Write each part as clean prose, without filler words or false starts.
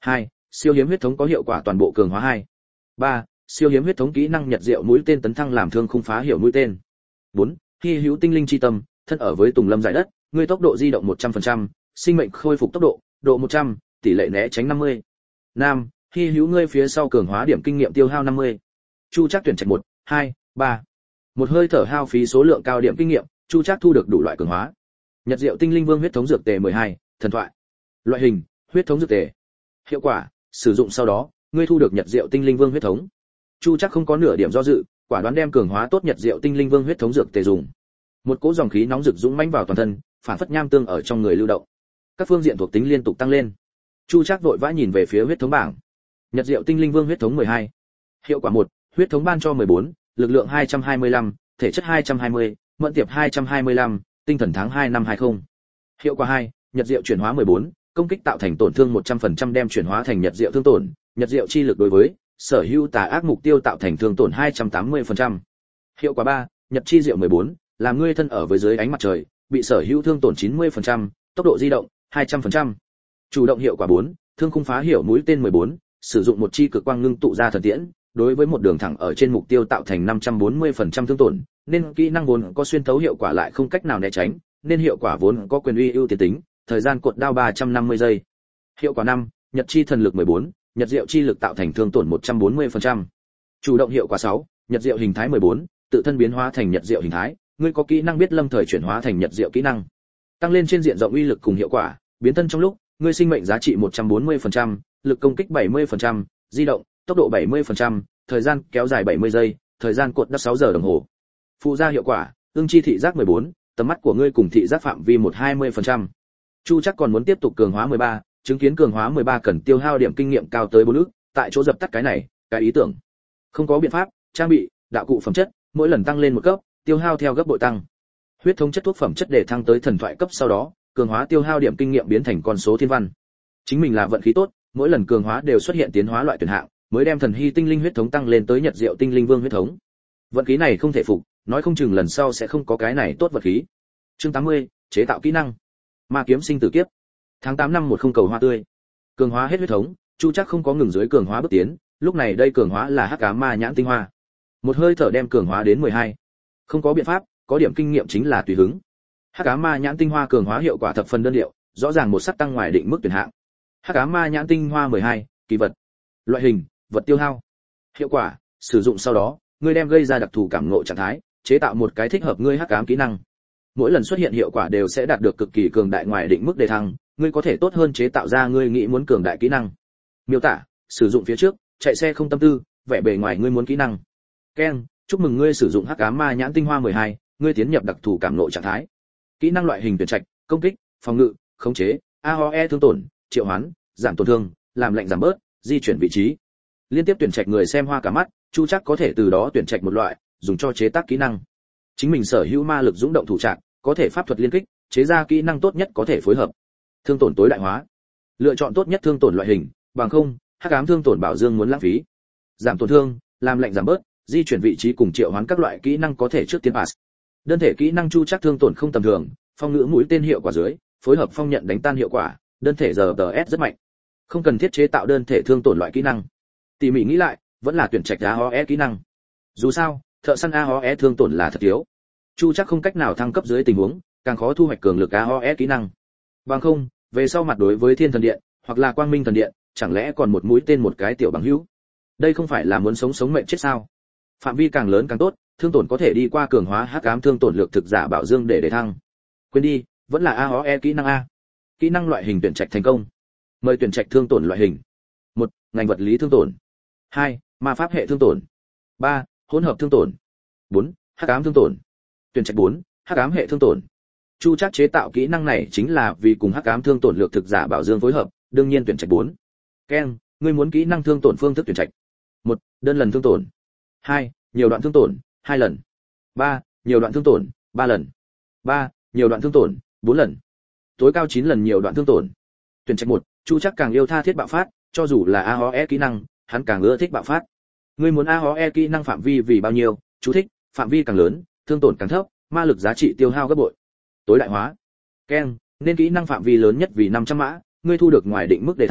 2. Siêu hiếm huyết thống có hiệu quả toàn bộ cường hóa 2. 3. Siêu hiếm huyết thống kỹ năng nhật diệu mũi tên tấn thăng làm thương khung phá hiểu mũi tên. 4. Hy hữu tinh linh chi tâm, thân ở với tùng lâm dải đất, ngươi tốc độ di động 100%, sinh mệnh khôi phục tốc độ, độ 100, tỷ lệ né tránh 50. 5. Hy hữu ngươi phía sau cường hóa điểm kinh nghiệm tiêu hao 50. Chu Trác tuyển trạch 1, 2, 3. Một hơi thở hao phí số lượng cao điểm kinh nghiệm, Chu Trác thu được đủ loại cường hóa. Nhật diệu tinh linh vương huyết thống dược tề 12, thần thoại. Loại hình: huyết thống dược tề. Hiệu quả: sử dụng sau đó, ngươi thu được nhật diệu tinh linh vương huyết thống. Chu Trác không có nửa điểm do dự, quả đoán đem cường hóa tốt nhật diệu tinh linh vương huyết thống dược tề dùng. Một cỗ dòng khí nóng rực dũng mãnh vào toàn thân, phản phất nham tương ở trong người lưu động. Các phương diện thuộc tính liên tục tăng lên. Chu Trác vội vã nhìn về phía huyết thống bảng. Nhật diệu tinh linh vương huyết thống 12. Hiệu quả 1, huyết thống ban cho 14, lực lượng 225, thể chất 220, mẫn tiệp 225, tinh thần tháng 2 năm 20. Hiệu quả 2, nhật diệu chuyển hóa 14, công kích tạo thành tổn thương 100% đem chuyển hóa thành nhật diệu thương tổn, nhật diệu chi lực đối với sở hữu tà ác mục tiêu tạo thành thương tổn 280%. Hiệu quả 3, nhật chi diệu 14, làm ngươi thân ở với dưới ánh mặt trời, bị sở hữu thương tổn 90%, tốc độ di động 200%. Chủ động hiệu quả 4, thương khung phá hiểu mũi tên 14, sử dụng một chi cực quang ngưng tụ ra thần tiễn, đối với một đường thẳng ở trên mục tiêu tạo thành 540% thương tổn, nên kỹ năng vốn có xuyên thấu hiệu quả lại không cách nào né tránh, nên hiệu quả vốn có quyền uy ưu tiên tính, thời gian cột đao 350 giây. Hiệu quả 5, nhật chi thần lực 14, nhật diệu chi lực tạo thành thương tổn 140%. Chủ động hiệu quả 6, nhật diệu hình thái 14, tự thân biến hóa thành nhật diệu hình thái, ngươi có kỹ năng biết lâm thời chuyển hóa thành nhật diệu kỹ năng. Tăng lên trên diện rộng uy lực cùng hiệu quả, biến thân trong lúc, ngươi sinh mệnh giá trị 140%, lực công kích 70%, di động, tốc độ 70%, thời gian kéo dài 70 giây, thời gian cột đắp 6 giờ đồng hồ. Phụ gia hiệu quả, ưng chi thị giác 14, tầm mắt của ngươi cùng thị giác phạm vi 120%. Chu Trác còn muốn tiếp tục cường hóa 13, chứng kiến cường hóa 13 cần tiêu hao điểm kinh nghiệm cao tới 4 ức, tại chỗ dập tắt cái này, cái ý tưởng. Không có biện pháp, trang bị, đạo cụ phẩm chất, mỗi lần tăng lên một cấp, tiêu hao theo gấp bội tăng. Huyết thống chất thuốc phẩm chất để thăng tới thần thoại cấp sau đó, cường hóa tiêu hao điểm kinh nghiệm biến thành con số thiên văn. Chính mình là vận khí tốt, mỗi lần cường hóa đều xuất hiện tiến hóa loại tuyển hạng, mới đem thần hy tinh linh huyết thống tăng lên tới nhật diệu tinh linh vương huyết thống. Vận khí này không thể phục, nói không chừng lần sau sẽ không có cái này tốt vận khí. Chương 80, chế tạo kỹ năng. Ma kiếm sinh tử kiếp. Tháng 8 năm 10 cầu hoa tươi. Cường hóa hết huyết thống, Chu Trác không có ngừng dưới cường hóa bước tiến, lúc này đây cường hóa là hắc ám ma nhãn tinh hoa. Một hơi thở đem cường hóa đến 12. Không có biện pháp, có điểm kinh nghiệm chính là tùy hứng. Hắc ám ma nhãn tinh hoa cường hóa hiệu quả thập phần đơn điệu, rõ ràng một sắc tăng ngoài định mức tuyển hạng. Hắc ám ma nhãn tinh hoa 12, kỳ vật. Loại hình, vật tiêu hao. Hiệu quả, sử dụng sau đó, ngươi đem gây ra đặc thù cảm ngộ trạng thái, chế tạo một cái thích hợp ngươi hắc ám kỹ năng. Mỗi lần xuất hiện hiệu quả đều sẽ đạt được cực kỳ cường đại ngoài định mức đề thăng, ngươi có thể tốt hơn chế tạo ra ngươi nghĩ muốn cường đại kỹ năng. Miêu tả, sử dụng phía trước, chạy xe không tâm tư, vẻ bề ngoài ngươi muốn kỹ năng. Ken, chúc mừng ngươi sử dụng hắc ám ma nhãn tinh hoa 12, ngươi tiến nhập đặc thù cảm ngộ trạng thái. Kỹ năng loại hình tuyển trạch, công kích, phòng ngự, khống chế, AOE thương tổn, triệu hoán, giảm tổn thương, làm lạnh giảm bớt, di chuyển vị trí. Liên tiếp tuyển trạch người xem hoa cả mắt, Chu Trác có thể từ đó tuyển trạch một loại, dùng cho chế tác kỹ năng. Chính mình sở hữu ma lực dũng động thủ trạng, có thể pháp thuật liên kích, chế ra kỹ năng tốt nhất có thể phối hợp. Thương tổn tối đại hóa. Lựa chọn tốt nhất thương tổn loại hình, bằng không, hắc ám thương tổn bảo dương muốn lãng phí. Giảm tổn thương, làm lạnh giảm bớt, di chuyển vị trí cùng triệu hoán các loại kỹ năng có thể trước tiên pass. Đơn thể kỹ năng Chu Trác thương tổn không tầm thường, phong ngữ mũi tên hiệu quả dưới, phối hợp phong nhận đánh tan hiệu quả, đơn thể giờ DS rất mạnh. Không cần thiết chế tạo đơn thể thương tổn loại kỹ năng. Tỉ mỉ nghĩ lại, vẫn là tuyển trạch AOE kỹ năng. Dù sao, thợ săn AOE thương tổn là thật yếu. Chu Trác không cách nào thăng cấp dưới tình huống, càng khó thu hoạch cường lực AOE kỹ năng. Bằng không, về sau mặt đối với Thiên Thần Điện, hoặc là Quang Minh Thần Điện, chẳng lẽ còn một mũi tên một cái tiểu bằng hữu. Đây không phải là muốn sống sống mệnh chết sao? Phạm vi càng lớn càng tốt, thương tổn có thể đi qua cường hóa hắc ám thương tổn lược thực giả bảo dương để thăng. Quên đi, vẫn là AOE kỹ năng a. Kỹ năng loại hình tuyển trạch thành công. Mời tuyển trạch thương tổn loại hình. 1. Ngành vật lý thương tổn. 2. Ma pháp hệ thương tổn. 3. Hỗn hợp thương tổn. 4. Hắc ám thương tổn. Tuyển trạch 4. Hắc ám hệ thương tổn. Chu Trác chế tạo kỹ năng này chính là vì cùng hắc ám thương tổn lược thực giả bảo dương phối hợp, đương nhiên tuyển trạch 4. Ken, ngươi muốn kỹ năng thương tổn phương thức tuyển trạch. 1. Đơn lần thương tổn. 2. Nhiều đoạn thương tổn, 2 lần. 3. Nhiều đoạn thương tổn, 3 lần. 3. Nhiều đoạn thương tổn, 4 lần. Tối cao 9 lần nhiều đoạn thương tổn. Tuyển trạch 1, Chu Trác càng yêu tha thiết bạo phát, cho dù là AOE kỹ năng, hắn càng ưa thích bạo phát. Ngươi muốn AOE kỹ năng phạm vi vì bao nhiêu? Chú thích, phạm vi càng lớn, thương tổn càng thấp, ma lực giá trị tiêu hao gấp bội. Tối đại hóa. Ken, nên kỹ năng phạm vi lớn nhất vì 500 mã, ngươi thu được ngoài định mức đề thăng,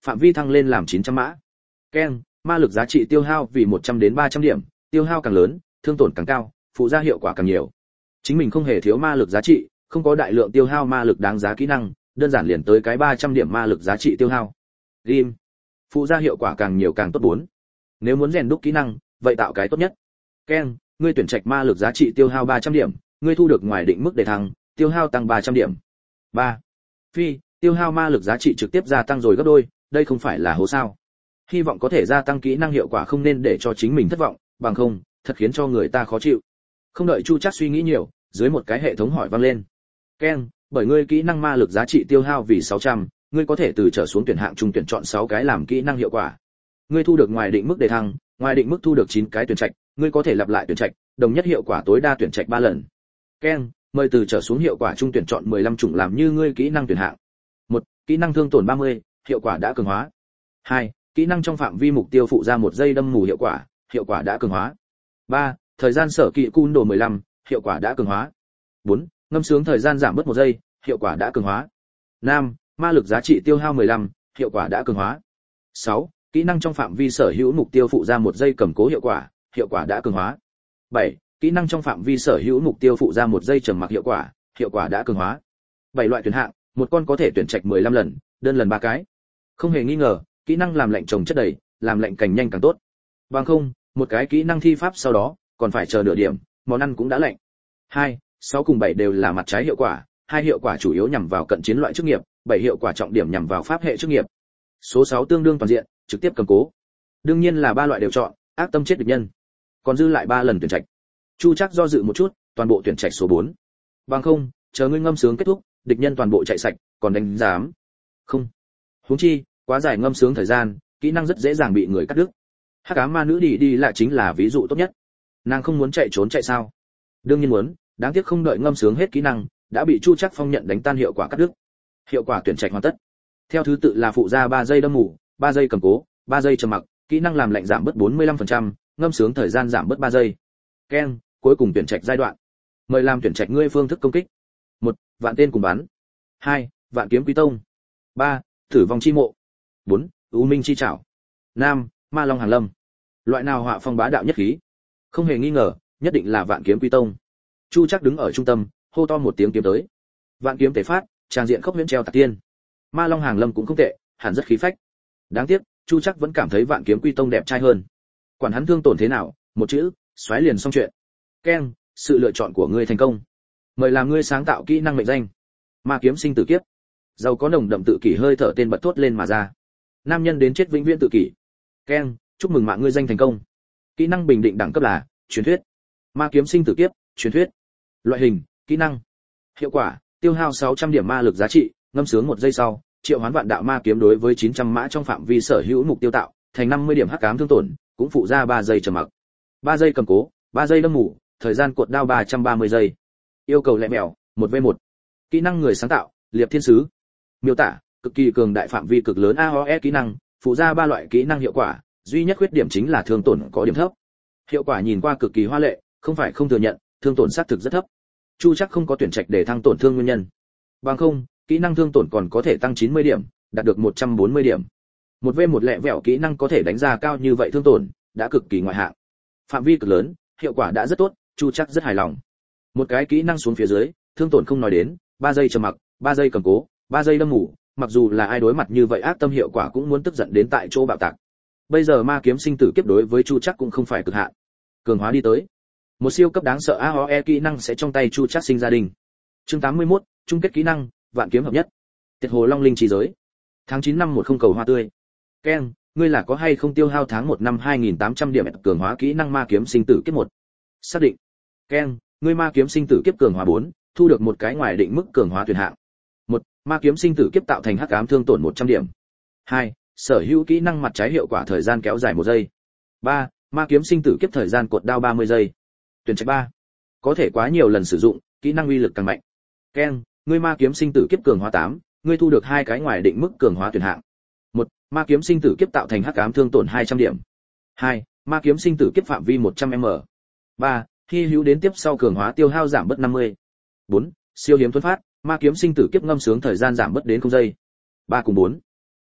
phạm vi thăng lên làm 900 mã. Keng, ma lực giá trị tiêu hao vì 100 đến 300 điểm, tiêu hao càng lớn, thương tổn càng cao, phụ gia hiệu quả càng nhiều. Chính mình không hề thiếu ma lực giá trị, không có đại lượng tiêu hao ma lực đáng giá kỹ năng, đơn giản liền tới cái 300 điểm ma lực giá trị tiêu hao. Rim, phụ gia hiệu quả càng nhiều càng tốt 4. Nếu muốn rèn đúc kỹ năng, vậy tạo cái tốt nhất. Keng, ngươi tuyển trạch ma lực giá trị tiêu hao 300 điểm, ngươi thu được ngoài định mức để thăng, tiêu hao tăng 300 điểm. 3. Phi, tiêu hao ma lực giá trị trực tiếp gia tăng rồi gấp đôi, đây không phải là hố sao? Hy vọng có thể gia tăng kỹ năng hiệu quả, không nên để cho chính mình thất vọng, bằng không, thật khiến cho người ta khó chịu. Không đợi Chu Trác suy nghĩ nhiều, dưới một cái hệ thống hỏi vang lên. Keng, bởi ngươi kỹ năng ma lực giá trị tiêu hao vì 600, ngươi có thể từ trở xuống tuyển hạng trung tuyển chọn 6 cái làm kỹ năng hiệu quả. Ngươi thu được ngoài định mức đề thăng, ngoài định mức thu được 9 cái tuyển trạch, ngươi có thể lặp lại tuyển trạch, đồng nhất hiệu quả tối đa tuyển trạch 3 lần. Keng, mời từ trở xuống hiệu quả trung tuyển chọn 15 chủng làm như ngươi kỹ năng tuyển hạng. 1. Kỹ năng thương tổn 30, hiệu quả đã cường hóa. 2. Kỹ năng trong phạm vi mục tiêu phụ ra 1 giây đâm mù hiệu quả đã cường hóa. 3. Thời gian sở kỵ cun đồ 15, hiệu quả đã cường hóa. 4. Ngâm sướng thời gian giảm bớt 1 giây, hiệu quả đã cường hóa. 5. Ma lực giá trị tiêu hao 15, hiệu quả đã cường hóa. 6. Kỹ năng trong phạm vi sở hữu mục tiêu phụ ra 1 giây cầm cố hiệu quả đã cường hóa. 7. Kỹ năng trong phạm vi sở hữu mục tiêu phụ ra 1 giây trầm mặc hiệu quả đã cường hóa. 7 loại tuyển hạng, một con có thể tuyển trạch 15 lần, đơn lần 3 cái. Không hề nghi ngờ, kỹ năng làm lệnh trồng chất đầy, làm lệnh càng nhanh càng tốt. Bằng không, một cái kỹ năng thi pháp sau đó, còn phải chờ nửa điểm, món ăn cũng đã lạnh. 2, 6 cùng 7 đều là mặt trái hiệu quả, 2 hiệu quả chủ yếu nhằm vào cận chiến loại chức nghiệp, 7 hiệu quả trọng điểm nhằm vào pháp hệ chức nghiệp. Số 6 tương đương toàn diện, trực tiếp cầm cố. Đương nhiên là 3 loại đều chọn, ác tâm chết địch nhân. Còn dư lại 3 lần tuyển trạch. Chu Trác do dự một chút, toàn bộ tuyển trạch số 4. Bằng không, chờ ngươi ngâm sướng kết thúc, địch nhân toàn bộ chạy sạch, còn đánh giám. Không. Huống chi, quá dài ngâm sướng thời gian, kỹ năng rất dễ dàng bị người cắt đứt. Hắc ám ma nữ đi lại chính là ví dụ tốt nhất. Nàng không muốn chạy trốn chạy sao? Đương nhiên muốn, đáng tiếc không đợi ngâm sướng hết kỹ năng, đã bị Chu Trác Phong nhận đánh tan hiệu quả cắt đứt. Hiệu quả tuyển trạch hoàn tất. Theo thứ tự là phụ ra 3 giây đâm mù, 3 giây cầm cố, 3 giây trầm mặc, kỹ năng làm lạnh giảm bớt 45%, ngâm sướng thời gian giảm bớt 3 giây. Keng, cuối cùng tuyển trạch giai đoạn. Mời làm tuyển trạch ngươi phương thức công kích. 1. Vạn tên cùng bắn. 2. Vạn kiếm quý tông. 3. Tử vong chi mộ. 4. U minh chi trảo. 5. Ma long hàng lâm. Loại nào họa phong bá đạo nhất khí? Không hề nghi ngờ, nhất định là vạn kiếm quý tông. Chu Trác đứng ở trung tâm, hô to một tiếng kiếm tới. Vạn kiếm tế phát, trang diện khốc huyễn treo tạc tiên. Ma long hàng lâm cũng không tệ, hẳn rất khí phách. Đáng tiếc, Chu Trác vẫn cảm thấy vạn kiếm quy tông đẹp trai hơn. Quản hắn thương tổn thế nào, một chữ, xoáy liền xong chuyện. Keng, sự lựa chọn của ngươi thành công. Mời làm ngươi sáng tạo kỹ năng mệnh danh. Ma kiếm sinh tử kiếp. Giàu có nồng đậm tự kỷ hơi thở tên bật thốt lên mà ra. Nam nhân đến chết vĩnh viễn tự kỷ. Keng, chúc mừng mạng ngươi danh thành công. Kỹ năng bình định đẳng cấp là truyền thuyết. Ma kiếm sinh tử kiếp, truyền thuyết. Loại hình, kỹ năng. Hiệu quả, tiêu hao 600 điểm ma lực giá trị, ngâm sướng 1 giây sau, triệu hoán vạn đạo ma kiếm đối với 900 mã trong phạm vi sở hữu mục tiêu tạo thành 50 điểm hắc ám thương tổn, cũng phụ ra 3 giây trầm mặc. 3 giây cầm cố, 3 giây đâm mù, thời gian cột đao 330 giây. Yêu cầu lẹ mèo, 1v1. Kỹ năng người sáng tạo, Liệp Thiên Sứ. Miêu tả, cực kỳ cường đại phạm vi cực lớn AOE kỹ năng, phụ ra 3 loại kỹ năng hiệu quả, duy nhất khuyết điểm chính là thương tổn có điểm thấp. Hiệu quả nhìn qua cực kỳ hoa lệ, không phải không thừa nhận, thương tổn xác thực rất thấp. Chu Trác không có tuyển trạch để thăng tổn thương nguyên nhân. Bằng không, kỹ năng thương tổn còn có thể tăng 90 điểm, đạt được 140 điểm. 1v1 lẹ vẹo kỹ năng có thể đánh ra cao như vậy thương tổn, đã cực kỳ ngoại hạng. Phạm vi cực lớn, hiệu quả đã rất tốt, Chu Trác rất hài lòng. Một cái kỹ năng xuống phía dưới, thương tổn không nói đến, 3 giây trầm mặc, 3 giây cầm cố, 3 giây đâm mù, mặc dù là ai đối mặt như vậy ác tâm hiệu quả cũng muốn tức giận đến tại chỗ bạo tạc. Bây giờ ma kiếm sinh tử kiếp đối với Chu Trác cũng không phải cực hạn. Cường hóa đi tới. Một siêu cấp đáng sợ AOE kỹ năng sẽ trong tay Chu Trác sinh gia đình. Chương 81, chung kết kỹ năng, vạn kiếm hợp nhất. Tiệt hồ long linh trí giới. Tháng 9 năm 10 cầu hoa tươi. Ken, ngươi là có hay không tiêu hao tháng 1 năm 2800 điểm cường hóa kỹ năng ma kiếm sinh tử kiếp 1. Xác định. Ken, ngươi ma kiếm sinh tử kiếp cường hóa 4, thu được một cái ngoài định mức cường hóa tuyển hạng. 1. Ma kiếm sinh tử kiếp tạo thành hắc ám thương tổn 100 điểm. 2. Sở hữu kỹ năng mặt trái hiệu quả thời gian kéo dài 1 giây. 3. Ma kiếm sinh tử kiếp thời gian cột đao 30 giây. Tuyển trạch 3. Có thể quá nhiều lần sử dụng, kỹ năng uy lực càng mạnh. Ken, ngươi ma kiếm sinh tử kiếp cường hóa 8, ngươi thu được 2 cái ngoài định mức cường hóa tuyển hạng. 1. Ma kiếm sinh tử kiếp tạo thành hắc ám thương tổn 200 điểm. 2. Ma kiếm sinh tử kiếp phạm vi 100m. 3. Khi hữu đến tiếp sau cường hóa tiêu hao giảm bớt 50. 4. Siêu hiếm thuần phát, ma kiếm sinh tử kiếp ngâm sướng thời gian giảm bớt đến 0 giây. 3 cùng 4.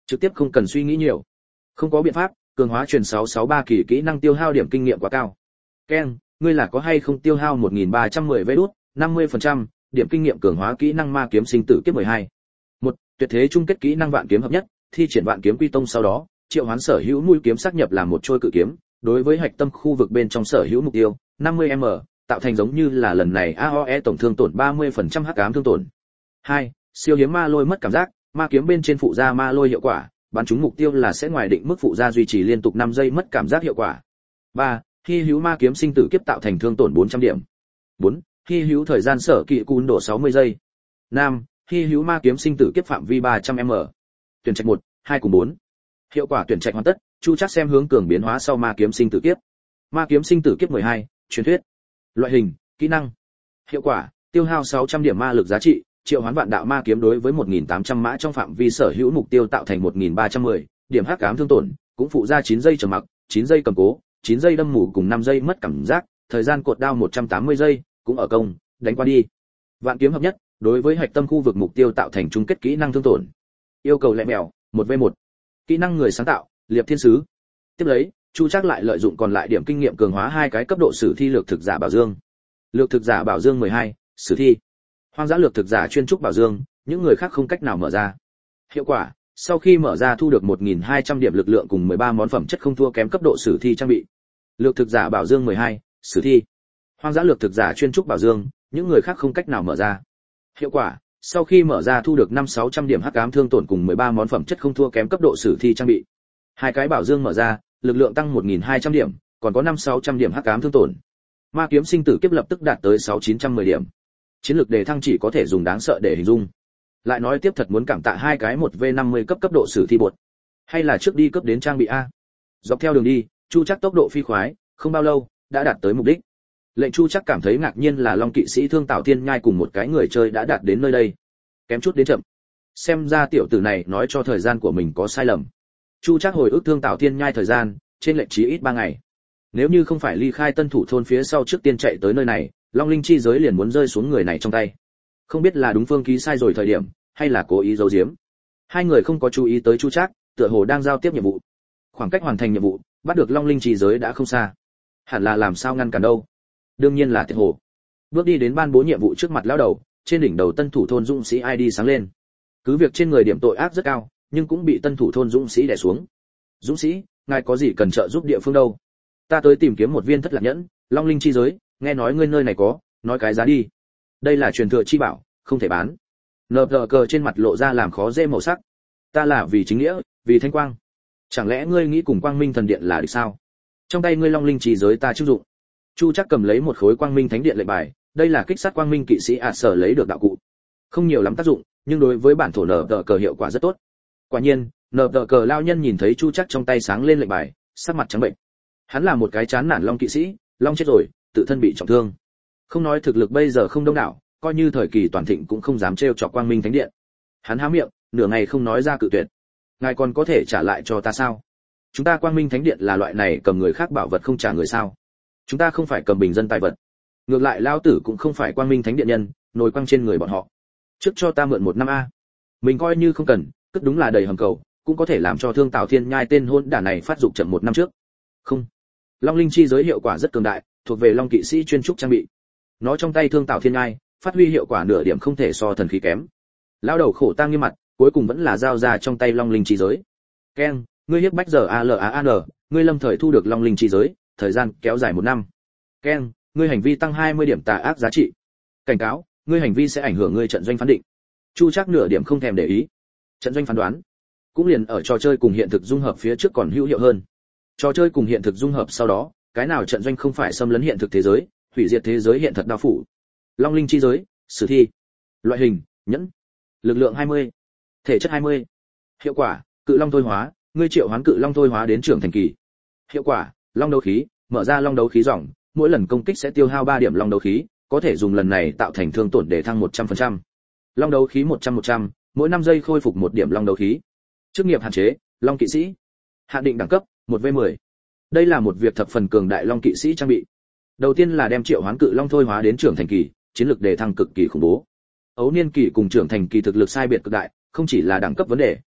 trực tiếp không cần suy nghĩ nhiều. Không có biện pháp, cường hóa truyền 663 kỳ kỹ năng tiêu hao điểm kinh nghiệm quá cao. Ken, ngươi là có hay không tiêu hao 1310 vé đút, 50%, điểm kinh nghiệm cường hóa kỹ năng ma kiếm sinh tử kiếp 12. Một, tuyệt thế chung kết kỹ năng vạn kiếm hợp nhất, thi triển vạn kiếm quy tông sau đó, triệu hoán sở hữu mũi kiếm xác nhập làm một trôi cự kiếm, đối với hạch tâm khu vực bên trong sở hữu mục tiêu, 50m, tạo thành giống như là lần này AOE tổng thương tổn 30% hắc ám thương tổn. 2, siêu hiếm ma lôi mất cảm giác, ma kiếm bên trên phụ gia ma lôi hiệu quả, bắn trúng mục tiêu là sẽ ngoài định mức phụ gia duy trì liên tục 5 giây mất cảm giác hiệu quả. 3, hy hữu ma kiếm sinh tử kiếp tạo thành thương tổn 400 điểm. 4, hy hữu thời gian sở kỵ cún độ 60 giây. 5, hy hữu ma kiếm sinh tử kiếp phạm vi 300m. Tuyển trạch 1, 2 cùng 4. Hiệu quả tuyển trạch hoàn tất, Chu Trác xem hướng cường biến hóa sau ma kiếm sinh tử kiếp. Ma kiếm sinh tử kiếp 12, truyền thuyết. Loại hình, kỹ năng. Hiệu quả, tiêu hao 600 điểm ma lực giá trị, triệu hoán vạn đạo ma kiếm đối với 1800 mã trong phạm vi sở hữu mục tiêu tạo thành 1310 điểm hắc ám thương tổn, cũng phụ ra 9 giây trầm mặc, 9 giây cầm cố, 9 giây đâm mù cùng 5 giây mất cảm giác, thời gian cột đao 180 giây, cũng ở công, đánh qua đi. Vạn kiếm hợp nhất, đối với hạch tâm khu vực mục tiêu tạo thành chung kết kỹ năng thương tổn. Yêu cầu lẹ mèo, 1v1. Kỹ năng người sáng tạo, Liệp Thiên Sứ. Tiếp lấy, Chu Trác lại lợi dụng còn lại điểm kinh nghiệm cường hóa hai cái cấp độ sử thi lược thực giả bảo dương. Lược thực giả bảo dương 12, sử thi. Hoang dã lược thực giả chuyên trúc bảo dương, những người khác không cách nào mở ra. Hiệu quả, sau khi mở ra thu được 1200 điểm lực lượng cùng 13 món phẩm chất không thua kém cấp độ sử thi trang bị. Lược thực giả bảo dương 12, sử thi. Hoang dã lược thực giả chuyên trúc bảo dương, những người khác không cách nào mở ra. Hiệu quả, sau khi mở ra thu được 5-600 điểm hắc ám thương tổn cùng 13 món phẩm chất không thua kém cấp độ sử thi trang bị. Hai cái bảo dương mở ra, lực lượng tăng 1200 điểm, còn có 5-600 điểm hắc ám thương tổn. Ma kiếm sinh tử kiếp lập tức đạt tới 6910 điểm. Chiến lược đề thăng chỉ có thể dùng đáng sợ để hình dung. Lại nói tiếp thật muốn cảm tạ hai cái 1v50 cấp độ sử thi bột. Hay là trước đi cấp đến trang bị a. Dọc theo đường đi, Chu Trác tốc độ phi khoái, không bao lâu đã đạt tới mục đích. Lệnh Chu Trác cảm thấy ngạc nhiên là Long kỵ sĩ Thương Tảo Thiên Nhai cùng một cái người chơi đã đạt đến nơi đây. Kém chút đến chậm. Xem ra tiểu tử này nói cho thời gian của mình có sai lầm. Chu Trác hồi ức Thương Tảo Thiên Nhai thời gian, trên lệch chí ít 3 ngày. Nếu như không phải ly khai Tân Thủ thôn phía sau trước tiên chạy tới nơi này, Long linh chi giới liền muốn rơi xuống người này trong tay. Không biết là đúng phương ký sai rồi thời điểm, hay là cố ý giấu giếm. Hai người không có chú ý tới Chu Trác, tựa hồ đang giao tiếp nhiệm vụ. Khoảng cách hoàn thành nhiệm vụ, bắt được Long linh chi giới đã không xa. Hẳn là làm sao ngăn cản đâu? Đương nhiên là Tiệt Hồ. Bước đi đến ban bố nhiệm vụ trước mặt lão đầu, trên đỉnh đầu Tân Thủ thôn dũng sĩ ID sáng lên. Cứ việc trên người điểm tội ác rất cao, nhưng cũng bị Tân Thủ thôn dũng sĩ đè xuống. Dũng sĩ, ngài có gì cần trợ giúp địa phương đâu? Ta tới tìm kiếm một viên thất lạc nhẫn, Long linh chi giới, nghe nói ngươi nơi này có, nói cái giá đi. Đây là truyền thừa chi bảo, không thể bán. Nờ cờ trên mặt lộ ra làm khó dễ màu sắc. Ta là vì chính nghĩa, vì thanh quang. Chẳng lẽ ngươi nghĩ cùng Quang Minh thần điện là được sao? Trong tay ngươi Long linh chi giới ta chịu dụng. Chu Trác cầm lấy một khối Quang Minh thánh điện lệnh bài, đây là kích sát Quang Minh kỵ sĩ sở lấy được đạo cụ. Không nhiều lắm tác dụng, nhưng đối với bản thổ nờ cờ hiệu quả rất tốt. Quả nhiên, nờ cờ lao nhân nhìn thấy Chu Trác trong tay sáng lên lệnh bài, sắc mặt trắng bệnh. Hắn là một cái chán nản Long kỵ sĩ, Long chết rồi, tự thân bị trọng thương. Không nói thực lực bây giờ không đông đảo, coi như thời kỳ toàn thịnh cũng không dám trêu chọc Quang Minh thánh điện. Hắn há miệng, nửa ngày không nói ra cự tuyệt. Ngài còn có thể trả lại cho ta sao? Chúng ta Quang Minh thánh điện là loại này cầm người khác bảo vật không trả người sao? Chúng ta không phải cầm bình dân tài vật. Ngược lại lão tử cũng không phải Quang Minh thánh điện nhân, nồi quăng trên người bọn họ. Trước cho ta mượn 1 năm a. Mình coi như không cần, cất đúng là đầy hầm cầu, cũng có thể làm cho Thương Tảo Thiên Nhai tên hôn đản này phát dục chậm 1 năm trước. Không. Long linh chi giới hiệu quả rất cường đại, thuộc về Long kỵ sĩ chuyên trúc trang bị. Nó trong tay Thương Tảo Thiên Nhai, phát huy hiệu quả nửa điểm không thể so thần khí kém. Lão đầu khổ tang nghiêm mặt, cuối cùng vẫn là giao ra trong tay Long linh chi giới. Ken, ngươi hiếp bách giờ ALAN, ngươi lâm thời thu được Long linh chi giới, thời gian kéo dài 1 năm. Ken, ngươi hành vi tăng 20 điểm tà ác giá trị. Cảnh cáo, ngươi hành vi sẽ ảnh hưởng ngươi trận doanh phán định. Chu Trác nửa điểm không thèm để ý. Trận doanh phán đoán, cũng liền ở trò chơi cùng hiện thực dung hợp phía trước còn hữu hiệu hơn. Trò chơi cùng hiện thực dung hợp sau đó, cái nào trận doanh không phải xâm lấn hiện thực thế giới, hủy diệt thế giới hiện thật đao phủ. Long linh chi giới, sử thi. Loại hình, nhẫn. Lực lượng 20. Thể chất 20. Hiệu quả, cự long thôi hóa, ngươi triệu hoán cự long thôi hóa đến trưởng thành kỳ. Hiệu quả, long đấu khí, mở ra long đấu khí ròng, mỗi lần công kích sẽ tiêu hao 3 điểm long đấu khí, có thể dùng lần này tạo thành thương tổn để thăng 100%. Long đấu khí 100, mỗi 5 giây khôi phục 1 điểm long đấu khí. Chức nghiệp hạn chế, Long kỵ sĩ. Hạn định đẳng cấp, 1v10. Đây là một việc thập phần cường đại Long kỵ sĩ trang bị. Đầu tiên là đem triệu hoán cự long thôi hóa đến trưởng thành kỳ, chiến lược đề thăng cực kỳ khủng bố. Ấu niên kỳ cùng trưởng thành kỳ thực lực sai biệt cực đại, không chỉ là đẳng cấp vấn đề,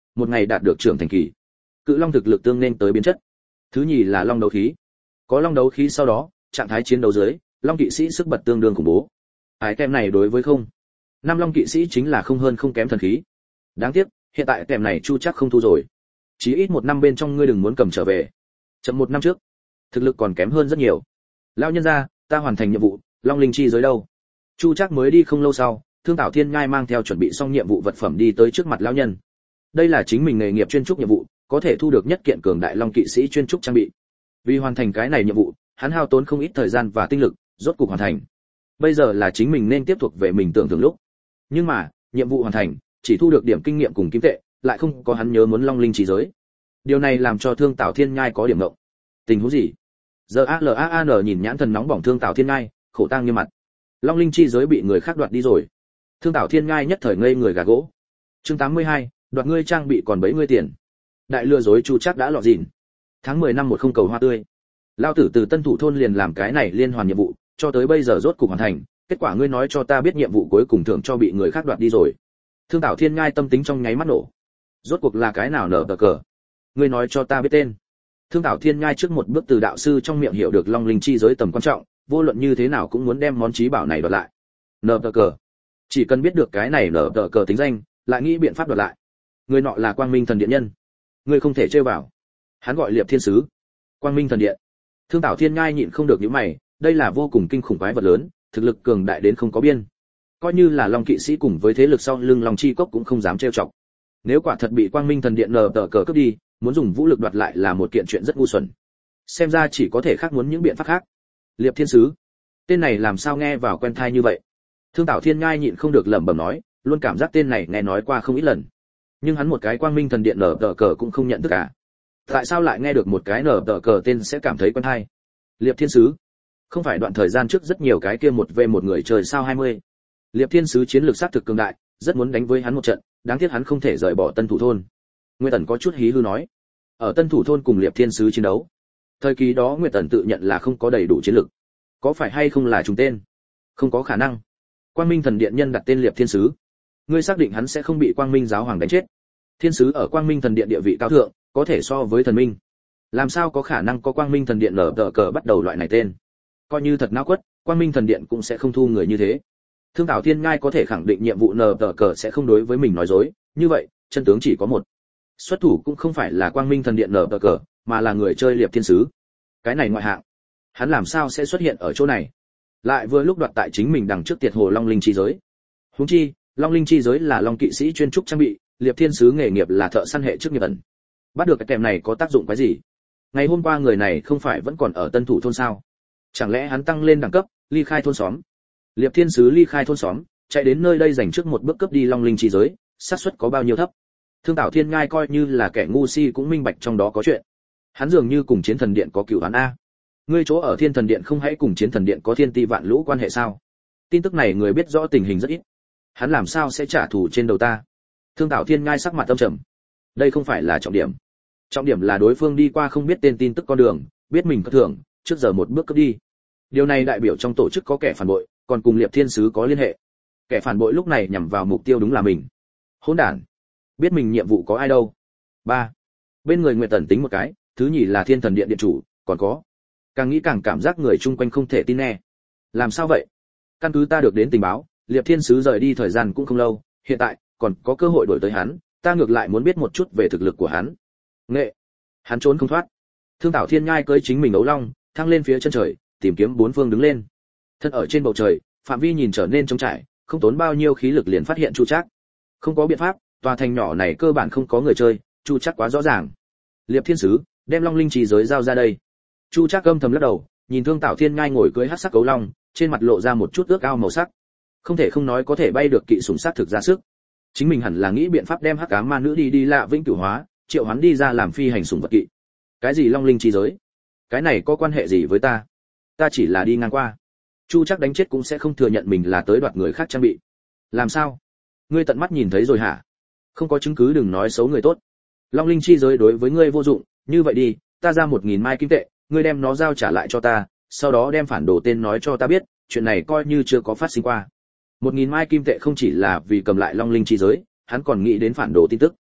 một ngày đạt được trưởng thành kỳ. Cự long thực lực tương nên tới biến chất. Thứ nhì là long đấu khí. Có long đấu khí sau đó, trạng thái chiến đấu dưới, long kỵ sĩ sức bật tương đương khủng bố. Ái kèm này đối với không, năm long kỵ sĩ chính là không hơn không kém thần khí. Đáng tiếc, hiện tại kèm này Chu chắc không thu rồi. Chí ít một năm bên trong ngươi đừng muốn cầm trở về. Chậm một năm trước, thực lực còn kém hơn rất nhiều. Lão nhân gia, ta hoàn thành nhiệm vụ, long linh chi giới đâu? Chu chắc mới đi không lâu sau, Thương Tảo Thiên Nhai mang theo chuẩn bị xong nhiệm vụ vật phẩm đi tới trước mặt lão nhân. Đây là chính mình nghề nghiệp chuyên trúc nhiệm vụ, có thể thu được nhất kiện cường đại long kỵ sĩ chuyên trúc trang bị. Vì hoàn thành cái này nhiệm vụ, hắn hao tốn không ít thời gian và tinh lực, rốt cục hoàn thành. Bây giờ là chính mình nên tiếp tục về mình tưởng tượng lúc. Nhưng mà, nhiệm vụ hoàn thành, chỉ thu được điểm kinh nghiệm cùng kim tệ, lại không có hắn nhớ muốn long linh chi giới. Điều này làm cho Thương Tảo Thiên Nhai có điểm ngộng. Tình huống gì? Giờ ALAN nhìn nhãn thần nóng bỏng Thương Tảo Thiên Nhai, khổ tang như mặt. Long linh chi giới bị người khác đoạt đi rồi. Thương Tảo Thiên Nhai nhất thời ngây người gà gỗ. Chương 82, đoạt ngươi trang bị còn bấy ngươi tiền. Đại lừa dối Chu chắc đã lọt gìn. Tháng 10 năm 10 cầu hoa tươi. Lao tử từ Tân Thủ thôn liền làm cái này liên hoàn nhiệm vụ, cho tới bây giờ rốt cục hoàn thành, kết quả ngươi nói cho ta biết nhiệm vụ cuối cùng thưởng cho bị người khác đoạt đi rồi. Thương Tảo Thiên Nhai tâm tính trong nháy mắt nổ. Rốt cuộc là cái nào nở tờ cờ? Ngươi nói cho ta biết tên. Thương Tảo Thiên Nhai trước một bước từ đạo sư trong miệng hiểu được long linh chi giới tầm quan trọng, vô luận như thế nào cũng muốn đem món chí bảo này đoạt lại. Nở tờ cờ. Chỉ cần biết được cái này nở tờ cờ tính danh, lại nghĩ biện pháp đoạt lại. Người nọ là Quang Minh Thần Điện nhân. Ngươi không thể chơi vào. Hắn gọi Liệp Thiên Sứ. Quang Minh Thần Điện. Thương Tảo Thiên Nhai nhịn không được nhíu mày, đây là vô cùng kinh khủng quái vật lớn, thực lực cường đại đến không có biên. Coi như là Long kỵ sĩ cùng với thế lực sau lưng Long chi cốc cũng không dám trêu chọc. Nếu quả thật bị Quang Minh Thần Điện nở tờ cờ cướp đi, muốn dùng vũ lực đoạt lại là một kiện chuyện rất ngu xuẩn. Xem ra chỉ có thể khác muốn những biện pháp khác. Liệp Thiên Sứ, tên này làm sao nghe vào quen tai như vậy? Thương Tảo Thiên Nhai nhịn không được lẩm bẩm nói, luôn cảm giác tên này nghe nói qua không ít lần. Nhưng hắn một cái Quang Minh Thần Điện nở tờ cờ cũng không nhận thức cả. Tại sao lại nghe được một cái nở tờ cờ tên sẽ cảm thấy quen tai? Liệp Thiên Sứ, không phải đoạn thời gian trước rất nhiều cái kia 1v1 người trời sao 20. Liệp Thiên Sứ chiến lược sát thực cường đại, rất muốn đánh với hắn một trận, đáng tiếc hắn không thể rời bỏ Tân Thủ thôn. Nguyệt Tần có chút hí hư nói, ở Tân Thủ thôn cùng Liệp Thiên Sứ chiến đấu. Thời kỳ đó Nguyệt Tần tự nhận là không có đầy đủ chiến lược. Có phải hay không là trùng tên? Không có khả năng. Quang Minh Thần Điện nhân đặt tên Liệp Thiên Sứ. Ngươi xác định hắn sẽ không bị Quang Minh giáo hoàng đánh chết? Thiên Sứ ở Quang Minh Thần Điện địa vị cao thượng, có thể so với thần minh. Làm sao có khả năng có Quang Minh Thần Điện nở tờ cờ bắt đầu loại này tên? Coi như thật náo quất, Quang Minh Thần Điện cũng sẽ không thu người như thế. Thương Tảo Thiên Nhai có thể khẳng định nhiệm vụ nở tờ cờ sẽ không đối với mình nói dối, như vậy, chân tướng chỉ có một. Xuất thủ cũng không phải là Quang Minh Thần Điện nở tờ cờ, mà là người chơi Liệp Thiên Sứ. Cái này ngoại hạng. Hắn làm sao sẽ xuất hiện ở chỗ này? Lại vừa lúc đoạt tại chính mình đằng trước Tiệt Hồ Long Linh chi giới. Huống chi, Long Linh chi giới là Long kỵ sĩ chuyên trúc trang bị, Liệp Thiên Sứ nghề nghiệp là thợ săn hệ chức nghiệp ẩn. Bắt được cái kèm này có tác dụng cái gì? Ngày hôm qua người này không phải vẫn còn ở Tân Thủ thôn sao? Chẳng lẽ hắn tăng lên đẳng cấp, ly khai thôn xóm? Liệp Thiên Sứ ly khai thôn xóm, chạy đến nơi đây dành trước một bước cướp đi Long Linh chi giới, xác suất có bao nhiêu thấp? Thương Tảo Thiên Nhai coi như là kẻ ngu si cũng minh bạch trong đó có chuyện. Hắn dường như cùng Chiến Thần Điện có cửu án a. Ngươi chỗ ở Thiên Thần Điện không hãy cùng Chiến Thần Điện có thiên ti vạn lũ quan hệ sao? Tin tức này người biết rõ tình hình rất ít. Hắn làm sao sẽ trả thù trên đầu ta? Thương Tảo Thiên Nhai sắc mặt âm trầm. Đây không phải là trọng điểm. Trọng điểm là đối phương đi qua không biết tên tin tức con đường, biết mình có thưởng, trước giờ một bước cướp đi. Điều này đại biểu trong tổ chức có kẻ phản bội, còn cùng Liệp Thiên Sứ có liên hệ. Kẻ phản bội lúc này nhằm vào mục tiêu đúng là mình. Hỗn đản. Biết mình nhiệm vụ có ai đâu. 3. Bên người Nguyệt Tần tính một cái, thứ nhì là Thiên Thần Điện điện chủ, còn có. Càng nghĩ càng cảm giác người chung quanh không thể tin nghe. Làm sao vậy? Căn cứ ta được đến tình báo, Liệp Thiên Sứ rời đi thời gian cũng không lâu, hiện tại còn có cơ hội đổi tới hắn, ta ngược lại muốn biết một chút về thực lực của hắn. Nghệ, hắn trốn không thoát. Thương Tảo Thiên Nhai cưỡi chính mình ấu long, thăng lên phía chân trời, tìm kiếm bốn phương đứng lên. Thân ở trên bầu trời, phạm vi nhìn trở nên trống trải, không tốn bao nhiêu khí lực liền phát hiện Chu Trác. Không có biện pháp, tòa thành nhỏ này cơ bản không có người chơi, Chu Trác quá rõ ràng. Liệp Thiên Sứ, đem Long Linh Trì giới giao ra đây. Chu Trác âm thầm lắc đầu, nhìn Thương Tảo Thiên Nhai ngồi cưỡi hắc sắc ấu long, trên mặt lộ ra một chút ước ao màu sắc. Không thể không nói có thể bay được kỵ sủng sát thực ra sức. Chính mình hẳn là nghĩ biện pháp đem hắc ám ma nữ đi lạ vĩnh cửu hóa, triệu hắn đi ra làm phi hành sủng vật kỵ. Cái gì Long Linh Trì giới? Cái này có quan hệ gì với ta? Ta chỉ là đi ngang qua. Chu Trác đánh chết cũng sẽ không thừa nhận mình là tới đoạt người khác trang bị. Làm sao? Ngươi tận mắt nhìn thấy rồi hả? Không có chứng cứ đừng nói xấu người tốt. Long Linh chi giới đối với ngươi vô dụng, như vậy đi, ta ra 1000 mai kim tệ, ngươi đem nó giao trả lại cho ta, sau đó đem phản đồ tên nói cho ta biết, chuyện này coi như chưa có phát sinh qua. 1000 mai kim tệ không chỉ là vì cầm lại Long Linh chi giới, hắn còn nghĩ đến phản đồ tin tức.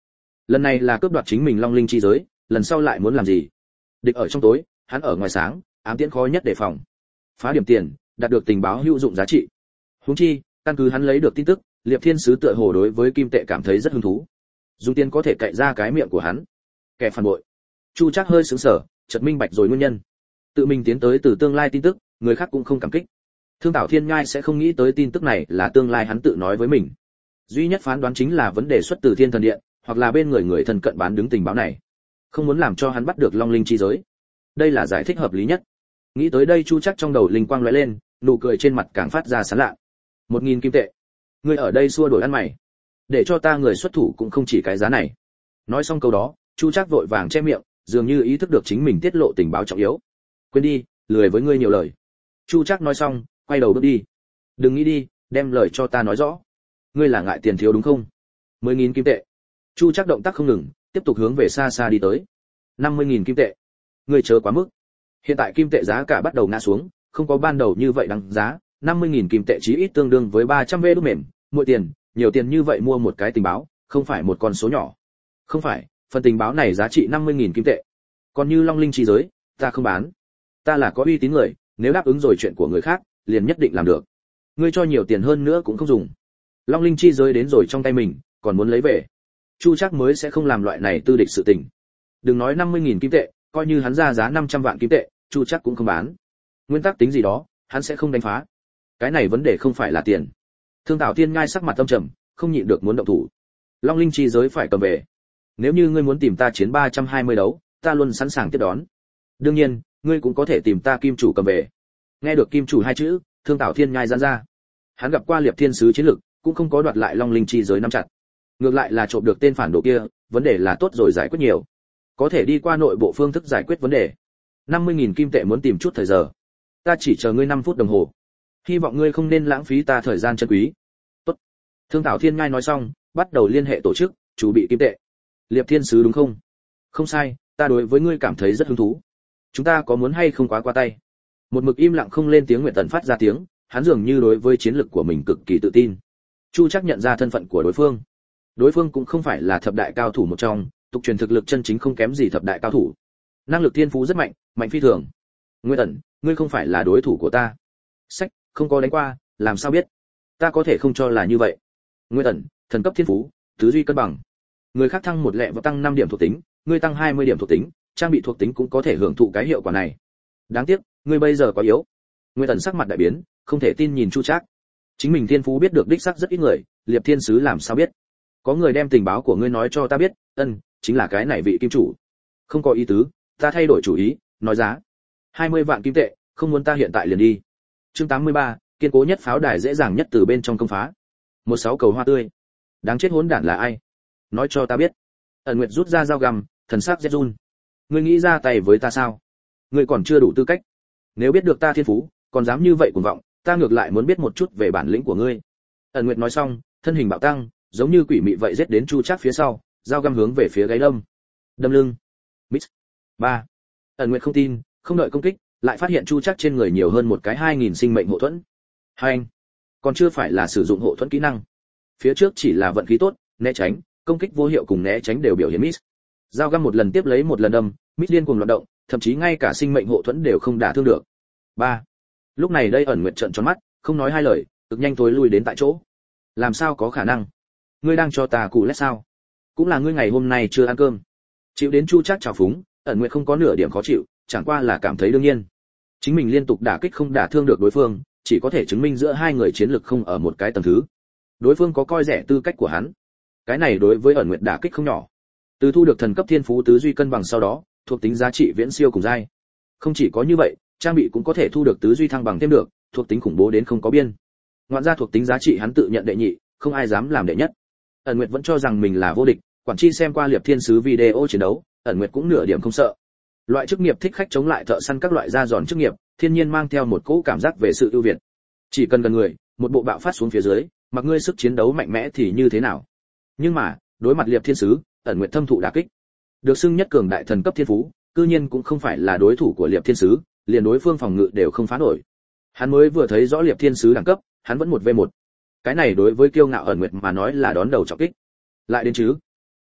Lần này là cướp đoạt chính mình long linh chi giới, lần sau lại muốn làm gì? Địch ở trong tối, hắn ở ngoài sáng, ám tiễn khó nhất đề phòng. Phá điểm tiền, đạt được tình báo hữu dụng giá trị. Huống chi, căn cứ hắn lấy được tin tức, Liệp Thiên sứ tựa hồ đối với kim tệ cảm thấy rất hứng thú. Dùng tiền có thể cậy ra cái miệng của hắn. Kẻ phản bội. Chu Trác hơi sững sờ, chợt minh bạch rồi nguyên nhân. Tự mình tiến tới từ tương lai tin tức, người khác cũng không cảm kích. Thương Tảo Thiên Nhai sẽ không nghĩ tới tin tức này là tương lai hắn tự nói với mình. Duy nhất phán đoán chính là vấn đề xuất từ Thiên Thần Điện, hoặc là bên người thân cận bán đứng tình báo này. Không muốn làm cho hắn bắt được Long Linh chi giới. Đây là giải thích hợp lý nhất. Nghĩ tới đây Chu Trác trong đầu linh quang lóe lên, nụ cười trên mặt càng phát ra sán lạ. 1000 kim tệ. Ngươi ở đây xua đổi ăn mày. Để cho ta người xuất thủ cũng không chỉ cái giá này. Nói xong câu đó, Chu Trác vội vàng che miệng, dường như ý thức được chính mình tiết lộ tình báo trọng yếu. Quên đi, lười với ngươi nhiều lời. Chu Trác nói xong, quay đầu bước đi. Đừng nghĩ đi, đem lời cho ta nói rõ. Ngươi là ngại tiền thiếu đúng không? 10.000 kim tệ. Chu Trác động tác không ngừng, tiếp tục hướng về xa xa đi tới. 50.000 kim tệ. Ngươi chớ quá mức. Hiện tại kim tệ giá cả bắt đầu ngã xuống, không có ban đầu như vậy đáng giá, 50.000 kim tệ chí ít tương đương với 300 vé đúc mềm, mỗi tiền, nhiều tiền như vậy mua một cái tình báo, không phải một con số nhỏ. Không phải, phần tình báo này giá trị 50.000 kim tệ. Còn như Long Linh chi giới, ta không bán. Ta là có uy tín người, nếu đáp ứng rồi chuyện của người khác, liền nhất định làm được. Ngươi cho nhiều tiền hơn nữa cũng không dùng. Long Linh chi giới đến rồi trong tay mình, còn muốn lấy về. Chu Trác mới sẽ không làm loại này tư địch sự tình. Đừng nói 50.000 kim tệ, coi như hắn ra giá 500 vạn kim tệ, Chu Trác cũng không bán. Nguyên tắc tính gì đó, hắn sẽ không đánh phá. Cái này vấn đề không phải là tiền. Thương Tảo Thiên Ngai sắc mặt âm trầm, không nhịn được muốn động thủ. Long Linh chi giới phải cầm về. Nếu như ngươi muốn tìm ta chiến 320 đấu, ta luôn sẵn sàng tiếp đón. Đương nhiên, ngươi cũng có thể tìm ta kim chủ cầm về. Nghe được kim chủ hai chữ, Thương Tảo Thiên Nhai giãn ra. Hắn gặp qua Liệp Thiên sứ chiến lực, cũng không có đoạt lại Long Linh chi giới nắm chặt. Ngược lại là trộm được tên phản đồ kia, vấn đề là tốt rồi giải quyết nhiều. Có thể đi qua nội bộ phương thức giải quyết vấn đề. 50.000 kim tệ muốn tìm chút thời giờ. Ta chỉ chờ ngươi 5 phút đồng hồ. Hy vọng ngươi không nên lãng phí ta thời gian chân quý. Tốt. Thương Tảo Thiên Nhai nói xong, bắt đầu liên hệ tổ chức, chuẩn bị kim tệ. Liệp Thiên sứ đúng không? Không sai, ta đối với ngươi cảm thấy rất hứng thú. Chúng ta có muốn hay không quá qua tay? Một mực im lặng không lên tiếng Nguyệt Tần phát ra tiếng, hắn dường như đối với chiến lực của mình cực kỳ tự tin. Chu Trác nhận ra thân phận của đối phương. Đối phương cũng không phải là thập đại cao thủ một trong, tục truyền thực lực chân chính không kém gì thập đại cao thủ. Năng lực thiên phú rất mạnh, mạnh phi thường. Nguyệt Tần, ngươi không phải là đối thủ của ta. Sách, không có đánh qua, làm sao biết? Ta có thể không cho là như vậy. Nguyệt Tần, thần cấp thiên phú, tứ duy cân bằng. Người khác thăng một lẹ và tăng 5 điểm thuộc tính, ngươi tăng 20 điểm thuộc tính, trang bị thuộc tính cũng có thể hưởng thụ cái hiệu quả này. Đáng tiếc, ngươi bây giờ quá yếu. Nguyệt Tần sắc mặt đại biến, không thể tin nhìn Chu Trác. Chính mình thiên phú biết được đích xác rất ít người, Liệp Thiên sứ làm sao biết? Có người đem tình báo của ngươi nói cho ta biết, chính là cái này vị kim chủ. Không có ý tứ, ta thay đổi chủ ý, nói giá 20 vạn kim tệ, không muốn ta hiện tại liền đi. Chương 83, kiên cố nhất pháo đài dễ dàng nhất từ bên trong công phá. 16 cầu hoa tươi. Đáng chết hỗn đản là ai? Nói cho ta biết. Ẩn Nguyệt rút ra dao găm, thần sắc rét run. Ngươi nghĩ ra tay với ta sao? Ngươi còn chưa đủ tư cách. Nếu biết được ta thiên phú, còn dám như vậy cuồng vọng, ta ngược lại muốn biết một chút về bản lĩnh của ngươi. Ẩn Nguyệt nói xong, thân hình bạo tăng, giống như quỷ mị vậy giết đến Chu Trác phía sau, dao găm hướng về phía gáy đâm. Đâm lưng. Mít. 3. Ẩn Nguyệt không tin, không đợi công kích, lại phát hiện Chu Trác trên người nhiều hơn một cái 2000 sinh mệnh hộ thuẫn. Hành. Còn chưa phải là sử dụng hộ thuẫn kỹ năng. Phía trước chỉ là vận khí tốt, né tránh, công kích vô hiệu cùng né tránh đều biểu hiện miss. Dao găm một lần tiếp lấy một lần đâm, miss liên cùng loạn động, thậm chí ngay cả sinh mệnh hộ thuẫn đều không đả thương được. 3. Lúc này đây Ẩn Nguyệt trợn tròn mắt, không nói hai lời, cực nhanh tối lui đến tại chỗ. Làm sao có khả năng? Ngươi đang cho ta cù lét sao? Cũng là ngươi ngày hôm nay chưa ăn cơm. Chịu đến Chu Trác trào phúng, Ẩn Nguyệt không có nửa điểm khó chịu, chẳng qua là cảm thấy đương nhiên. Chính mình liên tục đả kích không đả thương được đối phương, chỉ có thể chứng minh giữa hai người chiến lực không ở một cái tầng thứ. Đối phương có coi rẻ tư cách của hắn. Cái này đối với Ẩn Nguyệt đả kích không nhỏ. Từ thu được thần cấp thiên phú tứ duy cân bằng sau đó, thuộc tính giá trị viễn siêu cùng giai. Không chỉ có như vậy, trang bị cũng có thể thu được tứ duy thăng bằng thêm được, thuộc tính khủng bố đến không có biên. Ngoạn ra thuộc tính giá trị hắn tự nhận đệ nhị, không ai dám làm đệ nhất. Ẩn Nguyệt vẫn cho rằng mình là vô địch, quản chi xem qua Liệp Thiên sứ video chiến đấu, Ẩn Nguyệt cũng nửa điểm không sợ. Loại chức nghiệp thích khách chống lại thợ săn các loại da giòn chức nghiệp, thiên nhiên mang theo một cỗ cảm giác về sự ưu việt. Chỉ cần gần người, một bộ bạo phát xuống phía dưới, mặc ngươi sức chiến đấu mạnh mẽ thì như thế nào? Nhưng mà, đối mặt Liệp Thiên sứ, Ẩn Nguyệt thâm thụ đả kích. Được xưng nhất cường đại thần cấp thiên phú, cư nhiên cũng không phải là đối thủ của Liệp Thiên sứ, liền đối phương phòng ngự đều không phá nổi. Hắn mới vừa thấy rõ Liệp Thiên sứ đẳng cấp, hắn vẫn 1v1. Cái này đối với kiêu ngạo Ẩn Nguyệt mà nói là đón đầu trọng kích. Lại đến chứ?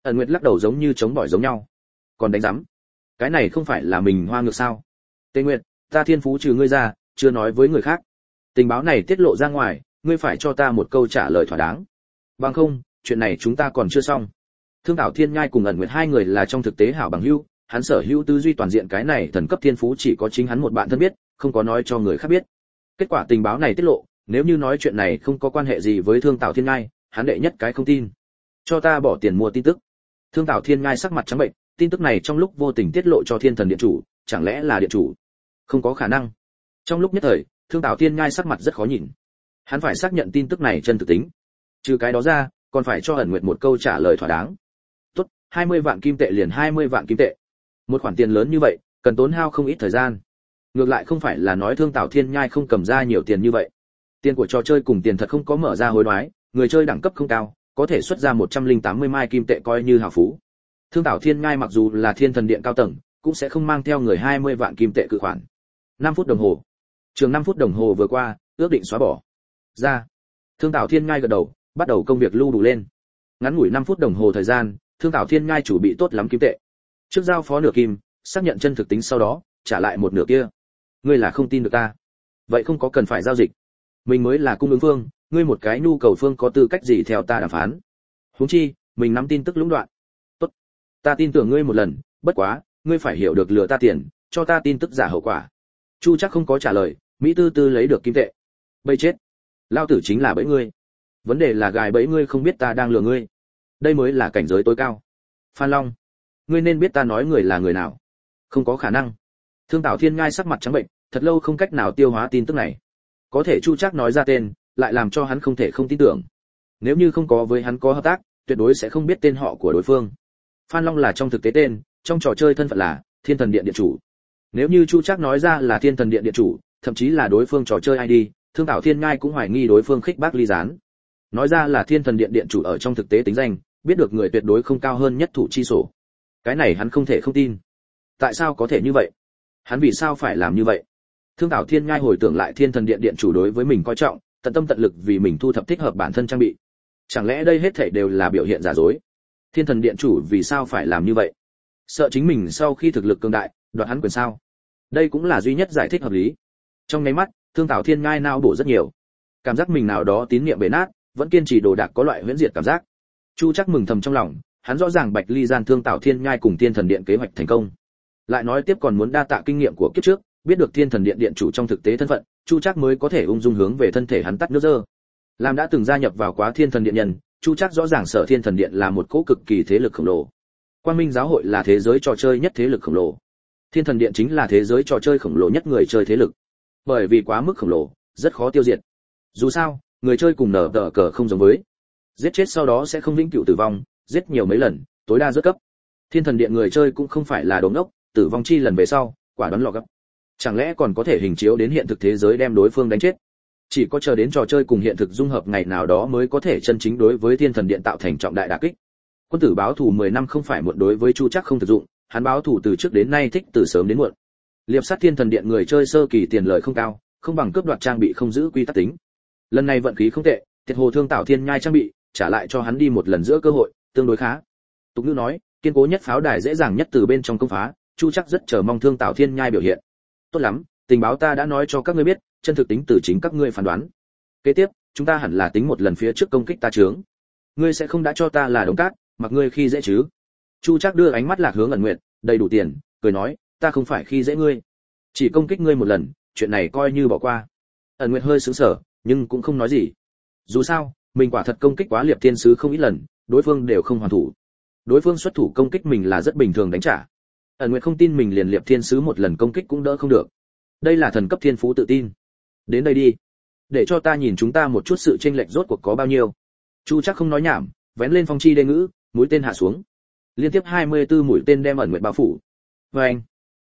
Ẩn Nguyệt lắc đầu giống như chống bỏi giống nhau. Còn đánh rắm? Cái này không phải là mình hoa ngược sao? Tề Nguyệt, ta thiên phú trừ ngươi ra, chưa nói với người khác. Tình báo này tiết lộ ra ngoài, ngươi phải cho ta một câu trả lời thỏa đáng. Bằng không, chuyện này chúng ta còn chưa xong. Thương Tảo Thiên Nhai cùng Ẩn Nguyệt hai người là trong thực tế hảo bằng hữu, hắn sở hữu tư duy toàn diện cái này thần cấp thiên phú chỉ có chính hắn một bạn thân biết, không có nói cho người khác biết. Kết quả tình báo này tiết lộ, nếu như nói chuyện này không có quan hệ gì với Thương Tảo Thiên Nhai, hắn đệ nhất cái không tin. Cho ta bỏ tiền mua tin tức. Thương Tảo Thiên Nhai sắc mặt trắng bệnh, tin tức này trong lúc vô tình tiết lộ cho Thiên Thần Điện chủ, chẳng lẽ là điện chủ? Không có khả năng. Trong lúc nhất thời, Thương Tảo Thiên Nhai sắc mặt rất khó nhìn. Hắn phải xác nhận tin tức này chân thực tính. Trừ cái đó ra, còn phải cho Ẩn Nguyệt một câu trả lời thỏa đáng. Tốt, 20 vạn kim tệ liền 20 vạn kim tệ. Một khoản tiền lớn như vậy, cần tốn hao không ít thời gian. Ngược lại không phải là nói Thương Tảo Thiên Nhai không cầm ra nhiều tiền như vậy. Tiền của trò chơi cùng tiền thật không có mở ra hối đoái, người chơi đẳng cấp không cao, có thể xuất ra 180 mai kim tệ coi như hào phú. Thương Tảo Thiên Nhai mặc dù là Thiên Thần Điện cao tầng, cũng sẽ không mang theo người 20 vạn kim tệ cự khoản. 5 phút đồng hồ. Trường 5 phút đồng hồ vừa qua, ước định xóa bỏ. Ra. Thương Tảo Thiên Nhai gật đầu, bắt đầu công việc lưu đủ lên. Ngắn ngủi 5 phút đồng hồ thời gian, Thương Tảo Thiên Nhai chủ bị tốt lắm kim tệ. Trước giao phó nửa kim, xác nhận chân thực tính sau đó, trả lại một nửa kia. Ngươi là không tin được ta. Vậy không có cần phải giao dịch. Mình mới là cung ứng phương, ngươi một cái nhu cầu phương có tư cách gì theo ta đàm phán? Huống chi, mình nắm tin tức lũng đoạn. Tốt, ta tin tưởng ngươi một lần, bất quá, ngươi phải hiểu được lừa ta tiền, cho ta tin tức giả hậu quả. Chu chắc không có trả lời, Mỹ Tư Tư lấy được kim tệ. Bây chết, lao tử chính là bẫy ngươi. Vấn đề là gài bẫy ngươi không biết ta đang lừa ngươi. Đây mới là cảnh giới tối cao. Phan Long, ngươi nên biết ta nói người là người nào. Không có khả năng. Thương Tảo Thiên Nhai sắc mặt trắng bệnh, thật lâu không cách nào tiêu hóa tin tức này. Có thể Chu Trác nói ra tên, lại làm cho hắn không thể không tin tưởng. Nếu như không có với hắn có hợp tác, tuyệt đối sẽ không biết tên họ của đối phương. Phan Long là trong thực tế tên, trong trò chơi thân phận là Thiên Thần Điện điện chủ. Nếu như Chu Trác nói ra là Thiên Thần Điện điện chủ, thậm chí là đối phương trò chơi ID, Thương Tảo Thiên Nhai cũng hoài nghi đối phương khích bác ly gián. Nói ra là Thiên Thần Điện điện chủ ở trong thực tế tính danh, biết được người tuyệt đối không cao hơn nhất thủ chi sổ. Cái này hắn không thể không tin. Tại sao có thể như vậy? Hắn vì sao phải làm như vậy? Thương Tảo Thiên Nhai hồi tưởng lại Thiên Thần Điện điện chủ đối với mình coi trọng, tận tâm tận lực vì mình thu thập thích hợp bản thân trang bị. Chẳng lẽ đây hết thảy đều là biểu hiện giả dối? Thiên Thần Điện chủ vì sao phải làm như vậy? Sợ chính mình sau khi thực lực cường đại, đoạt hắn quyền sao? Đây cũng là duy nhất giải thích hợp lý. Trong nháy mắt, Thương Tảo Thiên Nhai nao bổ rất nhiều. Cảm giác mình nào đó tín niệm bể nát, vẫn kiên trì đồ đạc có loại huyễn diệt cảm giác. Chu Trác mừng thầm trong lòng, hắn rõ ràng Bạch Ly gian Thương Tảo Thiên Nhai cùng Thiên Thần Điện kế hoạch thành công. Lại nói tiếp còn muốn đa tạ kinh nghiệm của kiếp trước, biết được Thiên Thần Điện điện chủ trong thực tế thân phận, Chu Trác mới có thể ung dung hướng về thân thể hắn tắt nước dơ. Làm đã từng gia nhập vào quá Thiên Thần Điện nhân, Chu Trác rõ ràng Sở Thiên Thần Điện là một cỗ cực kỳ thế lực khổng lồ. Quang Minh giáo hội là thế giới trò chơi nhất thế lực khổng lồ. Thiên Thần Điện chính là thế giới trò chơi khổng lồ nhất người chơi thế lực. Bởi vì quá mức khổng lồ, rất khó tiêu diệt. Dù sao, người chơi cùng nở tờ cờ không giống với. Giết chết sau đó sẽ không vĩnh cửu tử vong, giết nhiều mấy lần, tối đa rớt cấp. Thiên Thần Điện người chơi cũng không phải là đồ ngốc, tử vong chi lần về sau, quả đoán lọ gấp. Chẳng lẽ còn có thể hình chiếu đến hiện thực thế giới đem đối phương đánh chết? Chỉ có chờ đến trò chơi cùng hiện thực dung hợp ngày nào đó mới có thể chân chính đối với Thiên Thần Điện tạo thành trọng đại đả kích. Quân tử báo thù 10 năm không phải muộn đối với Chu Trác không thực dụng, hắn báo thù từ trước đến nay thích từ sớm đến muộn. Liệp sát Thiên Thần Điện người chơi sơ kỳ tiền lời không cao, không bằng cướp đoạt trang bị không giữ quy tắc tính. Lần này vận khí không tệ, Tiệt Hồ Thương Tảo Thiên Nhai trang bị, trả lại cho hắn đi một lần giữa cơ hội, tương đối khá. Tục ngữ nói, kiên cố nhất pháo đài dễ dàng nhất từ bên trong công phá, Chu Trác rất chờ mong Thương Tảo Thiên Nhai biểu hiện. Tốt lắm, tình báo ta đã nói cho các ngươi biết, chân thực tính từ chính các ngươi phán đoán. Kế tiếp, chúng ta hẳn là tính một lần phía trước công kích ta chướng. Ngươi sẽ không đã cho ta là đống cát, mặc ngươi khi dễ chứ? Chu Trác đưa ánh mắt lạc hướng Ẩn Nguyệt, đầy đủ tiền, cười nói, ta không phải khi dễ ngươi, chỉ công kích ngươi một lần, chuyện này coi như bỏ qua. Ẩn Nguyệt hơi sững sờ, nhưng cũng không nói gì. Dù sao, mình quả thật công kích quá Liệp Thiên sứ không ít lần, đối phương đều không hoàn thủ. Đối phương xuất thủ công kích mình là rất bình thường đánh trả. Ẩn Nguyệt không tin mình liền Liệp Thiên sứ một lần công kích cũng đỡ không được. Đây là thần cấp thiên phú tự tin. Đến đây đi, để cho ta nhìn chúng ta một chút sự chênh lệch rốt cuộc có bao nhiêu. Chu Trác không nói nhảm, vén lên phong chi đê ngữ, mũi tên hạ xuống. Liên tiếp 24 mũi tên đem Ẩn Nguyệt bao phủ. Oeng.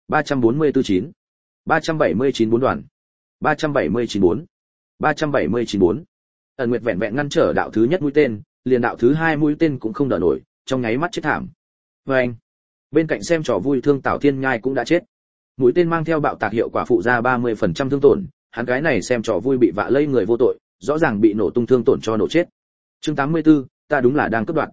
349. 379 4 đoàn. 379 4. 379 4. Ẩn Nguyệt vẹn vẹn ngăn trở đạo thứ nhất mũi tên, liền đạo thứ hai mũi tên cũng không đỡ nổi, trong nháy mắt chết thảm. Oeng. Bên cạnh xem trò vui Thương Tảo Thiên Nhai cũng đã chết. Mũi tên mang theo bạo tạc hiệu quả phụ ra 30% thương tổn, hắn cái này xem trò vui bị vạ lây người vô tội, rõ ràng bị nổ tung thương tổn cho nổ chết. Chương 84, ta đúng là đang cướp đoạt.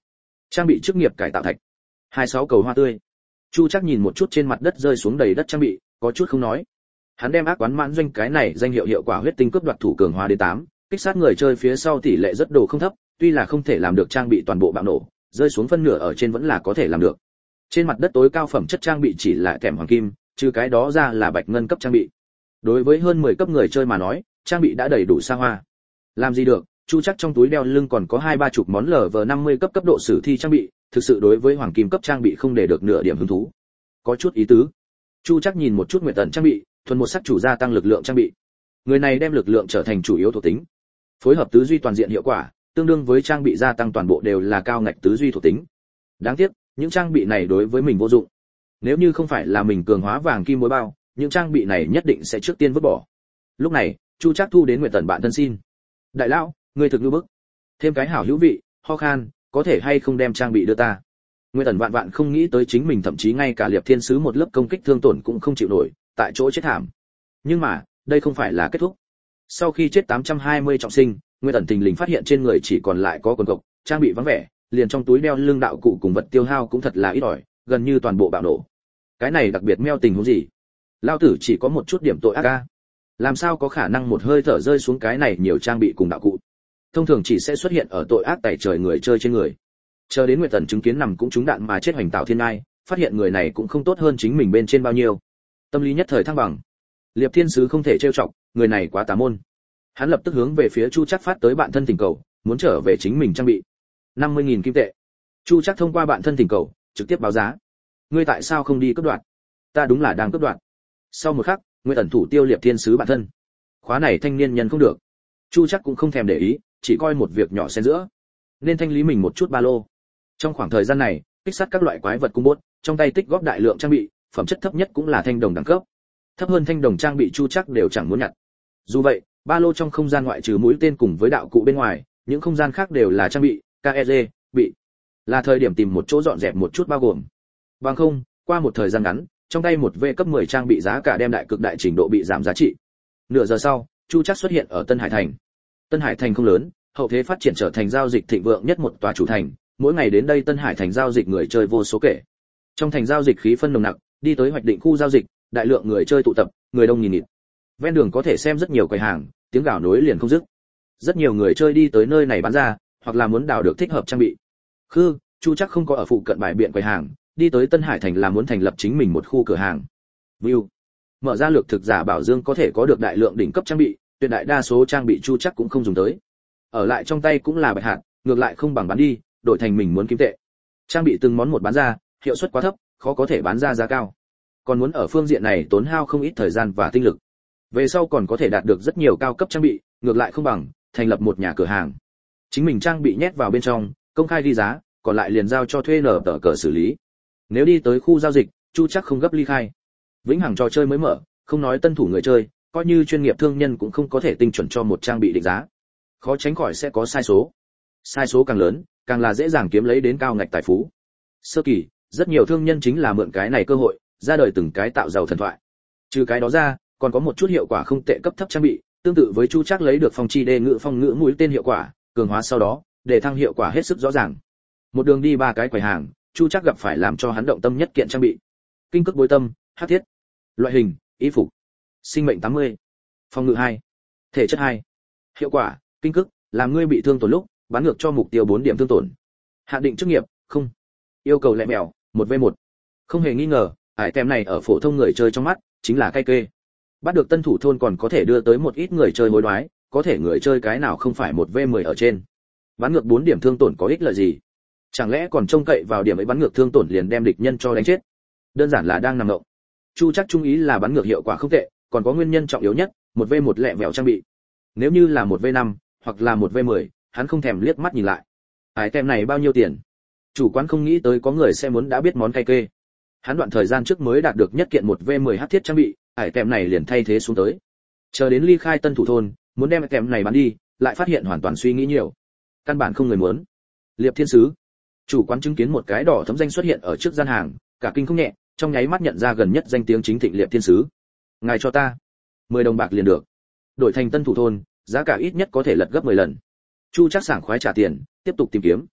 Trang bị chức nghiệp cải tạo thạch. 26 cầu hoa tươi. Chu Trác nhìn một chút trên mặt đất rơi xuống đầy đất trang bị, có chút không nói. Hắn đem ác quán mãn doanh cái này danh hiệu hiệu quả huyết tinh cướp đoạt thủ cường hóa đến 8, kích sát người chơi phía sau tỷ lệ rất đồ không thấp, tuy là không thể làm được trang bị toàn bộ bạo nổ, rơi xuống phân nửa ở trên vẫn là có thể làm được. Trên mặt đất tối cao phẩm chất trang bị chỉ là kèm hoàng kim, trừ cái đó ra là bạch ngân cấp trang bị. Đối với hơn 10 cấp người chơi mà nói, trang bị đã đầy đủ xa hoa. Làm gì được, Chu Trác trong túi đeo lưng còn có 2-3 chục món LV50 cấp độ sử thi trang bị, thực sự đối với hoàng kim cấp trang bị không để được nửa điểm hứng thú. Có chút ý tứ. Chu Trác nhìn một chút Nguyệt Tần trang bị, thuần một sắc chủ gia tăng lực lượng trang bị. Người này đem lực lượng trở thành chủ yếu thuộc tính. Phối hợp tứ duy toàn diện hiệu quả, tương đương với trang bị gia tăng toàn bộ đều là cao ngạch tứ duy thuộc tính. Đáng tiếc, những trang bị này đối với mình vô dụng. Nếu như không phải là mình cường hóa vàng kim mối bao, những trang bị này nhất định sẽ trước tiên vứt bỏ. Lúc này, Chu Trác thu đến Nguyệt Tần bạn thân xin. Đại lão, ngươi thực như bức. Thêm cái hảo hữu vị, ho khan, có thể hay không đem trang bị đưa ta. Nguyệt Tần vạn vạn không nghĩ tới chính mình thậm chí ngay cả Liệp Thiên sứ một lớp công kích thương tổn cũng không chịu nổi, tại chỗ chết thảm. Nhưng mà, đây không phải là kết thúc. Sau khi chết 820 trọng sinh, Nguyệt Tần thình lình phát hiện trên người chỉ còn lại có quần cộc, trang bị vắng vẻ, liền trong túi đeo lưng đạo cụ cùng vật tiêu hao cũng thật là ít ỏi, gần như toàn bộ bạo nổ. Cái này đặc biệt meo tình huống gì? Lao tử chỉ có một chút điểm tội ác a. Làm sao có khả năng một hơi thở rơi xuống cái này nhiều trang bị cùng đạo cụ? Thông thường chỉ sẽ xuất hiện ở tội ác tẩy trời người chơi trên người. Chờ đến Nguyệt Tần chứng kiến nằm cũng trúng đạn mà chết hoành tạo thiên ai, phát hiện người này cũng không tốt hơn chính mình bên trên bao nhiêu. Tâm lý nhất thời thăng bằng. Liệp Thiên sứ không thể trêu chọc, người này quá tà môn. Hắn lập tức hướng về phía Chu Trác phát tới bạn thân tình cầu, muốn trở về chính mình trang bị. 50.000 kim tệ. Chu Trác thông qua bạn thân tình cầu, trực tiếp báo giá. Ngươi tại sao không đi cướp đoạt? Ta đúng là đang cướp đoạt. Sau một khắc, Nguyệt Tần thủ tiêu Liệp Thiên sứ bạn thân. Khóa này thanh niên nhân không được. Chu Trác cũng không thèm để ý, chỉ coi một việc nhỏ xen giữa. Nên thanh lý mình một chút ba lô. Trong khoảng thời gian này, kích sát các loại quái vật cung bốt, trong tay tích góp đại lượng trang bị, phẩm chất thấp nhất cũng là thanh đồng đẳng cấp. Thấp hơn thanh đồng trang bị Chu Trác đều chẳng muốn nhặt. Dù vậy, ba lô trong không gian ngoại trừ mũi tên cùng với đạo cụ bên ngoài, những không gian khác đều là trang bị, KEG, bị. Là thời điểm tìm một chỗ dọn dẹp một chút bao gồm. Bằng không, qua một thời gian ngắn, trong tay một V cấp 10 trang bị giá cả đem đại cực đại trình độ bị giảm giá trị. Nửa giờ sau, Chu Trác xuất hiện ở Tân Hải thành. Tân Hải thành không lớn, hậu thế phát triển trở thành giao dịch thịnh vượng nhất một tòa chủ thành, mỗi ngày đến đây Tân Hải thành giao dịch người chơi vô số kể. Trong thành giao dịch khí phân nồng nặc, đi tới hoạch định khu giao dịch, đại lượng người chơi tụ tập, người đông nghìn nghịt. Ven đường có thể xem rất nhiều quầy hàng, tiếng gào nối liền không dứt. Rất nhiều người chơi đi tới nơi này bán ra, hoặc là muốn đào được thích hợp trang bị. Khư, Chu Trác không có ở phụ cận bãi biện quầy hàng, đi tới Tân Hải thành là muốn thành lập chính mình một khu cửa hàng. View. Mở ra lược thực giả bảo dương có thể có được đại lượng đỉnh cấp trang bị, tuyệt đại đa số trang bị Chu Trác cũng không dùng tới. Ở lại trong tay cũng là bạch hạt, ngược lại không bằng bán đi, đổi thành mình muốn kiếm tệ. Trang bị từng món một bán ra, hiệu suất quá thấp, khó có thể bán ra giá cao. Còn muốn ở phương diện này tốn hao không ít thời gian và tinh lực. Về sau còn có thể đạt được rất nhiều cao cấp trang bị, ngược lại không bằng thành lập một nhà cửa hàng. Chính mình trang bị nhét vào bên trong, công khai ghi giá, còn lại liền giao cho thuê nở tờ cờ xử lý. Nếu đi tới khu giao dịch, Chu Trác không gấp ly khai. Vĩnh hằng trò chơi mới mở, không nói tân thủ người chơi, coi như chuyên nghiệp thương nhân cũng không có thể tinh chuẩn cho một trang bị định giá. Khó tránh khỏi sẽ có sai số. Sai số càng lớn, càng là dễ dàng kiếm lấy đến cao ngạch tài phú. Sơ kỳ, rất nhiều thương nhân chính là mượn cái này cơ hội, ra đời từng cái tạo giàu thần thoại. Trừ cái đó ra, còn có một chút hiệu quả không tệ cấp thấp trang bị, tương tự với Chu Trác lấy được phong chi đê ngự phong ngữ mũi tên hiệu quả, cường hóa sau đó, để thăng hiệu quả hết sức rõ ràng. Một đường đi ba cái quầy hàng, Chu Trác gặp phải làm cho hắn động tâm nhất kiện trang bị. Kinh cức bối tâm, hắc thiết. Loại hình, y phục. Sinh mệnh 80. Phòng ngự 2. Thể chất 2. Hiệu quả, kinh cức, làm ngươi bị thương tổn lúc, bắn ngược cho mục tiêu 4 điểm thương tổn. Hạn định chức nghiệp, không. Yêu cầu lẹ mèo, 1v1. Không hề nghi ngờ, ải tem này ở phổ thông người chơi trong mắt, chính là cay kê. Bắt được tân thủ thôn còn có thể đưa tới một ít người chơi hối đoái, có thể người chơi cái nào không phải 1v10 ở trên. Bắn ngược 4 điểm thương tổn có ích lợi gì? Chẳng lẽ còn trông cậy vào điểm ấy bắn ngược thương tổn liền đem địch nhân cho đánh chết? Đơn giản là đang nằm ngộng. Chu Trác trung ý là bắn ngược hiệu quả không tệ, còn có nguyên nhân trọng yếu nhất, 1v1 lẹ mèo trang bị. Nếu như là 1v5 hoặc là 1v10, hắn không thèm liếc mắt nhìn lại. Ải tem này bao nhiêu tiền? Chủ quán không nghĩ tới có người sẽ muốn đã biết món cay kê. Hắn đoạn thời gian trước mới đạt được nhất kiện 1v10 hắc thiết trang bị, ải tem này liền thay thế xuống tới. Chờ đến ly khai tân thủ thôn, muốn đem tem này bán đi, lại phát hiện hoàn toàn suy nghĩ nhiều. Căn bản không người muốn. Liệp Thiên sứ. Chủ quán chứng kiến một cái đỏ thấm danh xuất hiện ở trước gian hàng, cả kinh không nhẹ, trong nháy mắt nhận ra gần nhất danh tiếng chính thịnh Liệp Thiên sứ. Ngài cho ta 10 đồng bạc liền được. Đổi thành tân thủ thôn, giá cả ít nhất có thể lật gấp 10 lần. Chu Trác sảng khoái trả tiền, tiếp tục tìm kiếm.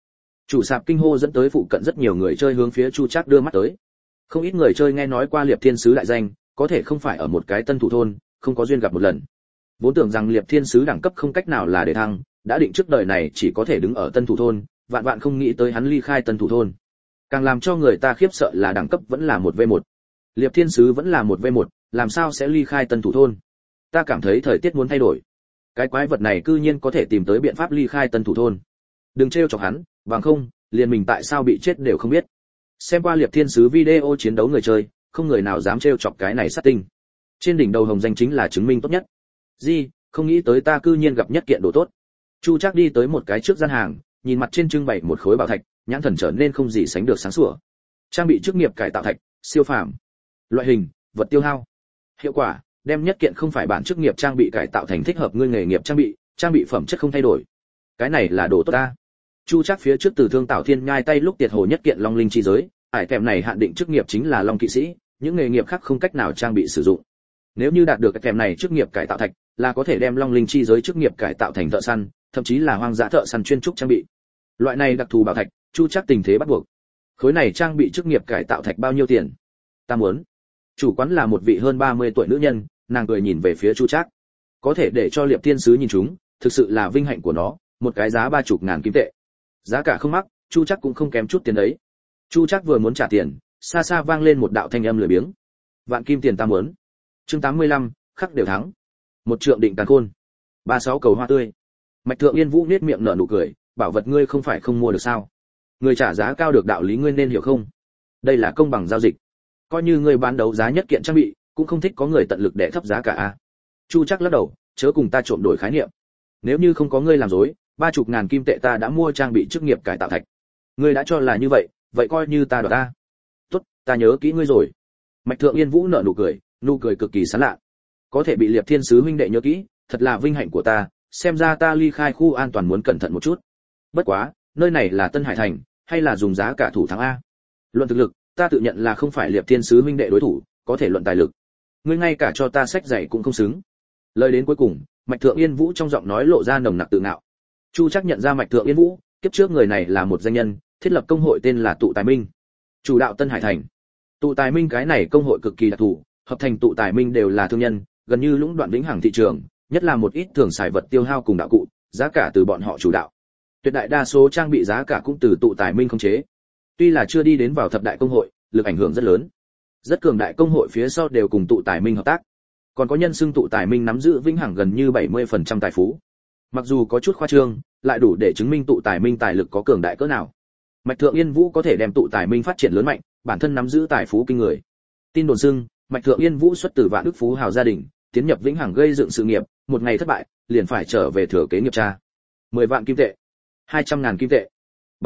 Chủ sạp kinh hô dẫn tới phụ cận rất nhiều người chơi hướng phía Chu Trác đưa mắt tới. Không ít người chơi nghe nói qua Liệp Thiên Sứ đại danh, có thể không phải ở một cái tân thủ thôn, không có duyên gặp một lần. Vốn tưởng rằng Liệp Thiên Sứ đẳng cấp không cách nào là để thăng, đã định trước đời này chỉ có thể đứng ở tân thủ thôn, vạn vạn không nghĩ tới hắn ly khai tân thủ thôn. Càng làm cho người ta khiếp sợ là đẳng cấp vẫn là 1v1. Liệp Thiên Sứ vẫn là 1v1, làm sao sẽ ly khai tân thủ thôn? Ta cảm thấy thời tiết muốn thay đổi. Cái quái vật này cư nhiên có thể tìm tới biện pháp ly khai tân thủ thôn. Đừng trêu chọc hắn, bằng không, liền mình tại sao bị chết đều không biết. Xem qua Liệp Thiên Sứ video chiến đấu người chơi, không người nào dám trêu chọc cái này sát tinh. Trên đỉnh đầu hồng danh chính là chứng minh tốt nhất. Gì, không nghĩ tới ta cư nhiên gặp nhất kiện đồ tốt. Chu Trác đi tới một cái trước gian hàng, nhìn mặt trên trưng bày một khối bảo thạch, nhãn thần trở nên không gì sánh được sáng sủa. Trang bị chức nghiệp cải tạo thạch, siêu phàm. Loại hình, vật tiêu hao. Hiệu quả, đem nhất kiện không phải bản chức nghiệp trang bị cải tạo thành thích hợp ngươi nghề nghiệp trang bị phẩm chất không thay đổi. Cái này là đồ tốt ta. Chu Trác phía trước từ Thương Tảo Thiên nhai tay lúc tiệt hồ nhất kiện Long Linh chi giới, ải tèm này hạn định chức nghiệp chính là Long kỵ sĩ, những nghề nghiệp khác không cách nào trang bị sử dụng. Nếu như đạt được cái tèm này chức nghiệp cải tạo thạch, là có thể đem Long Linh chi giới chức nghiệp cải tạo thành thợ săn, thậm chí là hoang dã thợ săn chuyên trúc trang bị. Loại này đặc thù bảo thạch, Chu Trác tình thế bắt buộc. Khối này trang bị chức nghiệp cải tạo thạch bao nhiêu tiền? Ta muốn. Chủ quán là một vị hơn 30 tuổi nữ nhân, nàng cười nhìn về phía Chu Trác. Có thể để cho Liệp Thiên Sứ nhìn chúng, thực sự là vinh hạnh của nó, một cái giá 30.000 kim tệ. Giá cả không mắc, Chu Trác cũng không kém chút tiền đấy. Chu Trác vừa muốn trả tiền, xa xa vang lên một đạo thanh âm lười biếng. Vạn kim tiền ta muốn. Chương 85, khắc đều thắng. Một trượng định càn khôn. 36 cầu hoa tươi. Mạch Thượng Yên Vũ nhếch miệng nở nụ cười, bảo vật ngươi không phải không mua được sao? Người trả giá cao được đạo lý ngươi nên hiểu không? Đây là công bằng giao dịch. Coi như ngươi bán đấu giá nhất kiện trang bị, cũng không thích có người tận lực để thấp giá cả a. Chu Trác lắc đầu, chớ cùng ta trộm đổi khái niệm. Nếu như không có ngươi làm dối, 30.000 kim tệ ta đã mua trang bị chức nghiệp cải tạo thạch. Ngươi đã cho là như vậy, vậy coi như ta đoạt ta. Tốt, ta nhớ kỹ ngươi rồi. Mạch Thượng Yên Vũ nở nụ cười cực kỳ sán lạ. Có thể bị Liệp Thiên Sứ huynh đệ nhớ kỹ, thật là vinh hạnh của ta, xem ra ta ly khai khu an toàn muốn cẩn thận một chút. Bất quá, nơi này là Tân Hải thành, hay là dùng giá cả thủ thắng a? Luận thực lực, ta tự nhận là không phải Liệp Thiên Sứ huynh đệ đối thủ, có thể luận tài lực. Ngươi ngay cả cho ta sách dạy cũng không xứng. Lời đến cuối cùng, Mạch Thượng Yên Vũ trong giọng nói lộ ra nồng nặc tự ngạo. Chu Trác nhận ra Mạch Thượng Yên Vũ, kiếp trước người này là một danh nhân, thiết lập công hội tên là Tụ Tài Minh, chủ đạo Tân Hải thành. Tụ Tài Minh cái này công hội cực kỳ đặc thù, hợp thành Tụ Tài Minh đều là thương nhân, gần như lũng đoạn vĩnh hằng thị trường, nhất là một ít thường xài vật tiêu hao cùng đạo cụ, giá cả từ bọn họ chủ đạo. Tuyệt đại đa số trang bị giá cả cũng từ Tụ Tài Minh khống chế. Tuy là chưa đi đến vào thập đại công hội, lực ảnh hưởng rất lớn. Rất cường đại công hội phía sau đều cùng Tụ Tài Minh hợp tác. Còn có nhân xưng Tụ Tài Minh nắm giữ vĩnh hằng gần như 70% tài phú. Mặc dù có chút khoa trương, lại đủ để chứng minh Tụ Tài Minh tài lực có cường đại cỡ nào. Mạch Thượng Yên Vũ có thể đem Tụ Tài Minh phát triển lớn mạnh, bản thân nắm giữ tài phú kinh người. Tin đồn xưng, Mạch Thượng Yên Vũ xuất từ vạn đức phú hào gia đình, tiến nhập vĩnh hằng gây dựng sự nghiệp, một ngày thất bại, liền phải trở về thừa kế nghiệp cha. 10 vạn kim tệ, 200.000 kim tệ,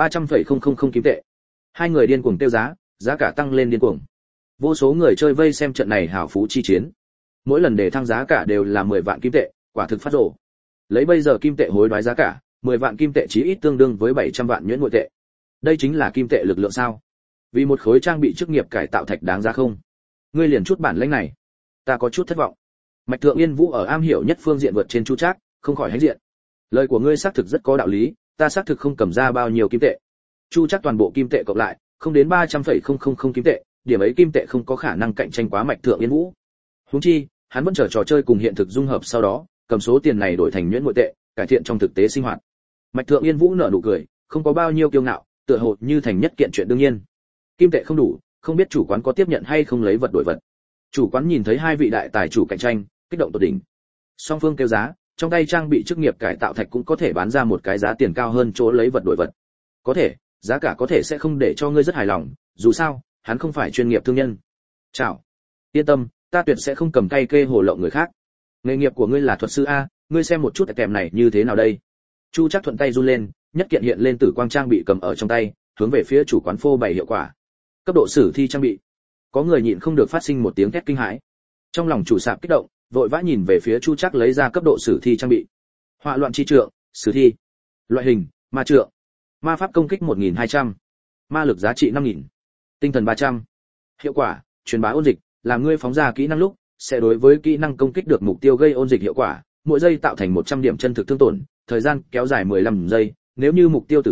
300,000 kim tệ. Hai người điên cuồng tiêu giá, giá cả tăng lên điên cuồng. Vô số người chơi vây xem trận này hảo phú chi chiến. Mỗi lần để thăng giá cả đều là 10 vạn kim tệ, quả thực phát rồ. Lấy bây giờ kim tệ hối đoái giá cả, 10 vạn kim tệ chí ít tương đương với 700 vạn nhuyễn nội tệ. Đây chính là kim tệ lực lượng sao? Vì một khối trang bị chức nghiệp cải tạo thạch đáng giá không? Ngươi liền chút bản lĩnh này, ta có chút thất vọng. Mạch Thượng Yên Vũ ở am hiểu nhất phương diện vượt trên Chu Trác, không khỏi hãnh diện. Lời của ngươi xác thực rất có đạo lý, ta xác thực không cầm ra bao nhiêu kim tệ. Chu Trác toàn bộ kim tệ cộng lại, không đến 300,000 kim tệ, điểm ấy kim tệ không có khả năng cạnh tranh quá Mạch Thượng Yên Vũ. Huống chi, hắn vẫn chờ trò chơi cùng hiện thực dung hợp sau đó, cầm số tiền này đổi thành nhuyễn nội tệ, cải thiện trong thực tế sinh hoạt. Mạch Thượng Yên Vũ nở nụ cười, không có bao nhiêu kiêu ngạo, tựa hồ như thành nhất kiện chuyện đương nhiên. Kim tệ không đủ, không biết chủ quán có tiếp nhận hay không lấy vật đổi vật. Chủ quán nhìn thấy hai vị đại tài chủ cạnh tranh, kích động tột đỉnh. Song phương kêu giá, trong tay trang bị chức nghiệp cải tạo thạch cũng có thể bán ra một cái giá tiền cao hơn chỗ lấy vật đổi vật. Có thể, giá cả có thể sẽ không để cho ngươi rất hài lòng, dù sao, hắn không phải chuyên nghiệp thương nhân. Chào. Yên tâm, ta tuyệt sẽ không cầm tay kê hồ lộng người khác. Nghề nghiệp của ngươi là thuật sư a, ngươi xem một chút kèm này như thế nào đây? Chu Trác thuận tay run lên, nhất kiện hiện lên tử quang trang bị cầm ở trong tay, hướng về phía chủ quán phô bày hiệu quả. Cấp độ sử thi trang bị. Có người nhịn không được phát sinh một tiếng thét kinh hãi. Trong lòng chủ sạp kích động, vội vã nhìn về phía Chu Trác lấy ra cấp độ sử thi trang bị. Họa loạn chi trượng, sử thi. Loại hình, ma trượng. Ma pháp công kích 1200. Ma lực giá trị 5000. Tinh thần 300. Hiệu quả, truyền bá ôn dịch, làm ngươi phóng ra kỹ năng lúc, sẽ đối với kỹ năng công kích được mục tiêu gây ôn dịch hiệu quả, mỗi giây tạo thành 100 điểm chân thực thương tổn, thời gian kéo dài 15 giây, nếu như mục tiêu tử vong,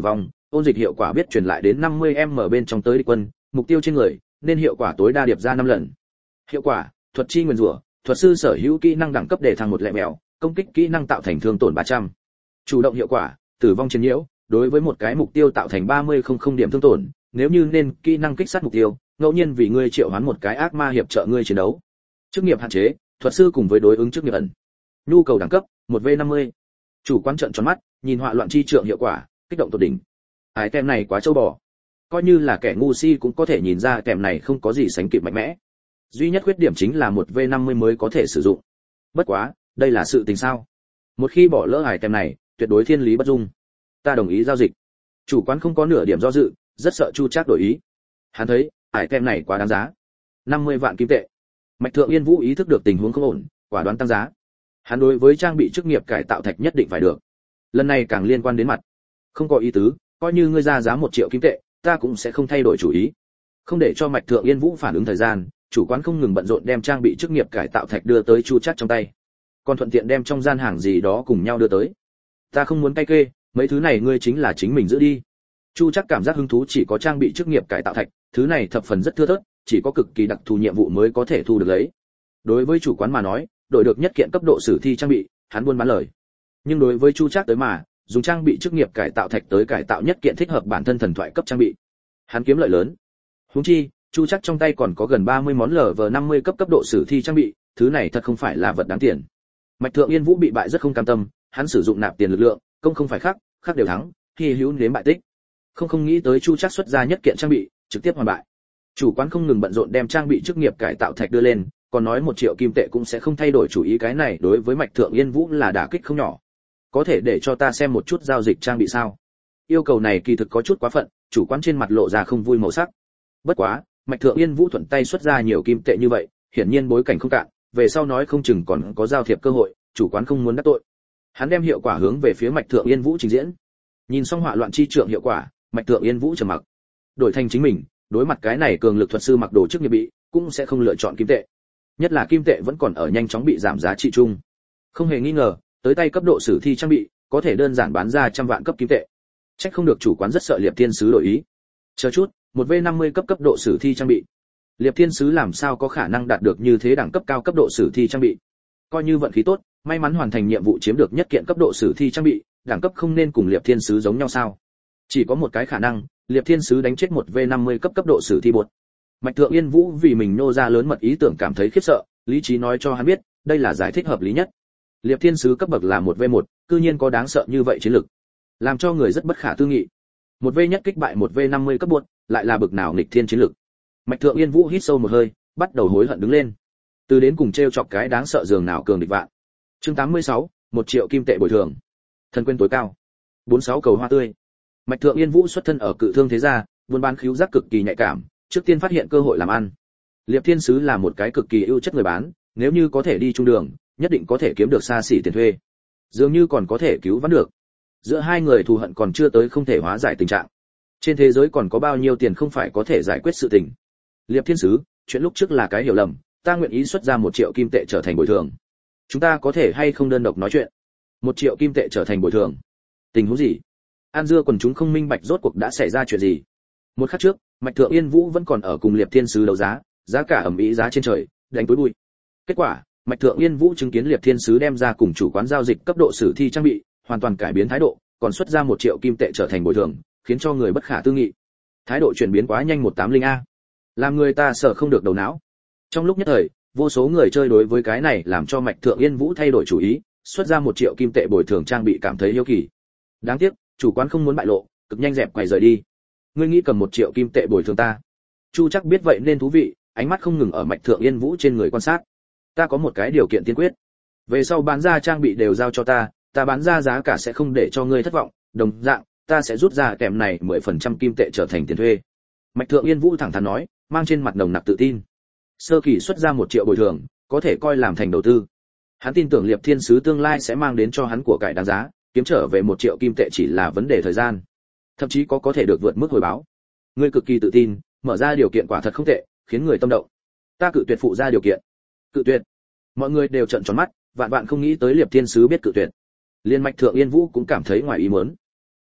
ôn dịch hiệu quả biết truyền lại đến 50m bên trong tới địch quân, mục tiêu trên người, nên hiệu quả tối đa điệp ra 5 lần. Hiệu quả, thuật chi nguyên rủa, thuật sư sở hữu kỹ năng đẳng cấp để thăng 1 lẹ mèo, công kích kỹ năng tạo thành thương tổn 300. Chủ động hiệu quả, tử vong chiến nhiễu, đối với một cái mục tiêu tạo thành 3000 điểm thương tổn, nếu như nên kỹ năng kích sát mục tiêu, ngẫu nhiên vì ngươi triệu hoán một cái ác ma hiệp trợ ngươi chiến đấu. Chức nghiệp hạn chế, thuật sư cùng với đối ứng chức nghiệp ẩn. Nhu cầu đẳng cấp, 1v50. Chủ quán trợn tròn mắt, nhìn họa loạn chi trượng hiệu quả, kích động tột đỉnh. Cái tem này quá trâu bò. Coi như là kẻ ngu si cũng có thể nhìn ra kèm này không có gì sánh kịp mạnh mẽ. Duy nhất khuyết điểm chính là 1v50 mới có thể sử dụng. Bất quá, đây là sự tình sao? Một khi bỏ lỡ hải tem này, tuyệt đối thiên lý bất dung. Ta đồng ý giao dịch. Chủ quán không có nửa điểm do dự, rất sợ Chu Trác đổi ý. Hắn thấy, hải tem này quá đáng giá. 50 vạn kim tệ. Mạch Thượng Yên Vũ ý thức được tình huống không ổn, quả đoán tăng giá. Hắn đối với trang bị chức nghiệp cải tạo thạch nhất định phải được. Lần này càng liên quan đến mặt. Không có ý tứ, coi như ngươi ra giá 1 triệu kim tệ, ta cũng sẽ không thay đổi chủ ý. Không để cho Mạch Thượng Yên Vũ phản ứng thời gian, chủ quán không ngừng bận rộn đem trang bị chức nghiệp cải tạo thạch đưa tới Chu Trác trong tay. Còn thuận tiện đem trong gian hàng gì đó cùng nhau đưa tới. Ta không muốn cay kê, mấy thứ này ngươi chính là chính mình giữ đi. Chu Trác cảm giác hứng thú chỉ có trang bị chức nghiệp cải tạo thạch, thứ này thập phần rất thưa thớt, chỉ có cực kỳ đặc thù nhiệm vụ mới có thể thu được lấy. Đối với chủ quán mà nói, đổi được nhất kiện cấp độ sử thi trang bị, hắn buôn bán lời. Nhưng đối với Chu Trác tới mà, dùng trang bị chức nghiệp cải tạo thạch tới cải tạo nhất kiện thích hợp bản thân thần thoại cấp trang bị, hắn kiếm lợi lớn. Huống chi, Chu Trác trong tay còn có gần 30 món LV50 cấp độ sử thi trang bị, thứ này thật không phải là vật đáng tiền. Mạch Thượng Yên Vũ bị bại rất không cam tâm, hắn sử dụng nạp tiền lực lượng, công không phải khác đều thắng, hy hữu đến bại tích. Không nghĩ tới Chu Trác xuất ra nhất kiện trang bị, trực tiếp hoàn bại. Chủ quán không ngừng bận rộn đem trang bị chức nghiệp cải tạo thạch đưa lên, còn nói 1 triệu kim tệ cũng sẽ không thay đổi chủ ý, cái này đối với Mạch Thượng Yên Vũ là đả kích không nhỏ. Có thể để cho ta xem một chút giao dịch trang bị sao? Yêu cầu này kỳ thực có chút quá phận, chủ quán trên mặt lộ ra không vui màu sắc. Bất quá, Mạch Thượng Yên Vũ thuận tay xuất ra nhiều kim tệ như vậy, hiển nhiên bối cảnh không cạn, về sau nói không chừng còn có giao thiệp cơ hội, chủ quán không muốn đắc tội. Hắn đem hiệu quả hướng về phía Mạch Thượng Yên Vũ trình diễn. Nhìn xong họa loạn chi trượng hiệu quả, Mạch Thượng Yên Vũ trầm mặc. Đổi thành chính mình, đối mặt cái này cường lực thuật sư mặc đồ chức nghiệp bị, cũng sẽ không lựa chọn kim tệ. Nhất là kim tệ vẫn còn ở nhanh chóng bị giảm giá trị chung. Không hề nghi ngờ, tới tay cấp độ sử thi trang bị, có thể đơn giản bán ra 100 vạn cấp kim tệ. Chắc không được chủ quán rất sợ Liệp Thiên Sứ đổi ý. Chờ chút, 1v50 cấp độ sử thi trang bị. Liệp Thiên Sứ làm sao có khả năng đạt được như thế đẳng cấp cao cấp độ sử thi trang bị? Coi như vận khí tốt, may mắn hoàn thành nhiệm vụ chiếm được nhất kiện cấp độ sử thi trang bị, đẳng cấp không nên cùng Liệp Thiên Sứ giống nhau sao? Chỉ có một cái khả năng, Liệp Thiên Sứ đánh chết 1v50 cấp độ sử thi bột. Mạch Thượng Yên Vũ vì mình nô ra lớn mật ý tưởng cảm thấy khiếp sợ, lý trí nói cho hắn biết, đây là giải thích hợp lý nhất. Liệp Thiên Sứ cấp bậc là 1v1, cư nhiên có đáng sợ như vậy chiến lực, làm cho người rất bất khả tư nghị. 1v nhất kích bại 1v50 cấp bột, lại là bậc nào nghịch thiên chiến lực. Mạch Thượng Yên Vũ hít sâu một hơi, bắt đầu hối hận đứng lên. Từ đến cùng trêu chọc cái đáng sợ giường nào cường địch vạn. Chương 86, 1 triệu kim tệ bồi thường. Thần quyền tối cao. 46 cầu hoa tươi. Mạch Thượng Yên Vũ xuất thân ở cự thương thế gia, buôn bán khíu giác cực kỳ nhạy cảm, trước tiên phát hiện cơ hội làm ăn. Liệp Thiên Sứ là một cái cực kỳ ưu chất người bán, nếu như có thể đi trung đường, nhất định có thể kiếm được xa xỉ tiền thuê. Dường như còn có thể cứu vãn được. Giữa hai người thù hận còn chưa tới không thể hóa giải tình trạng. Trên thế giới còn có bao nhiêu tiền không phải có thể giải quyết sự tình. Liệp Thiên Sứ, chuyện lúc trước là cái hiểu lầm, ta nguyện ý xuất ra 1 triệu kim tệ trở thành bồi thường. Chúng ta có thể hay không đơn độc nói chuyện? 1 triệu kim tệ trở thành bồi thường. Tình huống gì? An Dưa quần chúng không minh bạch rốt cuộc đã xảy ra chuyện gì. Một khắc trước, Mạch Thượng Yên Vũ vẫn còn ở cùng Liệp Thiên Sứ đấu giá, giá cả ầm ĩ giá trên trời, đánh túi bụi. Kết quả, Mạch Thượng Yên Vũ chứng kiến Liệp Thiên Sứ đem ra cùng chủ quán giao dịch cấp độ sử thi trang bị, hoàn toàn cải biến thái độ, còn xuất ra 1 triệu kim tệ trở thành bồi thường, khiến cho người bất khả tư nghị. Thái độ chuyển biến quá nhanh 180A, làm người ta sợ không được đầu não. Trong lúc nhất thời, vô số người chơi đối với cái này làm cho Mạch Thượng Yên Vũ thay đổi chủ ý, xuất ra 1 triệu kim tệ bồi thường trang bị cảm thấy hiếu kỳ. Đáng tiếc, chủ quán không muốn bại lộ, cực nhanh dẹp quầy rời đi. Ngươi nghĩ cầm 1 triệu kim tệ bồi thường ta? Chu Trác biết vậy nên thú vị, ánh mắt không ngừng ở Mạch Thượng Yên Vũ trên người quan sát. Ta có một cái điều kiện tiên quyết. Về sau bán ra trang bị đều giao cho ta bán ra giá cả sẽ không để cho ngươi thất vọng, đồng dạng, ta sẽ rút ra kèm này 10% kim tệ trở thành tiền thuê. Mạch Thượng Yên Vũ thẳng thắn nói, mang trên mặt nồng nặc tự tin. Sơ kỳ xuất ra 1 triệu bồi thường, có thể coi làm thành đầu tư. Hắn tin tưởng Liệp Thiên Sứ tương lai sẽ mang đến cho hắn của cải đáng giá, kiếm trở về 1 triệu kim tệ chỉ là vấn đề thời gian. Thậm chí có thể được vượt mức hồi báo. Ngươi cực kỳ tự tin, mở ra điều kiện quả thật không tệ, khiến người tâm động. Ta cự tuyệt phụ ra điều kiện. Cự tuyệt? Mọi người đều trợn tròn mắt, vạn vạn không nghĩ tới Liệp Thiên Sứ biết cự tuyệt. Liên Mạch Thượng Yên Vũ cũng cảm thấy ngoài ý muốn.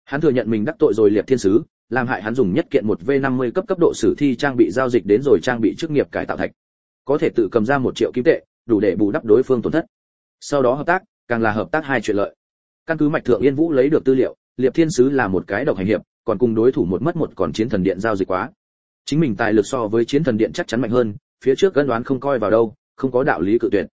Hắn thừa nhận mình đắc tội rồi Liệp Thiên Sứ, làm hại hắn dùng nhất kiện một V50 cấp độ sử thi trang bị giao dịch đến rồi trang bị chức nghiệp cải tạo thạch. Có thể tự cầm ra 1 triệu kim tệ, đủ để bù đắp đối phương tổn thất. Sau đó hợp tác, càng là hợp tác hai chuyện lợi. Căn cứ Mạch Thượng Yên Vũ lấy được tư liệu, Liệp Thiên Sứ là một cái độc hành hiệp, còn cùng đối thủ một mất một còn Chiến Thần Điện giao dịch quá. Chính mình tài lực so với Chiến Thần Điện chắc chắn mạnh hơn, phía trước cân đoán không coi vào đâu, không có đạo lý cự tuyệt.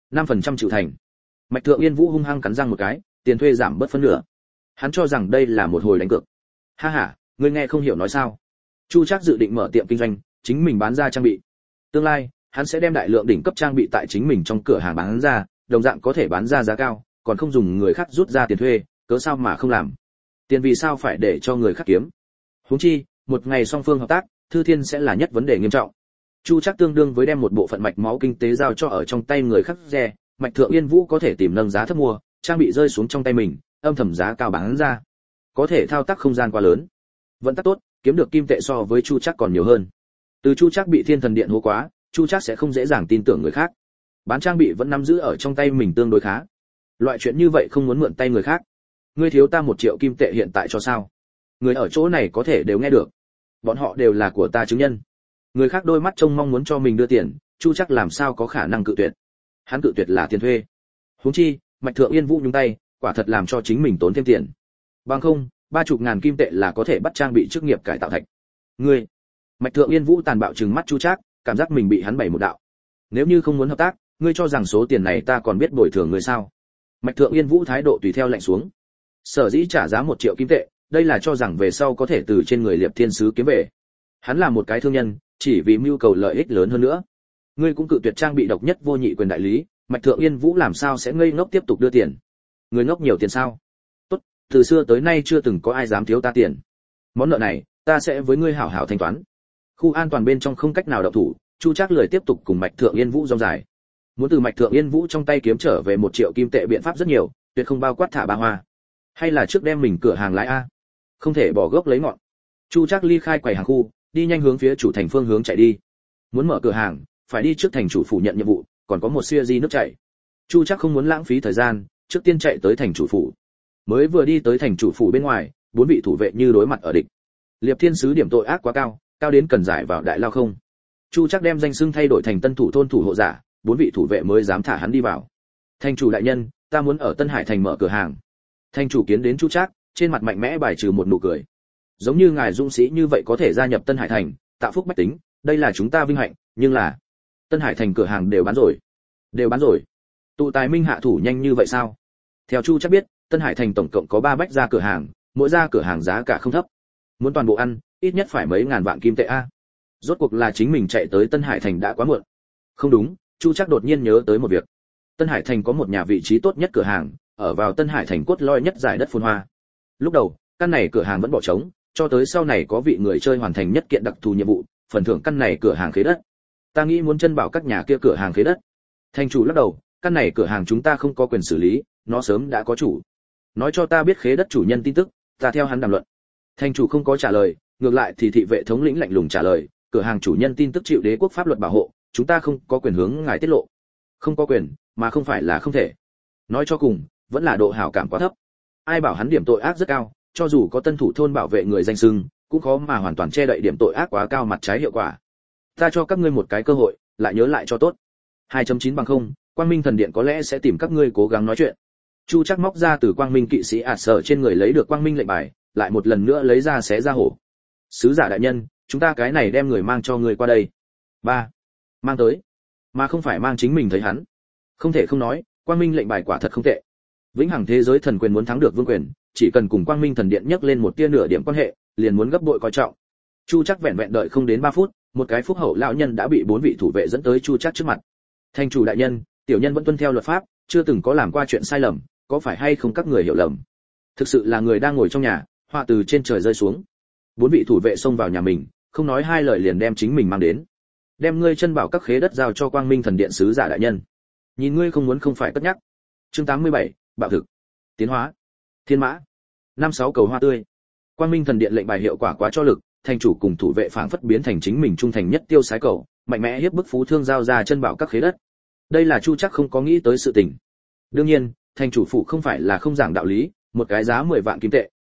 5% chịu thành. Mạch Thượng Yên Vũ hung hăng cắn răng một cái, tiền thuê giảm bớt phân nửa. Hắn cho rằng đây là một hồi đánh cược. Ha ha, ngươi nghe không hiểu nói sao? Chu Trác dự định mở tiệm kinh doanh, chính mình bán ra trang bị. Tương lai, hắn sẽ đem đại lượng đỉnh cấp trang bị tại chính mình trong cửa hàng bán ra, đồng dạng có thể bán ra giá cao, còn không dùng người khác rút ra tiền thuê, cớ sao mà không làm? Tiền vì sao phải để cho người khác kiếm? Huống chi, một ngày song phương hợp tác, Thư Thiên sẽ là nhất vấn đề nghiêm trọng. Chu Trác tương đương với đem một bộ phận mạch máu kinh tế giao cho ở trong tay người khác rẻ, Mạch Thượng Yên Vũ có thể tìm nâng giá thấp mua, trang bị rơi xuống trong tay mình, âm thầm giá cao bán ra. Có thể thao tác không gian quá lớn. Vẫn tác tốt, kiếm được kim tệ so với Chu Trác còn nhiều hơn. Từ Chu Trác bị Thiên Thần Điện hố quá, Chu Trác sẽ không dễ dàng tin tưởng người khác. Bán trang bị vẫn nắm giữ ở trong tay mình tương đối khá. Loại chuyện như vậy không muốn mượn tay người khác. Ngươi thiếu ta 1 triệu kim tệ hiện tại cho sao? Người ở chỗ này có thể đều nghe được. Bọn họ đều là của ta chứng nhân. Người khác đôi mắt trông mong muốn cho mình đưa tiền, Chu Trác làm sao có khả năng cự tuyệt. Hắn cự tuyệt là tiền thuê. Huống chi, Mạch Thượng Yên Vũ nhúng tay, quả thật làm cho chính mình tốn thêm tiền. Bằng không, 30.000 kim tệ là có thể bắt trang bị chức nghiệp cải tạo thạch. Ngươi, Mạch Thượng Yên Vũ tàn bạo trừng mắt Chu Trác, cảm giác mình bị hắn bày một đạo. Nếu như không muốn hợp tác, ngươi cho rằng số tiền này ta còn biết bồi thường ngươi sao? Mạch Thượng Yên Vũ thái độ tùy theo lạnh xuống. Sở dĩ trả giá 1 triệu kim tệ, đây là cho rằng về sau có thể từ trên người Liệp Thiên Sứ kiếm về. Hắn là một cái thương nhân, chỉ vì mưu cầu lợi ích lớn hơn nữa. Ngươi cũng cự tuyệt trang bị độc nhất vô nhị quyền đại lý, Mạch Thượng Yên Vũ làm sao sẽ ngây ngốc tiếp tục đưa tiền? Người ngốc nhiều tiền sao? Tốt, từ xưa tới nay chưa từng có ai dám thiếu ta tiền. Món nợ này, ta sẽ với ngươi hảo hảo thanh toán. Khu an toàn bên trong không cách nào động thủ, Chu Trác lười tiếp tục cùng Mạch Thượng Yên Vũ rong dài. Muốn từ Mạch Thượng Yên Vũ trong tay kiếm trở về 1 triệu kim tệ biện pháp rất nhiều, tuyệt không bao quát thả ba hoa. Hay là trước đem mình cửa hàng lái a? Không thể bỏ gốc lấy ngọn. Chu Trác ly khai quầy hàng khu, đi nhanh hướng phía chủ thành phương hướng chạy đi. Muốn mở cửa hàng, phải đi trước thành chủ phủ nhận nhiệm vụ, còn có một series nước chảy. Chu Trác không muốn lãng phí thời gian, trước tiên chạy tới thành chủ phủ. Mới vừa đi tới thành chủ phủ bên ngoài, 4 vị thủ vệ như đối mặt ở địch. Liệp Thiên Sứ điểm tội ác quá cao, cao đến cần giải vào đại lao không. Chu Trác đem danh xưng thay đổi thành Tân Thủ thôn thủ hộ giả, 4 vị thủ vệ mới dám thả hắn đi vào. Thành chủ đại nhân, ta muốn ở Tân Hải thành mở cửa hàng. Thành chủ kiến đến Chu Trác, trên mặt mạnh mẽ bài trừ một nụ cười. Giống như ngài dũng sĩ như vậy có thể gia nhập Tân Hải thành, tạo phúc bách tính, đây là chúng ta vinh hạnh, nhưng là Tân Hải thành cửa hàng đều bán rồi. Đều bán rồi. Tụ tài minh hạ thủ nhanh như vậy sao? Theo Chu Trác biết, Tân Hải thành tổng cộng có 3 bách gia cửa hàng, mỗi gia cửa hàng giá cả không thấp. Muốn toàn bộ ăn, ít nhất phải mấy ngàn vạn kim tệ a. Rốt cuộc là chính mình chạy tới Tân Hải thành đã quá muộn. Không đúng, Chu Trác đột nhiên nhớ tới một việc. Tân Hải thành có một nhà vị trí tốt nhất cửa hàng, ở vào Tân Hải thành cốt lõi nhất giải đất phồn hoa. Lúc đầu, căn này cửa hàng vẫn bỏ trống, cho tới sau này có vị người chơi hoàn thành nhất kiện đặc thù nhiệm vụ, phần thưởng căn này cửa hàng khế đất. Ta nghĩ muốn chân bảo các nhà kia cửa hàng khế đất. Thành chủ lắc đầu, căn này cửa hàng chúng ta không có quyền xử lý, nó sớm đã có chủ. Nói cho ta biết khế đất chủ nhân tin tức, ta theo hắn đàm luận. Thành chủ không có trả lời, ngược lại thì thị vệ thống lĩnh lạnh lùng trả lời, cửa hàng chủ nhân tin tức chịu đế quốc pháp luật bảo hộ, chúng ta không có quyền hướng ngài tiết lộ. Không có quyền, mà không phải là không thể. Nói cho cùng, vẫn là độ hảo cảm quá thấp. Ai bảo hắn điểm tội ác rất cao, cho dù có Tân Thủ thôn bảo vệ người danh xưng, cũng khó mà hoàn toàn che đậy điểm tội ác quá cao mặt trái hiệu quả. Ta cho các ngươi một cái cơ hội, lại nhớ lại cho tốt. 2.9 bằng không, Quang Minh thần điện có lẽ sẽ tìm các ngươi cố gắng nói chuyện. Chu Trác móc ra từ Quang Minh kỵ sĩ sở trên người lấy được Quang Minh lệnh bài, lại một lần nữa lấy ra xé ra hổ. Sứ giả đại nhân, chúng ta cái này đem người mang cho ngươi qua đây. 3. Mang tới, mà không phải mang chính mình thấy hắn. Không thể không nói, Quang Minh lệnh bài quả thật không tệ. Vĩnh hằng thế giới thần quyền muốn thắng được vương quyền, chỉ cần cùng Quang Minh thần điện nhắc lên một tia nửa điểm quan hệ, liền muốn gấp bội coi trọng. Chu Trác vẹn vẹn đợi không đến 3 phút, một cái phúc hậu lão nhân đã bị 4 vị thủ vệ dẫn tới Chu Trác trước mặt. Thành chủ đại nhân, tiểu nhân vẫn tuân theo luật pháp, chưa từng có làm qua chuyện sai lầm, có phải hay không các người hiểu lầm? Thực sự là người đang ngồi trong nhà, họa từ trên trời rơi xuống. 4 vị thủ vệ xông vào nhà mình, không nói hai lời liền đem chính mình mang đến. Đem ngươi chân bảo các khế đất giao cho Quang Minh thần điện sứ giả đại nhân. Nhìn ngươi không muốn không phải cất nhắc. Chương 87, bạo thực. Tiến hóa. Thiên mã. 5-6 cầu hoa tươi. Quang Minh thần điện lệnh bài hiệu quả quá cho lực, thành chủ cùng thủ vệ phảng phất biến thành chính mình trung thành nhất tiêu sái cầu, mạnh mẽ hiếp bức phú thương giao ra chân bảo các khế đất. Đây là Chu Trác không có nghĩ tới sự tình. Đương nhiên, thành chủ phủ không phải là không giảng đạo lý, một cái giá 10 vạn kim tệ.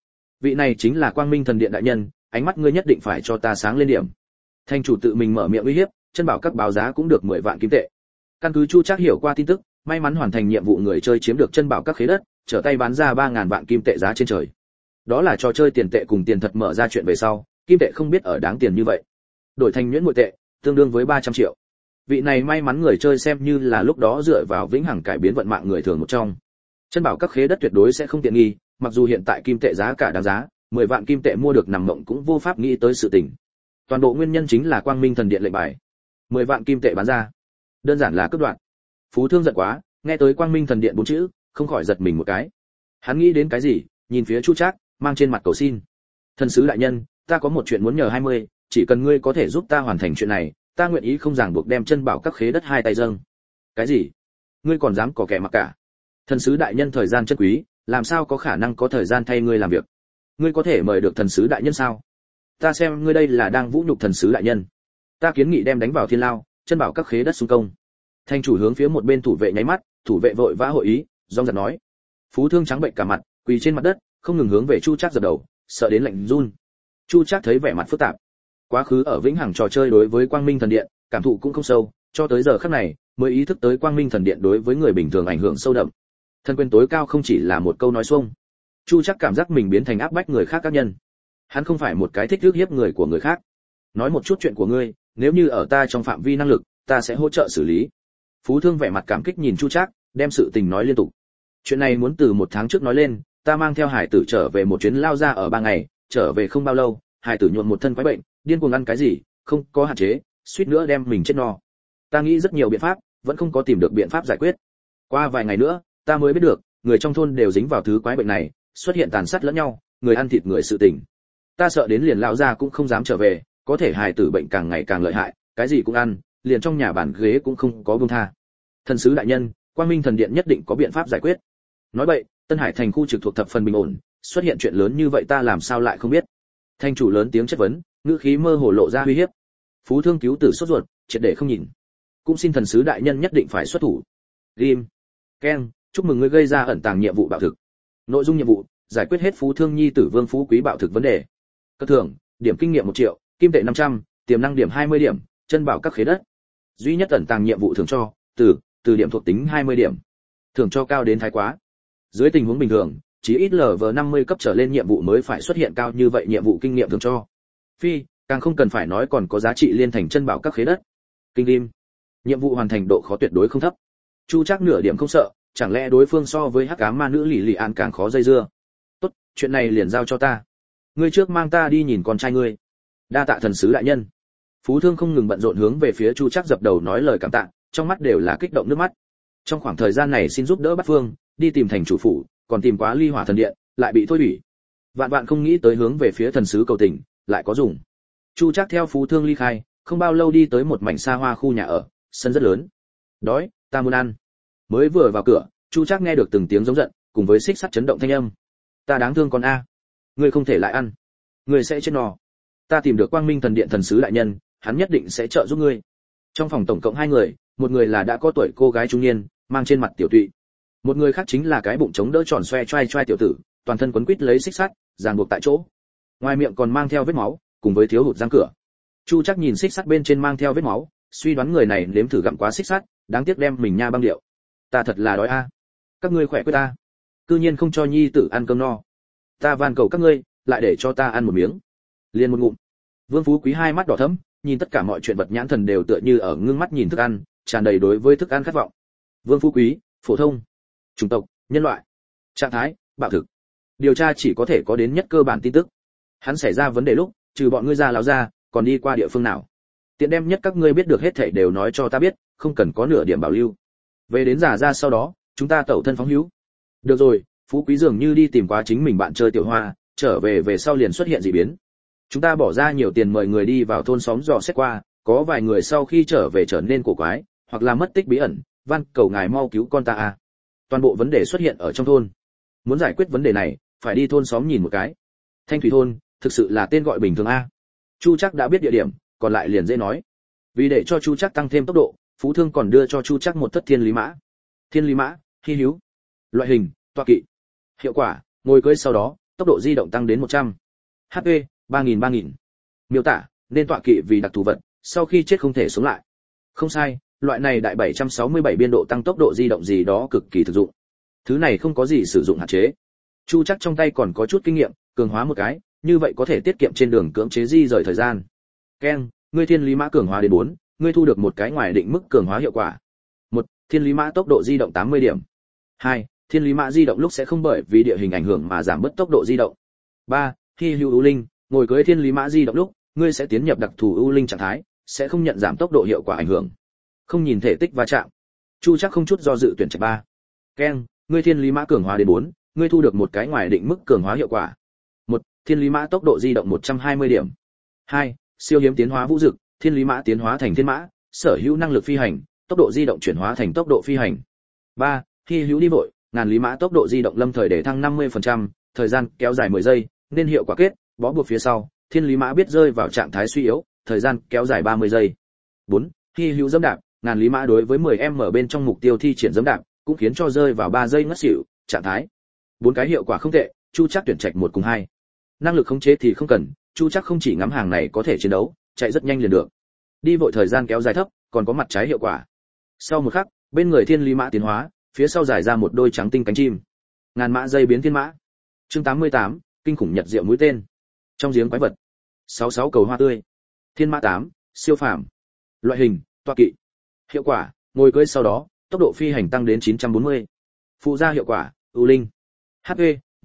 Vị này chính là Quang Minh Thần Điện đại nhân, ánh mắt ngươi nhất định phải cho ta sáng lên điểm. Thành chủ tự mình mở miệng uy hiếp, chân bảo các báo giá cũng được 10 vạn kim tệ. Căn cứ Chu Trác hiểu qua tin tức, may mắn hoàn thành nhiệm vụ người chơi chiếm được chân bảo các khế đất, trở tay bán ra 3000 vạn kim tệ giá trên trời. Đó là trò chơi tiền tệ cùng tiền thật mở ra chuyện về sau, kim tệ không biết ở đáng tiền như vậy. Đổi thành nhuyễn muội tệ, tương đương với 300 triệu. Vị này may mắn người chơi xem như là lúc đó dựa vào vĩnh hằng cải biến vận mạng người thường một trong. Chân bảo các khế đất tuyệt đối sẽ không tiện nghi, mặc dù hiện tại kim tệ giá cả đáng giá, 10 vạn kim tệ mua được nằm mộng cũng vô pháp nghĩ tới sự tình. Toàn bộ nguyên nhân chính là Quang Minh Thần Điện lệnh bài. 10 vạn kim tệ bán ra, đơn giản là cướp đoạt. Phú Thương giận quá, nghe tới Quang Minh Thần Điện 4 chữ, không khỏi giật mình một cái. Hắn nghĩ đến cái gì, nhìn phía Chu Trác, mang trên mặt cầu xin. Thần sứ đại nhân, ta có một chuyện muốn nhờ 20, chỉ cần ngươi có thể giúp ta hoàn thành chuyện này, ta nguyện ý không ràng buộc đem chân bảo các khế đất hai tay dâng. Cái gì? Ngươi còn dám có kẻ mặc cả? Thần sứ đại nhân thời gian chân quý, làm sao có khả năng có thời gian thay ngươi làm việc? Ngươi có thể mời được thần sứ đại nhân sao? Ta xem ngươi đây là đang vũ nhục thần sứ đại nhân. Ta kiến nghị đem đánh vào thiên lao, chân bảo các khế đất xung công. Thành chủ hướng phía một bên thủ vệ nháy mắt, thủ vệ vội vã hội ý, rong giật nói. Phú Thương trắng bệnh cả mặt, quỳ trên mặt đất, không ngừng hướng về Chu Trác dập đầu, sợ đến lạnh run. Chu Trác thấy vẻ mặt phức tạp. Quá khứ ở vĩnh hằng trò chơi đối với Quang Minh Thần Điện, cảm thụ cũng không sâu, cho tới giờ khắc này, mới ý thức tới Quang Minh Thần Điện đối với người bình thường ảnh hưởng sâu đậm. Thân quyền tối cao không chỉ là một câu nói xuông. Chu Trác cảm giác mình biến thành áp bách người khác các nhân. Hắn không phải một cái thích rước hiếp người của người khác. Nói một chút chuyện của ngươi, nếu như ở ta trong phạm vi năng lực, ta sẽ hỗ trợ xử lý. Phú Thương vẻ mặt cảm kích nhìn Chu Trác, đem sự tình nói liên tục. Chuyện này muốn từ 1 tháng trước nói lên, ta mang theo hải tử trở về một chuyến lao ra ở 3 ngày, trở về không bao lâu, hải tử nhuộm một thân quái bệnh, điên cuồng ăn cái gì, không có hạn chế, suýt nữa đem mình chết no. Ta nghĩ rất nhiều biện pháp, vẫn không có tìm được biện pháp giải quyết. Qua vài ngày nữa, ta mới biết được, người trong thôn đều dính vào thứ quái bệnh này, xuất hiện tàn sát lẫn nhau, người ăn thịt người sự tình. Ta sợ đến liền lão gia cũng không dám trở về, có thể hài tử bệnh càng ngày càng lợi hại, cái gì cũng ăn, liền trong nhà bàn ghế cũng không có buông tha. Thần sứ đại nhân, Quang Minh Thần Điện nhất định có biện pháp giải quyết. Nói vậy, Tân Hải thành khu trực thuộc thập phần bình ổn, xuất hiện chuyện lớn như vậy ta làm sao lại không biết? Thành chủ lớn tiếng chất vấn, ngữ khí mơ hồ lộ ra uy hiếp. Phú Thương cứu tử sốt ruột, triệt để không nhìn. Cũng xin thần sứ đại nhân nhất định phải xuất thủ. Rim, Ken, chúc mừng ngươi gây ra ẩn tàng nhiệm vụ bạo thực. Nội dung nhiệm vụ: giải quyết hết Phú Thương nhi tử Vương Phú Quý bạo thực vấn đề. Cơ thưởng: điểm kinh nghiệm 1 triệu, kim tệ 500, tiềm năng điểm 20 điểm, chân bảo các khế đất. Duy nhất ẩn tàng nhiệm vụ thưởng cho: từ điểm thuộc tính 20 điểm. Thưởng cho cao đến thái quá. Dưới tình huống bình thường, chỉ ít LV50 cấp trở lên nhiệm vụ mới phải xuất hiện cao như vậy nhiệm vụ kinh nghiệm thưởng cho. Phi, càng không cần phải nói còn có giá trị liên thành chân bảo các khế đất. Kinh lim. Nhiệm vụ hoàn thành độ khó tuyệt đối không thấp. Chu Trác nửa điểm không sợ, chẳng lẽ đối phương so với hắc ám ma nữ Lỷ Lị An càng khó dây dưa. Tốt, chuyện này liền giao cho ta. Ngươi trước mang ta đi nhìn con trai ngươi. Đa tạ thần sứ đại nhân. Phú Thương không ngừng bận rộn hướng về phía Chu Trác dập đầu nói lời cảm tạ, trong mắt đều là kích động nước mắt. Trong khoảng thời gian này xin giúp đỡ Bát Phương, đi tìm thành chủ phủ, còn tìm quá Ly Hỏa thần điện, lại bị thôi hủy. Vạn vạn không nghĩ tới hướng về phía thần sứ cầu tình, lại có dùng. Chu Trác theo Phú Thương ly khai, không bao lâu đi tới một mảnh xa hoa khu nhà ở, sân rất lớn. Đói, ta muốn ăn. Mới vừa vào cửa, Chu Trác nghe được từng tiếng giống giận, cùng với xích sắt chấn động thanh âm. Ta đáng thương con a, ngươi không thể lại ăn, ngươi sẽ chết no. Ta tìm được Quang Minh Thần Điện thần sứ đại nhân, hắn nhất định sẽ trợ giúp ngươi. Trong phòng tổng cộng 2 người, một người là đã có tuổi cô gái trung niên, mang trên mặt tiểu tụy. Một người khác chính là cái bụng chống đỡ tròn xoe choai choai tiểu tử, toàn thân quấn quít lấy xích sắt, ràng buộc tại chỗ. Ngoài miệng còn mang theo vết máu, cùng với thiếu hụt răng cửa. Chu Trác nhìn xích sắt bên trên mang theo vết máu, suy đoán người này nếm thử gặm quá xích sắt, đáng tiếc đem mình nha băng điệu. Ta thật là đói a. Các ngươi khỏe quyết ta. Cư nhiên không cho nhi tử ăn cơm no. Ta van cầu các ngươi, lại để cho ta ăn một miếng. Liền một ngụm. Vương Phú Quý hai mắt đỏ thẫm, nhìn tất cả mọi chuyện vật nhãn thần đều tựa như ở ngưng mắt nhìn thức ăn, tràn đầy đối với thức ăn khát vọng. Vương Phú Quý, phổ thông, chủng tộc, nhân loại, trạng thái, bạo thực. Điều tra chỉ có thể có đến nhất cơ bản tin tức. Hắn xảy ra vấn đề lúc, trừ bọn ngươi ra lão ra, còn đi qua địa phương nào? Tiện đem nhất các ngươi biết được hết thảy đều nói cho ta biết, không cần có nửa điểm bảo lưu. Về đến giả ra sau đó, chúng ta tẩu thân phóng hữu. Được rồi, Phú Quý dường như đi tìm quá chính mình bạn chơi tiểu hoa, trở về sau liền xuất hiện dị biến. Chúng ta bỏ ra nhiều tiền mời người đi vào thôn xóm dò xét qua, có vài người sau khi trở về trở nên cổ quái, hoặc là mất tích bí ẩn, van cầu ngài mau cứu con ta a. Toàn bộ vấn đề xuất hiện ở trong thôn. Muốn giải quyết vấn đề này, phải đi thôn xóm nhìn một cái. Thanh Thủy thôn, thực sự là tên gọi bình thường a. Chu Trác đã biết địa điểm, còn lại liền dễ nói. Vì để cho Chu Trác tăng thêm tốc độ, Phú Thương còn đưa cho Chu Trác một thất thiên lý mã. Thiên lý mã, hi hữu. Loại hình, tọa kỵ. Hiệu quả, ngồi cưỡi sau đó, tốc độ di động tăng đến 100. HP 3000. Miêu tả, nên tọa kỵ vì đặc thù vật, sau khi chết không thể sống lại. Không sai, loại này đại 767 biên độ tăng tốc độ di động gì đó cực kỳ thực dụng. Thứ này không có gì sử dụng hạn chế. Chu Trắc trong tay còn có chút kinh nghiệm, cường hóa một cái, như vậy có thể tiết kiệm trên đường cưỡng chế di rời thời gian. Keng, ngươi thiên lý mã cường hóa đến 4, ngươi thu được một cái ngoài định mức cường hóa hiệu quả. 1. Thiên lý mã tốc độ di động 80 điểm. 2. Thiên lý mã di động lúc sẽ không bởi vì địa hình ảnh hưởng mà giảm bớt tốc độ di động. 3. Hy hữu ưu linh, ngồi cưỡi thiên lý mã di động lúc, ngươi sẽ tiến nhập đặc thù ưu linh trạng thái, sẽ không nhận giảm tốc độ hiệu quả ảnh hưởng. Không nhìn thể tích va chạm. Chu Trắc không chút do dự tuyển trạch 3. Keng, ngươi thiên lý mã cường hóa đến 4, ngươi thu được một cái ngoài định mức cường hóa hiệu quả. 1. Thiên lý mã tốc độ di động 120 điểm. 2. Siêu hiếm tiến hóa vũ dực, thiên lý mã tiến hóa thành thiên mã, sở hữu năng lực phi hành, tốc độ di động chuyển hóa thành tốc độ phi hành. 3. Hy hữu đi vội, ngàn lý mã tốc độ di động lâm thời để thăng 50%, thời gian kéo dài 10 giây, nên hiệu quả kết, bó buộc phía sau, thiên lý mã biết rơi vào trạng thái suy yếu, thời gian kéo dài 30 giây. 4. Hy hữu dẫm đạp, ngàn lý mã đối với 10m bên trong mục tiêu thi triển dẫm đạp, cũng khiến cho rơi vào 3 giây ngất xỉu, trạng thái. 4 cái hiệu quả không tệ, Chu Trắc tuyển trạch 1 cùng 2. Năng lực khống chế thì không cần, Chu Trắc không chỉ ngắm hàng này có thể chiến đấu, chạy rất nhanh liền được. Đi vội thời gian kéo dài thấp, còn có mặt trái hiệu quả. Sau một khắc, bên người thiên lý mã tiến hóa, phía sau dài ra một đôi trắng tinh cánh chim. Ngàn mã dây biến thiên mã. Chương 88, kinh khủng nhật diệu mũi tên. Trong giếng quái vật. 66 cầu hoa tươi. Thiên mã 8, siêu phàm. Loại hình, tọa kỵ. Hiệu quả, ngồi cưỡi sau đó, tốc độ phi hành tăng đến 940. Phụ gia hiệu quả, ưu linh. HP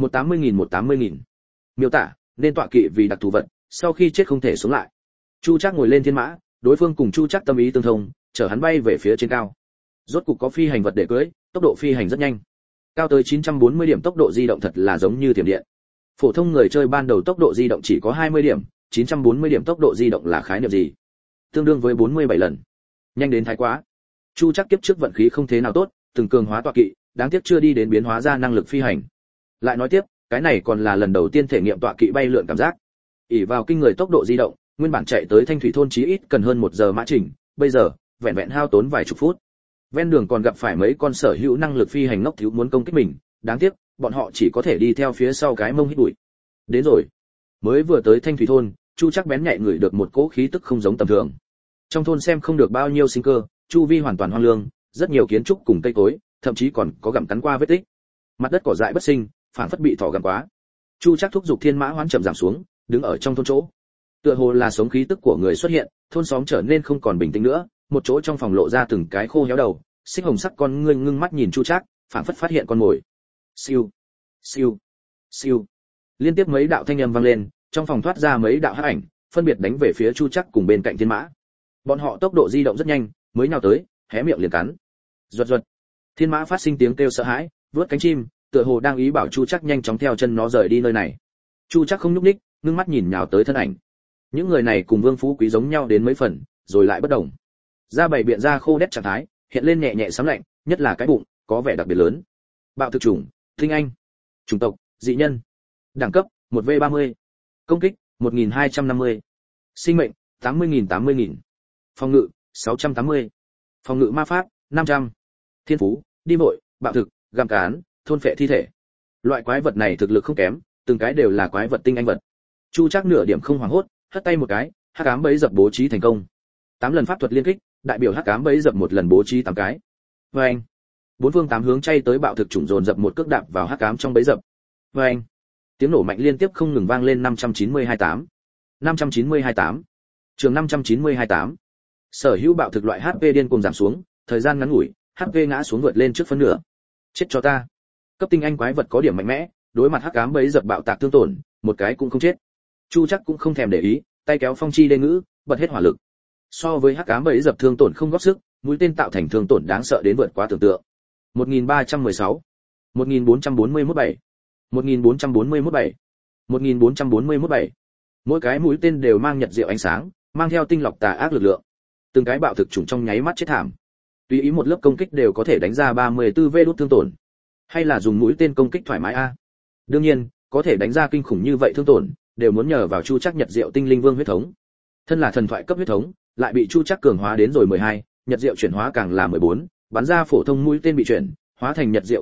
180.000. Miêu tả, nên tọa kỵ vì đặc thù vật, sau khi chết không thể sống lại. Chu Trắc ngồi lên thiên mã, đối phương cùng Chu Trắc tâm ý tương thông, chở hắn bay về phía trên cao. Rốt cục có phi hành vật để cưỡi, tốc độ phi hành rất nhanh. Cao tới 940 điểm tốc độ di động thật là giống như thiểm điện. Phổ thông người chơi ban đầu tốc độ di động chỉ có 20 điểm, 940 điểm tốc độ di động là khái niệm gì? Tương đương với 47 lần. Nhanh đến thái quá. Chu Trắc kiếp trước vận khí không thế nào tốt, từng cường hóa tọa kỵ, đáng tiếc chưa đi đến biến hóa ra năng lực phi hành. Lại nói tiếp, cái này còn là lần đầu tiên thể nghiệm tọa kỵ bay lượn cảm giác. Ỷ vào kinh người tốc độ di động, nguyên bản chạy tới Thanh Thủy thôn chí ít cần hơn 1 giờ mã trình, bây giờ vẹn vẹn hao tốn vài chục phút. Ven đường còn gặp phải mấy con sở hữu năng lực phi hành ngốc thiếu muốn công kích mình, đáng tiếc, bọn họ chỉ có thể đi theo phía sau cái mông hít bụi. Đến rồi. Mới vừa tới Thanh Thủy thôn, Chu Trắc bén nhạy ngửi được một cỗ khí tức không giống tầm thường. Trong thôn xem không được bao nhiêu sinh cơ, chu vi hoàn toàn hoang lương, rất nhiều kiến trúc cùng cây cối, thậm chí còn có gặm cắn qua vết tích. Mặt đất cỏ dại bất sinh, phản phất bị thỏ gặm quá. Chu Trắc thúc giục thiên mã hoán chậm giảm xuống, đứng ở trong thôn chỗ. Tựa hồ là sống khí tức của người xuất hiện, thôn xóm trở nên không còn bình tĩnh nữa, một chỗ trong phòng lộ ra từng cái khô héo đầu, xích hồng sắc con ngươi ngưng mắt nhìn Chu Trắc, phản phất phát hiện con mồi. Siêu, siêu, siêu. Liên tiếp mấy đạo thanh âm vang lên, trong phòng thoát ra mấy đạo hắc ảnh, phân biệt đánh về phía Chu Trắc cùng bên cạnh thiên mã. Bọn họ tốc độ di động rất nhanh, mới nhào tới, hé miệng liền cắn. Ruột ruột. Thiên mã phát sinh tiếng kêu sợ hãi, vướt cánh chim, tựa hồ đang ý bảo Chu Trắc nhanh chóng theo chân nó rời đi nơi này. Chu Trắc không nhúc nhích, ngưng mắt nhìn nhào tới thân ảnh. Những người này cùng Vương Phú Quý giống nhau đến mấy phần, rồi lại bất đồng. Da bày biện ra khô đét trạng thái, hiện lên nhẹ nhẹ sấm lạnh, nhất là cái bụng, có vẻ đặc biệt lớn. Bạo thực chủng, tinh anh, chủng tộc, dị nhân. Đẳng cấp, 1v30. Công kích, 1250. Sinh mệnh, 80.000. Phòng ngự, 680. Phòng ngự ma pháp, 500. Thiên phú, đi vội, bạo thực, gặm cán, thôn phệ thi thể. Loại quái vật này thực lực không kém, từng cái đều là quái vật tinh anh vật. Chu Trắc nửa điểm không hoảng hốt, hất tay một cái, hắc ám bẫy dập bố trí thành công. 8 lần pháp thuật liên kích, đại biểu hắc ám bẫy dập một lần bố trí 8 cái. Vâng. Bốn phương tám hướng chay tới bạo thực chủng dồn dập một cước đạp vào hắc ám trong bẫy dập. Vâng. Tiếng nổ mạnh liên tiếp không ngừng vang lên 592-8. 592-8. Trường 592-8. Sở hữu bạo thực loại HP điên cuồng giảm xuống, thời gian ngắn ngủi, HP ngã xuống vượt lên trước phân nửa. Chết cho ta. Cấp tinh anh quái vật có điểm mạnh mẽ, đối mặt hắc ám bẫy dập bạo tạc thương tổn, một cái cũng không chết. Chu Trắc cũng không thèm để ý, tay kéo phong chi đê ngữ, bật hết hỏa lực. So với hắc ám bẫy dập thương tổn không góp sức, mũi tên tạo thành thương tổn đáng sợ đến vượt quá tưởng tượng. 1316, 1441-7, 1441-7, 1441-7. Mỗi cái mũi tên đều mang nhật diệu ánh sáng, mang theo tinh lọc tà ác lực lượng. Từng cái bạo thực chủng trong nháy mắt chết thảm. Tùy ý một lớp công kích đều có thể đánh ra 34 vê đốt thương tổn. Hay là dùng mũi tên công kích thoải mái a? Đương nhiên, có thể đánh ra kinh khủng như vậy thương tổn, đều muốn nhờ vào Chu Trắc nhật diệu tinh linh vương huyết thống. Thân là thần thoại cấp huyết thống, lại bị Chu Trắc cường hóa đến rồi 12, nhật diệu chuyển hóa càng là 14, bắn ra phổ thông mũi tên bị chuyển, hóa thành nhật diệu công kích,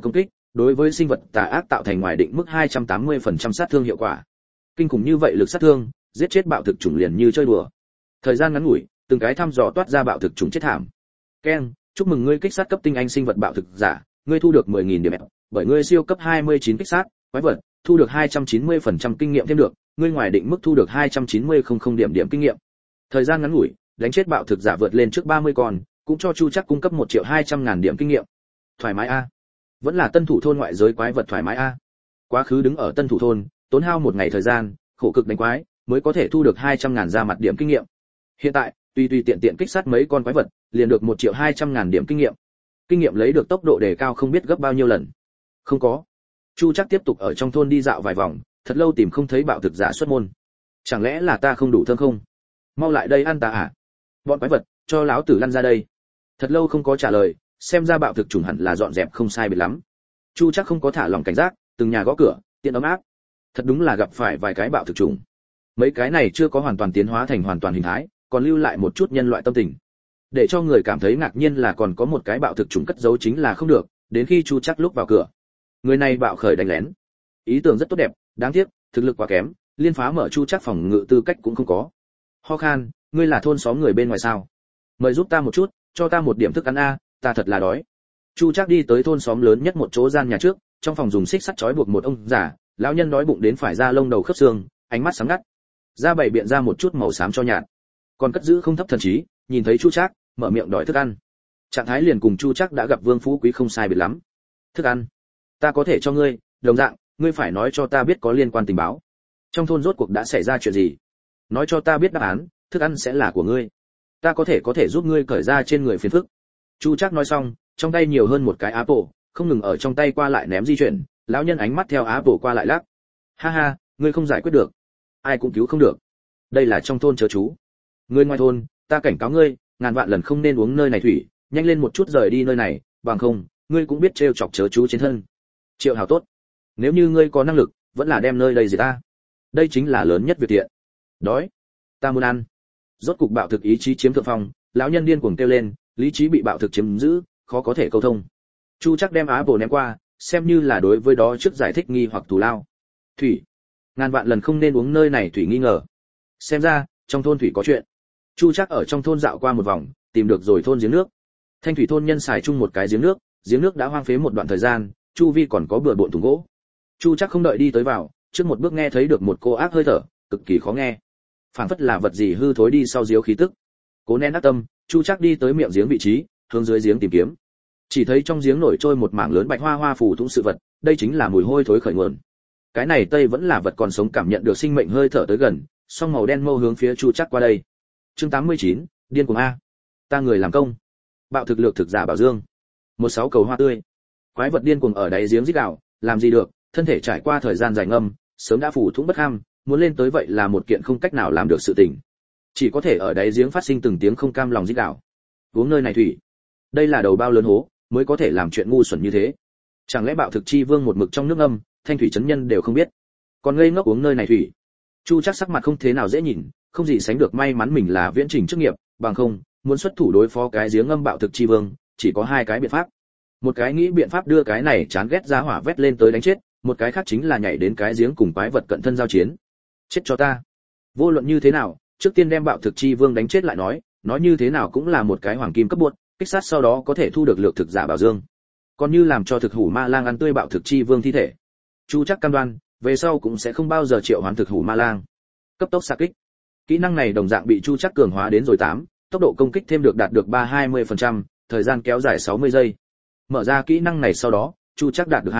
đối với sinh vật tà ác tạo thành ngoài định mức 280% sát thương hiệu quả. Kinh khủng như vậy lực sát thương, giết chết bạo thực chủng liền như chơi đùa. Thời gian ngắn ngủi, từng cái thăm dò toát ra bạo thực chủng chết thảm. Keng, chúc mừng ngươi kích sát cấp tinh anh sinh vật bạo thực giả, ngươi thu được 10.000 điểm, bởi ngươi siêu cấp 29 kích sát, quái vật, thu được 290% kinh nghiệm thêm được, ngươi ngoài định mức thu được 290.000 điểm kinh nghiệm. Thời gian ngắn ngủi, đánh chết bạo thực giả vượt lên trước 30 con, cũng cho Chu Trác cung cấp 1.200.000 điểm kinh nghiệm. Thoải mái a. Vẫn là Tân Thủ thôn ngoại giới quái vật thoải mái a. Quá khứ đứng ở Tân Thủ thôn, tốn hao một ngày thời gian, khổ cực đánh quái, mới có thể thu được 200.000 ra mặt điểm kinh nghiệm. Hiện tại, tùy tiện tiện kích sát mấy con quái vật, liền được 1.200.000 điểm kinh nghiệm. Kinh nghiệm lấy được tốc độ đề cao không biết gấp bao nhiêu lần. Không có. Chu Trác tiếp tục ở trong thôn đi dạo vài vòng, thật lâu tìm không thấy bạo thực giả xuất môn. Chẳng lẽ là ta không đủ thơm không? Mau lại đây ăn ta à? Bọn quái vật, cho lão tử lăn ra đây. Thật lâu không có trả lời, xem ra bạo thực chủng hẳn là dọn dẹp không sai biệt lắm. Chu Trác không có thả lòng cảnh giác, từng nhà gõ cửa, tiện ấm áp. Thật đúng là gặp phải vài cái bạo thực chủng. Mấy cái này chưa có hoàn toàn tiến hóa thành hoàn toàn hình thái, còn lưu lại một chút nhân loại tâm tình. Để cho người cảm thấy ngạc nhiên là còn có một cái bạo thực chủng cất giấu chính là không được, đến khi Chu Trác lúc vào cửa. Người này bạo khởi đánh lén. Ý tưởng rất tốt đẹp, đáng tiếc, thực lực quá kém, liên phá mở Chu Trác phòng ngự tư cách cũng không có. Ho khan, ngươi là thôn xóm người bên ngoài sao? Mời giúp ta một chút, cho ta một điểm thức ăn a, ta thật là đói. Chu Trác đi tới thôn xóm lớn nhất một chỗ gian nhà trước, trong phòng dùng xích sắt trói buộc một ông già, lão nhân đói bụng đến phải ra lông đầu khớp xương, ánh mắt sáng ngắt. Da bày biện ra một chút màu xám cho nhạt. Còn cất giữ không thấp thần trí, nhìn thấy Chu Trác, mở miệng đòi thức ăn. Trạng thái liền cùng Chu Trác đã gặp Vương Phú Quý không sai biệt lắm. Thức ăn, ta có thể cho ngươi, đồng dạng, ngươi phải nói cho ta biết có liên quan tình báo. Trong thôn rốt cuộc đã xảy ra chuyện gì? Nói cho ta biết đáp án, thức ăn sẽ là của ngươi. Ta có thể giúp ngươi cởi ra trên người phiền phức. Chu Trác nói xong, trong tay nhiều hơn một cái apple, không ngừng ở trong tay qua lại ném di chuyển, lão nhân ánh mắt theo apple qua lại lắc. Ha ha, ngươi không giải quyết được, ai cũng cứu không được. Đây là trong thôn chớ chú. Ngươi ngoài thôn, ta cảnh cáo ngươi, ngàn vạn lần không nên uống nơi này thủy, nhanh lên một chút rời đi nơi này, bằng không, ngươi cũng biết trêu chọc chớ chú trên thân. Triệu hào tốt, nếu như ngươi có năng lực, vẫn là đem nơi đây diệt ta. Đây chính là lớn nhất việc tiện. Đói, ta muốn ăn. Rốt cục bạo thực ý chí chiếm thượng phong, lão nhân điên cuồng kêu lên, lý trí bị bạo thực chiếm giữ, khó có thể câu thông. Chu Trác đem apple ném qua, xem như là đối với đó trước giải thích nghi hoặc thù lao. Thủy, ngàn vạn lần không nên uống nơi này thủy nghi ngờ. Xem ra, trong thôn thủy có chuyện. Chu Trác ở trong thôn dạo qua một vòng, tìm được rồi thôn giếng nước. Thanh thủy thôn nhân xài chung một cái giếng nước đã hoang phế một đoạn thời gian, chu vi còn có bừa bộn thùng gỗ. Chu Trác không đợi đi tới vào, trước một bước nghe thấy được một cô ác hơi thở, cực kỳ khó nghe. Phảng phất là vật gì hư thối đi sau diếu khí tức. Cố nén ác tâm, Chu Trác đi tới miệng giếng vị trí, hướng dưới giếng tìm kiếm. Chỉ thấy trong giếng nổi trôi một mảng lớn bạch hoa hoa phủ thủng sự vật, đây chính là mùi hôi thối khởi nguồn. Cái này tây vẫn là vật còn sống cảm nhận được sinh mệnh hơi thở tới gần, song màu đen mâu hướng phía Chu Trác qua đây. Chương 89, điên cuồng a. Ta người làm công. Bạo thực lược thực giả bảo dương. 16 cầu hoa tươi. Quái vật điên cuồng ở đáy giếng rít gào, làm gì được, thân thể trải qua thời gian dài ngâm, sớm đã phủ thủng bất ham, muốn lên tới vậy là một kiện không cách nào làm được sự tình. Chỉ có thể ở đáy giếng phát sinh từng tiếng không cam lòng rít gào. Uống nơi này thủy. Đây là đầu bao lớn hố, mới có thể làm chuyện ngu xuẩn như thế. Chẳng lẽ bạo thực chi vương một mực trong nước ngâm, thanh thủy chấn nhân đều không biết. Còn ngây ngốc uống nơi này thủy. Chu Trác sắc mặt không thế nào dễ nhìn, không gì sánh được may mắn mình là viễn trình chức nghiệp, bằng không, muốn xuất thủ đối phó cái giếng ngâm bạo thực chi vương, chỉ có hai cái biện pháp. Một cái nghĩ biện pháp đưa cái này chán ghét ra hỏa vét lên tới đánh chết, một cái khác chính là nhảy đến cái giếng cùng quái vật cận thân giao chiến. Chết cho ta. Vô luận như thế nào, trước tiên đem bạo thực chi vương đánh chết lại nói như thế nào cũng là một cái hoàng kim cấp bột, kích sát sau đó có thể thu được lược thực giả bảo dương. Còn như làm cho thực hủ ma lang ăn tươi bạo thực chi vương thi thể. Chu Trác cam đoan, về sau cũng sẽ không bao giờ triệu hoán thực hủ ma lang. Cấp tốc xạ kích. Kỹ năng này đồng dạng bị Chu Trác cường hóa đến rồi 8, tốc độ công kích thêm được đạt được 320%, thời gian kéo dài 60 giây. Mở ra kỹ năng này sau đó, Chu Trác đạt được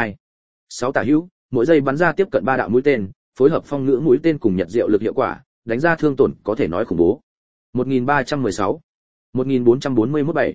6 tả hữu, mỗi giây bắn ra tiếp cận 3 đạo mũi tên, phối hợp phong ngữ mũi tên cùng nhật diệu lực hiệu quả, đánh ra thương tổn có thể nói khủng bố. 1316, 1441-7,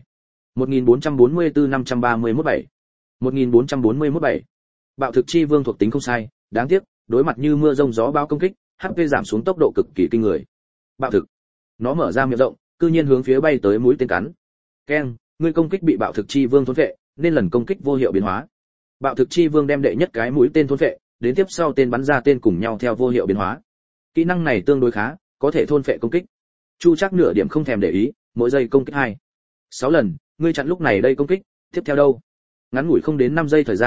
1444-531-7, 1441-7. Bạo thực chi vương thuộc tính không sai, đáng tiếc, đối mặt như mưa rông gió bão công kích, HP giảm xuống tốc độ cực kỳ kinh người. Bạo thực, nó mở ra miệng rộng, cư nhiên hướng phía bay tới mũi tên cắn. Keng, ngươi công kích bị bạo thực chi vương thôn phệ, nên lần công kích vô hiệu biến hóa. Bạo thực chi vương đem đệ nhất cái mũi tên thôn phệ, đến tiếp sau tên bắn ra tên cùng nhau theo vô hiệu biến hóa. Kỹ năng này tương đối khá, có thể thôn phệ công kích. Chu Trác nửa điểm không thèm để ý, mỗi giây công kích 6 lần, ngươi chặn lúc này đây công kích, tiếp theo đâu? Ngắn ngủi không đến 5 giây thời gian,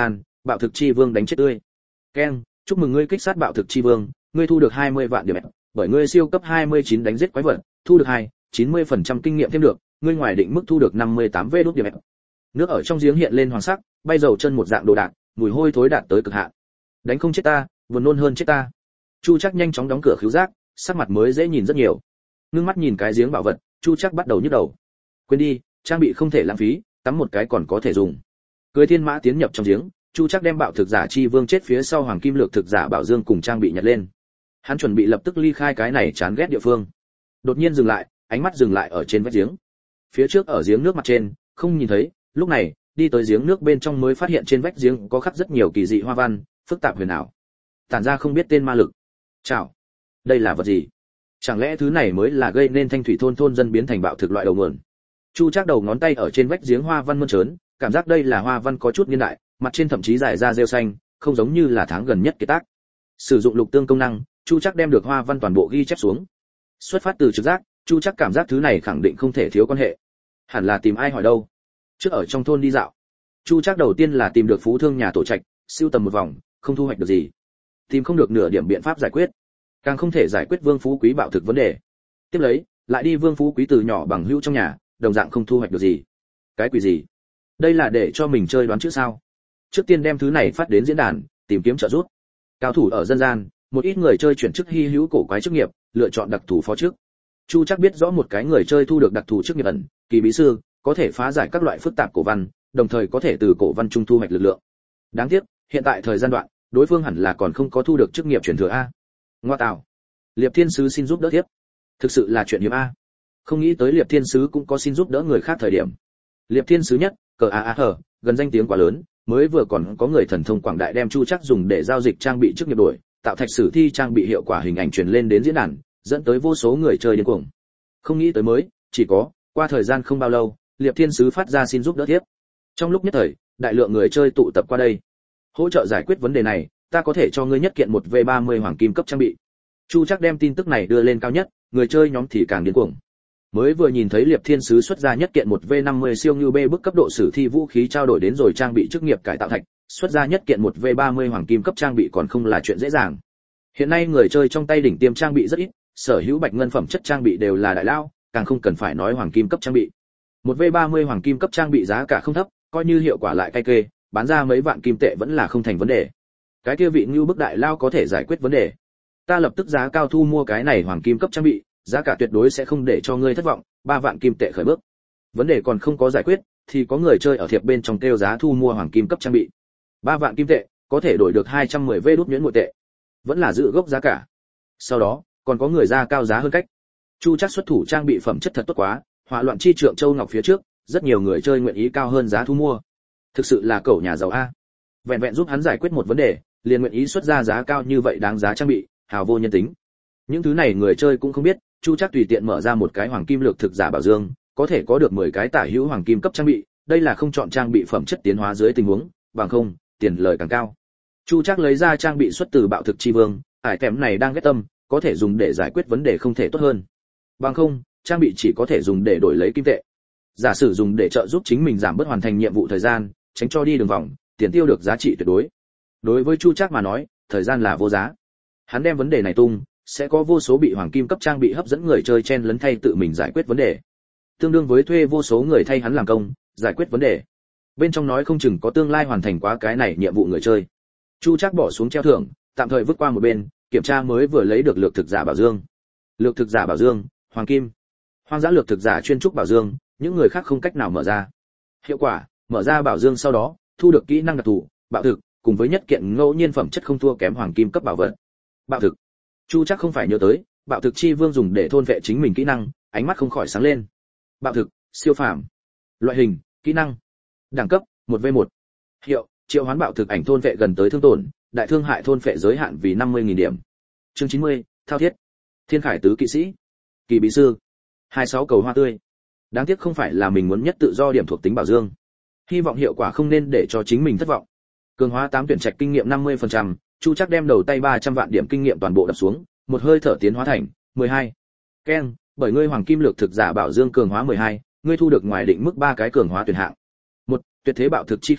Bạo thực chi vương đánh chết tươi. Keng, chúc mừng ngươi kích sát bạo thực chi vương, ngươi thu được 20 vạn điểm, bởi ngươi siêu cấp 29 đánh giết quái vật, thu được 90% kinh nghiệm thêm được, ngươi ngoài định mức thu được 58 vé đốt điểm. Nước ở trong giếng hiện lên hoàng sắc, bay dầu chân một dạng đồ đạc, mùi hôi thối đạt tới cực hạn. Đánh không chết ta, buồn nôn hơn chết ta. Chu Trác nhanh chóng đóng cửa khứu giác, sắc mặt mới dễ nhìn rất nhiều. Ngưng mắt nhìn cái giếng bảo vật, Chu Trác bắt đầu nhức đầu. Quên đi, trang bị không thể lãng phí, tắm một cái còn có thể dùng. Cưỡi thiên mã tiến nhập trong giếng, Chu Trác đem bạo thực giả chi vương chết phía sau hoàng kim lược thực giả bảo dương cùng trang bị nhặt lên. Hắn chuẩn bị lập tức ly khai cái này chán ghét địa phương. Đột nhiên dừng lại, ánh mắt dừng lại ở trên vách giếng. Phía trước ở giếng nước mặt trên, không nhìn thấy, lúc này, đi tới giếng nước bên trong mới phát hiện trên vách giếng có khắc rất nhiều kỳ dị hoa văn, phức tạp huyền ảo. Tản ra không biết tên ma lực. Chào, đây là vật gì? Chẳng lẽ thứ này mới là gây nên thanh thủy thôn dân biến thành bạo thực loại đầu nguồn? Chu Trác đầu ngón tay ở trên vách giếng hoa văn mơn trớn, cảm giác đây là hoa văn có chút niên đại, mặt trên thậm chí dài ra rêu xanh, không giống như là tháng gần nhất kiệt tác. Sử dụng lục tương công năng, Chu Trác đem được hoa văn toàn bộ ghi chép xuống. Xuất phát từ trực giác, Chu Trác cảm giác thứ này khẳng định không thể thiếu quan hệ. Hẳn là tìm ai hỏi đâu? Trước ở trong thôn đi dạo, Chu Trác đầu tiên là tìm được phú thương nhà tổ trạch, siêu tầm một vòng, không thu hoạch được gì. Tìm không được nửa điểm biện pháp giải quyết, càng không thể giải quyết Vương Phú Quý bạo thực vấn đề. Tiếp lấy, lại đi Vương Phú Quý từ nhỏ bằng hữu trong nhà, đồng dạng không thu hoạch được gì. Cái quỷ gì? Đây là để cho mình chơi đoán chữ sao? Trước tiên đem thứ này phát đến diễn đàn, tìm kiếm trợ giúp. Cao thủ ở dân gian, một ít người chơi chuyển chức hy hữu cổ quái chức nghiệp, lựa chọn đặc thù phó chức. Chu Trác biết rõ một cái người chơi thu được đặc thù chức nghiệp ẩn, kỳ bí sư, có thể phá giải các loại phức tạp cổ văn, đồng thời có thể từ cổ văn trung thu hoạch lực lượng. Đáng tiếc, hiện tại thời gian đoạn, đối phương hẳn là còn không có thu được chức nghiệp truyền thừa a. Ngoa tạo. Liệp Thiên sứ xin giúp đỡ tiếp. Thực sự là chuyện hiếm a. Không nghĩ tới Liệp Thiên sứ cũng có xin giúp đỡ người khác thời điểm. Liệp Thiên sứ nhất, cờ a a hở, gần danh tiếng quá lớn, mới vừa còn có người thần thông quảng đại đem Chu Trác dùng để giao dịch trang bị chức nghiệp đổi, tạo thạch sử thi trang bị hiệu quả hình ảnh truyền lên đến diễn đàn, dẫn tới vô số người chơi điên cuồng. Không nghĩ tới mới, chỉ có qua thời gian không bao lâu, Liệp Thiên sứ phát ra xin giúp đỡ tiếp. Trong lúc nhất thời, đại lượng người chơi tụ tập qua đây. Hỗ trợ giải quyết vấn đề này, ta có thể cho ngươi nhất kiện 1v30 hoàng kim cấp trang bị. Chu Trác đem tin tức này đưa lên cao nhất, người chơi nhóm thì càng điên cuồng. Mới vừa nhìn thấy Liệp Thiên sứ xuất ra nhất kiện 1v50 siêu như B bức cấp độ sử thi vũ khí trao đổi đến rồi trang bị chức nghiệp cải tạo thạch, xuất ra nhất kiện 1v30 hoàng kim cấp trang bị còn không là chuyện dễ dàng. Hiện nay người chơi trong tay đỉnh tiêm trang bị rất ít, sở hữu bạch ngân phẩm chất trang bị đều là đại lao, càng không cần phải nói hoàng kim cấp trang bị. 1v30 hoàng kim cấp trang bị giá cả không thấp, coi như hiệu quả lại cay kê, bán ra mấy vạn kim tệ vẫn là không thành vấn đề. Cái kia vị như bức đại lao có thể giải quyết vấn đề. Ta lập tức giá cao thu mua cái này hoàng kim cấp trang bị, giá cả tuyệt đối sẽ không để cho ngươi thất vọng, 3 vạn kim tệ khởi bước. Vấn đề còn không có giải quyết, thì có người chơi ở thiệp bên trong kêu giá thu mua hoàng kim cấp trang bị. 3 vạn kim tệ, có thể đổi được 210 vé đút nhuyễn nội tệ. Vẫn là giữ gốc giá cả. Sau đó, còn có người ra cao giá hơn cách. Chu Trác xuất thủ trang bị phẩm chất thật tốt quá, hỏa loạn chi trượng châu ngọc phía trước, rất nhiều người chơi nguyện ý cao hơn giá thu mua. Thực sự là cẩu nhà giàu a. Vẹn vẹn giúp hắn giải quyết một vấn đề, liền nguyện ý xuất ra giá cao như vậy đáng giá trang bị, hào vô nhân tính. Những thứ này người chơi cũng không biết, Chu Trác tùy tiện mở ra một cái hoàng kim lược thực giả bảo dương, có thể có được 10 cái tả hữu hoàng kim cấp trang bị, đây là không chọn trang bị phẩm chất tiến hóa dưới tình huống, bằng không, tiền lời càng cao. Chu Trác lấy ra trang bị xuất từ bạo thực chi vương, ải tém này đang ghét tâm, có thể dùng để giải quyết vấn đề không thể tốt hơn. Bằng không, trang bị chỉ có thể dùng để đổi lấy kim tệ. Giả sử dùng để trợ giúp chính mình giảm bớt hoàn thành nhiệm vụ thời gian, tránh cho đi đường vòng, tiền tiêu được giá trị tuyệt đối. Đối với Chu Trác mà nói, thời gian là vô giá. Hắn đem vấn đề này tung, sẽ có vô số bị hoàng kim cấp trang bị hấp dẫn người chơi chen lấn thay tự mình giải quyết vấn đề. Tương đương với thuê vô số người thay hắn làm công, giải quyết vấn đề. Bên trong nói không chừng có tương lai hoàn thành quá cái này nhiệm vụ người chơi. Chu Trác bỏ xuống treo thưởng, tạm thời vứt qua một bên, kiểm tra mới vừa lấy được lược thực giả bảo dương. Lược thực giả bảo dương, hoàng kim. Hoang dã lược thực giả chuyên trúc bảo dương, những người khác không cách nào mở ra. Hiệu quả, mở ra bảo dương sau đó, thu được kỹ năng đặc thù, bạo thực, cùng với nhất kiện ngẫu nhiên phẩm chất không thua kém hoàng kim cấp bảo vật. Bạo thực. Chu Trác không phải nhớ tới, bạo thực chi vương dùng để thôn vệ chính mình kỹ năng, ánh mắt không khỏi sáng lên. Bạo thực, siêu phàm. Loại hình, kỹ năng. Đẳng cấp, 1v1. Hiệu, triệu hoán bạo thực ảnh thôn vệ gần tới thương tổn, đại thương hại thôn vệ giới hạn vì 50.000 điểm. Chương 90, thao thiết. Thiên khải tứ kỵ sĩ. Kỳ bí sư. 26 cầu hoa tươi. Đáng tiếc không phải là mình muốn nhất tự do điểm thuộc tính bảo dương. Hy vọng hiệu quả không nên để cho chính mình thất vọng. Cường hóa 8 tuyển trạch kinh nghiệm 50%, Chu Trác đem đầu tay 300 vạn điểm kinh nghiệm toàn bộ đập xuống, một hơi thở tiến hóa thành 12. Ken, bởi ngươi hoàng kim lược thực giả bảo dương cường hóa 12, ngươi thu được ngoài định mức 3 cái cường hóa tuyển hạng. 1. Tuyệt thế bạo thực chi khiên,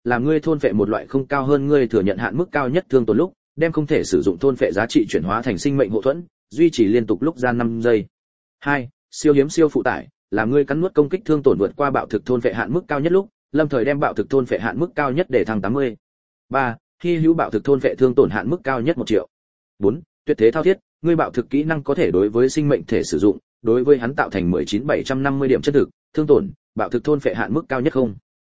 làm ngươi thôn phệ một loại không cao hơn ngươi thừa nhận hạn mức cao nhất thương tổn lúc, đem không thể sử dụng thôn phệ giá trị chuyển hóa thành sinh mệnh hộ thuẫn, duy trì liên tục lúc gian 5 giây. 2. Siêu hiếm siêu phụ tải, làm ngươi cắn nuốt công kích thương tổn vượt qua bạo thực thôn phệ hạn mức cao nhất lúc, lâm thời đem bạo thực thôn phệ hạn mức cao nhất để thăng 80. 3. Hy hữu bạo thực thôn phệ thương tổn hạn mức cao nhất 1 triệu. 4. Tuyệt thế thao thiết, ngươi bạo thực kỹ năng có thể đối với sinh mệnh thể sử dụng, đối với hắn tạo thành 19750 điểm chất thực, thương tổn, bạo thực thôn phệ hạn mức cao nhất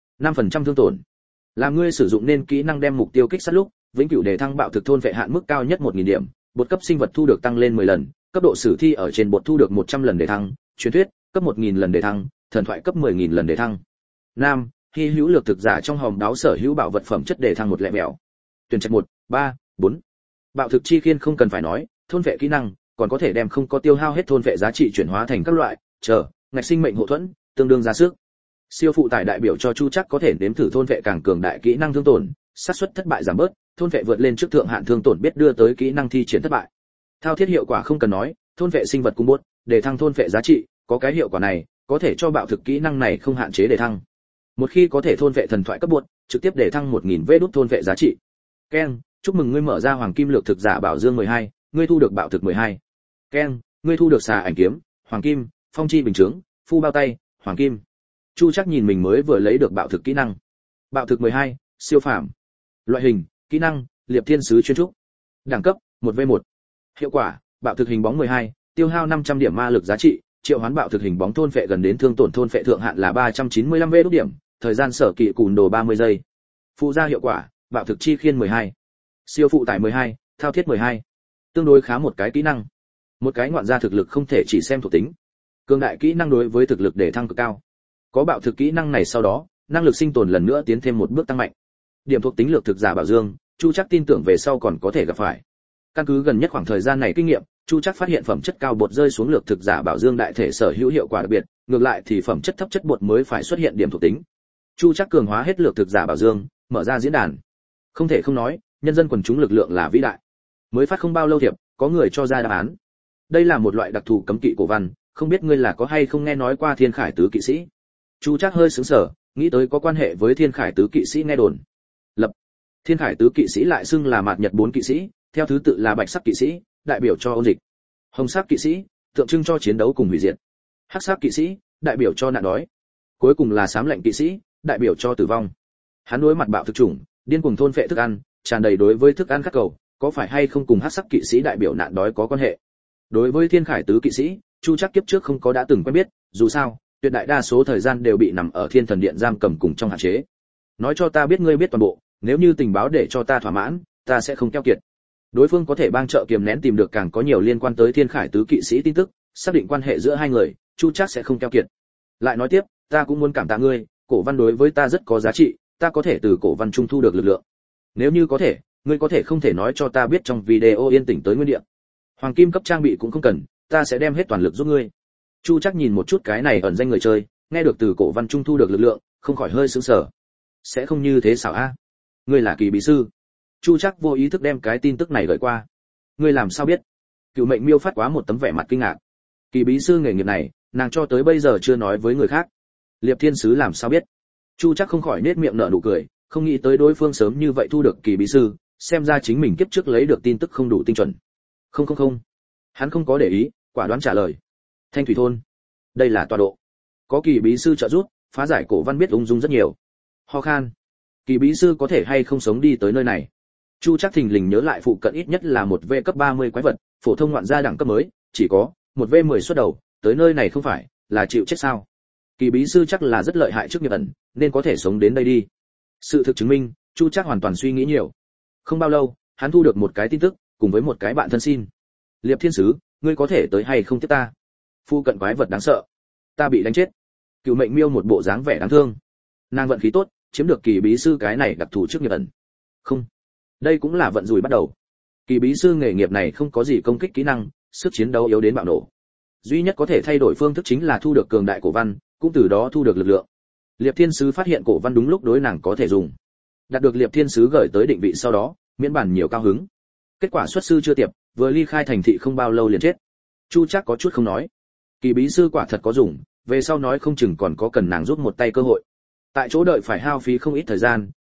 5% thương tổn. Làm ngươi sử dụng nên kỹ năng đem mục tiêu kích sát lúc, vĩnh cửu để thăng bạo thực thôn phệ hạn mức cao nhất 1000 điểm, bột cấp sinh vật thu được tăng lên 10 lần, cấp độ sử thi ở trên bột thu được 100 lần để thăng, truyền thuyết, cấp 1000 lần để thăng, thần thoại cấp 10000 lần để thăng. Nam, hy hữu lược thực giả trong hòm đáo sở hữu bảo vật phẩm chất để thăng một lẹ mèo. Tuyển trạch 1, 3, 4. Bạo thực chi khiên không cần phải nói, thôn vệ kỹ năng, còn có thể đem không có tiêu hao hết thôn vệ giá trị chuyển hóa thành các loại, ngạch sinh mệnh hộ thuẫn, tương đương ra sức. Siêu phụ tải đại biểu cho Chu Trắc có thể nếm thử thôn vệ càng cường đại kỹ năng thương tổn, xác suất thất bại giảm bớt, thôn vệ vượt lên trước thượng hạn thương tổn biết đưa tới kỹ năng thi triển thất bại. Thao thiết hiệu quả không cần nói, thôn vệ sinh vật cùng bốt, để thăng thôn vệ giá trị, có cái hiệu quả này, có thể cho bạo thực kỹ năng này không hạn chế để thăng. Một khi có thể thôn vệ thần thoại cấp bột, trực tiếp để thăng 1000 vê đút thôn vệ giá trị. Ken, chúc mừng ngươi mở ra hoàng kim lược thực giả bảo dương 12, ngươi thu được bạo thực 12. Ken, ngươi thu được xà ảnh kiếm, hoàng kim, phong chi bình chướng, phu bao tay, hoàng kim. Chu Trắc nhìn mình mới vừa lấy được bạo thực kỹ năng. Bạo thực 12, siêu phàm. Loại hình, kỹ năng, liệp thiên sứ chuyên trúc. Đẳng cấp, 1v1. Hiệu quả, bạo thực hình bóng 12, tiêu hao 500 điểm ma lực giá trị, triệu hoán bạo thực hình bóng thôn phệ gần đến thương tổn thôn phệ thượng hạn là 395 vê đốt điểm, thời gian sở kỵ cùn đồ 30 giây. Phụ gia hiệu quả, bạo thực chi khiên 12, siêu phụ tải 12, thao thiết 12. Tương đối khá một cái kỹ năng. Một cái ngoạn gia thực lực không thể chỉ xem thuộc tính. Cường đại kỹ năng đối với thực lực để thăng cực cao. Có bạo thực kỹ năng này sau đó, năng lực sinh tồn lần nữa tiến thêm một bước tăng mạnh. Điểm thuộc tính lược thực giả bảo dương, Chu Trắc tin tưởng về sau còn có thể gặp phải. Căn cứ gần nhất khoảng thời gian này kinh nghiệm, Chu Trắc phát hiện phẩm chất cao bột rơi xuống lược thực giả bảo dương đại thể sở hữu hiệu quả đặc biệt, ngược lại thì phẩm chất thấp chất bột mới phải xuất hiện điểm thuộc tính. Chu Trắc cường hóa hết lược thực giả bảo dương, mở ra diễn đàn. Không thể không nói, nhân dân quần chúng lực lượng là vĩ đại. Mới phát không bao lâu thiệp, có người cho ra đáp án. Đây là một loại đặc thù cấm kỵ cổ văn, không biết ngươi là có hay không nghe nói qua Thiên Khải tứ kỵ sĩ. Chu Trắc hơi sững sờ, nghĩ tới có quan hệ với Thiên Khải tứ kỵ sĩ nghe đồn. Lập Thiên Khải tứ kỵ sĩ lại xưng là Mạt Nhật bốn kỵ sĩ, theo thứ tự là bạch sắc kỵ sĩ, đại biểu cho ôn dịch; hồng sắc kỵ sĩ, tượng trưng cho chiến đấu cùng hủy diệt; hắc sắc kỵ sĩ, đại biểu cho nạn đói; cuối cùng là xám lệnh kỵ sĩ, đại biểu cho tử vong. Hắn đối mặt bạo thực chủng, điên cuồng thôn phệ thức ăn, tràn đầy đối với thức ăn khát cầu, có phải hay không cùng hắc sắc kỵ sĩ đại biểu nạn đói có quan hệ? Đối với Thiên Khải tứ kỵ sĩ, Chu Trắc kiếp trước không có đã từng quen biết, dù sao, tuyệt đại đa số thời gian đều bị nằm ở Thiên Thần Điện giam cầm cùng trong hạn chế. Nói cho ta biết ngươi biết toàn bộ, nếu như tình báo để cho ta thỏa mãn, ta sẽ không keo kiệt. Đối phương có thể bang trợ kiềm nén tìm được càng có nhiều liên quan tới Thiên Khải tứ kỵ sĩ tin tức, xác định quan hệ giữa hai người, Chu Trắc sẽ không keo kiệt. Lại nói tiếp, ta cũng muốn cảm tạ ngươi, cổ văn đối với ta rất có giá trị, ta có thể từ cổ văn trung thu được lực lượng. Nếu như có thể, ngươi có thể không thể nói cho ta biết trong video yên tĩnh tới nguyên địa. Hoàng kim cấp trang bị cũng không cần, ta sẽ đem hết toàn lực giúp ngươi. Chu Trắc nhìn một chút cái này ẩn danh người chơi, nghe được từ cổ văn trung thu được lực lượng, không khỏi hơi sững sờ. Sẽ không như thế sao a? Ngươi là kỳ bí sư? Chu Trắc vô ý thức đem cái tin tức này gửi qua. Ngươi làm sao biết? Cựu Mệnh Miêu phát quá một tấm vẻ mặt kinh ngạc. Kỳ bí sư nghề nghiệp này, nàng cho tới bây giờ chưa nói với người khác. Liệp Thiên sứ làm sao biết? Chu Trắc không khỏi nết miệng nở nụ cười, không nghĩ tới đối phương sớm như vậy thu được kỳ bí sư, xem ra chính mình kiếp trước lấy được tin tức không đủ tinh chuẩn. Không. Hắn không có để ý, quả đoán trả lời. Thanh thủy thôn. Đây là tọa độ. Có kỳ bí sư trợ giúp, phá giải cổ văn biết ung dung rất nhiều. Ho khan. Kỳ bí sư có thể hay không sống đi tới nơi này? Chu Trắc thình lình nhớ lại phụ cận ít nhất là một V cấp 30 quái vật, phổ thông ngoạn gia đẳng cấp mới, chỉ có một V10 xuất đầu, tới nơi này không phải là chịu chết sao? Kỳ bí sư chắc là rất lợi hại trước nghiệp ẩn, nên có thể sống đến đây đi. Sự thực chứng minh, Chu Trắc hoàn toàn suy nghĩ nhiều. Không bao lâu, hắn thu được một cái tin tức, cùng với một cái bạn thân xin. Liệp Thiên sứ, ngươi có thể tới hay không tiếp ta? Phu cận quái vật đáng sợ, ta bị đánh chết. Cựu Mệnh Miêu một bộ dáng vẻ đáng thương. Nàng vận khí tốt, chiếm được kỳ bí sư cái này đặc thù trước nghiệp ẩn. Không, đây cũng là vận rủi bắt đầu. Kỳ bí sư nghề nghiệp này không có gì công kích kỹ năng, sức chiến đấu yếu đến bạo nổ. Duy nhất có thể thay đổi phương thức chính là thu được cường đại cổ văn, cũng từ đó thu được lực lượng. Liệp Thiên sứ phát hiện cổ văn đúng lúc đối nàng có thể dùng. Đạt được Liệp Thiên sứ gửi tới định vị sau đó, miễn bản nhiều cao hứng. Kết quả xuất sư chưa tiệp, vừa ly khai thành thị không bao lâu liền chết. Chu Trắc có chút không nói. Kỳ bí sư quả thật có dùng, về sau nói không chừng còn có cần nàng giúp một tay cơ hội. Tại chỗ đợi phải hao phí không ít thời gian,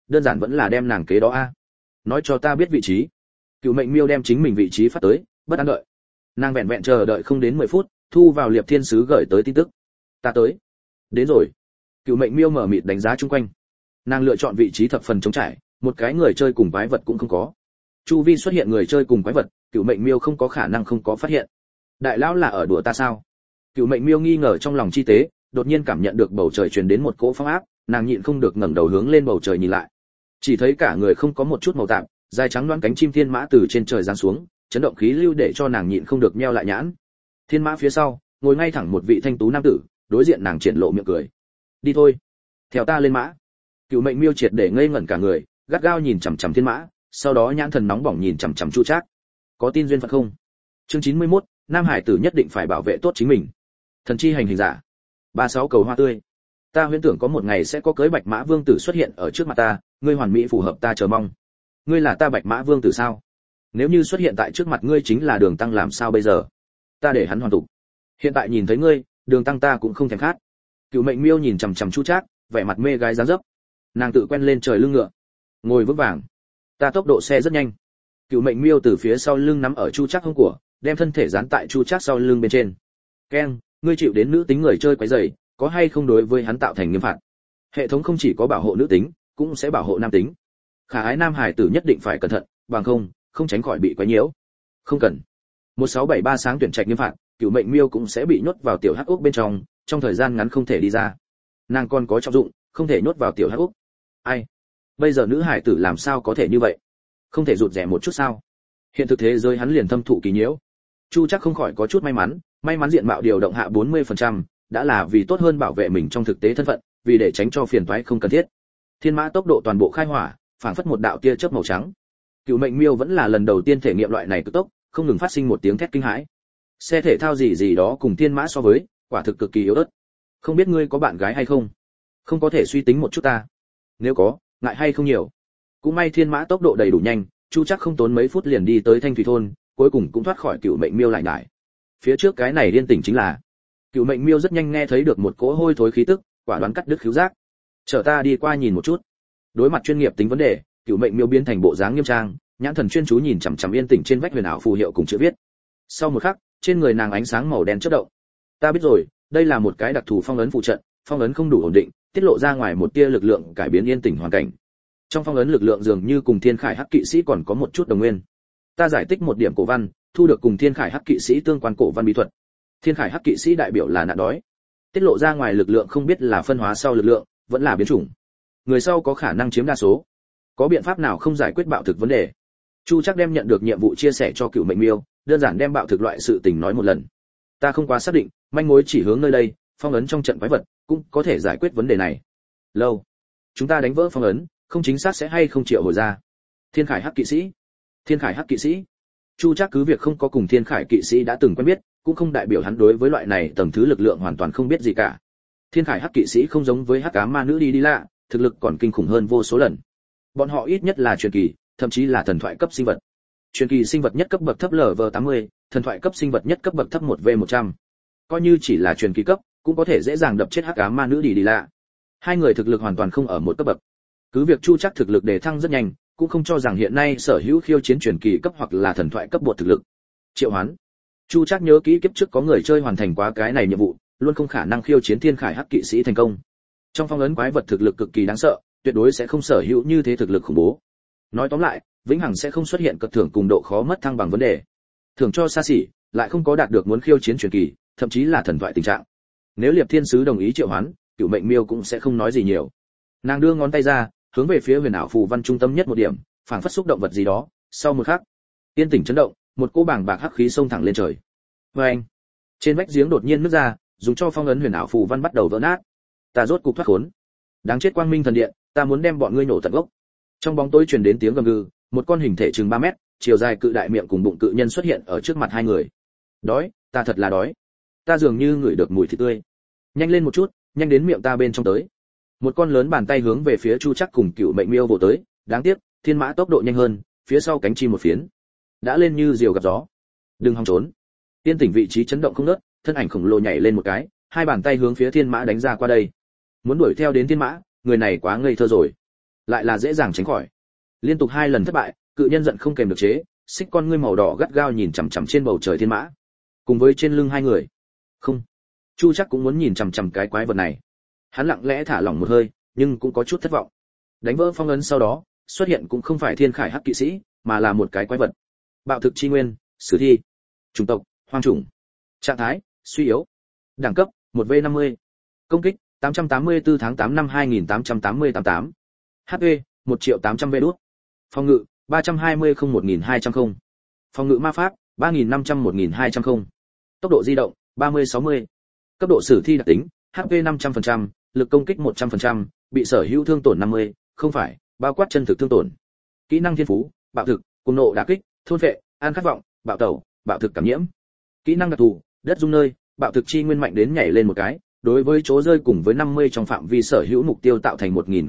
đơn giản vẫn là đem nàng kế đó a. Nói cho ta biết vị trí. Cựu Mệnh Miêu đem chính mình vị trí phát tới, bất an đợi. Nàng vẹn vẹn chờ đợi không đến 10 phút, thu vào Liệp Thiên Sứ gửi tới tin tức. Ta tới. Đến rồi. Cựu Mệnh Miêu mở mịt đánh giá chung quanh. Nàng lựa chọn vị trí thập phần trống trải, một cái người chơi cùng quái vật cũng không có. Chu vi xuất hiện người chơi cùng quái vật, Cựu Mệnh Miêu không có khả năng không có phát hiện. Đại lão là ở đùa ta sao? Cựu Mệnh Miêu nghi ngờ trong lòng chi tế, đột nhiên cảm nhận được bầu trời truyền đến một cỗ phong áp, nàng nhịn không được ngẩng đầu hướng lên bầu trời nhìn lại. Chỉ thấy cả người không có một chút màu tạp, dài trắng loáng cánh chim thiên mã từ trên trời giáng xuống, chấn động khí lưu để cho nàng nhịn không được nheo lại nhãn. Thiên mã phía sau, ngồi ngay thẳng một vị thanh tú nam tử, đối diện nàng triển lộ miệng cười. Đi thôi, theo ta lên mã. Cựu Mệnh Miêu triệt để ngây ngẩn cả người, gắt gao nhìn chằm chằm thiên mã, sau đó nhãn thần nóng bỏng nhìn chằm chằm Chu Trác. Có tin duyên phận không? Chương 91, Nam Hải tử nhất định phải bảo vệ tốt chính mình. Thần chi hành hình giả. 36 cầu hoa tươi. Ta huyễn tưởng có một ngày sẽ có cưới Bạch Mã Vương tử xuất hiện ở trước mặt ta, ngươi hoàn mỹ phù hợp ta chờ mong. Ngươi là ta Bạch Mã Vương tử sao? Nếu như xuất hiện tại trước mặt ngươi chính là Đường Tăng làm sao bây giờ? Ta để hắn hoàn tục. Hiện tại nhìn thấy ngươi, Đường Tăng ta cũng không thèm khát. Cựu Mệnh Miêu nhìn chằm chằm Chu Trác, vẻ mặt mê gái dáng dấp. Nàng tự quen lên trời lưng ngựa, ngồi vững vàng. Ta tốc độ xe rất nhanh. Cựu Mệnh Miêu từ phía sau lưng nắm ở Chu Trác hông của, đem thân thể dán tại Chu Trác sau lưng bên trên. Keng, ngươi chịu đến nữ tính người chơi quấy rầy, có hay không đối với hắn tạo thành nghiêm phạt? Hệ thống không chỉ có bảo hộ nữ tính, cũng sẽ bảo hộ nam tính. Khả ái nam hải tử nhất định phải cẩn thận, bằng không tránh khỏi bị quấy nhiễu. Không cần. 1673 sáng tuyển trạch nghiêm phạt, Cựu Mệnh Miêu cũng sẽ bị nhốt vào tiểu hắc ốc bên trong thời gian ngắn không thể đi ra. Nàng còn có trọng dụng, không thể nhốt vào tiểu hắc ốc. Ai? Bây giờ nữ hải tử làm sao có thể như vậy? Không thể rụt rẻ một chút sao? Hiện thực thế giới hắn liền thâm thụ kỳ nhiễu. Chu Trác không khỏi có chút may mắn diện mạo điều động hạ 40%, đã là vì tốt hơn bảo vệ mình trong thực tế thân phận, vì để tránh cho phiền toái không cần thiết. Thiên mã tốc độ toàn bộ khai hỏa, phảng phất một đạo tia chớp màu trắng. Cựu Mệnh Miêu vẫn là lần đầu tiên thể nghiệm loại này cực tốc, không ngừng phát sinh một tiếng thét kinh hãi. Xe thể thao gì đó cùng thiên mã so với, quả thực cực kỳ yếu ớt. Không biết ngươi có bạn gái hay không? Không có thể suy tính một chút ta. Nếu có, ngại hay không nhiều. Cũng may thiên mã tốc độ đầy đủ nhanh, Chu Trác không tốn mấy phút liền đi tới Thanh Thủy thôn, cuối cùng cũng thoát khỏi Cựu Mệnh Miêu lại nhải. Phía trước cái này điên tỉnh chính là Cựu Mệnh Miêu rất nhanh nghe thấy được một cỗ hôi thối khí tức, quả đoán cắt đứt khứu giác. Chở ta đi qua nhìn một chút. Đối mặt chuyên nghiệp tính vấn đề, Cựu Mệnh Miêu biến thành bộ dáng nghiêm trang, nhãn thần chuyên chú nhìn chằm chằm yên tĩnh trên vách huyền ảo phù hiệu cùng chữ viết. Sau một khắc, trên người nàng ánh sáng màu đen chớp động. Ta biết rồi, đây là một cái đặc thù phong ấn phụ trận, phong ấn không đủ ổn định, tiết lộ ra ngoài một tia lực lượng cải biến yên tĩnh hoàn cảnh. Trong phong ấn lực lượng dường như cùng Thiên Khải Hắc Kỵ Sĩ còn có một chút đồng nguyên. Ta giải tích một điểm cổ văn, thu được cùng Thiên Khải Hắc Kỵ Sĩ tương quan cổ văn bí thuật. Thiên Khải Hắc Kỵ Sĩ đại biểu là nạn đói. Tiết lộ ra ngoài lực lượng không biết là phân hóa sau lực lượng, vẫn là biến chủng. Người sau có khả năng chiếm đa số. Có biện pháp nào không giải quyết bạo thực vấn đề? Chu Trác đem nhận được nhiệm vụ chia sẻ cho Cựu Mệnh Miêu, đơn giản đem bạo thực loại sự tình nói một lần. Ta không quá xác định, manh mối chỉ hướng nơi đây, phong ấn trong trận quái vật cũng có thể giải quyết vấn đề này. Lâu, chúng ta đánh vỡ phong ấn, không chính xác sẽ hay không triệu hồi ra. Thiên Khải Hắc Kỵ Sĩ. Thiên Khải Hắc Kỵ Sĩ. Chu Trác cứ việc không có cùng Thiên Khải Kỵ Sĩ đã từng quen biết, cũng không đại biểu hắn đối với loại này tầng thứ lực lượng hoàn toàn không biết gì cả. Thiên Khải Hắc Kỵ Sĩ không giống với Hắc Ám Ma Nữ đi lạ, thực lực còn kinh khủng hơn vô số lần. Bọn họ ít nhất là truyền kỳ, thậm chí là thần thoại cấp sinh vật. Truyền kỳ sinh vật nhất cấp bậc thấp LV80, thần thoại cấp sinh vật nhất cấp bậc thấp 1V100. Coi như chỉ là truyền kỳ cấp, cũng có thể dễ dàng đập chết Hắc Ám Ma Nữ đi lạ. Hai người thực lực hoàn toàn không ở một cấp bậc. Cứ việc Chu Trác thực lực đề thăng rất nhanh, cũng không cho rằng hiện nay sở hữu khiêu chiến truyền kỳ cấp hoặc là thần thoại cấp bột thực lực. Triệu hoán. Chu Trác nhớ kỹ kiếp trước có người chơi hoàn thành quá cái này nhiệm vụ, luôn không khả năng khiêu chiến Thiên Khải Hắc Kỵ Sĩ thành công. Trong phong ấn quái vật thực lực cực kỳ đáng sợ, tuyệt đối sẽ không sở hữu như thế thực lực khủng bố. Nói tóm lại, vĩnh hằng sẽ không xuất hiện cật thưởng cùng độ khó mất thăng bằng vấn đề. Thưởng cho xa xỉ, lại không có đạt được muốn khiêu chiến truyền kỳ, thậm chí là thần thoại tình trạng. Nếu Liệp Thiên Sứ đồng ý triệu hoán, Cựu Mệnh Miêu cũng sẽ không nói gì nhiều. Nàng đưa ngón tay ra, hướng về phía huyền ảo phù văn trung tâm nhất một điểm, phảng phất xúc động vật gì đó. Sau một khắc, tiên tỉnh chấn động, một cỗ bàng bạc hắc khí xông thẳng lên trời. Oeng! Trên vách giếng đột nhiên nứt ra, dùng cho phong ấn huyền ảo phù văn bắt đầu vỡ nát. Ta rốt cục thoát khốn. Đáng chết Quang Minh thần điện, ta muốn đem bọn ngươi nổ tận gốc. Trong bóng tối truyền đến tiếng gầm gừ, một con hình thể chừng 3 mét, chiều dài cự đại miệng cùng bụng cự nhân xuất hiện ở trước mặt hai người. Đói, ta thật là đói. Ta dường như ngửi được mùi thịt tươi. Nhanh lên một chút, nhanh đến miệng ta bên trong tới. Một con lớn bàn tay hướng về phía Chu Trác cùng Cựu Mệnh Miêu vồ tới, đáng tiếc, thiên mã tốc độ nhanh hơn, phía sau cánh chim một phiến, đã lên như diều gặp gió. Đừng hòng trốn. Tiên tỉnh vị trí chấn động không ngớt, thân ảnh khổng lồ nhảy lên một cái, hai bàn tay hướng phía thiên mã đánh ra qua đây. Muốn đuổi theo đến thiên mã, người này quá ngây thơ rồi. lại là dễ dàng tránh khỏi. Liên tục 2 lần thất bại, cự nhân giận không kềm được chế, xích con ngươi màu đỏ gắt gao nhìn chằm chằm trên bầu trời thiên mã, cùng với trên lưng hai người. Không, Chu Chắc cũng muốn nhìn chằm chằm cái quái vật này. Hắn lặng lẽ thả lỏng một hơi, nhưng cũng có chút thất vọng. Đánh vỡ phong ấn sau đó, xuất hiện cũng không phải thiên khải hắc kỵ sĩ, mà là một cái quái vật. Bạo thực chi nguyên, sử thi, chủng tộc, hoang chủng. Trạng thái, suy yếu. Đẳng cấp, 1v50. Công kích, 884 tháng 8 năm 2888. HP, 1.800 V đút. Phòng ngự, 320-01200. Phòng ngự ma pháp, 3.500-1.200. Tốc độ di động, 30-60. Cấp độ sử thi đặc tính, HP 500%, lực công kích 100%, bị sở hữu thương tổn 50, không phải, bao quát chân thực thương tổn. Kỹ năng thiên phú, bạo thực, cuồng nộ đả kích, thôn phệ, an khát vọng, bạo tẩu, bạo thực cảm nhiễm. Kỹ năng đặc thù, đất rung nơi, bạo thực chi nguyên mạnh đến nhảy lên một cái, đối với chỗ rơi cùng với 50 trong phạm vi sở hữu mục tiêu tạo thành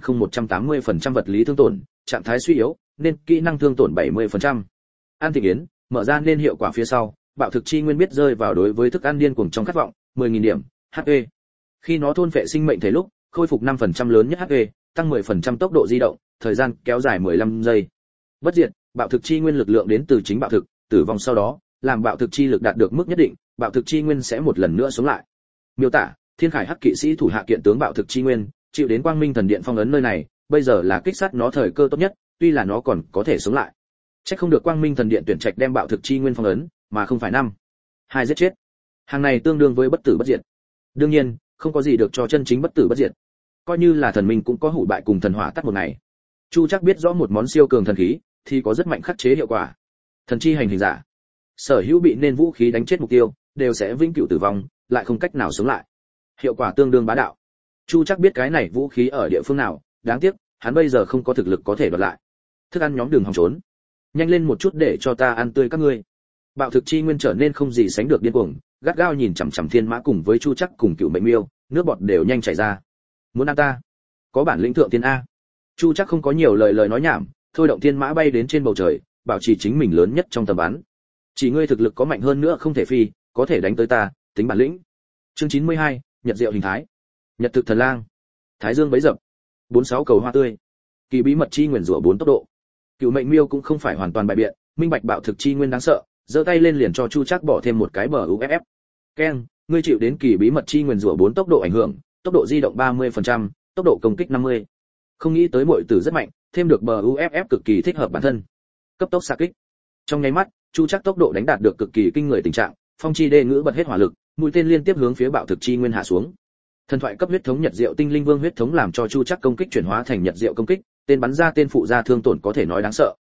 1.180% vật lý thương tổn, trạng thái suy yếu, nên kỹ năng thương tổn 70%. An thị yến, mở ra nên hiệu quả phía sau, bạo thực chi nguyên biết rơi vào đối với thức ăn điên cuồng trong khát vọng, 10.000 điểm, HP. Khi nó thôn phệ sinh mệnh thể lúc, khôi phục 5% lớn nhất HP, tăng 10% tốc độ di động, thời gian kéo dài 15 giây. Bất diệt, bạo thực chi nguyên lực lượng đến từ chính bạo thực, tử vong sau đó, làm bạo thực chi lực đạt được mức nhất định, bạo thực chi nguyên sẽ một lần nữa sống lại. Miêu tả, thiên khải hắc kỵ sĩ thủ hạ kiện tướng bạo thực chi nguyên, chịu đến quang minh thần điện phong ấn nơi này, bây giờ là kích sát nó thời cơ tốt nhất, tuy là nó còn có thể sống lại. Chắc không được quang minh thần điện tuyển trạch đem bạo thực chi nguyên phong ấn, mà không phải 5. 2 giết chết. Hàng này tương đương với bất tử bất diệt. Đương nhiên, không có gì được cho chân chính bất tử bất diệt. Coi như là thần minh cũng có hủ bại cùng thần hỏa tắt một ngày. Chu Chắc biết rõ một món siêu cường thần khí thì có rất mạnh khắc chế hiệu quả. Thần chi hành hình giả, sở hữu bị nên vũ khí đánh chết mục tiêu đều sẽ vĩnh cửu tử vong, lại không cách nào sống lại. Hiệu quả tương đương bá đạo. Chu Chắc biết cái này vũ khí ở địa phương nào, đáng tiếc hắn bây giờ không có thực lực có thể đoạt lại. Thức ăn nhóm đường hòng trốn, nhanh lên một chút để cho ta ăn tươi các ngươi. Bạo thực chi nguyên trở nên không gì sánh được điên cuồng, gắt gao nhìn chằm chằm thiên mã cùng với Chu Chắc cùng cựu mệnh miêu, nước bọt đều nhanh chảy ra. Muốn ăn ta? Có bản lĩnh thượng tiên a. Chu Chắc không có nhiều lời nói nhảm, thôi động thiên mã bay đến trên bầu trời, bảo trì chính mình lớn nhất trong tầm bắn. Chỉ ngươi thực lực có mạnh hơn nữa không thể phi, có thể đánh tới ta, tính bản lĩnh. Chương 92, Nhật diệu hình thái. Nhật thực thần lang. Thái dương bấy dập. 46 cầu hoa tươi. Kỳ bí mật chi nguyên rủa 4 tốc độ. Cựu mệnh miêu cũng không phải hoàn toàn bại biện, minh bạch bạo thực chi nguyên đáng sợ, giơ tay lên liền cho Chu Chắc bỏ thêm một cái bờ UFF. Ken, ngươi chịu đến kỳ bí mật chi nguyên rủa 4 tốc độ ảnh hưởng, tốc độ di động 30%, tốc độ công kích 50. Không nghĩ tới muội tử rất mạnh, thêm được bờ UFF cực kỳ thích hợp bản thân. Cấp tốc xạ kích. Trong nháy mắt, Chu Chắc tốc độ đánh đạt được cực kỳ kinh người tình trạng, phong chi đê ngữ bật hết hỏa lực, mũi tên liên tiếp hướng phía bạo thực chi nguyên hạ xuống. Thần thoại cấp huyết thống Nhật diệu tinh linh vương huyết thống làm cho Chu Chắc công kích chuyển hóa thành Nhật diệu công kích, tên bắn ra tên phụ ra thương tổn có thể nói đáng sợ.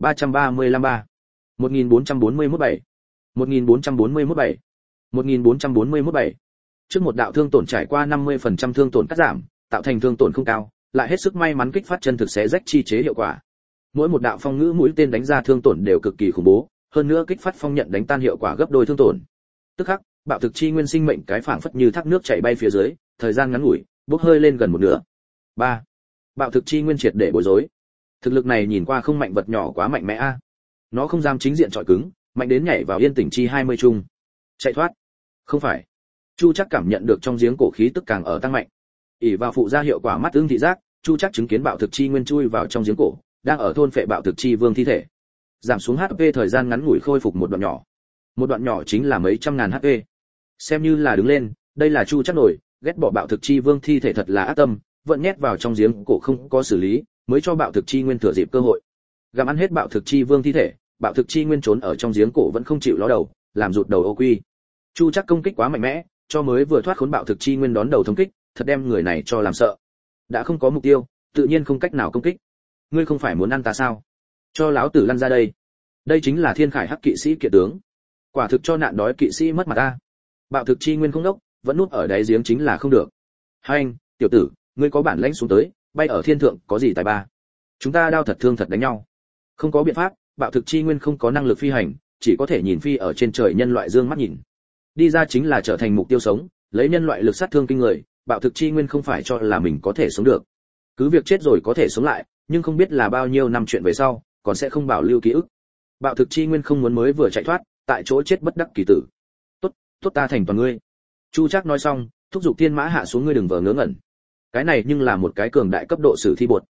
335-3, 1441-7, 1441-7, 1441-7. Trước một đạo thương tổn trải qua 50% thương tổn cắt giảm, tạo thành thương tổn không cao, lại hết sức may mắn kích phát chân thực xé rách chi chế hiệu quả. Mỗi một đạo phong ngữ mũi tên đánh ra thương tổn đều cực kỳ khủng bố, hơn nữa kích phát phong nhận đánh tan hiệu quả gấp đôi thương tổn. Tức khắc, bạo thực chi nguyên sinh mệnh cái phảng phất như thác nước chảy bay phía dưới, thời gian ngắn ngủi, bốc hơi lên gần một nửa. 3. Bạo thực chi nguyên triệt để bối rối. Thực lực này nhìn qua không mạnh vật nhỏ quá mạnh mẽ a. Nó không dám chính diện chọi cứng, mạnh đến nhảy vào yên tỉnh chi 20 chung. Chạy thoát. Không phải. Chu Chắc cảm nhận được trong giếng cổ khí tức càng ở tăng mạnh. ỷ vào phụ ra hiệu quả mắt ưng thị giác, Chu Chắc chứng kiến bạo thực chi nguyên chui vào trong giếng cổ, đang ở thôn phệ bạo thực chi vương thi thể. Giảm xuống HP thời gian ngắn ngủi khôi phục một đoạn nhỏ. Một đoạn nhỏ chính là mấy trăm ngàn HP. Xem như là đứng lên, đây là Chu Chắc nổi, ghét bỏ bạo thực chi vương thi thể thật là ác tâm, vẫn nhét vào trong giếng cổ không có xử lý, mới cho bạo thực chi nguyên thừa dịp cơ hội. Gặm ăn hết bạo thực chi vương thi thể, bạo thực chi nguyên trốn ở trong giếng cổ vẫn không chịu ló đầu, làm rụt đầu ô quy. Chu Chắc công kích quá mạnh mẽ, cho mới vừa thoát khốn bạo thực chi nguyên đón đầu thống kích, thật đem người này cho làm sợ. Đã không có mục tiêu, tự nhiên không cách nào công kích. Ngươi không phải muốn ăn ta sao? Cho lão tử lăn ra đây. Đây chính là thiên khải hắc kỵ sĩ kiện tướng. Quả thực cho nạn đói kỵ sĩ mất mặt ta. Bạo thực chi nguyên không đốc, vẫn núp ở đáy giếng chính là không được. Hai anh, tiểu tử, ngươi có bản lãnh xuống tới, bay ở thiên thượng có gì tài ba? Chúng ta đao thật thương thật đánh nhau. Không có biện pháp, bạo thực chi nguyên không có năng lực phi hành, chỉ có thể nhìn phi ở trên trời nhân loại dương mắt nhìn. Đi ra chính là trở thành mục tiêu sống, lấy nhân loại lực sát thương kinh người, bạo thực chi nguyên không phải cho là mình có thể sống được. Cứ việc chết rồi có thể sống lại, nhưng không biết là bao nhiêu năm chuyện về sau, còn sẽ không bảo lưu ký ức. Bạo thực chi nguyên không muốn mới vừa chạy thoát, tại chỗ chết bất đắc kỳ tử. Tốt ta thành toàn ngươi. Chu Chắc nói xong, thúc giục thiên mã hạ xuống, ngươi đừng vờ ngớ ngẩn. Cái này nhưng là một cái cường đại cấp độ sử thi bột.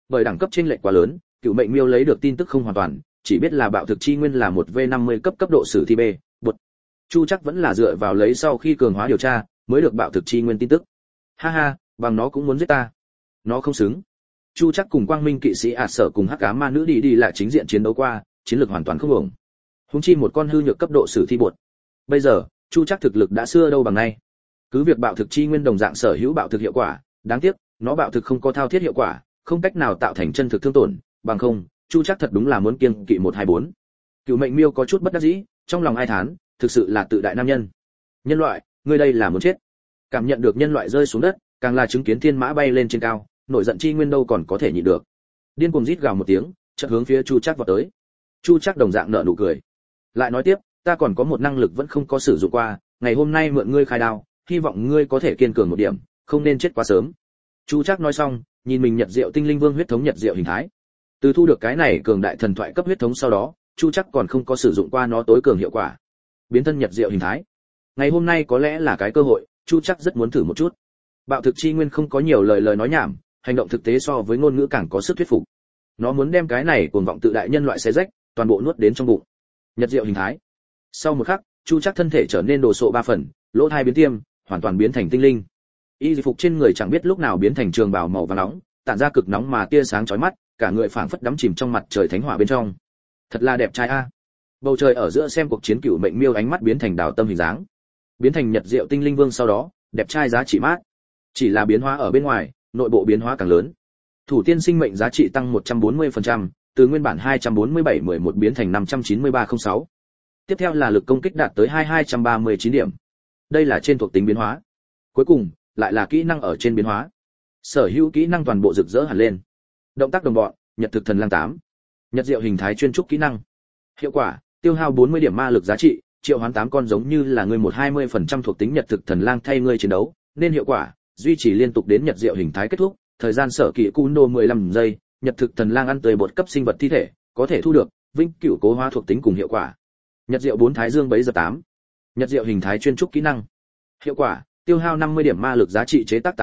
Bởi đẳng cấp chênh lệch quá lớn, Cựu Mệnh Miêu lấy được tin tức không hoàn toàn, chỉ biết là bạo thực chi nguyên là một V50 cấp độ sử thi B, bột. Chu Chắc vẫn là dựa vào lấy sau khi cường hóa điều tra, mới được bạo thực chi nguyên tin tức. Ha ha, bằng nó cũng muốn giết ta. Nó không xứng. Chu Chắc cùng Quang Minh kỵ sĩ Sở cùng Hắc Ám ma nữ đi là chính diện chiến đấu qua, chiến lược hoàn toàn không ổn. Huống chi một con hư nhược cấp độ sử thi bột. Bây giờ, Chu Chắc thực lực đã xưa đâu bằng nay. Cứ việc bạo thực chi nguyên đồng dạng sở hữu bạo thực hiệu quả, đáng tiếc, nó bạo thực không có thao thiết hiệu quả, không cách nào tạo thành chân thực thương tổn, bằng không, Chu Chắc thật đúng là muốn kiêng kỵ 124. Cựu Mệnh Miêu có chút bất đắc dĩ, trong lòng ai thán, thực sự là tự đại nam nhân. Nhân loại, ngươi đây là muốn chết. Cảm nhận được nhân loại rơi xuống đất, càng là chứng kiến thiên mã bay lên trên cao, nổi giận chi nguyên đâu còn có thể nhịn được. Điên cuồng rít gào một tiếng, chợt hướng phía Chu Chắc vọt tới. Chu Chắc đồng dạng nở nụ cười. Lại nói tiếp, ta còn có một năng lực vẫn không có sử dụng qua, ngày hôm nay mượn ngươi khai đao, hy vọng ngươi có thể kiên cường một điểm, không nên chết quá sớm. Chu Chắc nói xong, nhìn mình Nhật Diệu Tinh Linh Vương huyết thống Nhật Diệu hình thái. Từ thu được cái này cường đại thần thoại cấp huyết thống sau đó, Chu Chắc còn không có sử dụng qua nó tối cường hiệu quả. Biến thân Nhật Diệu hình thái. Ngày hôm nay có lẽ là cái cơ hội, Chu Chắc rất muốn thử một chút. Bạo thực chi nguyên không có nhiều lời nói nhảm, hành động thực tế so với ngôn ngữ càng có sức thuyết phục. Nó muốn đem cái này cuồng vọng tự đại nhân loại xé rách, toàn bộ nuốt đến trong bụng. Nhật Diệu hình thái. Sau một khắc, Chu Chắc thân thể trở nên đồ sộ 3 phần, lỗ tai biến tiêm, hoàn toàn biến thành tinh linh. Y phục trên người chẳng biết lúc nào biến thành trường bào màu vàng nóng, tản ra cực nóng mà tia sáng chói mắt, cả người phảng phất đắm chìm trong mặt trời thánh hỏa bên trong. Thật là đẹp trai a. Bầu trời ở giữa xem cuộc chiến Cựu Mệnh Miêu ánh mắt biến thành đào tâm hình dáng. Biến thành Nhật Diệu Tinh Linh Vương sau đó, đẹp trai giá trị mát. Chỉ là biến hóa ở bên ngoài, nội bộ biến hóa càng lớn. Thủ tiên sinh mệnh giá trị tăng 140%, từ nguyên bản 247-11 biến thành 593-06. Tiếp theo là lực công kích đạt tới 2239 điểm. Đây là trên thuộc tính biến hóa. Cuối cùng, lại là kỹ năng ở trên biến hóa. Sở hữu kỹ năng toàn bộ rực rỡ hẳn lên. Động tác đồng bọn, Nhật thực thần lang 8. Nhật Diệu hình thái chuyên trúc kỹ năng. Hiệu quả, tiêu hao 40 điểm ma lực giá trị, triệu hoán 8 con giống như là người 120% thuộc tính Nhật thực thần lang thay ngươi chiến đấu, nên hiệu quả, duy trì liên tục đến Nhật Diệu hình thái kết thúc, thời gian sở kỹ Kundo 15 giây, Nhật thực thần lang ăn tươi bột cấp sinh vật thi thể, có thể thu được vĩnh cửu cố hóa thuộc tính cùng hiệu quả. Nhật Diệu 4 thái dương bấy giờ 8. Nhật Diệu hình thái chuyên trúc kỹ năng. Hiệu quả, tiêu hao 50 điểm ma lực giá trị chế tác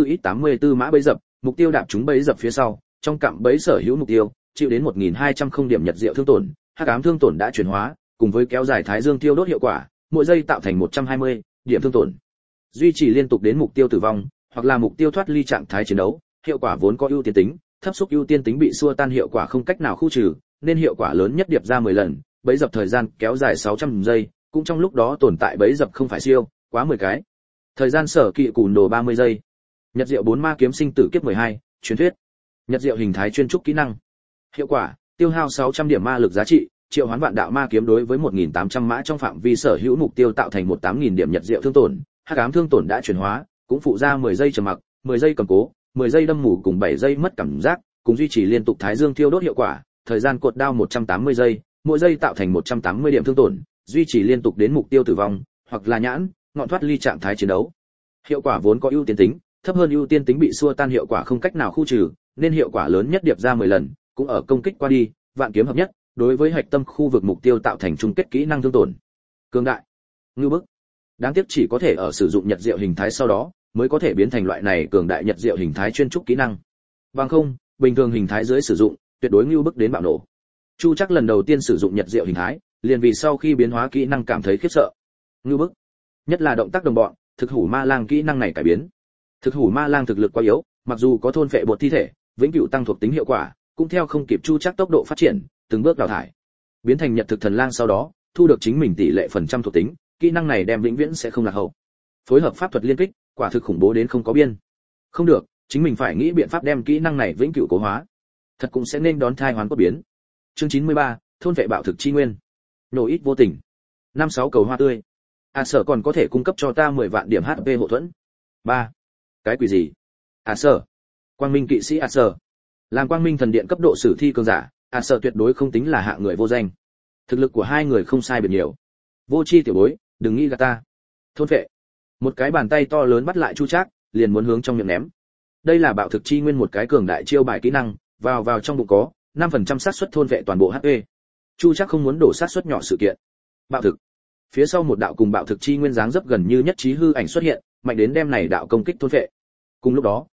84x84 mã bấy dập, mục tiêu đạp trúng bấy dập phía sau, trong cạm bấy sở hữu mục tiêu, chịu đến 1200 không điểm Nhật Diệu thương tổn, hắc ám thương tổn đã chuyển hóa, cùng với kéo dài thái dương tiêu đốt hiệu quả, mỗi giây tạo thành 120 điểm thương tổn. Duy trì liên tục đến mục tiêu tử vong, hoặc là mục tiêu thoát ly trạng thái chiến đấu, hiệu quả vốn có ưu tiên tính, thấp xúc ưu tiên tính bị xua tan hiệu quả không cách nào khu trừ, nên hiệu quả lớn nhất điệp ra 10 lần, bấy dập thời gian kéo dài 600 giây, cũng trong lúc đó tồn tại bấy dập không phải siêu, quá 10 cái. Thời gian sở kỵ cùn đồ 30 giây. Nhật Diệu 4 ma kiếm sinh tử kiếp 12, truyền thuyết. Nhật Diệu hình thái chuyên trúc kỹ năng. Hiệu quả, tiêu hao 600 điểm ma lực giá trị, triệu hoán vạn đạo ma kiếm đối với 1800 mã trong phạm vi sở hữu mục tiêu tạo thành 18000 điểm Nhật Diệu thương tổn, hắc ám thương tổn đã chuyển hóa, cũng phụ ra 10 giây trầm mặc, 10 giây cầm cố, 10 giây đâm mù cùng 7 giây mất cảm giác, cùng duy trì liên tục thái dương thiêu đốt hiệu quả, thời gian cột đao 180 giây, mỗi giây tạo thành 180 điểm thương tổn, duy trì liên tục đến mục tiêu tử vong, hoặc là nhãn, ngọn thoát ly trạng thái chiến đấu. Hiệu quả vốn có ưu tiên tính, thấp hơn ưu tiên tính bị xua tan hiệu quả không cách nào khu trừ, nên hiệu quả lớn nhất điệp ra 10 lần, cũng ở công kích qua đi, vạn kiếm hợp nhất, đối với hạch tâm khu vực mục tiêu tạo thành chung kết kỹ năng thương tổn. Cường đại, ngưu bức. Đáng tiếc chỉ có thể ở sử dụng Nhật Diệu hình thái sau đó, mới có thể biến thành loại này cường đại Nhật Diệu hình thái chuyên trúc kỹ năng. Bằng không, bình thường hình thái dưới sử dụng, tuyệt đối ngưu bức đến bạo nổ. Chu Chắc lần đầu tiên sử dụng Nhật Diệu hình thái, liền vì sau khi biến hóa kỹ năng cảm thấy khiếp sợ. Ngưu bức. Nhất là động tác đồng bọn, thực hủ ma lang kỹ năng này cải biến. Thực hủ ma lang thực lực quá yếu, mặc dù có thôn phệ bột thi thể, vĩnh cửu tăng thuộc tính hiệu quả, cũng theo không kịp Chu Chắc tốc độ phát triển, từng bước đào thải. Biến thành Nhật thực thần lang sau đó, thu được chính mình tỷ lệ phần trăm thuộc tính, kỹ năng này đem vĩnh viễn sẽ không lạc hậu. Phối hợp pháp thuật liên kích, quả thực khủng bố đến không có biên. Không được, chính mình phải nghĩ biện pháp đem kỹ năng này vĩnh cửu cố hóa. Thật cũng sẽ nên đón thai hoán cốt biến. Chương 93, thôn vệ bạo thực chi nguyên. Nổ ít vô tình. 5-6 cầu hoa tươi. Sở còn có thể cung cấp cho ta 10 vạn điểm HP hộ thuẫn. 3. Cái quỷ gì? Sở. Quang Minh kỵ sĩ Sở. Làm Quang Minh thần điện cấp độ sử thi cường giả, Sở tuyệt đối không tính là hạng người vô danh. Thực lực của hai người không sai biệt nhiều. Vô chi tiểu bối, đừng nghĩ gạt ta. Thôn vệ. Một cái bàn tay to lớn bắt lại Chu Trác, liền muốn hướng trong miệng ném. Đây là bạo thực chi nguyên một cái cường đại chiêu bài kỹ năng, vào trong bụng có 5% xác suất thôn vệ toàn bộ HP. Chu Trác không muốn đổ xác suất nhỏ sự kiện. Bạo thực. Phía sau một đạo cùng bạo thực chi nguyên dáng dấp gần như nhất trí hư ảnh xuất hiện, mạnh đến đem này đạo công kích thôn vệ. Cùng lúc đó,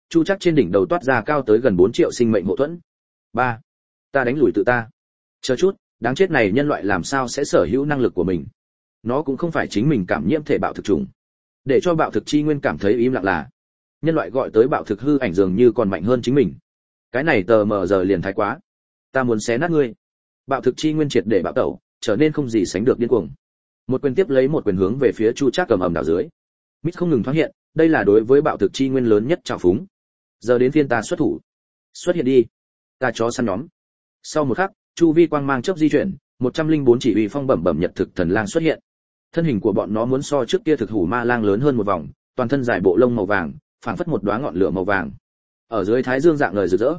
Chu Trác trên đỉnh đầu toát ra cao tới gần 4 triệu sinh mệnh hộ thuẫn. 3. Ta đánh lùi tự ta. Chờ chút, đáng chết này nhân loại làm sao sẽ sở hữu năng lực của mình? Nó cũng không phải chính mình cảm nhiễm thể bạo thực trùng. Để cho bạo thực chi nguyên cảm thấy im lặng là nhân loại gọi tới bạo thực hư ảnh dường như còn mạnh hơn chính mình. Cái này tờ mờ giờ liền thái quá. Ta muốn xé nát ngươi. Bạo thực chi nguyên triệt để bạo tẩu, trở nên không gì sánh được điên cuồng. Một quyền tiếp lấy một quyền hướng về phía Chu Trác cầm ầm đảo dưới. Mít không ngừng thoáng hiện, đây là đối với bạo thực chi nguyên lớn nhất trào phúng. Giờ đến phiên ta xuất thủ. Xuất hiện đi. Ta chó săn nhóm. Sau một khắc, chu vi quang mang chớp di chuyển, 104 chỉ uy phong bẩm bẩm nhật thực thần lang xuất hiện. Thân hình của bọn nó muốn so trước kia thực hủ ma lang lớn hơn một vòng, toàn thân dài bộ lông màu vàng, phảng phất một đóa ngọn lửa màu vàng. Ở dưới thái dương dạng ngời rực rỡ.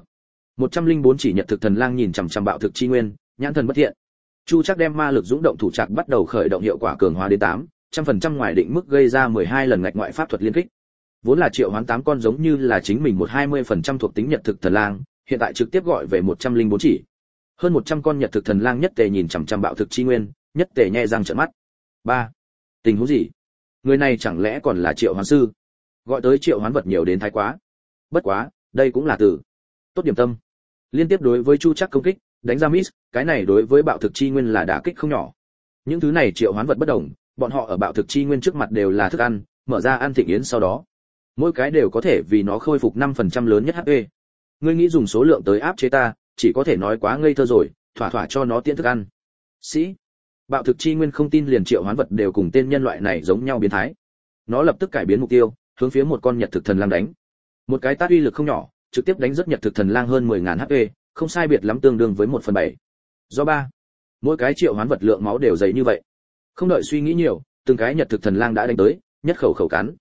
104 chỉ nhật thực thần lang nhìn chằm chằm bạo thực chi nguyên, nhãn thần bất thiện. Chu Trác đem ma lực dũng động thủ trạc bắt đầu khởi động hiệu quả cường hóa đến 800% ngoài định mức gây ra 12 lần ngạch ngoại pháp thuật liên kích. Vốn là triệu hoán 8 con giống như là chính mình 120% thuộc tính nhật thực thần lang, hiện tại trực tiếp gọi về 104 chỉ. Hơn 100 con nhật thực thần lang nhất tề nhìn chằm chằm bạo thực chi nguyên, nhất tề nhe răng trợn mắt. 3. Tình huống gì? Người này chẳng lẽ còn là triệu hoán sư? Gọi tới triệu hoán vật nhiều đến thái quá. Bất quá, đây cũng là từ tốt điểm tâm. Liên tiếp đối với Chu Trác công kích, đánh ra miss, cái này đối với bạo thực chi nguyên là đả kích không nhỏ. Những thứ này triệu hoán vật bất đồng, bọn họ ở bạo thực chi nguyên trước mặt đều là thức ăn, mở ra ăn thịnh yến sau đó, mỗi cái đều có thể vì nó khôi phục 5% lớn nhất HP. Ngươi nghĩ dùng số lượng tới áp chế ta, chỉ có thể nói quá ngây thơ rồi, thỏa thỏa cho nó tiễn thức ăn. Sĩ, bạo thực chi nguyên không tin liền triệu hoán vật đều cùng tên nhân loại này giống nhau biến thái. Nó lập tức cải biến mục tiêu, hướng phía một con nhật thực thần lang đánh. Một cái tát uy lực không nhỏ, trực tiếp đánh rất nhật thực thần lang hơn 10.000 HP, không sai biệt lắm tương đương với 1/7. Do 3. Mỗi cái triệu hoán vật lượng máu đều dày như vậy. Không đợi suy nghĩ nhiều, từng cái nhật thực thần lang đã đánh tới, nhất khẩu khẩu cắn.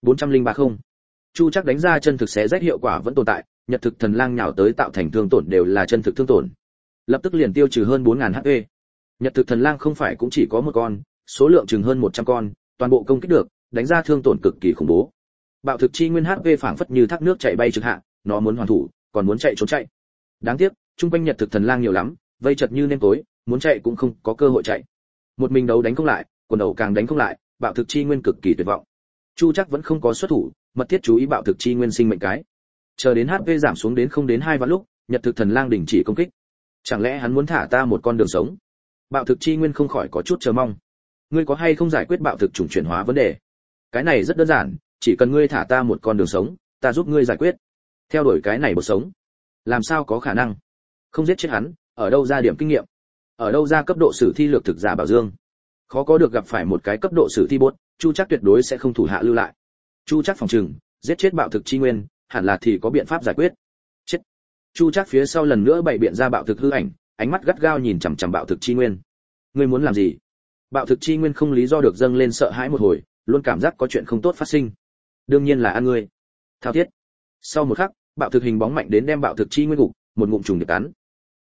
430. Chu Trác đánh ra chân thực xé rách hiệu quả vẫn tồn tại, nhật thực thần lang nhào tới tạo thành thương tổn đều là chân thực thương tổn. Lập tức liền tiêu trừ hơn 4.000 HP. Nhật thực thần lang không phải cũng chỉ có một con, số lượng chừng hơn 100 con, toàn bộ công kích được, đánh ra thương tổn cực kỳ khủng bố. Bạo thực chi nguyên HP phảng phất như thác nước chảy bay trực hạ, nó muốn hoàn thủ, còn muốn chạy trốn chạy. Đáng tiếc, trung quanh nhật thực thần lang nhiều lắm, vây chật như nêm tối, muốn chạy cũng không có cơ hội chạy. Một mình đấu đánh không lại, quần đầu càng đánh không lại, bạo thực chi nguyên cực kỳ tuyệt vọng. Chu Trác vẫn không có xuất thủ, mật thiết chú ý bạo thực chi nguyên sinh mệnh cái. Chờ đến HP giảm xuống đến không đến 2 vạn lúc, nhật thực thần lang đình chỉ công kích. Chẳng lẽ hắn muốn thả ta một con đường sống? Bạo thực chi nguyên không khỏi có chút chờ mong. Ngươi có hay không giải quyết bạo thực chủng chuyển hóa vấn đề? Cái này rất đơn giản, chỉ cần ngươi thả ta một con đường sống, ta giúp ngươi giải quyết. Theo đuổi cái này một sống, làm sao có khả năng? Không giết chết hắn, ở đâu ra điểm kinh nghiệm? Ở đâu ra cấp độ sử thi lược thực giả bảo dương? Khó có được gặp phải một cái cấp độ sử thi bốt, Chu Trác tuyệt đối sẽ không thủ hạ lưu lại. Chu Trác phòng trừng, giết chết bạo thực chi nguyên, hẳn là thì có biện pháp giải quyết. Chết. Chu Trác phía sau lần nữa bày biện ra bạo thực hư ảnh, ánh mắt gắt gao nhìn chằm chằm bạo thực chi nguyên. Ngươi muốn làm gì? Bạo thực chi nguyên không lý do được dâng lên sợ hãi một hồi, luôn cảm giác có chuyện không tốt phát sinh. Đương nhiên là ăn ngươi. Thao thiết. Sau một khắc, bạo thực hình bóng mạnh đến đem bạo thực chi nguyên gục, một ngụm trùng được cắn.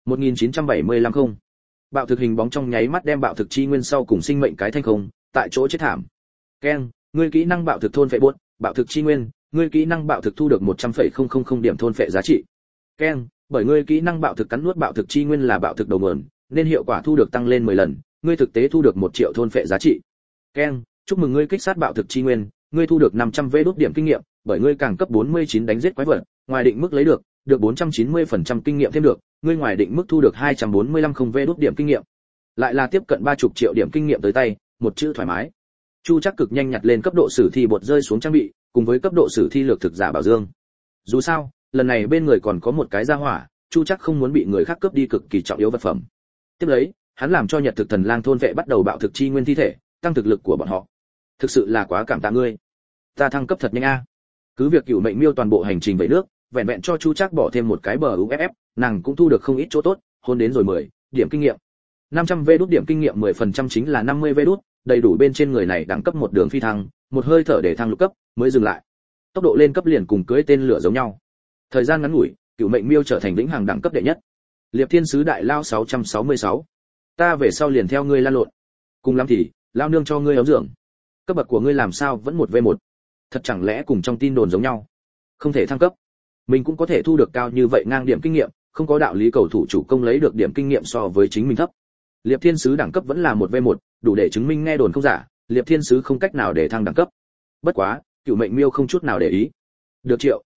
1975 không. Bạo thực hình bóng trong nháy mắt đem bạo thực chi nguyên sau cùng sinh mệnh cái thanh không, tại chỗ chết thảm. Keng, ngươi kỹ năng bạo thực thôn phệ buốt, bạo thực chi nguyên, ngươi kỹ năng bạo thực thu được 100,000 điểm thôn phệ giá trị. Keng, bởi ngươi kỹ năng bạo thực cắn nuốt bạo thực chi nguyên là bạo thực đầu nguồn, nên hiệu quả thu được tăng lên 10 lần, ngươi thực tế thu được 1 triệu thôn phệ giá trị. Keng, chúc mừng ngươi kích sát bạo thực chi nguyên, ngươi thu được 500 vé đốt điểm kinh nghiệm, bởi ngươi càng cấp 49 đánh giết quái vật, ngoài định mức lấy được 490% kinh nghiệm thêm được, ngươi ngoài định mức thu được 245 không vé đốt điểm kinh nghiệm. Lại là tiếp cận 30 triệu điểm kinh nghiệm tới tay, một chữ thoải mái. Chu Trác cực nhanh nhặt lên cấp độ sử thi bột rơi xuống trang bị, cùng với cấp độ sử thi lược thực giả bảo dương. Dù sao, lần này bên người còn có một cái gia hỏa, Chu Trác không muốn bị người khác cướp đi cực kỳ trọng yếu vật phẩm. Tiếp lấy, hắn làm cho Nhật thực thần lang thôn vệ bắt đầu bạo thực chi nguyên thi thể, tăng thực lực của bọn họ. Thực sự là quá cảm tạ ngươi. Ta thăng cấp thật nhanh a. Cứ việc Cửu Mệnh Miêu toàn bộ hành trình về nước, vẹn vẹn cho Chu Trác bỏ thêm một cái bờ UFF, nàng cũng thu được không ít chỗ tốt, hôn đến rồi 10 điểm kinh nghiệm. 500 vé đút điểm kinh nghiệm 10% chính là 50 vé đút, đầy đủ bên trên người này đẳng cấp một đường phi thăng, một hơi thở để thăng lục cấp, mới dừng lại. Tốc độ lên cấp liền cùng cưỡi tên lửa giống nhau. Thời gian ngắn ngủi, Cửu Mệnh Miêu trở thành lĩnh hàng đẳng cấp đệ nhất. Liệp Thiên sứ đại lao 666. Ta về sau liền theo ngươi lan lộn. Cùng lắm thì, lao nương cho ngươi ấm dưỡng. Cấp bậc của ngươi làm sao vẫn 1v1? Thật chẳng lẽ cùng trong tin đồn giống nhau? Không thể thăng cấp. Mình cũng có thể thu được cao như vậy ngang điểm kinh nghiệm, không có đạo lý cầu thủ chủ công lấy được điểm kinh nghiệm so với chính mình thấp. Liệp Thiên sứ đẳng cấp vẫn là 1v1, đủ để chứng minh nghe đồn không giả, Liệp Thiên sứ không cách nào để thăng đẳng cấp. Bất quá, Cửu Mệnh Miêu không chút nào để ý. Được triệu,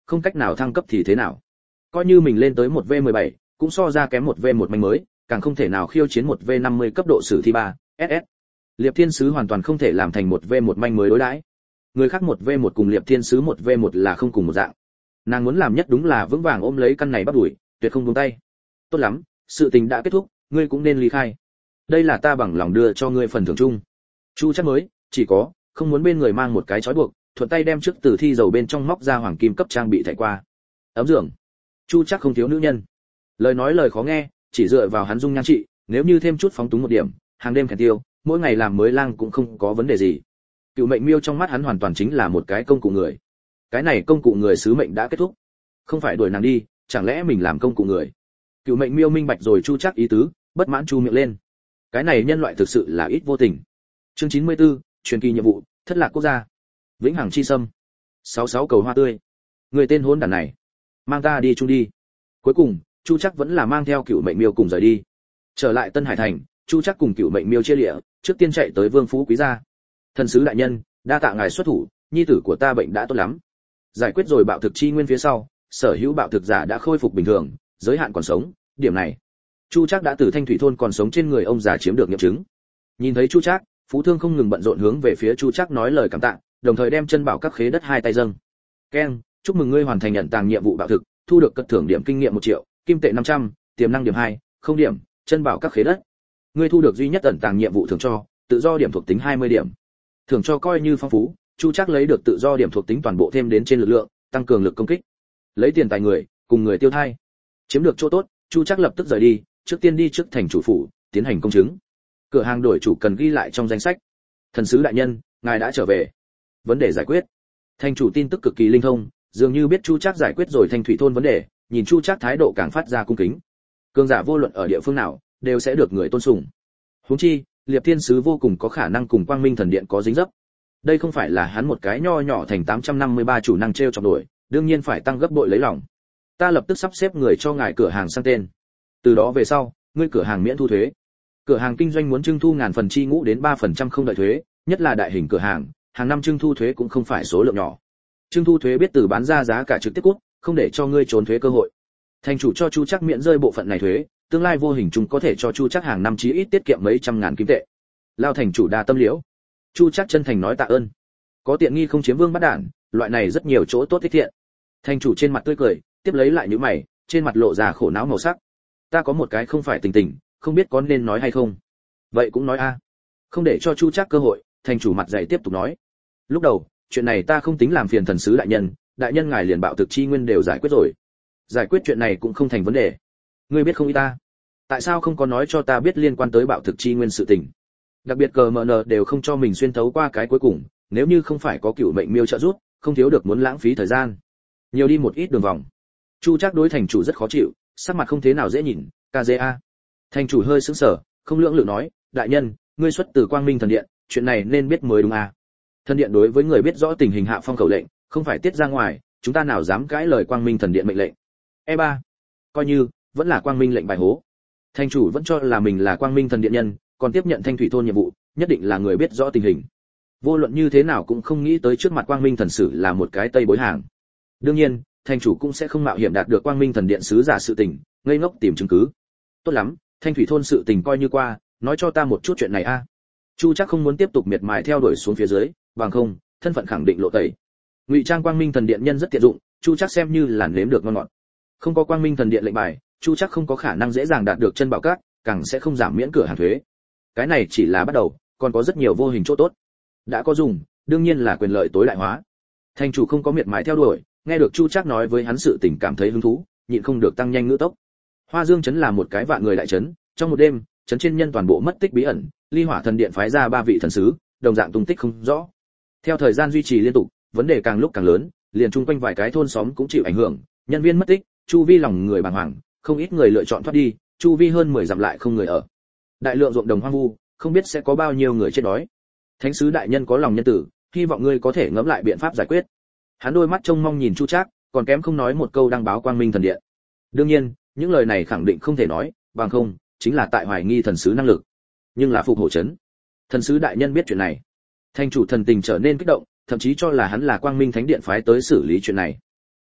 không cách nào thăng cấp thì thế nào? Coi như mình lên tới 1v17, cũng so ra kém 1v1 manh mới, càng không thể nào khiêu chiến 1v50 cấp độ sử thi 3, SS. Liệp Thiên Sứ hoàn toàn không thể làm thành 1v1 manh mới đối đãi. Người khác 1v1 cùng Liệp Thiên Sứ 1v1 là không cùng một dạng. Nàng muốn làm nhất đúng là vững vàng ôm lấy căn này bắt đuổi, tuyệt không buông tay. Tốt lắm, sự tình đã kết thúc, ngươi cũng nên ly khai. Đây là ta bằng lòng đưa cho ngươi phần thưởng chung. Chu Trác mới, chỉ có không muốn bên người mang một cái trói buộc, thuận tay đem trước tử thi dầu bên trong móc ra hoàng kim cấp trang bị thảy qua. Ấm giường. Chu Trác không thiếu nữ nhân. Lời nói lời khó nghe, chỉ dựa vào hắn dung nhan trị, nếu như thêm chút phóng túng một điểm, hàng đêm kèn tiêu, mỗi ngày làm mới lang cũng không có vấn đề gì. Cựu mệnh miêu trong mắt hắn hoàn toàn chính là một cái công cụ người. Cái này công cụ người sứ mệnh đã kết thúc, không phải đuổi nàng đi, chẳng lẽ mình làm công cụ người? Cựu mệnh miêu minh bạch rồi Chu Trác ý tứ, bất mãn chu miệng lên. Cái này nhân loại thực sự là ít vô tình. Chương 94, truyền kỳ nhiệm vụ, thất lạc quốc gia. Vĩnh hằng chi sâm. 66 cầu hoa tươi. Người tên hỗn đản này, mang ta đi chung đi. Cuối cùng, Chu Trác vẫn là mang theo Cựu mệnh miêu cùng rời đi. Trở lại Tân Hải thành, Chu Trác cùng Cựu mệnh miêu chia lìa, trước tiên chạy tới Vương Phú quý gia. Thần sứ đại nhân, đa tạ ngài xuất thủ, nhi tử của ta bệnh đã tốt lắm. Giải quyết rồi bạo thực chi nguyên phía sau, sở hữu bạo thực giả đã khôi phục bình thường, giới hạn còn sống, điểm này Chu Trác đã từ Thanh Thủy thôn còn sống trên người ông già chiếm được nghiệm chứng. Nhìn thấy Chu Trác, Phú Thương không ngừng bận rộn hướng về phía Chu Trác nói lời cảm tạ, đồng thời đem chân bảo các khế đất hai tay dâng. Keng, chúc mừng ngươi hoàn thành nhận tàng nhiệm vụ bạo thực, thu được cất thưởng điểm kinh nghiệm 1 triệu, kim tệ 500, tiềm năng điểm 2, không điểm, chân bảo các khế đất. Ngươi thu được duy nhất ẩn tàng nhiệm vụ thưởng cho, tự do điểm thuộc tính 20 điểm. Thưởng cho coi như phong phú, Chu Trác lấy được tự do điểm thuộc tính toàn bộ thêm đến trên lực lượng, tăng cường lực công kích. Lấy tiền tài người, cùng người tiêu thai. Chiếm được chỗ tốt, Chu Trác lập tức rời đi, trước tiên đi trước thành chủ phủ, tiến hành công chứng. Cửa hàng đổi chủ cần ghi lại trong danh sách. Thần sứ đại nhân, ngài đã trở về. Vấn đề giải quyết. Thành chủ tin tức cực kỳ linh thông, dường như biết Chu Trác giải quyết rồi Thanh Thủy thôn vấn đề, nhìn Chu Trác thái độ càng phát ra cung kính. Cường giả vô luận ở địa phương nào, đều sẽ được người tôn sùng. Huống chi, Liệp Thiên sứ vô cùng có khả năng cùng Quang Minh thần điện có dính dấp. Đây không phải là hắn một cái nho nhỏ thành 853 chủ năng treo chọc đổi, đương nhiên phải tăng gấp bội lấy lòng. Ta lập tức sắp xếp người cho ngài cửa hàng sang tên. Từ đó về sau, ngươi cửa hàng miễn thu thuế. Cửa hàng kinh doanh muốn trưng thu ngàn phần chi ngũ đến 3% không đợi thuế, nhất là đại hình cửa hàng năm trưng thu thuế cũng không phải số lượng nhỏ. Trưng thu thuế biết từ bán ra giá cả trực tiếp cút, không để cho ngươi trốn thuế cơ hội. Thành chủ cho Chu Trác miễn rơi bộ phận này thuế, tương lai vô hình chung có thể cho Chu Trác hàng năm chí ít tiết kiệm mấy trăm ngàn kim tệ. Lao thành chủ đa tâm liễu. Chu Trác chân thành nói tạ ơn. Có tiện nghi không chiếm vương bắt đản, loại này rất nhiều chỗ tốt thích thiện. Thành chủ trên mặt tươi cười, tiếp lấy lại nhíu mày, trên mặt lộ ra khổ não màu sắc. Ta có một cái không phải tình tình, không biết có nên nói hay không. Vậy cũng nói a. Không để cho Chu Trác cơ hội, thành chủ mặt dày tiếp tục nói. Lúc đầu, chuyện này ta không tính làm phiền thần sứ đại nhân ngài liền bạo thực chi nguyên đều giải quyết rồi. Giải quyết chuyện này cũng không thành vấn đề. Ngươi biết không ý ta? Tại sao không có nói cho ta biết liên quan tới bạo thực chi nguyên sự tình? Đặc biệt CMN đều không cho mình xuyên thấu qua cái cuối cùng, nếu như không phải có Cựu mệnh miêu trợ giúp, không thiếu được muốn lãng phí thời gian. Nhiều đi một ít đường vòng. Chu Trác đối thành chủ rất khó chịu, sắc mặt không thế nào dễ nhìn, KZA. Thành chủ hơi sững sờ, không lưỡng lự nói, đại nhân, ngươi xuất từ Quang Minh thần điện, chuyện này nên biết mới đúng à? Thần điện đối với người biết rõ tình hình hạ phong khẩu lệnh, không phải tiết ra ngoài, chúng ta nào dám cãi lời Quang Minh thần điện mệnh lệnh. E3, coi như vẫn là Quang Minh lệnh bài hố. Thành chủ vẫn cho là mình là Quang Minh thần điện nhân, còn tiếp nhận Thanh Thủy thôn nhiệm vụ, nhất định là người biết rõ tình hình. Vô luận như thế nào cũng không nghĩ tới trước mặt Quang Minh thần sử là một cái tây bối hàng. Đương nhiên, thành chủ cũng sẽ không mạo hiểm đạt được Quang Minh thần điện sứ giả sự tình, ngây ngốc tìm chứng cứ. Tốt lắm, Thanh Thủy thôn sự tình coi như qua, nói cho ta một chút chuyện này a. Chu Trác không muốn tiếp tục miệt mài theo đuổi xuống phía dưới, bằng không, thân phận khẳng định lộ tẩy. Ngụy trang Quang Minh thần điện nhân rất tiện dụng, Chu Trác xem như là nếm được ngon ngọt. Không có Quang Minh thần điện lệnh bài, Chu Trác không có khả năng dễ dàng đạt được chân bảo các, càng sẽ không giảm miễn cửa hàng thuế. Cái này chỉ là bắt đầu, còn có rất nhiều vô hình chỗ tốt. Đã có dùng, đương nhiên là quyền lợi tối đại hóa. Thành chủ không có miệt mài theo đuổi, nghe được Chu Trác nói với hắn sự tình cảm thấy hứng thú, nhịn không được tăng nhanh ngữ tốc. Hoa Dương trấn là một cái vạn người đại trấn, trong một đêm, trấn trên nhân toàn bộ mất tích bí ẩn, Ly Hỏa thần điện phái ra 3 vị thần sứ, đồng dạng tung tích không rõ. Theo thời gian duy trì liên tục, vấn đề càng lúc càng lớn, liền chung quanh vài cái thôn xóm cũng chịu ảnh hưởng, nhân viên mất tích, chu vi lòng người bàng hoàng, không ít người lựa chọn thoát đi, chu vi hơn 10 dặm lại không người ở. Đại lượng ruộng đồng hoang vu, không biết sẽ có bao nhiêu người chết đói. Thánh sứ đại nhân có lòng nhân tử, hy vọng ngươi có thể ngẫm lại biện pháp giải quyết. Hắn đôi mắt trông mong nhìn Chu Trác, còn kém không nói một câu đăng báo Quang Minh thần điện. Đương nhiên, những lời này khẳng định không thể nói, bằng không, chính là tại hoài nghi thần sứ năng lực. Nhưng là phục hộ trấn. Thần sứ đại nhân biết chuyện này, thành chủ thần tình trở nên kích động, thậm chí cho là hắn là Quang Minh thánh điện phái tới xử lý chuyện này.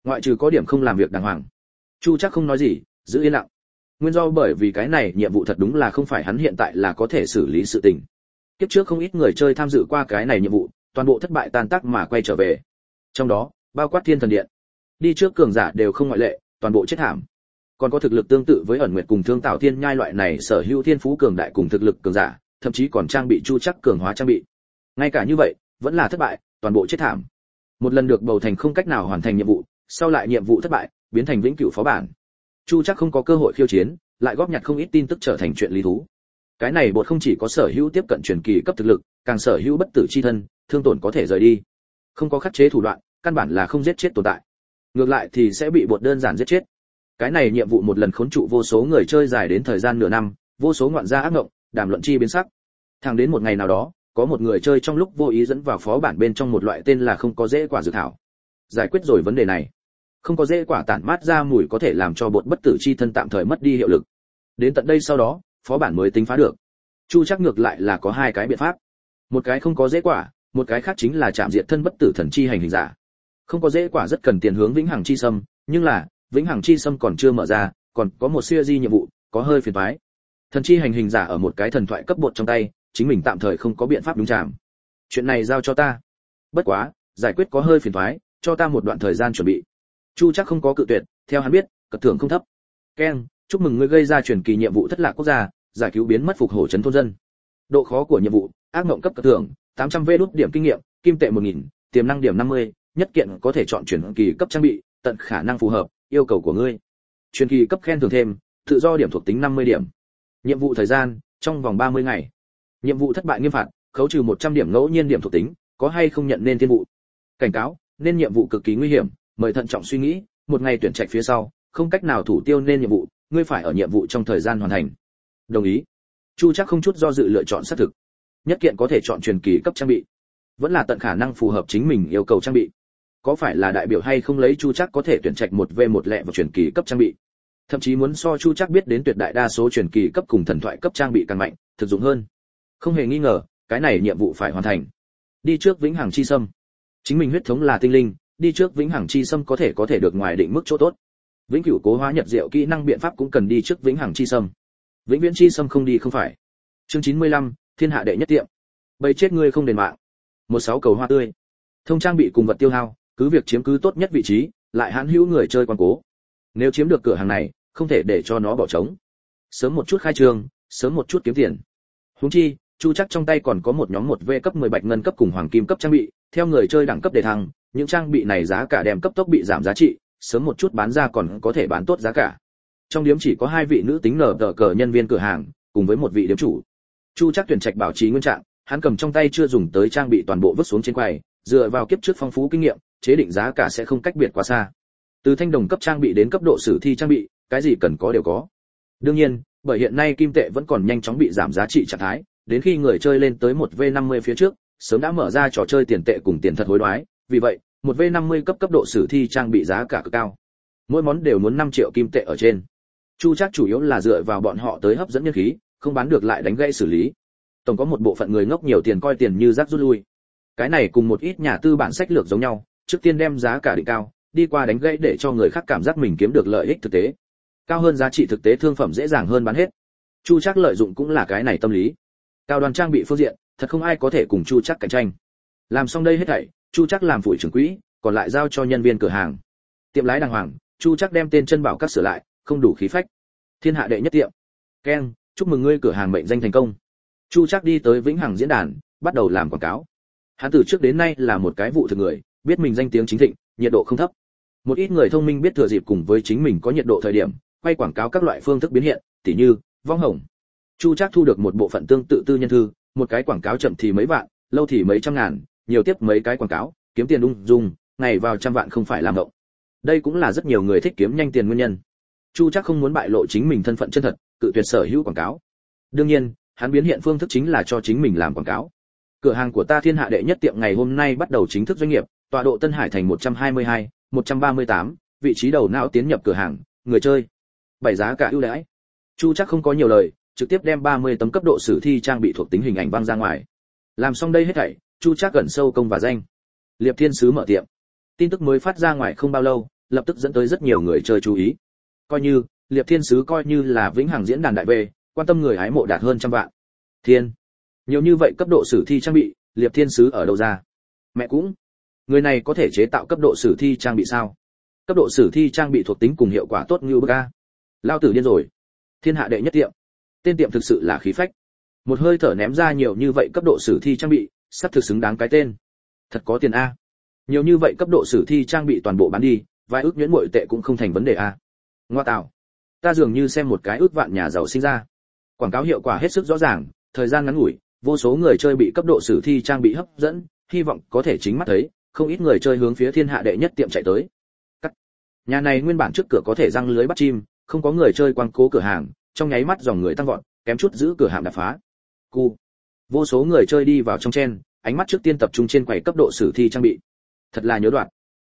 ngoại trừ có điểm không làm việc đàng hoàng. Chu Trác không nói gì, giữ yên lặng. Nguyên do bởi vì cái này nhiệm vụ thật đúng là không phải hắn hiện tại là có thể xử lý sự tình. Kiếp trước không ít người chơi tham dự qua cái này nhiệm vụ, toàn bộ thất bại tan tác mà quay trở về. Trong đó, bao quát Thiên Thần Điện. Đi trước cường giả đều không ngoại lệ, toàn bộ chết thảm. Còn có thực lực tương tự với ẩn nguyệt cùng Thương Tạo Thiên Nhai loại này sở hữu thiên phú cường đại cùng thực lực cường giả, thậm chí còn trang bị Chu Trác cường hóa trang bị. Ngay cả như vậy, vẫn là thất bại, toàn bộ chết thảm. Một lần được bầu thành không cách nào hoàn thành nhiệm vụ, sau lại nhiệm vụ thất bại, biến thành vĩnh cửu phó bản. Chu Trác không có cơ hội khiêu chiến, lại góp nhặt không ít tin tức trở thành chuyện lý thú. Cái này bột không chỉ có sở hữu tiếp cận truyền kỳ cấp thực lực, càng sở hữu bất tử chi thân, thương tổn có thể rời đi. Không có khắc chế thủ đoạn, căn bản là không giết chết tồn tại. Ngược lại thì sẽ bị bột đơn giản giết chết. Cái này nhiệm vụ một lần khốn trụ vô số người chơi dài đến thời gian nửa năm, vô số ngoạn gia ác ngộng, đàm luận chi biến sắc. Thẳng đến một ngày nào đó, có một người chơi trong lúc vô ý dẫn vào phó bản bên trong một loại tên là không có dễ quả dược thảo. Giải quyết rồi vấn đề này. Không có dễ quả tản mát ra mùi có thể làm cho bột bất tử chi thân tạm thời mất đi hiệu lực. Đến tận đây sau đó, phó bản mới tính phá được. Chu Trác ngược lại là có hai cái biện pháp. Một cái không có dễ quả, một cái khác chính là chạm diệt thân bất tử thần chi hành hình giả. Không có dễ quả rất cần tiền hướng vĩnh hằng chi sâm, nhưng là vĩnh hằng chi sâm còn chưa mở ra, còn có một series nhiệm vụ, có hơi phiền toái. Thần chi hành hình giả ở một cái thần thoại cấp bột trong tay, chính mình tạm thời không có biện pháp đúng chạm. Chuyện này giao cho ta. Bất quá, giải quyết có hơi phiền toái, cho ta một đoạn thời gian chuẩn bị. Chu Trác không có cự tuyệt, theo hắn biết, cật thưởng không thấp. Ken, chúc mừng ngươi gây ra truyền kỳ nhiệm vụ thất lạc quốc gia, giải cứu biến mất phục hổ trấn thôn dân. Độ khó của nhiệm vụ, ác mộng cấp cật thưởng, 800V đút điểm kinh nghiệm, kim tệ 1000, tiềm năng điểm 50, nhất kiện có thể chọn truyền kỳ cấp trang bị, tận khả năng phù hợp yêu cầu của ngươi. Truyền kỳ cấp khen thưởng thêm, tự do điểm thuộc tính 50 điểm. Nhiệm vụ thời gian, trong vòng 30 ngày. Nhiệm vụ thất bại nghiêm phạt, khấu trừ 100 điểm ngẫu nhiên điểm thuộc tính, có hay không nhận nên thiên vụ. Cảnh cáo, nên nhiệm vụ cực kỳ nguy hiểm, mời thận trọng suy nghĩ, một ngày tuyển trạch phía sau, không cách nào thủ tiêu nên nhiệm vụ, ngươi phải ở nhiệm vụ trong thời gian hoàn thành. Đồng ý. Chu Trác không chút do dự lựa chọn xác thực. Nhất kiện có thể chọn truyền kỳ cấp trang bị, vẫn là tận khả năng phù hợp chính mình yêu cầu trang bị. Có phải là đại biểu hay không lấy Chu Trác có thể tuyển trạch 1v1 lẻ vào truyền kỳ cấp trang bị. Thậm chí muốn so Chu Trác biết đến tuyệt đại đa số truyền kỳ cấp cùng thần thoại cấp trang bị càng mạnh, thực dụng hơn. Không hề nghi ngờ, cái này nhiệm vụ phải hoàn thành. Đi trước vĩnh hằng chi sâm. Chính mình huyết thống là tinh linh, đi trước vĩnh hằng chi sâm có thể được ngoài định mức chỗ tốt. Vĩnh cửu cố hóa nhật diệu kỹ năng biện pháp cũng cần đi trước vĩnh hằng chi sâm. Vĩnh viễn chi sâm không đi không phải. Chương 95, thiên hạ đệ nhất tiệm. Bầy chết ngươi không đền mạng. 16 cầu hoa tươi. Thông trang bị cùng vật tiêu hao, cứ việc chiếm cứ tốt nhất vị trí, lại hãn hữu người chơi quan cố. Nếu chiếm được cửa hàng này, không thể để cho nó bỏ trống. Sớm một chút khai trương, sớm một chút kiếm tiền. Huống chi, Chu Trác trong tay còn có một nhóm 1V cấp 10 bạch ngân cấp cùng hoàng kim cấp trang bị, theo người chơi đẳng cấp đề thăng, những trang bị này giá cả đem cấp tốc bị giảm giá trị, sớm một chút bán ra còn có thể bán tốt giá cả. Trong điếm chỉ có 2 vị nữ tính nở tờ cờ nhân viên cửa hàng, cùng với một vị điếm chủ. Chu Trác tuyển trạch bảo trì nguyên trạng, hắn cầm trong tay chưa dùng tới trang bị toàn bộ vứt xuống trên quầy, dựa vào kiếp trước phong phú kinh nghiệm, chế định giá cả sẽ không cách biệt quá xa. Từ thanh đồng cấp trang bị đến cấp độ sử thi trang bị, cái gì cần có đều có. Đương nhiên, bởi hiện nay kim tệ vẫn còn nhanh chóng bị giảm giá trị trạng thái, đến khi người chơi lên tới 1v50 phía trước, sớm đã mở ra trò chơi tiền tệ cùng tiền thật hối đoái, vì vậy, 1v50 cấp độ sử thi trang bị giá cả cực cao. Mỗi món đều muốn 5 triệu kim tệ ở trên. Chu Trác chủ yếu là dựa vào bọn họ tới hấp dẫn nhân khí, không bán được lại đánh gãy xử lý. Tổng có một bộ phận người ngốc nhiều tiền coi tiền như rác rút lui. Cái này cùng một ít nhà tư bản sách lược giống nhau, trước tiên đem giá cả định cao, đi qua đánh gãy để cho người khác cảm giác mình kiếm được lợi ích thực tế. Cao hơn giá trị thực tế thương phẩm dễ dàng hơn bán hết. Chu Trác lợi dụng cũng là cái này tâm lý. Cao đoàn trang bị phương diện, thật không ai có thể cùng Chu Trác cạnh tranh. Làm xong đây hết thảy, Chu Trác làm phụ trưởng quỹ, còn lại giao cho nhân viên cửa hàng. Tiệm lái đàng hoàng, Chu Trác đem tên chân bảo các sửa lại, không đủ khí phách. Thiên hạ đệ nhất tiệm. Ken, chúc mừng ngươi cửa hàng mệnh danh thành công. Chu Trác đi tới Vĩnh Hằng diễn đàn, bắt đầu làm quảng cáo. Hắn từ trước đến nay là một cái vụ thực người, biết mình danh tiếng chính thịnh, nhiệt độ không thấp. Một ít người thông minh biết thừa dịp cùng với chính mình có nhiệt độ thời điểm, quay quảng cáo các loại phương thức biến hiện, tỉ như vong hồng. Chu Trác thu được một bộ phận tương tự tư nhân thư, một cái quảng cáo chậm thì mấy vạn, lâu thì mấy trăm ngàn, nhiều tiếp mấy cái quảng cáo, kiếm tiền ung dung, ngày vào trăm vạn không phải làm ngộng. Đây cũng là rất nhiều người thích kiếm nhanh tiền nguyên nhân. Chu Trác không muốn bại lộ chính mình thân phận chân thật, cự tuyệt sở hữu quảng cáo. Đương nhiên, hắn biến hiện phương thức chính là cho chính mình làm quảng cáo. Cửa hàng của ta thiên hạ đệ nhất tiệm ngày hôm nay bắt đầu chính thức doanh nghiệp, tọa độ Tân Hải thành 122, 138, vị trí đầu não tiến nhập cửa hàng, người chơi. Bảy giá cả ưu đãi. Chu Trác không có nhiều lời, trực tiếp đem 30 tấm cấp độ sử thi trang bị thuộc tính hình ảnh vang ra ngoài. Làm xong đây hết thảy, Chu Trác gần sâu công và danh. Liệp Thiên sứ mở tiệm. Tin tức mới phát ra ngoài không bao lâu, lập tức dẫn tới rất nhiều người chơi chú ý. Coi như Liệp Thiên Sứ coi như là vĩnh hằng diễn đàn đại về, quan tâm người hái mộ đạt hơn trăm vạn. Thiên, nhiều như vậy cấp độ sử thi trang bị, Liệp Thiên Sứ ở đâu ra? Mẹ cũng, người này có thể chế tạo cấp độ sử thi trang bị sao? Cấp độ sử thi trang bị thuộc tính cùng hiệu quả tốt như bức a. Lao tử điên rồi. Thiên hạ đệ nhất tiệm. Tên tiệm thực sự là khí phách. Một hơi thở ném ra nhiều như vậy cấp độ sử thi trang bị, sắp thực xứng đáng cái tên. Thật có tiền a. Nhiều như vậy cấp độ sử thi trang bị toàn bộ bán đi, vài ước nhuyễn muội tệ cũng không thành vấn đề a. Ngoa tạo. Ta dường như xem một cái ước vạn nhà giàu sinh ra. Quảng cáo hiệu quả hết sức rõ ràng, thời gian ngắn ngủi, vô số người chơi bị cấp độ sử thi trang bị hấp dẫn, hy vọng có thể chính mắt thấy, không ít người chơi hướng phía thiên hạ đệ nhất tiệm chạy tới. Nhà này nguyên bản trước cửa có thể răng lưới bắt chim, không có người chơi quăng cố cửa hàng, trong nháy mắt dòng người tăng vọt, kém chút giữ cửa hàng đập phá. Cu. Vô số người chơi đi vào trong chen, ánh mắt trước tiên tập trung trên quầy cấp độ sử thi trang bị. Thật là nhớ đoạn.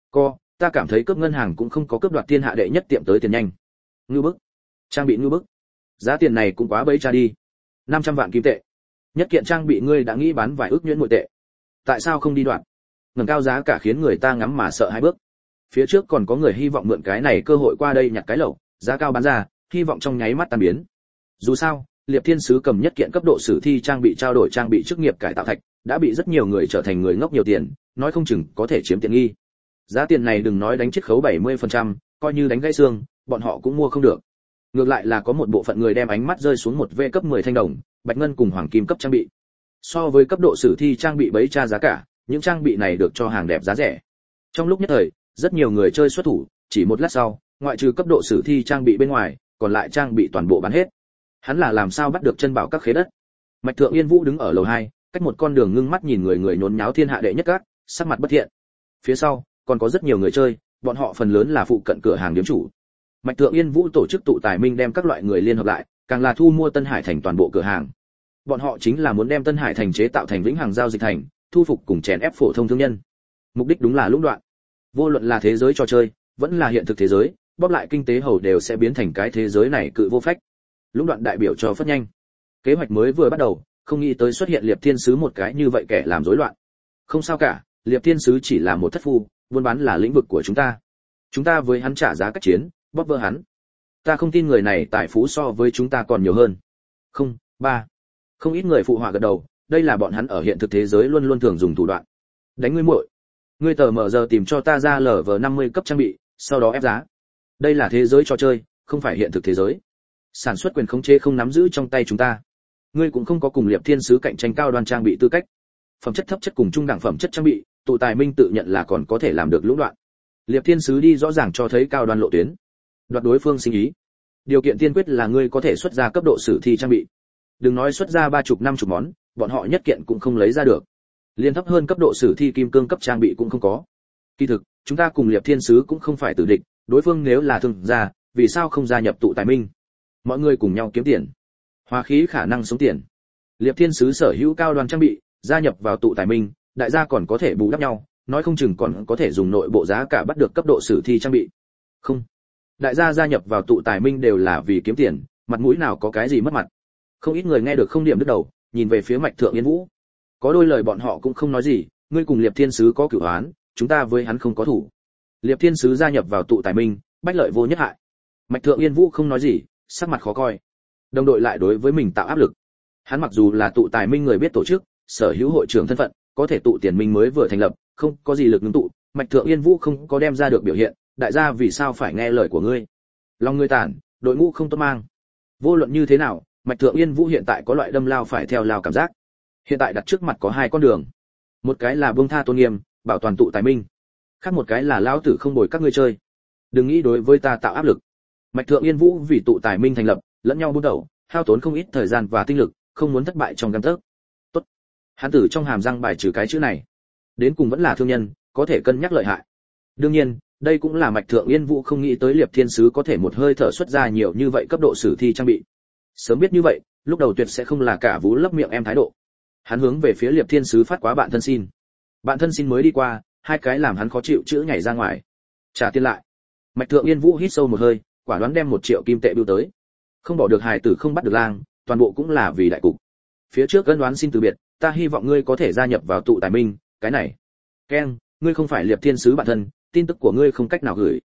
Ta cảm thấy cướp ngân hàng cũng không có cướp đoạt thiên hạ đệ nhất tiệm tới tiền nhanh. Ngưu bức. Trang bị ngưu bức. Giá tiền này cũng quá bấy cha đi. 500 vạn kim tệ. Nhất kiện trang bị ngươi đã nghĩ bán vài ước nhuyễn muội tệ. Tại sao không đi đoạn? Ngẩng cao giá cả khiến người ta ngắm mà sợ hai bước. Phía trước còn có người hy vọng mượn cái này cơ hội qua đây nhặt cái lẩu, giá cao bán ra, hy vọng trong nháy mắt tan biến. Dù sao, Liệp Thiên Sứ cầm nhất kiện cấp độ sử thi trang bị trao đổi trang bị chức nghiệp cải tạo thạch, đã bị rất nhiều người trở thành người ngốc nhiều tiền, nói không chừng có thể chiếm tiện nghi. Giá tiền này đừng nói đánh chiết khấu 70%, coi như đánh gãy xương, bọn họ cũng mua không được. Ngược lại là có một bộ phận người đem ánh mắt rơi xuống một V cấp 10 thanh đồng, bạch ngân cùng hoàng kim cấp trang bị. So với cấp độ sử thi trang bị bấy tra giá cả, những trang bị này được cho hàng đẹp giá rẻ. Trong lúc nhất thời, rất nhiều người chơi xuất thủ, chỉ một lát sau, ngoại trừ cấp độ sử thi trang bị bên ngoài, còn lại trang bị toàn bộ bán hết. Hắn là làm sao bắt được chân bảo các khế đất? Mạch Thượng Yên Vũ đứng ở lầu 2, cách một con đường ngưng mắt nhìn người người nhốn nháo thiên hạ đệ nhất các, sắc mặt bất thiện. Phía sau, còn có rất nhiều người chơi, bọn họ phần lớn là phụ cận cửa hàng điểm chủ. Mạch Thượng Yên Vũ tổ chức tụ tài minh đem các loại người liên hợp lại, càng là thu mua Tân Hải thành toàn bộ cửa hàng. Bọn họ chính là muốn đem Tân Hải thành chế tạo thành vĩnh hằng giao dịch thành, thu phục cùng chèn ép phổ thông thương nhân. Mục đích đúng là lũng đoạn. Vô luận là thế giới trò chơi, vẫn là hiện thực thế giới, bóp lại kinh tế hầu đều sẽ biến thành cái thế giới này cự vô phách. Lũng đoạn đại biểu cho phất nhanh. Kế hoạch mới vừa bắt đầu, không nghĩ tới xuất hiện Liệp Thiên Sứ một cái như vậy kẻ làm rối loạn. Không sao cả, Liệp Thiên Sứ chỉ là một thất phu, buôn bán là lĩnh vực của chúng ta. Chúng ta với hắn trả giá cách chiến, bóp vỡ hắn. Ta không tin người này tài phú so với chúng ta còn nhiều hơn. Không, ba. Không ít người phụ họa gật đầu, đây là bọn hắn ở hiện thực thế giới luôn luôn thường dùng thủ đoạn. Đánh ngươi muội. Ngươi tờ mở giờ tìm cho ta ra LV50 cấp trang bị, sau đó ép giá. Đây là thế giới trò chơi, không phải hiện thực thế giới. Sản xuất quyền khống chế không nắm giữ trong tay chúng ta. Ngươi cũng không có cùng Liệp Thiên Sứ cạnh tranh cao đoan trang bị tư cách. Phẩm chất thấp chất cùng trung đẳng phẩm chất trang bị, tụ tài minh tự nhận là còn có thể làm được lũng đoạn. Liệp Thiên Sứ đi rõ ràng cho thấy cao đoan lộ tuyến. Đoạt đối phương sinh ý. Điều kiện tiên quyết là ngươi có thể xuất ra cấp độ sử thi trang bị. Đừng nói xuất ra 30-50 món, bọn họ nhất kiện cũng không lấy ra được. Liên thấp hơn cấp độ sử thi kim cương cấp trang bị cũng không có. Kỳ thực, chúng ta cùng Liệp Thiên Sứ cũng không phải tử địch, đối phương nếu là thương gia, vì sao không gia nhập tụ tài minh? Mọi người cùng nhau kiếm tiền. Hòa khí khả năng sống tiền. Liệp Thiên Sứ sở hữu cao đoan trang bị, gia nhập vào tụ tài minh, đại gia còn có thể bù đắp nhau, nói không chừng còn có thể dùng nội bộ giá cả bắt được cấp độ sử thi trang bị. Không. Đại gia gia nhập vào tụ tài minh đều là vì kiếm tiền, mặt mũi nào có cái gì mất mặt. Không ít người nghe được không điểm đứt đầu, nhìn về phía Mạch Thượng Yên Vũ. Có đôi lời bọn họ cũng không nói gì, ngươi cùng Liệp Thiên Sứ có cửu oán, chúng ta với hắn không có thủ. Liệp Thiên Sứ gia nhập vào tụ tài minh, bách lợi vô nhất hại. Mạch Thượng Yên Vũ không nói gì, sắc mặt khó coi. Đồng đội lại đối với mình tạo áp lực. Hắn mặc dù là tụ tài minh người biết tổ chức, sở hữu hội trưởng thân phận, có thể tụ tiền minh mới vừa thành lập, không có gì lực ngưng tụ, Mạch Thượng Yên Vũ không có đem ra được biểu hiện, đại gia vì sao phải nghe lời của ngươi? Lòng ngươi tàn, đội ngũ không tốt mang. Vô luận như thế nào, Mạch Thượng Yên Vũ hiện tại có loại đâm lao phải theo lao cảm giác. Hiện tại đặt trước mặt có hai con đường. Một cái là buông tha tôn nghiêm, bảo toàn tụ tài minh. Khác một cái là lão tử không bồi các ngươi chơi. Đừng nghĩ đối với ta tạo áp lực. Mạch Thượng Yên Vũ vì tụ tài minh thành lập, lẫn nhau buôn đầu, hao tốn không ít thời gian và tinh lực, không muốn thất bại trong gang tấc. Tốt. Hắn tử trong hàm răng bài trừ cái chữ này. Đến cùng vẫn là thương nhân, có thể cân nhắc lợi hại. Đương nhiên, đây cũng là Mạch Thượng Yên Vũ không nghĩ tới Liệp Thiên Sứ có thể một hơi thở xuất ra nhiều như vậy cấp độ sử thi trang bị. Sớm biết như vậy, lúc đầu tuyệt sẽ không là cả vú lấp miệng em thái độ. Hắn hướng về phía Liệp Thiên Sứ phát quá bạn thân xin. Bạn thân xin mới đi qua, hai cái làm hắn khó chịu chữ nhảy ra ngoài. Trả tiền lại. Mạch Thượng Yên Vũ hít sâu một hơi, quả đoán đem 1 triệu kim tệ bưu tới. Không bỏ được hài tử không bắt được lang, toàn bộ cũng là vì đại cục. Phía trước ân đoán xin từ biệt, ta hy vọng ngươi có thể gia nhập vào tụ tài minh, cái này. Ken, ngươi không phải Liệp Thiên Sứ bạn thân, tin tức của ngươi không cách nào gửi.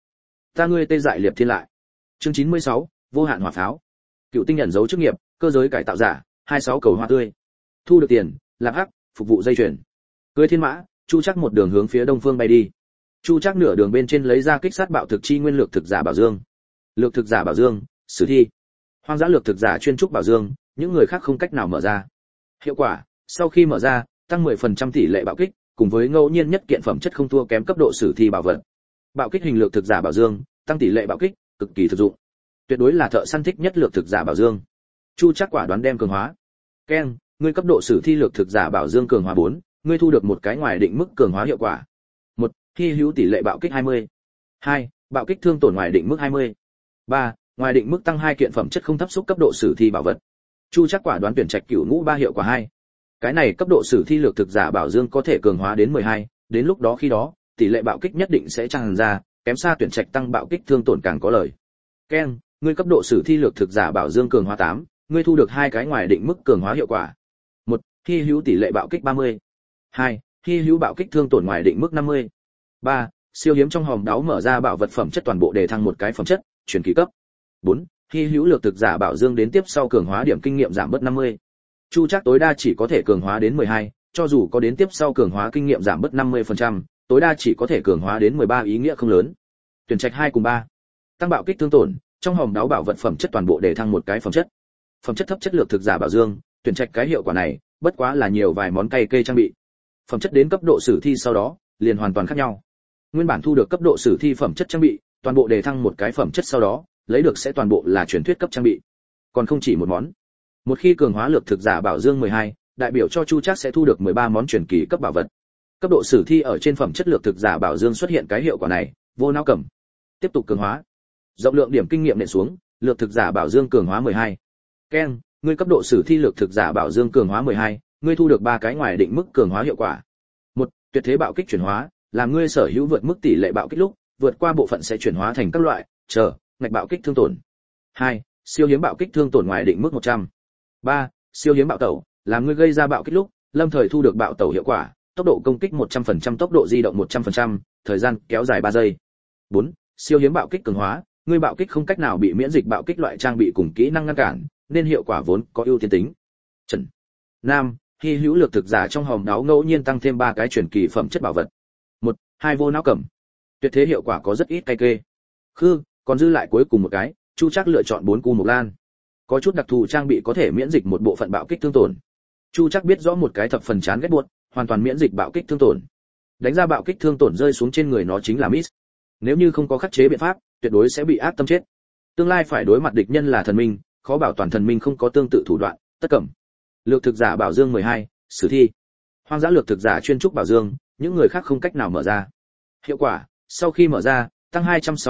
Ta ngươi tê dại liệp thiên lại. Chương 96, vô hạn hỏa pháo. Cựu tinh nhận dấu chức nghiệp, cơ giới cải tạo giả, 26 cầu hoa tươi. Thu được tiền, lạc hắc, phục vụ dây chuyền. Cưỡi thiên mã, Chu Trác một đường hướng phía đông phương bay đi. Chu Trác nửa đường bên trên lấy ra kích sát bạo thực chi nguyên lược thực giả bảo dương. Lược thực giả bảo dương, sử thi. Hoang dã lược thực giả chuyên trúc bảo dương, những người khác không cách nào mở ra. Hiệu quả, sau khi mở ra, tăng 10% tỷ lệ bạo kích, cùng với ngẫu nhiên nhất kiện phẩm chất không thua kém cấp độ sử thi bảo vật. Bạo kích hình lược thực giả bảo dương, tăng tỷ lệ bạo kích, cực kỳ thực dụng. Tuyệt đối là thợ săn thích nhất lược thực giả bảo dương. Chu Trác quả đoán đem cường hóa. Keng, ngươi cấp độ sử thi lược thực giả bảo dương cường hóa 4, ngươi thu được một cái ngoài định mức cường hóa hiệu quả. 1. Hy hữu tỷ lệ bạo kích 20. 2. Bạo kích thương tổn ngoài định mức 20. 3. Ngoài định mức tăng 2 kiện phẩm chất không thấp xúc cấp độ sử thi bảo vật. Chu Trác quả đoán tuyển trạch cửu ngũ 3 hiệu quả 2. Cái này cấp độ sử thi lược thực giả bảo dương có thể cường hóa đến 12, đến lúc đó khi đó, tỷ lệ bạo kích nhất định sẽ tràn ra, kém xa tuyển trạch tăng bạo kích thương tổn càng có lời. Keng, ngươi cấp độ sử thi lược thực giả bảo dương cường hóa 8, ngươi thu được 2 cái ngoài định mức cường hóa hiệu quả. 1. Hy hữu tỷ lệ bạo kích 30. 2. Hy hữu bạo kích thương tổn ngoài định mức 50. 3. Siêu hiếm trong hòm đáo mở ra bảo vật phẩm chất toàn bộ để thăng một cái phẩm chất, chuyển kỳ cấp. 4. Hy hữu lược thực giả bảo dương đến tiếp sau cường hóa điểm kinh nghiệm giảm bớt 50. Chu Trác tối đa chỉ có thể cường hóa đến 12, cho dù có đến tiếp sau cường hóa kinh nghiệm giảm bớt 50%, tối đa chỉ có thể cường hóa đến 13 ý nghĩa không lớn. Tuyển trạch 2 cùng 3. Tăng bạo kích thương tổn, trong hòm đáo bảo vật phẩm chất toàn bộ để thăng một cái phẩm chất. Phẩm chất thấp chất lược thực giả bảo dương, tuyển trạch cái hiệu quả này, bất quá là nhiều vài món cay kê trang bị. Phẩm chất đến cấp độ sử thi sau đó, liền hoàn toàn khác nhau. Nguyên bản thu được cấp độ sử thi phẩm chất trang bị, toàn bộ đề thăng một cái phẩm chất sau đó, lấy được sẽ toàn bộ là truyền thuyết cấp trang bị. Còn không chỉ một món. Một khi cường hóa lược thực giả bảo dương 12, đại biểu cho Chu Trác sẽ thu được 13 món truyền kỳ cấp bảo vật. Cấp độ sử thi ở trên phẩm chất lược thực giả bảo dương xuất hiện cái hiệu quả này, vô não cầm. Tiếp tục cường hóa. Rộng lượng điểm kinh nghiệm nện xuống, lược thực giả bảo dương cường hóa 12. Keng, ngươi cấp độ sử thi lược thực giả bảo dương cường hóa 12, ngươi thu được 3 cái ngoài định mức cường hóa hiệu quả. 1. Tuyệt thế bạo kích chuyển hóa, làm ngươi sở hữu vượt mức tỷ lệ bạo kích lúc, vượt qua bộ phận sẽ chuyển hóa thành các loại, ngạch bạo kích thương tổn. 2. Siêu hiếm bạo kích thương tổn ngoài định mức 100. 3. Siêu hiếm bạo tẩu, làm ngươi gây ra bạo kích lúc, lâm thời thu được bạo tẩu hiệu quả, tốc độ công kích 100%, tốc độ di động 100%, thời gian kéo dài 3 giây. 4. Siêu hiếm bạo kích cường hóa, ngươi bạo kích không cách nào bị miễn dịch bạo kích loại trang bị cùng kỹ năng ngăn cản, nên hiệu quả vốn có ưu tiên tính. Trần Nam, hy hữu lược thực giả trong hòm đáo ngẫu nhiên tăng thêm 3 cái truyền kỳ phẩm chất bảo vật. 1. 2 vô não cầm. Tuyệt thế hiệu quả có rất ít cay kê. Khư, còn dư lại cuối cùng một cái, Chu Trác lựa chọn 4 cu mộc lan. Có chút đặc thù trang bị có thể miễn dịch một bộ phận bạo kích thương tổn. Chu Trác biết rõ một cái thập phần chán ghét buốt, hoàn toàn miễn dịch bạo kích thương tổn. Đánh ra bạo kích thương tổn rơi xuống trên người nó chính là miss. Nếu như không có khắc chế biện pháp, tuyệt đối sẽ bị ác tâm chết. Tương lai phải đối mặt địch nhân là thần minh, khó bảo toàn thần minh không có tương tự thủ đoạn, tất cẩm. Lược thực giả bảo dương 12, sử thi. Hoang dã lược thực giả chuyên trúc bảo dương, những người khác không cách nào mở ra. Hiệu quả, sau khi mở ra, tăng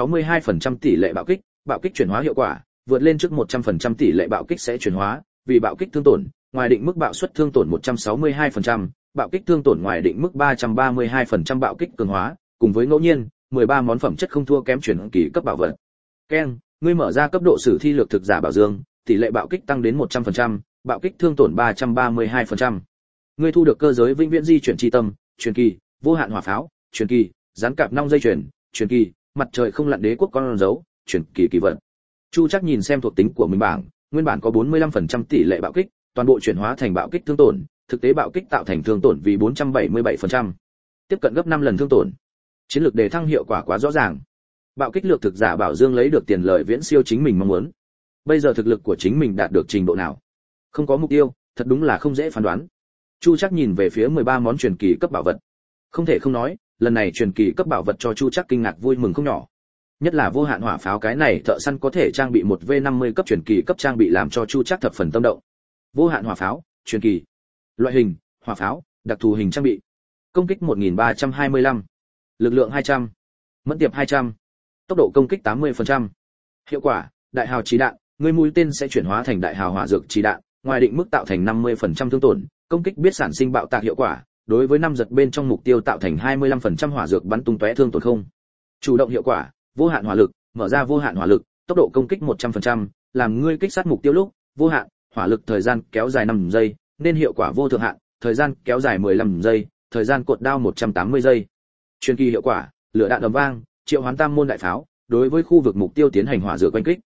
262% tỷ lệ bạo kích chuyển hóa hiệu quả, vượt lên trước 100% tỷ lệ bạo kích sẽ chuyển hóa, vì bạo kích thương tổn, ngoài định mức bạo suất thương tổn 162%, bạo kích thương tổn ngoài định mức 332% bạo kích cường hóa, cùng với ngẫu nhiên 13 món phẩm chất không thua kém chuyển kỳ cấp bảo vật. Keng, ngươi mở ra cấp độ sử thi lược thực giả bảo dương, tỷ lệ bạo kích tăng đến 100%, bạo kích thương tổn 332%. Ngươi thu được cơ giới vĩnh viễn di chuyển chi tâm, truyền kỳ, vô hạn hỏa pháo, truyền kỳ, gián cạp nong dây chuyền, truyền kỳ, mặt trời không lặn đế quốc con dấu, truyền kỳ kỳ vật. Chu Trác nhìn xem thuộc tính của mình bảng, nguyên bản có 45% tỷ lệ bạo kích, toàn bộ chuyển hóa thành bạo kích thương tổn, thực tế bạo kích tạo thành thương tổn vì 477%, tiếp cận gấp 5 lần thương tổn. Chiến lược đề thăng hiệu quả quá rõ ràng. Bạo kích lược thực giả bảo dương lấy được tiền lợi viễn siêu chính mình mong muốn. Bây giờ thực lực của chính mình đạt được trình độ nào? Không có mục tiêu, thật đúng là không dễ phán đoán. Chu Trác nhìn về phía 13 món truyền kỳ cấp bảo vật. Không thể không nói, lần này truyền kỳ cấp bảo vật cho Chu Trác kinh ngạc vui mừng không nhỏ. Nhất là vô hạn hỏa pháo cái này thợ săn có thể trang bị một V50 cấp truyền kỳ cấp trang bị làm cho Chu Trác thập phần tâm động. Vô hạn hỏa pháo, truyền kỳ. Loại hình: hỏa pháo, đặc thù hình trang bị. Công kích 1325, lực lượng 200, mẫn tiệp 200, tốc độ công kích 80%. Hiệu quả: đại hào chí đạn, người mũi tên sẽ chuyển hóa thành đại hào hỏa dược chí đạn, ngoài định mức tạo thành 50% thương tổn, công kích biết sản sinh bạo tạc hiệu quả, đối với 5 giật bên trong mục tiêu tạo thành 25% hỏa dược bắn tung tóe thương tổn không. Chủ động hiệu quả: vô hạn hỏa lực, mở ra vô hạn hỏa lực, tốc độ công kích 100%, làm ngươi kích sát mục tiêu lúc, vô hạn hỏa lực thời gian kéo dài 5 giây, nên hiệu quả vô thượng hạn, thời gian kéo dài 15 giây, thời gian cột đao 180 giây. Truyền kỳ hiệu quả: lửa đạn ầm vang, triệu hoán tam môn đại pháo, đối với khu vực mục tiêu tiến hành hỏa dược oanh kích.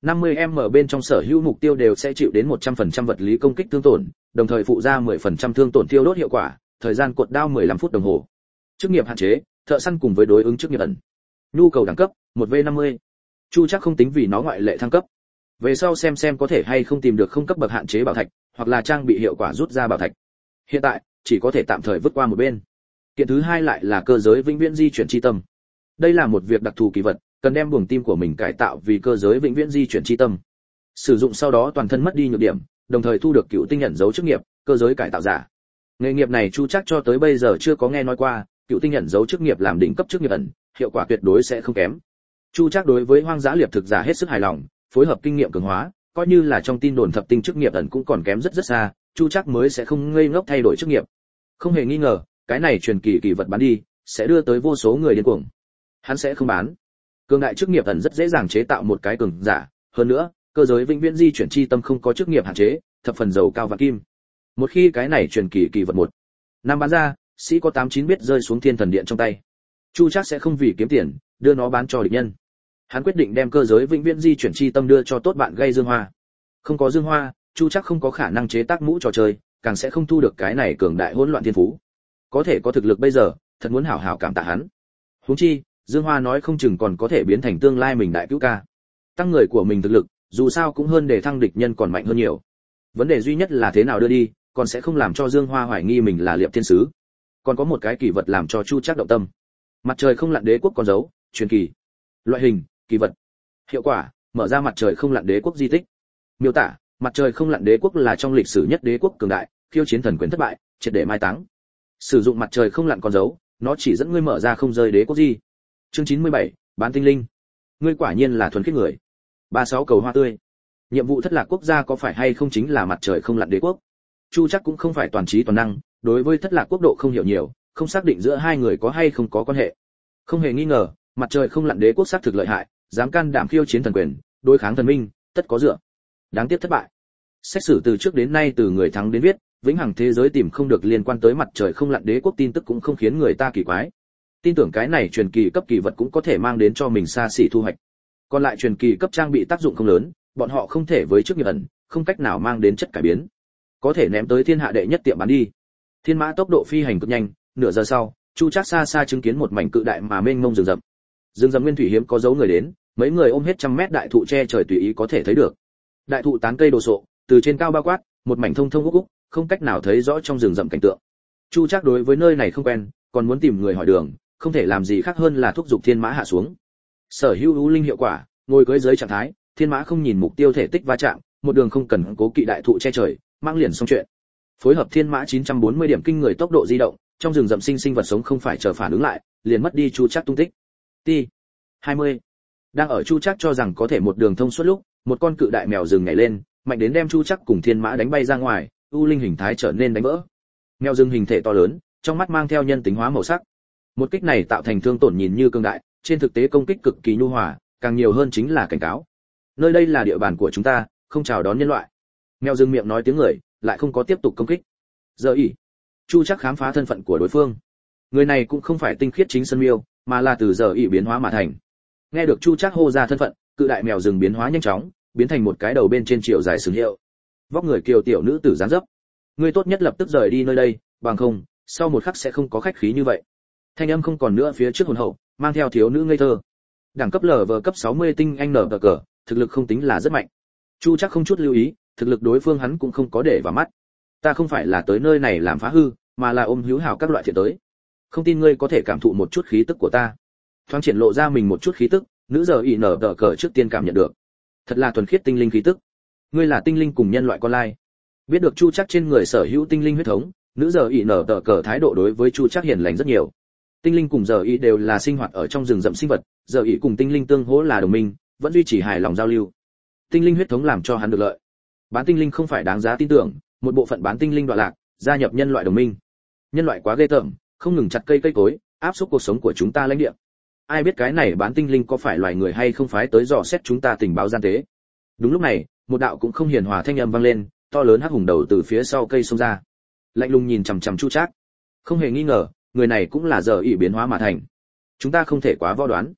50m bên trong sở hữu mục tiêu đều sẽ chịu đến 100% vật lý công kích thương tổn, đồng thời phụ ra 10% thương tổn tiêu đốt hiệu quả, thời gian cột đao 15 phút đồng hồ. Chức nghiệp hạn chế, thợ săn cùng với đối ứng chức nghiệp ẩn. Nhu cầu đẳng cấp, 1v50. Chu chắc không tính vì nó ngoại lệ thăng cấp. Về sau xem có thể hay không tìm được không cấp bậc hạn chế bảo thạch, hoặc là trang bị hiệu quả rút ra bảo thạch. Hiện tại, chỉ có thể tạm thời vứt qua một bên. Kiện thứ hai lại là cơ giới vĩnh viễn di chuyển chi tâm. Đây là một việc đặc thù kỳ vật, cần đem buồng tim của mình cải tạo vì cơ giới vĩnh viễn di chuyển chi tâm. Sử dụng sau đó toàn thân mất đi nhược điểm, đồng thời thu được cựu tinh nhận dấu chức nghiệp, cơ giới cải tạo giả. Nghề nghiệp này Chu chắc cho tới bây giờ chưa có nghe nói qua, cựu tinh nhận dấu chức nghiệp làm đỉnh cấp chức nghiệp ẩn, hiệu quả tuyệt đối sẽ không kém. Chu chắc đối với hoang dã liệp thực giả hết sức hài lòng, phối hợp kinh nghiệm cường hóa, coi như là trong tin đồn thập tinh chức nghiệp ẩn cũng còn kém rất xa, Chu chắc mới sẽ không ngây ngốc thay đổi chức nghiệp. Không hề nghi ngờ, cái này truyền kỳ kỳ vật bán đi, sẽ đưa tới vô số người điên cuồng. Hắn sẽ không bán. Cường đại chức nghiệp ẩn rất dễ dàng chế tạo một cái cường giả, hơn nữa, cơ giới vĩnh viễn di chuyển chi tâm không có chức nghiệp hạn chế, thập phần giàu cao vạn kim. Một khi cái này truyền kỳ kỳ vật một năm bán ra, sĩ có 89 biết rơi xuống thiên thần điện trong tay. Chu chắc sẽ không vì kiếm tiền, đưa nó bán cho địch nhân. Hắn quyết định đem cơ giới vĩnh viễn di chuyển chi tâm đưa cho tốt bạn gây Dương Hoa. Không có Dương Hoa, Chu chắc không có khả năng chế tác mũ trò chơi, càng sẽ không thu được cái này cường đại hỗn loạn thiên phú. Có thể có thực lực bây giờ, thật muốn hảo hảo cảm tạ hắn. Huống chi, Dương Hoa nói không chừng còn có thể biến thành tương lai mình đại cứu ca. Tăng người của mình thực lực, dù sao cũng hơn để thăng địch nhân còn mạnh hơn nhiều. Vấn đề duy nhất là thế nào đưa đi, còn sẽ không làm cho Dương Hoa hoài nghi mình là Liệp Thiên Sứ. Còn có một cái kỳ vật làm cho Chu chắc động tâm. Mặt trời không lặn đế quốc con dấu, truyền kỳ. Loại hình, kỳ vật. Hiệu quả, mở ra mặt trời không lặn đế quốc di tích. Miêu tả, mặt trời không lặn đế quốc là trong lịch sử nhất đế quốc cường đại, khiêu chiến thần quyền thất bại, triệt để mai táng. Sử dụng mặt trời không lặn con dấu, nó chỉ dẫn ngươi mở ra không rơi đế quốc di. Chương 97, bán tinh linh. Ngươi quả nhiên là thuần khiết người. 36 cầu hoa tươi. Nhiệm vụ thất lạc quốc gia có phải hay không chính là mặt trời không lặn đế quốc. Chu chắc cũng không phải toàn trí toàn năng, đối với thất lạc quốc độ không hiểu nhiều, không xác định giữa hai người có hay không có quan hệ. Không hề nghi ngờ, mặt trời không lặn đế quốc xác thực lợi hại, dám can đảm khiêu chiến thần quyền, đối kháng thần minh, tất có dựa. Đáng tiếc thất bại. Xét xử từ trước đến nay từ người thắng đến viết, vĩnh hằng thế giới tìm không được liên quan tới mặt trời không lặn đế quốc tin tức cũng không khiến người ta kỳ quái. Tin tưởng cái này truyền kỳ cấp kỳ vật cũng có thể mang đến cho mình xa xỉ thu hoạch. Còn lại truyền kỳ cấp trang bị tác dụng không lớn, bọn họ không thể với chức nghiệp ẩn, không cách nào mang đến chất cải biến. Có thể ném tới thiên hạ đệ nhất tiệm bán đi. Thiên mã tốc độ phi hành cực nhanh, nửa giờ sau, Chu chắc xa xa chứng kiến một mảnh cự đại mà mênh mông rừng rậm. Rừng rậm nguyên thủy hiếm có dấu người đến, mấy người ôm hết trăm mét đại thụ che trời tùy ý có thể thấy được. Đại thụ tán cây đồ sộ, từ trên cao bao quát, một mảnh thông thông úc úc, không cách nào thấy rõ trong rừng rậm cảnh tượng. Chu chắc đối với nơi này không quen, còn muốn tìm người hỏi đường, không thể làm gì khác hơn là thúc giục thiên mã hạ xuống. Sở hữu ưu linh hiệu quả, ngồi cưỡi dưới trạng thái, thiên mã không nhìn mục tiêu thể tích va chạm, một đường không cần cố kỵ đại thụ che trời, mang liền xong chuyện. Phối hợp thiên mã 940 điểm kinh người tốc độ di động, trong rừng rậm sinh vật sống không phải chờ phản ứng lại, liền mất đi Chu chắc tung tích. Ti 20. Đang ở Chu chắc cho rằng có thể một đường thông suốt lúc, một con cự đại mèo rừng nhảy lên, mạnh đến đem Chu chắc cùng thiên mã đánh bay ra ngoài, ưu linh hình thái trở nên đánh vỡ. Mèo rừng hình thể to lớn, trong mắt mang theo nhân tính hóa màu sắc. Một kích này tạo thành thương tổn nhìn như cường đại, trên thực tế công kích cực kỳ nhu hòa, càng nhiều hơn chính là cảnh cáo. Nơi đây là địa bàn của chúng ta, không chào đón nhân loại. Mèo rừng miệng nói tiếng người, lại không có tiếp tục công kích. Giờ ỉ. Chu chắc khám phá thân phận của đối phương. Người này cũng không phải tinh khiết chính sơn miêu, mà là từ giờ ỉ biến hóa mà thành. Nghe được Chu chắc hô ra thân phận, cự đại mèo rừng biến hóa nhanh chóng, biến thành một cái đầu bên trên chiều dài sừng hiệu. Vóc người kiều tiểu nữ tử dáng dấp. Ngươi tốt nhất lập tức rời đi nơi đây, bằng không, sau một khắc sẽ không có khách khí như vậy. Thanh âm không còn nữa phía trước hồn hậu, mang theo thiếu nữ ngây thơ. Đẳng cấp LV cấp 60 tinh anh nở cờ, thực lực không tính là rất mạnh. Chu chắc không chút lưu ý, thực lực đối phương hắn cũng không có để vào mắt. Ta không phải là tới nơi này làm phá hư, mà là ôm hữu hảo các loại thiện tới. Không tin ngươi có thể cảm thụ một chút khí tức của ta. Thoáng triển lộ ra mình một chút khí tức, nữ giờ ỉ nở cờ trước tiên cảm nhận được. Thật là thuần khiết tinh linh khí tức. Ngươi là tinh linh cùng nhân loại con lai. Biết được Chu chắc trên người sở hữu tinh linh huyết thống, nữ giờ ỉ nở cờ thái độ đối với Chu chắc hiền lành rất nhiều. Tinh linh cùng giờ ỉ đều là sinh hoạt ở trong rừng rậm sinh vật, giờ ỉ cùng tinh linh tương hỗ là đồng minh, vẫn duy trì hài lòng giao lưu. Tinh linh huyết thống làm cho hắn được lợi. Bán tinh linh không phải đáng giá tin tưởng, một bộ phận bán tinh linh đoạn lạc, gia nhập nhân loại đồng minh. Nhân loại quá ghê tởm, không ngừng chặt cây cối, áp suất cuộc sống của chúng ta lãnh địa. Ai biết cái này bán tinh linh có phải loài người hay không phái tới dò xét chúng ta tình báo gian tế. Đúng lúc này, một đạo cũng không hiền hòa thanh âm vang lên, to lớn hắc hùng đầu từ phía sau cây xông ra. Lạnh lùng nhìn chằm chằm Chu Trác. Không hề nghi ngờ, người này cũng là giờ ỷ biến hóa mà thành. Chúng ta không thể quá vo đoán.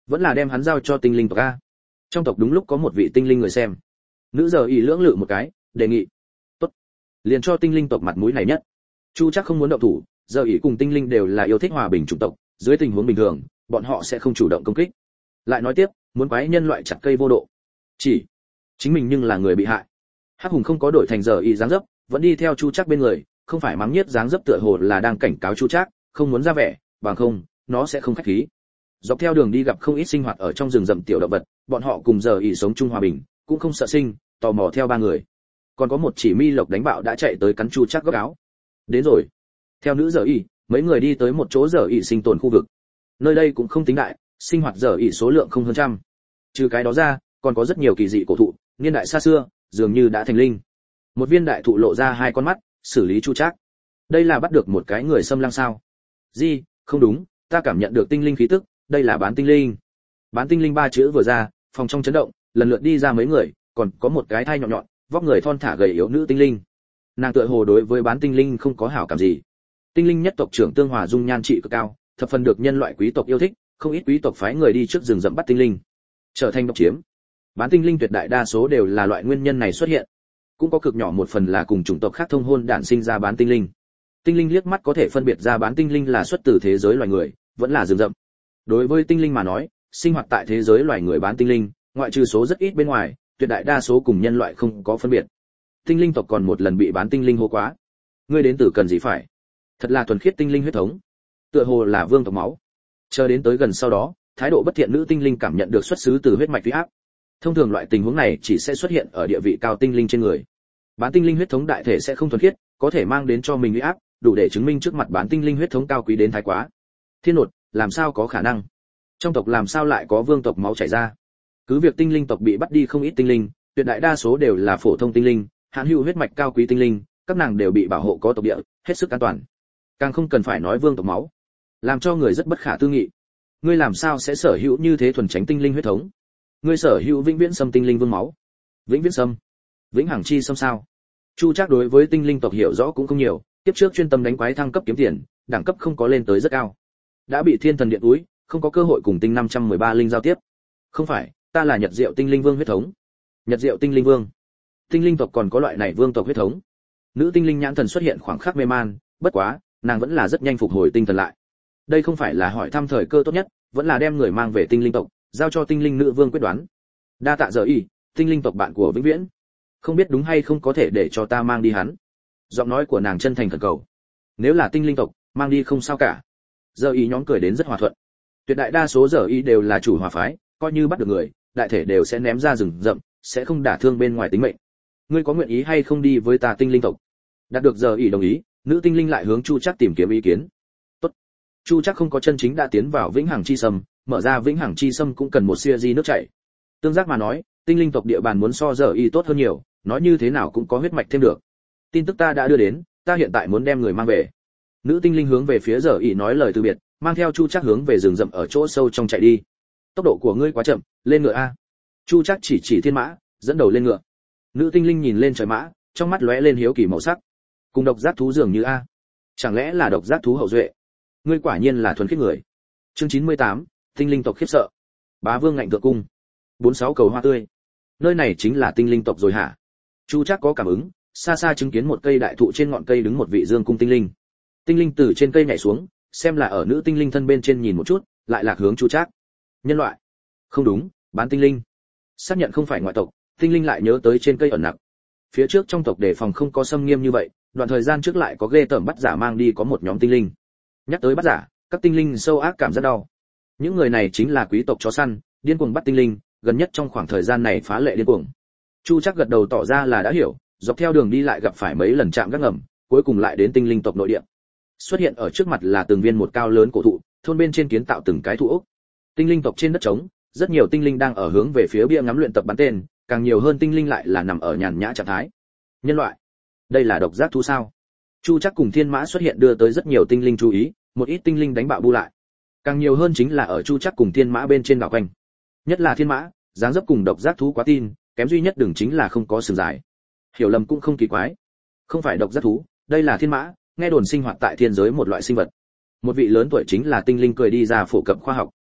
vẫn là đem hắn giao cho tinh linh tộc a. Trong tộc đúng lúc có một vị tinh linh người xem. Nữ giờ ý lưỡng lự một cái, đề nghị. Tốt, liền cho tinh linh tộc mặt mũi này nhất. Chu chắc không muốn động thủ, giờ ý cùng tinh linh đều là yêu thích hòa bình chủng tộc, dưới tình huống bình thường, bọn họ sẽ không chủ động công kích. Lại nói tiếp, muốn quái nhân loại chặt cây vô độ. Chỉ chính mình nhưng là người bị hại. Hắc Hùng không có đổi thành giờ ý dáng dấp, vẫn đi theo Chu chắc bên người, không phải mắng nhiếc dáng dấp tựa hồ là đang cảnh cáo Chu chắc, không muốn ra vẻ, bằng không, nó sẽ không khách khí. Dọc theo đường đi gặp không ít sinh hoạt ở trong rừng rậm tiểu động vật, bọn họ cùng giờ ý sống chung hòa bình, cũng không sợ sinh, tò mò theo ba người. Còn có một chỉ mi lộc đánh bạo đã chạy tới cắn Chu chắc góc áo. Đến rồi. Theo nữ giờ ý, mấy người đi tới một chỗ giờ ý sinh tồn khu vực. Nơi đây cũng không tính đại, sinh hoạt giờ ý số lượng không hơn trăm. Trừ cái đó ra, còn có rất nhiều kỳ dị cổ thụ, niên đại xa xưa, dường như đã thành linh. Một viên đại thụ lộ ra hai con mắt, xử lý Chu chắc. Đây là bắt được một cái người xâm lăng sao? Gì? Không đúng, ta cảm nhận được tinh linh khí tức, đây là bán tinh linh. Bán tinh linh ba chữ vừa ra, phòng trong chấn động, lần lượt đi ra mấy người, còn có một cái thai nhọn nhọn, vóc người thon thả gầy yếu nữ tinh linh. Nàng tựa hồ đối với bán tinh linh không có hảo cảm gì. Tinh linh nhất tộc trưởng Tương Hòa dung nhan trị cực cao, thập phần được nhân loại quý tộc yêu thích, không ít quý tộc phái người đi trước rừng rậm bắt tinh linh, trở thành độc chiếm. Bán tinh linh tuyệt đại đa số đều là loại nguyên nhân này xuất hiện, cũng có cực nhỏ một phần là cùng chủng tộc khác thông hôn đản sinh ra bán tinh linh. Tinh linh liếc mắt có thể phân biệt ra bán tinh linh là xuất từ thế giới loài người, vẫn là rừng rậm. Đối với tinh linh mà nói, sinh hoạt tại thế giới loài người bán tinh linh, ngoại trừ số rất ít bên ngoài, tuyệt đại đa số cùng nhân loại không có phân biệt. Tinh linh tộc còn một lần bị bán tinh linh hô quá. Ngươi đến từ cần gì phải? Thật là thuần khiết tinh linh huyết thống, tựa hồ là vương tộc máu. Chờ đến tới gần sau đó, thái độ bất thiện nữ tinh linh cảm nhận được xuất xứ từ huyết mạch uy áp. Thông thường loại tình huống này chỉ sẽ xuất hiện ở địa vị cao tinh linh trên người. Bán tinh linh huyết thống đại thể sẽ không thuần khiết, có thể mang đến cho mình uy áp, đủ để chứng minh trước mặt bán tinh linh huyết thống cao quý đến thái quá. Thiên nột, làm sao có khả năng? Trong tộc làm sao lại có vương tộc máu chảy ra? Cứ việc tinh linh tộc bị bắt đi không ít tinh linh, tuyệt đại đa số đều là phổ thông tinh linh, hạng hữu huyết mạch cao quý tinh linh, các nàng đều bị bảo hộ có tộc địa, hết sức an toàn. Càng không cần phải nói vương tộc máu, làm cho người rất bất khả tư nghị. Ngươi làm sao sẽ sở hữu như thế thuần tránh tinh linh huyết thống? Ngươi sở hữu vĩnh viễn xâm tinh linh vương máu. Vĩnh viễn xâm? Vĩnh hằng chi xâm sao? Chu Trác đối với tinh linh tộc hiểu rõ cũng không nhiều, tiếp trước chuyên tâm đánh quái thăng cấp kiếm tiền, đẳng cấp không có lên tới rất cao. Đã bị thiên thần điện túi, không có cơ hội cùng tinh 513 linh giao tiếp. Không phải, ta là Nhật Diệu tinh linh vương huyết thống. Nhật Diệu tinh linh vương. Tinh linh tộc còn có loại này vương tộc huyết thống. Nữ tinh linh nhãn thần xuất hiện khoảng khắc mê man, bất quá, nàng vẫn là rất nhanh phục hồi tinh thần lại. Đây không phải là hỏi thăm thời cơ tốt nhất, vẫn là đem người mang về tinh linh tộc, giao cho tinh linh nữ vương quyết đoán. Đa tạ giờ y, tinh linh tộc bạn của vĩnh viễn. Không biết đúng hay không có thể để cho ta mang đi hắn. Giọng nói của nàng chân thành khẩn cầu. Nếu là tinh linh tộc, mang đi không sao cả. Giờ y nhóm cười đến rất hòa thuận. Tuyệt đại đa số giờ y đều là chủ hòa phái, coi như bắt được người, đại thể đều sẽ ném ra rừng rậm, sẽ không đả thương bên ngoài tính mệnh. Ngươi có nguyện ý hay không đi với ta tinh linh tộc? Đạt được giờ y đồng ý, nữ tinh linh lại hướng Chu Trác tìm kiếm ý kiến. Tốt. Chu Trác không có chân chính đã tiến vào vĩnh hằng chi sâm, mở ra vĩnh hằng chi sâm cũng cần một xia di nước chảy. Tương giác mà nói, tinh linh tộc địa bàn muốn so giờ y tốt hơn nhiều, nói như thế nào cũng có huyết mạch thêm được. Tin tức ta đã đưa đến, ta hiện tại muốn đem người mang về. Nữ tinh linh hướng về phía giờ y nói lời từ biệt, mang theo Chu Trác hướng về rừng rậm ở chỗ sâu trong chạy đi. Tốc độ của ngươi quá chậm, lên ngựa a. Chu Trác chỉ thiên mã, dẫn đầu lên ngựa. Nữ tinh linh nhìn lên trời mã, trong mắt lóe lên hiếu kỳ màu sắc. Cùng độc giác thú dường như a. Chẳng lẽ là độc giác thú hậu duệ? Ngươi quả nhiên là thuần khiết người. Chương 98, tinh linh tộc khiếp sợ. Bá vương ngạnh thượng cung. 46 cầu hoa tươi. Nơi này chính là tinh linh tộc rồi hả? Chu Trác có cảm ứng, xa xa chứng kiến một cây đại thụ trên ngọn cây đứng một vị dương cung tinh linh. Tinh linh từ trên cây nhảy xuống, xem là ở nữ tinh linh thân bên trên nhìn một chút, lại lạc hướng Chu Trác. Nhân loại? Không đúng, bán tinh linh. Xác nhận không phải ngoại tộc, tinh linh lại nhớ tới trên cây ẩn nặc. Phía trước trong tộc đề phòng không có xâm nghiêm như vậy, đoạn thời gian trước lại có ghê tởm bắt giả mang đi có một nhóm tinh linh. Nhắc tới bắt giả, các tinh linh sâu ác cảm rất đau. Những người này chính là quý tộc chó săn, điên cuồng bắt tinh linh, gần nhất trong khoảng thời gian này phá lệ điên cuồng. Chu Trác gật đầu tỏ ra là đã hiểu, dọc theo đường đi lại gặp phải mấy lần chạm gác ngầm, cuối cùng lại đến tinh linh tộc nội địa. Xuất hiện ở trước mặt là từng viên một cao lớn cổ thụ, thôn bên trên kiến tạo từng cái thụ ốc. Tinh linh tộc trên đất trống, rất nhiều tinh linh đang ở hướng về phía bia ngắm luyện tập bắn tên, càng nhiều hơn tinh linh lại là nằm ở nhàn nhã trạng thái. Nhân loại, đây là độc giác thú sao? Chu Trác cùng Thiên Mã xuất hiện đưa tới rất nhiều tinh linh chú ý, một ít tinh linh đánh bạo bu lại. Càng nhiều hơn chính là ở Chu Trác cùng Thiên Mã bên trên đảo quanh. Nhất là Thiên Mã, dáng dấp cùng độc giác thú quá tin, kém duy nhất đừng chính là không có sừng dài. Hiểu lầm cũng không kỳ quái. Không phải độc giác thú, đây là Thiên Mã, nghe đồn sinh hoạt tại thiên giới một loại sinh vật. Một vị lớn tuổi chính là tinh linh cười đi ra phổ cập khoa học.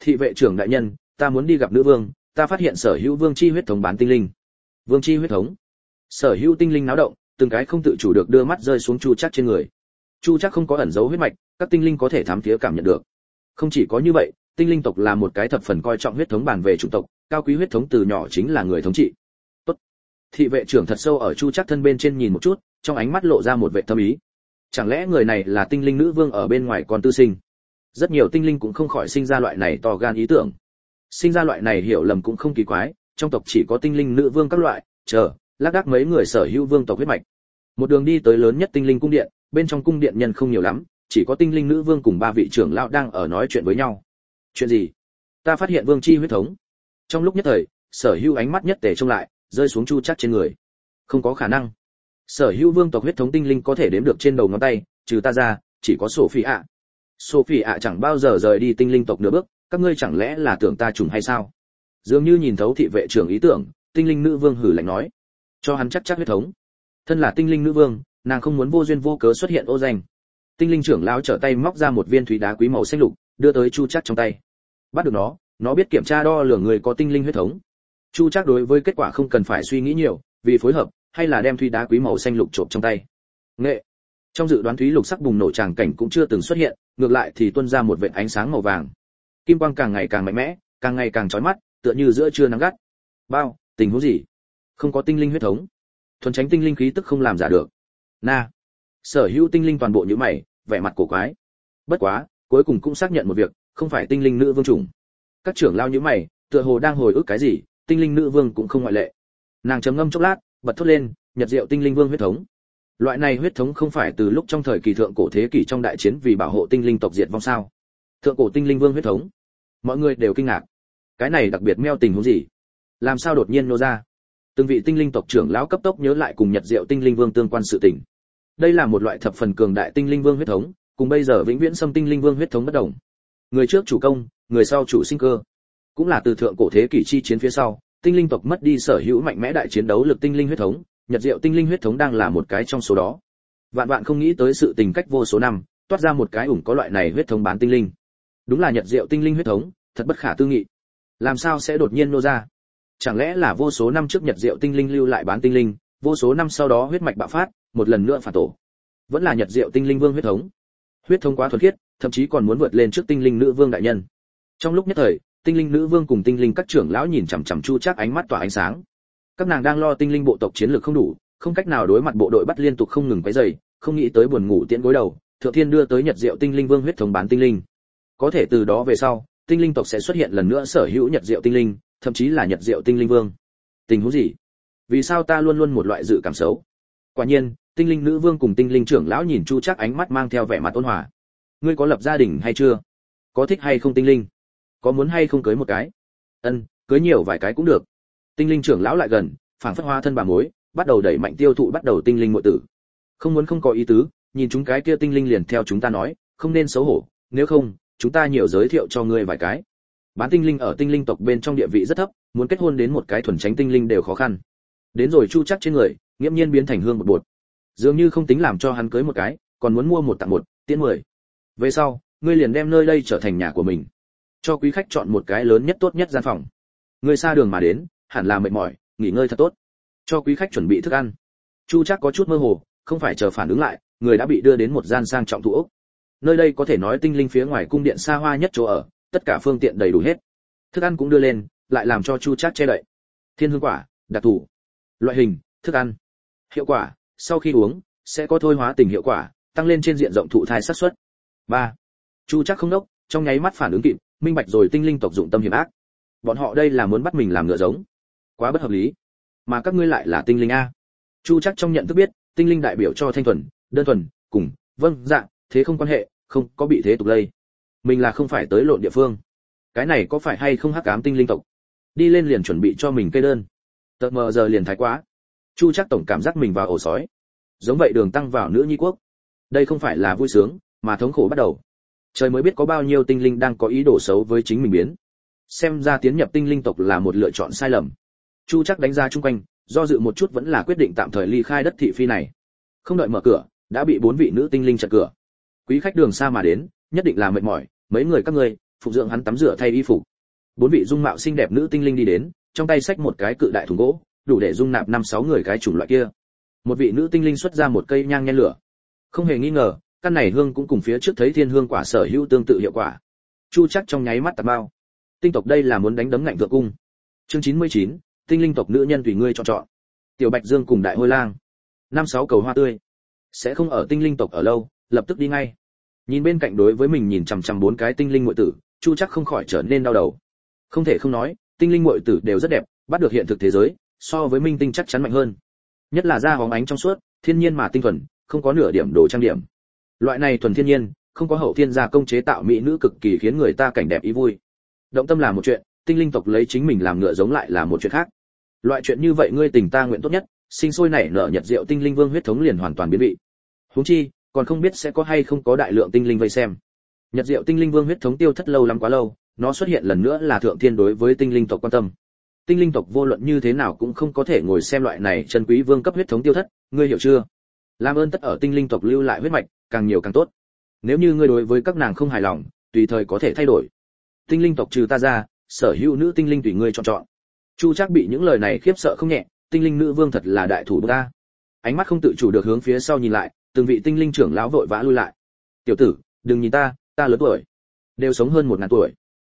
Thị vệ trưởng đại nhân, ta muốn đi gặp nữ vương, ta phát hiện sở hữu vương chi huyết thống bán tinh linh. Vương chi huyết thống? Sở hữu tinh linh náo động, từng cái không tự chủ được đưa mắt rơi xuống Chu Trác trên người. Chu Trác không có ẩn giấu huyết mạch, các tinh linh có thể thám thía cảm nhận được. Không chỉ có như vậy, tinh linh tộc là một cái thập phần coi trọng huyết thống bàn về chủng tộc, cao quý huyết thống từ nhỏ chính là người thống trị. Tốt. Thị vệ trưởng thật sâu ở Chu Trác thân bên trên nhìn một chút, trong ánh mắt lộ ra một vẻ thâm ý. Chẳng lẽ người này là tinh linh nữ vương ở bên ngoài còn tư sinh? Rất nhiều tinh linh cũng không khỏi sinh ra loại này to gan ý tưởng. Sinh ra loại này hiểu lầm cũng không kỳ quái, trong tộc chỉ có tinh linh nữ vương các loại, lác đác mấy người sở hữu vương tộc huyết mạch. Một đường đi tới lớn nhất tinh linh cung điện, bên trong cung điện nhân không nhiều lắm, chỉ có tinh linh nữ vương cùng ba vị trưởng lão đang ở nói chuyện với nhau. Chuyện gì? Ta phát hiện vương chi huyết thống. Trong lúc nhất thời, sở hữu ánh mắt nhất tề trông lại, rơi xuống Chu Trác trên người. Không có khả năng. Sở hữu vương tộc huyết thống tinh linh có thể đếm được trên đầu ngón tay, trừ ta ra, chỉ có Sophie ạ. Sophie ạ chẳng bao giờ rời đi tinh linh tộc nửa bước, các ngươi chẳng lẽ là tưởng ta trùng hay sao? Dường như nhìn thấu thị vệ trưởng ý tưởng, tinh linh nữ vương hử lạnh nói, cho hắn chắc huyết thống. Thân là tinh linh nữ vương, nàng không muốn vô duyên vô cớ xuất hiện ô danh. Tinh linh trưởng lão trở tay móc ra một viên thúy đá quý màu xanh lục, đưa tới Chu Trác trong tay. Bắt được nó biết kiểm tra đo lường người có tinh linh huyết thống. Chu Trác đối với kết quả không cần phải suy nghĩ nhiều, vì phối hợp, hay là đem thúy đá quý màu xanh lục trộm trong tay. Nghệ. Trong dự đoán thúy lục sắc bùng nổ tràng cảnh cũng chưa từng xuất hiện, ngược lại thì tuôn ra một vệt ánh sáng màu vàng. Kim quang càng ngày càng mạnh mẽ, càng ngày càng chói mắt, tựa như giữa trưa nắng gắt. Bao, tình huống gì? Không có tinh linh huyết thống. Thuần tránh tinh linh khí tức không làm giả được. Na. Sở hữu tinh linh toàn bộ nhíu mày, vẻ mặt cổ quái. Bất quá, cuối cùng cũng xác nhận một việc, không phải tinh linh nữ vương chủng. Các trưởng lao nhíu mày, tựa hồ đang hồi ức cái gì, tinh linh nữ vương cũng không ngoại lệ. Nàng trầm ngâm chốc lát, bật thốt lên, nhật diệu tinh linh vương huyết thống. Loại này huyết thống không phải từ lúc trong thời kỳ thượng cổ thế kỷ trong đại chiến vì bảo hộ tinh linh tộc diệt vong sao? Thượng cổ tinh linh vương huyết thống. Mọi người đều kinh ngạc. Cái này đặc biệt meo tình huống gì? Làm sao đột nhiên nô ra? Từng vị tinh linh tộc trưởng lão cấp tốc nhớ lại cùng nhật diệu tinh linh vương tương quan sự tình. Đây là một loại thập phần cường đại tinh linh vương huyết thống, cùng bây giờ vĩnh viễn xâm tinh linh vương huyết thống bất đồng. Người trước chủ công, người sau chủ sinh cơ. Cũng là từ thượng cổ thế kỷ chi chiến phía sau, tinh linh tộc mất đi sở hữu mạnh mẽ đại chiến đấu lực tinh linh huyết thống, nhật diệu tinh linh huyết thống đang là một cái trong số đó. Vạn vạn không nghĩ tới sự tình cách vô số năm, toát ra một cái ủng có loại này huyết thống bán tinh linh. Đúng là nhật diệu tinh linh huyết thống, thật bất khả tư nghị. Làm sao sẽ đột nhiên nô ra? Chẳng lẽ là vô số năm trước nhật diệu tinh linh lưu lại bán tinh linh, vô số năm sau đó huyết mạch bạo phát, một lần nữa phản tổ. Vẫn là nhật diệu tinh linh vương huyết thống. Huyết thống quá thuần khiết, thậm chí còn muốn vượt lên trước tinh linh nữ vương đại nhân. Trong lúc nhất thời, tinh linh nữ vương cùng tinh linh các trưởng lão nhìn chằm chằm Chu Trác ánh mắt tỏa ánh sáng. Các nàng đang lo tinh linh bộ tộc chiến lược không đủ, không cách nào đối mặt bộ đội bắt liên tục không ngừng quấy rầy, không nghĩ tới buồn ngủ tiễn gối đầu, thượng thiên đưa tới nhật diệu tinh linh vương huyết thống bán tinh linh. Có thể từ đó về sau, tinh linh tộc sẽ xuất hiện lần nữa sở hữu nhật diệu tinh linh, thậm chí là nhật diệu tinh linh vương. Tình huống gì? Vì sao ta luôn luôn một loại dự cảm xấu? Quả nhiên, tinh linh nữ vương cùng tinh linh trưởng lão nhìn Chu Trác ánh mắt mang theo vẻ mặt ôn hòa. Ngươi có lập gia đình hay chưa? Có thích hay không tinh linh? Có muốn hay không cưới một cái? Ân, cưới nhiều vài cái cũng được. Tinh linh trưởng lão lại gần, phảng phất hoa thân bà mối, bắt đầu đẩy mạnh tiêu thụ bắt đầu tinh linh muội tử. Không muốn không có ý tứ, nhìn chúng cái kia tinh linh liền theo chúng ta nói, không nên xấu hổ, nếu không, chúng ta nhiều giới thiệu cho ngươi vài cái. Bán tinh linh ở tinh linh tộc bên trong địa vị rất thấp, muốn kết hôn đến một cái thuần tránh tinh linh đều khó khăn. Đến rồi Chu Trác trên người, nghiễm nhiên biến thành hương một bột. Dường như không tính làm cho hắn cưới một cái, còn muốn mua một tặng một, tiễn 10. Về sau, ngươi liền đem nơi đây trở thành nhà của mình. Cho quý khách chọn một cái lớn nhất tốt nhất gian phòng. Ngươi xa đường mà đến, hẳn là mệt mỏi, nghỉ ngơi thật tốt. Cho quý khách chuẩn bị thức ăn. Chu Trác có chút mơ hồ, không phải chờ phản ứng lại, người đã bị đưa đến một gian sang trọng thủ ốc. Nơi đây có thể nói tinh linh phía ngoài cung điện xa hoa nhất chỗ ở, tất cả phương tiện đầy đủ hết. Thức ăn cũng đưa lên, lại làm cho Chu Trác che đậy. Thiên hương quả, đặc thù. Loại hình, thức ăn. Hiệu quả, sau khi uống sẽ có thôi hóa tình hiệu quả, tăng lên trên diện rộng thụ thai xác suất. 3. Chu Trác không đốc, trong nháy mắt phản ứng kịp, minh bạch rồi tinh linh tộc dụng tâm hiểm ác. Bọn họ đây là muốn bắt mình làm ngựa giống. Quá bất hợp lý. Mà các ngươi lại là tinh linh a. Chu Trác trong nhận thức biết, tinh linh đại biểu cho thanh thuần, đơn thuần, cùng, vâng, dạ, thế không quan hệ, không có bị thế tục lây. Mình là không phải tới lộn địa phương. Cái này có phải hay không hắc ám tinh linh tộc? Đi lên liền chuẩn bị cho mình kê đơn. Tợt mờ giờ liền thái quá. Chu Trác tổng cảm giác mình vào ổ sói. Giống vậy đường tăng vào nữ nhi quốc. Đây không phải là vui sướng, mà thống khổ bắt đầu. Trời mới biết có bao nhiêu tinh linh đang có ý đồ xấu với chính mình biến. Xem ra tiến nhập tinh linh tộc là một lựa chọn sai lầm. Chu Trác đánh ra chung quanh, do dự một chút vẫn là quyết định tạm thời ly khai đất thị phi này. Không đợi mở cửa, đã bị 4 vị nữ tinh linh chặn cửa. Quý khách đường xa mà đến, nhất định là mệt mỏi, mấy người các ngươi phục dưỡng hắn tắm rửa thay y phục. Bốn vị dung mạo xinh đẹp nữ tinh linh đi đến, trong tay xách một cái cự đại thùng gỗ, đủ để dung nạp 5-6 người cái chủng loại kia. Một vị nữ tinh linh xuất ra một cây nhang nhen lửa. Không hề nghi ngờ, căn này hương cũng cùng phía trước thấy thiên hương quả sở hữu tương tự hiệu quả. Chu Trác trong nháy mắt tạt bao. Tinh tộc đây là muốn đánh đấm ngạnh thượng cung. Chương 99, tinh linh tộc nữ nhân tùy ngươi chọn. Tiểu Bạch Dương cùng Đại Hôi Lang. 5-6 cầu hoa tươi. Sẽ không ở tinh linh tộc ở lâu, lập tức đi ngay. Nhìn bên cạnh đối với mình nhìn chằm chằm 4 cái tinh linh muội tử, Chu Trác không khỏi trở nên đau đầu. Không thể không nói, tinh linh muội tử đều rất đẹp, bắt được hiện thực thế giới, so với minh tinh chắc chắn mạnh hơn. Nhất là da hóng ánh trong suốt, thiên nhiên mà tinh thuần, không có nửa điểm đồ trang điểm. Loại này thuần thiên nhiên, không có hậu thiên gia công chế tạo mỹ nữ cực kỳ khiến người ta cảnh đẹp ý vui. Động tâm là một chuyện, tinh linh tộc lấy chính mình làm ngựa giống lại là một chuyện khác. Loại chuyện như vậy ngươi tình ta nguyện tốt nhất, sinh sôi nảy nở nhật diệu tinh linh vương huyết thống liền hoàn toàn biến vị. Huống chi, còn không biết sẽ có hay không có đại lượng tinh linh vây xem. Nhật diệu tinh linh vương huyết thống tiêu thất lâu lắm quá lâu, nó xuất hiện lần nữa là thượng thiên đối với tinh linh tộc quan tâm. Tinh linh tộc vô luận như thế nào cũng không có thể ngồi xem loại này chân quý vương cấp huyết thống tiêu thất, ngươi hiểu chưa? Làm ơn tất ở tinh linh tộc lưu lại huyết mạch, càng nhiều càng tốt. Nếu như ngươi đối với các nàng không hài lòng, tùy thời có thể thay đổi. Tinh linh tộc trừ ta ra, sở hữu nữ tinh linh tùy ngươi chọn. Chu Trác bị những lời này khiếp sợ không nhẹ, tinh linh nữ vương thật là đại thủ ta. Ánh mắt không tự chủ được hướng phía sau nhìn lại, từng vị tinh linh trưởng lão vội vã lui lại. Tiểu tử, đừng nhìn ta lớn tuổi, đều sống hơn 1000 tuổi.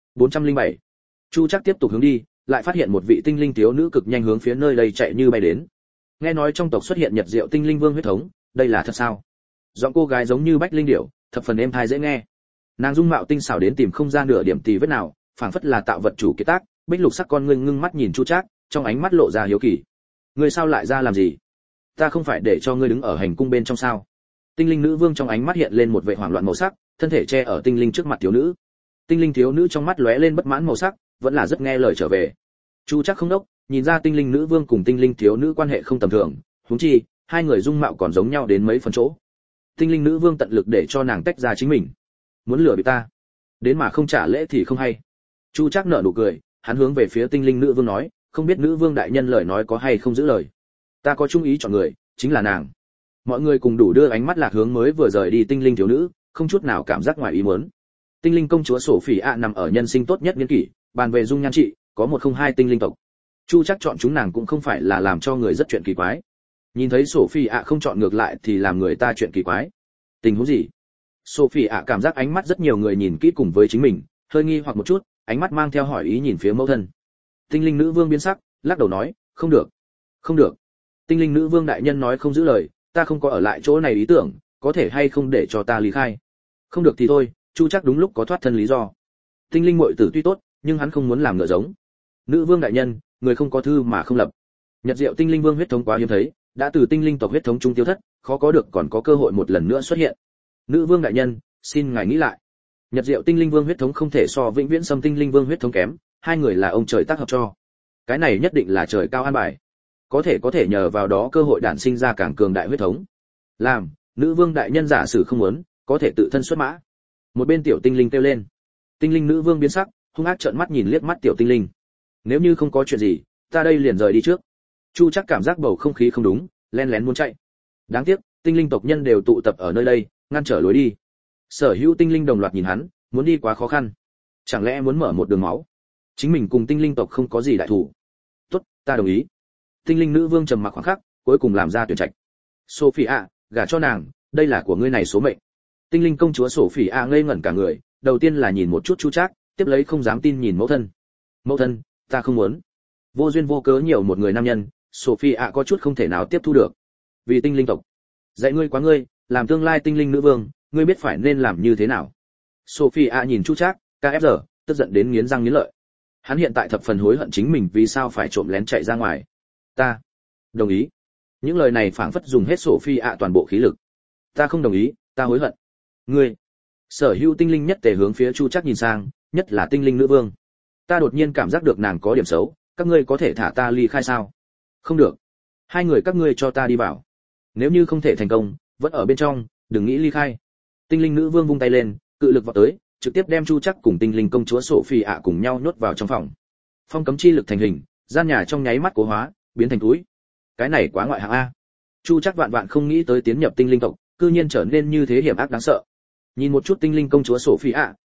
407. Chu Trác tiếp tục hướng đi, lại phát hiện một vị tinh linh thiếu nữ cực nhanh hướng phía nơi đây chạy như bay đến. Nghe nói trong tộc xuất hiện nhật diệu tinh linh vương huyết thống, đây là thật sao? Giọng cô gái giống như bách linh điểu, thập phần êm tai dễ nghe. Nàng dung mạo tinh xảo đến tìm không ra nửa điểm tì vết nào, phảng phất là tạo vật chủ kiệt tác. Bích lục sắc con ngươi ngưng mắt nhìn Chu Trác, trong ánh mắt lộ ra hiếu kỳ. Ngươi sao lại ra làm gì? Ta không phải để cho ngươi đứng ở hành cung bên trong sao? Tinh linh nữ vương trong ánh mắt hiện lên một vẻ hoảng loạn màu sắc, thân thể che ở tinh linh trước mặt thiếu nữ. Tinh linh thiếu nữ trong mắt lóe lên bất mãn màu sắc, vẫn là rất nghe lời trở về. Chu Trác không đốc, nhìn ra tinh linh nữ vương cùng tinh linh thiếu nữ quan hệ không tầm thường, huống chi, hai người dung mạo còn giống nhau đến mấy phần chỗ. Tinh linh nữ vương tận lực để cho nàng tách ra chính mình. Muốn lừa bị ta, đến mà không trả lễ thì không hay. Chu Trác nở nụ cười, hắn hướng về phía tinh linh nữ vương nói, không biết nữ vương đại nhân lời nói có hay không giữ lời. Ta có chung ý chọn người, chính là nàng. Mọi người cùng đủ đưa ánh mắt lạc hướng mới vừa rời đi tinh linh thiếu nữ, không chút nào cảm giác ngoài ý muốn. Tinh linh công chúa Sophie ạ nằm ở nhân sinh tốt nhất niên kỷ, bàn về dung nhan trị, có 102 tinh linh tộc. Chu Trác chọn chúng nàng cũng không phải là làm cho người rất chuyện kỳ quái. Nhìn thấy Sophie ạ không chọn ngược lại thì làm người ta chuyện kỳ quái. Tình huống gì? Sophie ạ cảm giác ánh mắt rất nhiều người nhìn kỹ cùng với chính mình, hơi nghi hoặc một chút, ánh mắt mang theo hỏi ý nhìn phía mẫu thân. Tinh linh nữ vương biến sắc, lắc đầu nói, không được, không được. Tinh linh nữ vương đại nhân nói không giữ lời, ta không có ở lại chỗ này ý tưởng, có thể hay không để cho ta ly khai? Không được thì thôi, Chu Trác đúng lúc có thoát thân lý do. Tinh linh muội tử tuy tốt, nhưng hắn không muốn làm ngựa giống. Nữ vương đại nhân, người không có thư mà không lập. Nhật diệu tinh linh vương huyết thống quá hiếm thấy, đã từ tinh linh tộc huyết thống trung tiêu thất, khó có được còn có cơ hội một lần nữa xuất hiện. Nữ vương đại nhân, xin ngài nghĩ lại. Nhật diệu tinh linh vương huyết thống không thể so vĩnh viễn xâm tinh linh vương huyết thống kém, hai người là ông trời tác hợp cho. Cái này nhất định là trời cao an bài. Có thể nhờ vào đó cơ hội đản sinh ra càng cường đại huyết thống. Làm, nữ vương đại nhân giả sử không muốn, có thể tự thân xuất mã. Một bên tiểu tinh linh kêu lên. Tinh linh nữ vương biến sắc, hung ác trợn mắt nhìn liếc mắt tiểu tinh linh. Nếu như không có chuyện gì, ta đây liền rời đi trước. Chu Trác cảm giác bầu không khí không đúng, len lén muốn chạy. Đáng tiếc, tinh linh tộc nhân đều tụ tập ở nơi đây, ngăn trở lối đi. Sở hữu tinh linh đồng loạt nhìn hắn, muốn đi quá khó khăn. Chẳng lẽ muốn mở một đường máu? Chính mình cùng tinh linh tộc không có gì đại thủ. Tốt, ta đồng ý. Tinh linh nữ vương trầm mặc khoảng khắc, cuối cùng làm ra tuyển trạch. Sophie ạ, gả cho nàng, đây là của ngươi này số mệnh. Tinh linh công chúa Sophie ạ ngây ngẩn cả người, đầu tiên là nhìn một chút Chu Trác, tiếp lấy không dám tin nhìn mẫu thân. Mẫu thân, ta không muốn. Vô duyên vô cớ nhiều một người nam nhân, Sophie ạ có chút không thể nào tiếp thu được. Vì tinh linh tộc, dạy ngươi quá ngươi, làm tương lai tinh linh nữ vương, ngươi biết phải nên làm như thế nào. Sophie ạ nhìn Chu Trác, KFG, tức giận đến nghiến răng nghiến lợi. Hắn hiện tại thập phần hối hận chính mình vì sao phải trộm lén chạy ra ngoài. Ta đồng ý. Những lời này phảng phất dùng hết Sophie ạ toàn bộ khí lực. Ta không đồng ý, ta hối hận. Ngươi. Sở hữu tinh linh nhất tề hướng phía Chu Trác nhìn sang, nhất là tinh linh nữ vương. Ta đột nhiên cảm giác được nàng có điểm xấu, các ngươi có thể thả ta ly khai sao? Không được. Hai người các ngươi cho ta đi vào. Nếu như không thể thành công, vẫn ở bên trong, đừng nghĩ ly khai. Tinh linh nữ vương vung tay lên, cự lực vọt tới, trực tiếp đem Chu Trác cùng tinh linh công chúa Sophie ạ cùng nhau nhốt vào trong phòng. Phong cấm chi lực thành hình, gian nhà trong nháy mắt cố hóa, biến thành túi. Cái này quá ngoại hạng a. Chu Trác vạn vạn không nghĩ tới tiến nhập tinh linh tộc, cư nhiên trở nên như thế hiểm ác đáng sợ. Nhìn một chút tinh linh công chúa Sophie ạ,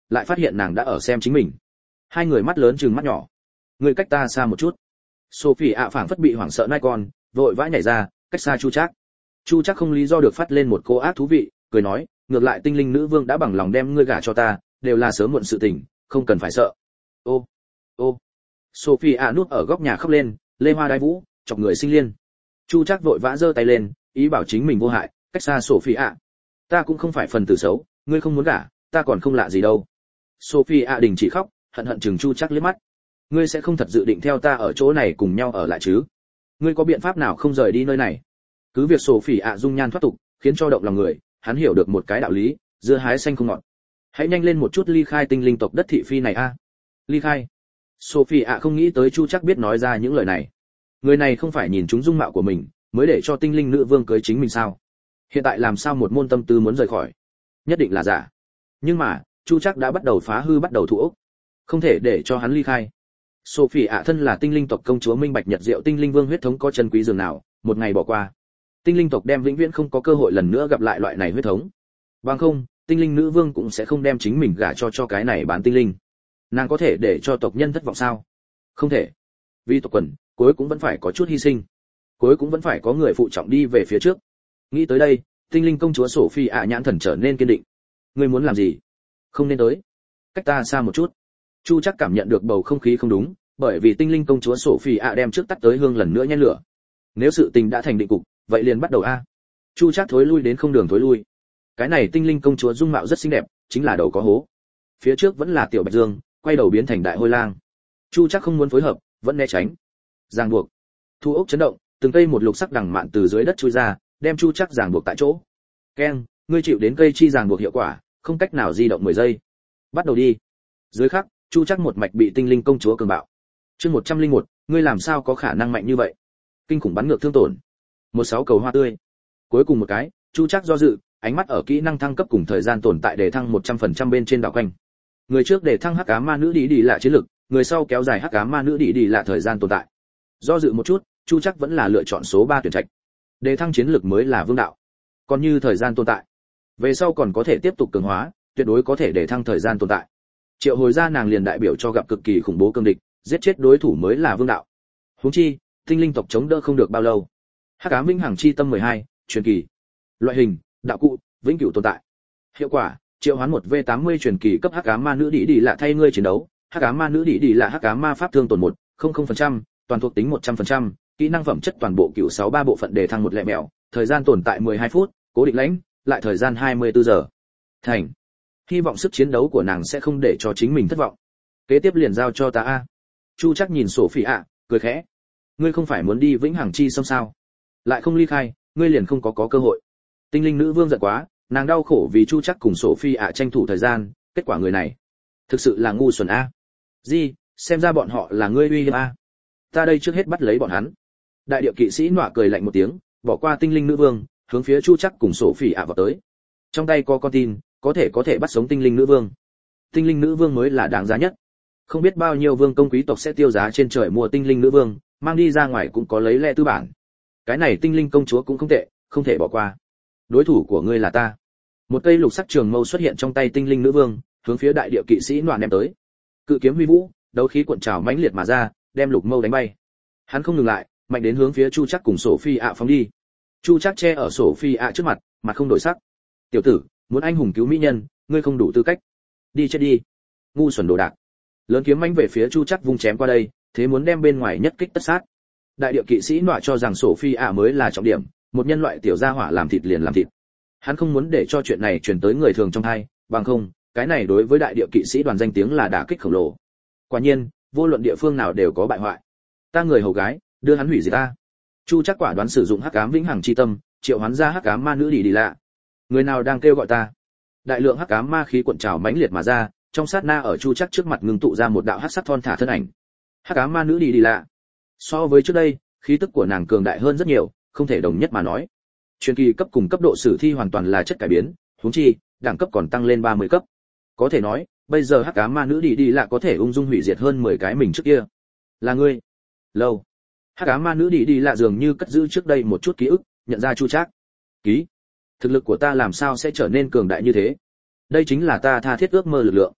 lại phát hiện nàng đã ở xem chính mình. Hai người mắt lớn trừng mắt nhỏ. Người cách ta xa một chút. Sophie ạ phảng phất bị hoảng sợ nai con, vội vã nhảy ra, cách xa Chu Trác. Chu Trác không lý do được phát lên một cô ác thú vị, cười nói, ngược lại tinh linh nữ vương đã bằng lòng đem ngươi gả cho ta, đều là sớm muộn sự tình, không cần phải sợ. Ô, ô. Sophie ạ núp ở góc nhà khóc lên, lê hoa đái vũ, chọc người sinh liên. Chu Trác vội vã giơ tay lên, ý bảo chính mình vô hại, cách xa Sophie ạ. Ta cũng không phải phần tử xấu, ngươi không muốn gả, ta còn không lạ gì đâu. Sophie ạ đình chỉ khóc, hận hận chừng Chu Trác liếc mắt. Ngươi sẽ không thật dự định theo ta ở chỗ này cùng nhau ở lại chứ? Ngươi có biện pháp nào không rời đi nơi này? Cứ việc Sophie ạ dung nhan thoát tục, khiến cho động lòng người, hắn hiểu được một cái đạo lý, dưa hái xanh không ngọt. Hãy nhanh lên một chút ly khai tinh linh tộc đất thị phi này a. Ly khai? Sophie ạ không nghĩ tới Chu Trác biết nói ra những lời này. Người này không phải nhìn chúng dung mạo của mình, mới để cho tinh linh nữ vương cưới chính mình sao? Hiện tại làm sao một môn tâm tư muốn rời khỏi? Nhất định là giả. Nhưng mà, Chu Trác đã bắt đầu phá hư bắt đầu thủ ốc. Không thể để cho hắn ly khai. Sophie ạ thân là tinh linh tộc công chúa minh bạch nhật diệu tinh linh vương huyết thống có chân quý dường nào, một ngày bỏ qua, tinh linh tộc đem vĩnh viễn không có cơ hội lần nữa gặp lại loại này huyết thống. Bằng không, tinh linh nữ vương cũng sẽ không đem chính mình gả cho cái này bán tinh linh. Nàng có thể để cho tộc nhân thất vọng sao? Không thể. Vì tộc quần, cuối cũng vẫn phải có chút hy sinh. Cuối cũng vẫn phải có người phụ trọng đi về phía trước. Nghĩ tới đây, tinh linh công chúa Sophie ạ nhãn thần trở nên kiên định. Ngươi muốn làm gì? Không nên tới. Cách ta xa một chút. Chu Trác cảm nhận được bầu không khí không đúng, bởi vì tinh linh công chúa Sophie ạ đem trước tắt tới hương lần nữa nhen lửa. Nếu sự tình đã thành định cục, vậy liền bắt đầu a. Chu Trác thối lui đến không đường thối lui. Cái này tinh linh công chúa dung mạo rất xinh đẹp, chính là đầu có hố. Phía trước vẫn là tiểu bạch dương, quay đầu biến thành đại hôi lang. Chu Trác không muốn phối hợp, vẫn né tránh. Ràng buộc. Thu ốc chấn động, từng cây một lục sắc đằng mạn từ dưới đất chui ra, đem Chu Trác ràng buộc tại chỗ. Keng, ngươi chịu đến cây chi ràng buộc hiệu quả, không cách nào di động 10 giây. Bắt đầu đi. Dưới khắc, Chu Trác một mạch bị tinh linh công chúa cường bạo. Chương 101, ngươi làm sao có khả năng mạnh như vậy? Kinh khủng bắn ngược thương tổn. 16 cầu hoa tươi. Cuối cùng một cái, Chu Trác do dự, ánh mắt ở kỹ năng thăng cấp cùng thời gian tồn tại để thăng 100% bên trên đảo quanh. Người trước để thăng hắc ám ma nữ đi là chiến lực, người sau kéo dài hắc ám ma nữ đi là thời gian tồn tại. Do dự một chút, Chu Trác vẫn là lựa chọn số 3 tuyển trạch. Để thăng chiến lực mới là vương đạo. Còn như thời gian tồn tại, về sau còn có thể tiếp tục cường hóa, tuyệt đối có thể để thăng thời gian tồn tại. Triệu hồi ra nàng liền đại biểu cho gặp cực kỳ khủng bố cương địch, giết chết đối thủ mới là vương đạo. Huống chi, tinh linh tộc chống đỡ không được bao lâu. Hắc ám vĩnh hằng chi tâm 12, truyền kỳ. Loại hình, đạo cụ, vĩnh cửu tồn tại. Hiệu quả, triệu hoán 1v80 truyền kỳ cấp hắc ám ma nữ đi là thay ngươi chiến đấu. Hắc ám ma nữ đi là hắc ám ma pháp thương tổn 100%, toàn thuộc tính 100%, kỹ năng phẩm chất toàn bộ cửu 63 bộ phận đề thăng một lẹ mèo, thời gian tồn tại 12 phút, cố định lãnh, lại thời gian 24 giờ. Thành. Hy vọng sức chiến đấu của nàng sẽ không để cho chính mình thất vọng. Kế tiếp liền giao cho ta a. Chu Trác nhìn Sophie ạ, cười khẽ. Ngươi không phải muốn đi vĩnh hằng chi sông sao? Lại không ly khai, ngươi liền không có cơ hội. Tinh linh nữ vương giận quá, nàng đau khổ vì Chu Trác cùng Sophie ạ tranh thủ thời gian, kết quả người này thực sự là ngu xuẩn a. Gì, xem ra bọn họ là ngươi uy hiếp a. Ta đây trước hết bắt lấy bọn hắn. Đại địa kỵ sĩ nọa cười lạnh một tiếng, bỏ qua tinh linh nữ vương, hướng phía Chu Trác cùng Sophie ạ vào tới. Trong tay có con tin, có thể bắt sống tinh linh nữ vương. Tinh linh nữ vương mới là đáng giá nhất. Không biết bao nhiêu vương công quý tộc sẽ tiêu giá trên trời mua tinh linh nữ vương, mang đi ra ngoài cũng có lấy lẽ tư bản. Cái này tinh linh công chúa cũng không tệ, không thể bỏ qua. Đối thủ của ngươi là ta. Một cây lục sắc trường mâu xuất hiện trong tay tinh linh nữ vương, hướng phía đại địa kỵ sĩ loạn ném tới. Cự kiếm huy vũ, đấu khí cuộn trào mãnh liệt mà ra, đem lục mâu đánh bay. Hắn không ngừng lại, mạnh đến hướng phía Chu Trác cùng Sophie ạ phóng đi. Chu Trác che ở Sophie ạ trước mặt, mặt không đổi sắc. Tiểu tử, muốn anh hùng cứu mỹ nhân, ngươi không đủ tư cách. Đi chết đi. Ngu xuẩn đồ đạc. Lớn kiếm mãnh về phía Chu Trác vung chém qua đây, thế muốn đem bên ngoài nhất kích tất sát. Đại địa kỵ sĩ nọa cho rằng Sophie ạ mới là trọng điểm, một nhân loại tiểu gia hỏa làm thịt liền làm thịt. Hắn không muốn để cho chuyện này truyền tới người thường trong tai, bằng không, cái này đối với đại địa kỵ sĩ đoàn danh tiếng là đả kích khổng lồ. Quả nhiên, vô luận địa phương nào đều có bại hoại. Ta người hầu gái, đưa hắn hủy diệt ta. Chu Trác quả đoán sử dụng hắc ám vĩnh hằng chi tâm, triệu hoán ra hắc ám ma nữ đi lạ. Người nào đang kêu gọi ta? Đại lượng hắc ám ma khí cuộn trào mãnh liệt mà ra, trong sát na ở Chu Trác trước mặt ngưng tụ ra một đạo hắc sắc thon thả thân ảnh. Hắc ám ma nữ đi lạ. So với trước đây, khí tức của nàng cường đại hơn rất nhiều, không thể đồng nhất mà nói. Truyền kỳ cấp cùng cấp độ sử thi hoàn toàn là chất cải biến, huống chi, đẳng cấp còn tăng lên 30 cấp. Có thể nói, bây giờ hắc ám ma nữ đi lạ có thể ung dung hủy diệt hơn 10 cái mình trước kia. Là ngươi? Lâu. Hắc ám ma nữ đi lạ dường như cất giữ trước đây một chút ký ức, nhận ra Chu Trác. Ký. Thực lực của ta làm sao sẽ trở nên cường đại như thế? Đây chính là ta tha thiết ước mơ lực lượng.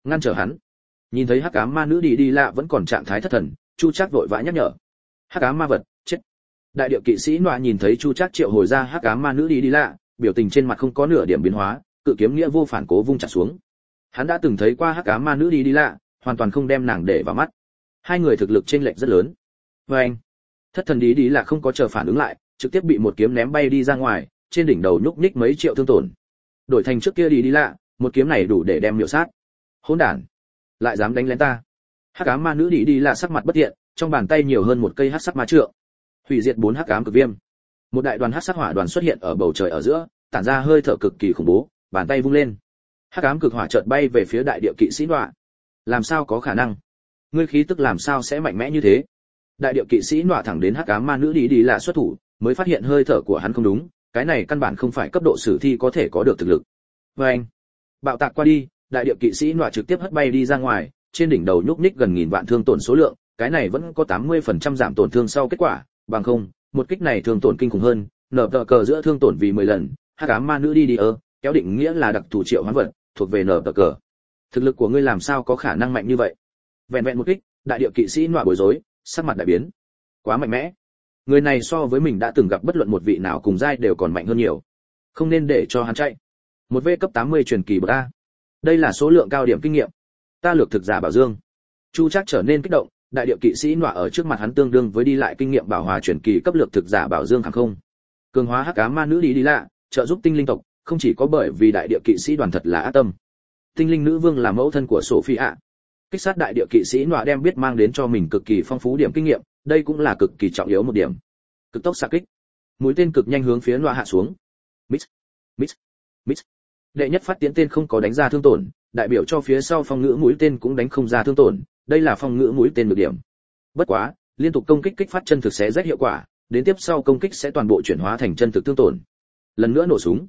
ngăn trở hắn. Nhìn thấy hắc ám ma nữ đi lạ vẫn còn trạng thái thất thần, Chu Trác vội vã nhắc nhở. Hắc ám ma vật, chết. Đại điệu kỵ sĩ Nọa nhìn thấy Chu Trác triệu hồi ra hắc ám ma nữ đi lạ, biểu tình trên mặt không có nửa điểm biến hóa, cự kiếm nghĩa vô phản cố vung chặt xuống. Hắn đã từng thấy qua hắc ám ma nữ đi lạ, hoàn toàn không đem nàng để vào mắt. Hai người thực lực chênh lệch rất lớn. Anh, thất thần đi là không có chờ phản ứng lại, trực tiếp bị một kiếm ném bay đi ra ngoài, trên đỉnh đầu nhúc nhích mấy triệu thương tổn. Đổi thành trước kia đi lạ, một kiếm này đủ để đem miểu sát. Hỗn đản, lại dám đánh lén ta. Hắc ám ma nữ đi lạ sắc mặt bất thiện, trong bàn tay nhiều hơn một cây hắc sắc ma trượng. Hủy diệt 4 hắc ám cực viêm. Một đại đoàn hắc sắc hỏa đoàn xuất hiện ở bầu trời ở giữa, tản ra hơi thở cực kỳ khủng bố, bàn tay vung lên. Hắc ám cực hỏa chợt bay về phía đại địa kỵ sĩ Nọa. Làm sao có khả năng? Ngươi khí tức làm sao sẽ mạnh mẽ như thế? Đại địa kỵ sĩ Nọa thẳng đến hắc ám ma nữ đi là xuất thủ, mới phát hiện hơi thở của hắn không đúng, cái này căn bản không phải cấp độ sử thi có thể có được thực lực. Anh, bạo tạc qua đi, đại địa kỵ sĩ Nọa trực tiếp hất bay đi ra ngoài, trên đỉnh đầu nhúc nhích gần nghìn vạn thương tổn số lượng, cái này vẫn có 80% giảm tổn thương sau kết quả, bằng không, một kích này thương tổn kinh khủng hơn, nở tờ cờ giữa thương tổn vì 10 lần, hắc ám ma nữ đi kéo định nghĩa là đặc thù triệu hoán vật, thuộc về nở tờ cờ. Thực lực của ngươi làm sao có khả năng mạnh như vậy? Vẹn vẹn một kích, đại địa kỵ sĩ Nọa bối rối, sắc mặt đại biến. Quá mạnh mẽ. Người này so với mình đã từng gặp bất luận một vị nào cùng giai đều còn mạnh hơn nhiều. Không nên để cho hắn chạy. Một V cấp 80 truyền kỳ bậc A. Đây là số lượng cao điểm kinh nghiệm. Ta lược thực giả bảo dương. Chu Trác trở nên kích động, đại địa kỵ sĩ Nọa ở trước mặt hắn tương đương với đi lại kinh nghiệm bảo hòa truyền kỳ cấp lược thực giả bảo dương hàng không. Cường hóa hắc ám ma nữ đi lạ, trợ giúp tinh linh tộc, không chỉ có bởi vì đại địa kỵ sĩ đoàn thật là ác tâm. Tinh linh nữ vương là mẫu thân của Sophia. Kích sát đại địa kỵ sĩ Nọa đem biết mang đến cho mình cực kỳ phong phú điểm kinh nghiệm, đây cũng là cực kỳ trọng yếu một điểm. Cực tốc xạ kích. Mũi tên cực nhanh hướng phía Nọa hạ xuống. Mix, mix, mix. Đệ nhất phát tiến tên không có đánh ra thương tổn, đại biểu cho phía sau phong ngữ mũi tên cũng đánh không ra thương tổn, đây là phong ngữ mũi tên được điểm. Bất quá, liên tục công kích kích phát chân thực sẽ rất hiệu quả, đến tiếp sau công kích sẽ toàn bộ chuyển hóa thành chân thực thương tổn. Lần nữa nổ súng.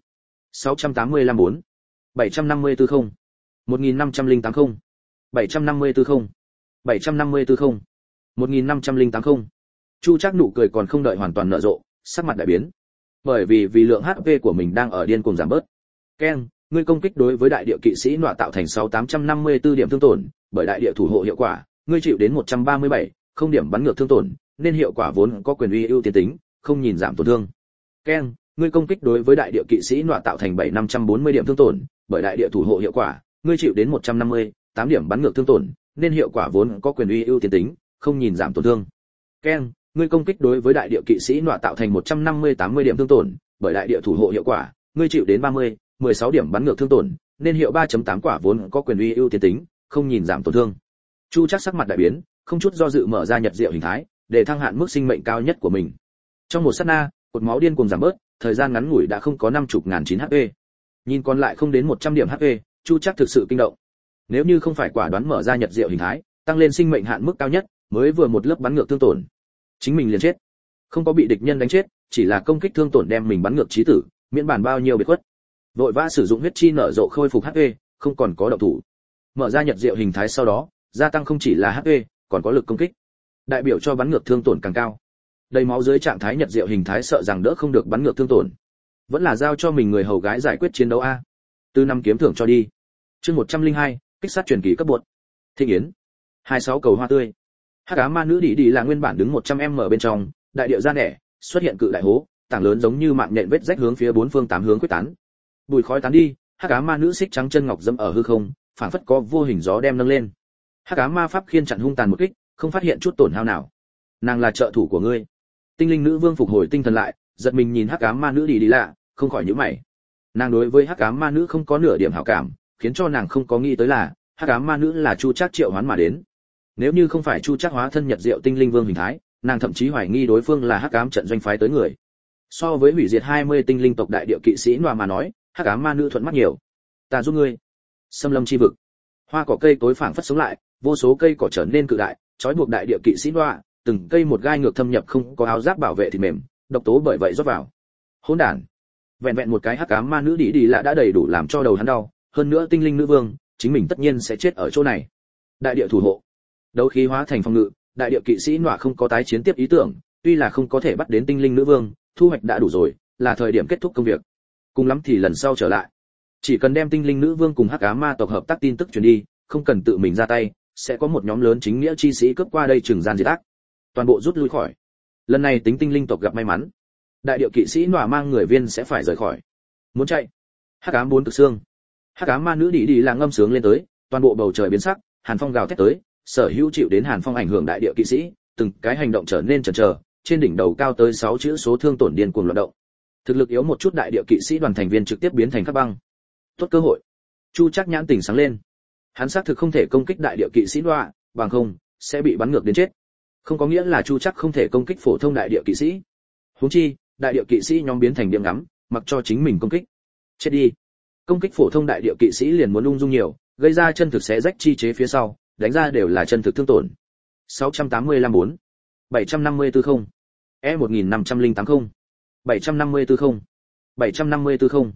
685-4, 754-0, 1508-0, 754-0, 754-0, 1508-0. Chu Trác nụ cười còn không đợi hoàn toàn nở rộ, sắc mặt đại biến. Bởi vì lượng HP của mình đang ở điên cuồng giảm bớt. Keng, ngươi công kích đối với đại địa kỵ sĩ Nọa tạo thành 6854 điểm thương tổn, bởi đại địa thủ hộ hiệu quả, ngươi chịu đến 137, không điểm bắn ngược thương tổn, nên hiệu quả vốn có quyền uy ưu tiên tính, không nhìn giảm tổn thương. Keng, ngươi công kích đối với đại địa kỵ sĩ Nọa tạo thành 7540 điểm thương tổn, bởi đại địa thủ hộ hiệu quả, ngươi chịu đến 150, 8 điểm bắn ngược thương tổn, nên hiệu quả vốn có quyền uy ưu tiên tính, không nhìn giảm tổn thương. Keng, ngươi công kích đối với đại địa kỵ sĩ Nọa tạo thành 150-80 điểm thương tổn, bởi đại địa thủ hộ hiệu quả, ngươi chịu đến 30, 16 điểm bắn ngược thương tổn, nên hiệu 3.8 quả vốn có quyền uy ưu tiên tính, không nhìn giảm tổn thương. Chu Trác sắc mặt đại biến, không chút do dự mở ra nhật diệu hình thái, để thăng hạn mức sinh mệnh cao nhất của mình. Trong một sát na, cột máu điên cuồng giảm bớt, thời gian ngắn ngủi đã không có 50.9 HP. Nhìn còn lại không đến 100 điểm HP, Chu Trác thực sự kinh động. Nếu như không phải quả đoán mở ra nhật diệu hình thái, tăng lên sinh mệnh hạn mức cao nhất, mới vừa một lớp bắn ngược thương tổn, chính mình liền chết. Không có bị địch nhân đánh chết, chỉ là công kích thương tổn đem mình bắn ngược chí tử, miễn bản bao nhiêu biệt khuất. Vội vã sử dụng huyết chi nở rộ khôi phục HP, không còn có động thủ. Mở ra nhật diệu hình thái sau đó, gia tăng không chỉ là HP, còn có lực công kích, đại biểu cho bắn ngược thương tổn càng cao. Đầy máu dưới trạng thái nhật diệu hình thái sợ rằng đỡ không được bắn ngược thương tổn, vẫn là giao cho mình người hầu gái giải quyết chiến đấu a. Từ năm kiếm thưởng cho đi. Chương 102, kích sát truyền kỳ cấp bột. Thịnh yến. 26 cầu hoa tươi. Hắc ám ma nữ đi là nguyên bản đứng 100m bên trong, đại điệu ra nẻ, xuất hiện cự đại hố, tảng lớn giống như mạng nhện vết rách hướng phía bốn phương tám hướng quyết tán. Bùi khói tán đi, hắc ám ma nữ xích trắng chân ngọc dẫm ở hư không, phảng phất có vô hình gió đem nâng lên. Hắc ám ma pháp khiên chặn hung tàn một kích, không phát hiện chút tổn hao nào. Nàng là trợ thủ của ngươi. Tinh linh nữ vương phục hồi tinh thần lại, giật mình nhìn hắc ám ma nữ đi lạ, không khỏi nhíu mày. Nàng đối với hắc ám ma nữ không có nửa điểm hảo cảm, khiến cho nàng không có nghĩ tới là hắc ám ma nữ là Chu Trác triệu hoán mà đến. Nếu như không phải Chu Trác hóa thân nhật diệu tinh linh vương hình thái, nàng thậm chí hoài nghi đối phương là hắc ám trận doanh phái tới người. So với hủy diệt 20 tinh linh tộc đại địa kỵ sĩ Nọa mà nói, hắc ám ma nữ thuận mắt nhiều. Ta giúp ngươi. Xâm lâm chi vực. Hoa cỏ cây tối phảng phất sống lại, vô số cây cỏ trở nên cự đại, trói buộc đại địa kỵ sĩ Nọa, từng cây một gai ngược thâm nhập không có áo giáp bảo vệ thì mềm, độc tố bởi vậy rót vào. Hỗn đản. Vẹn vẹn một cái hắc ám ma nữ đi là đã đầy đủ làm cho đầu hắn đau, hơn nữa tinh linh nữ vương, chính mình tất nhiên sẽ chết ở chỗ này. Đại địa thủ hộ. Đấu khí hóa thành phòng ngự, đại địa kỵ sĩ Nọa không có tái chiến tiếp ý tưởng, tuy là không có thể bắt đến tinh linh nữ vương, thu hoạch đã đủ rồi, là thời điểm kết thúc công việc. Cùng lắm thì lần sau trở lại. Chỉ cần đem tinh linh nữ vương cùng hắc ám ma tộc hợp tác tin tức truyền đi, không cần tự mình ra tay, sẽ có một nhóm lớn chính nghĩa chi sĩ cướp qua đây trừng gian diệt ác. Toàn bộ rút lui khỏi. Lần này tính tinh linh tộc gặp may mắn, đại điệu kỵ sĩ nọa mang người viên sẽ phải rời khỏi. Muốn chạy. Hắc ám bốn cực xương. Hắc ám ma nữ đi đi là ngâm sướng lên tới, toàn bộ bầu trời biến sắc, hàn phong gào thét tới, sở hữu chịu đến hàn phong ảnh hưởng đại địa kỵ sĩ, từng cái hành động trở nên chần chờ, trên đỉnh đầu cao tới 6 chữ số thương tổn điên cuồng loạn động. Thực lực yếu một chút đại địa kỵ sĩ đoàn thành viên trực tiếp biến thành các băng. Tốt cơ hội. Chu Trác nhãn tỉnh sáng lên. Hắn xác thực không thể công kích đại địa kỵ sĩ đoạ, bằng không sẽ bị bắn ngược đến chết. Không có nghĩa là Chu Trác không thể công kích phổ thông đại địa kỵ sĩ. Huống chi, đại địa kỵ sĩ nhóm biến thành điểm ngắm, mặc cho chính mình công kích. Chết đi. Công kích phổ thông đại địa kỵ sĩ liền muốn ung dung nhiều, gây ra chân thực xé rách chi chế phía sau, đánh ra đều là chân thực thương tổn. 685-4 754-0 E1508-0 754-0 754-0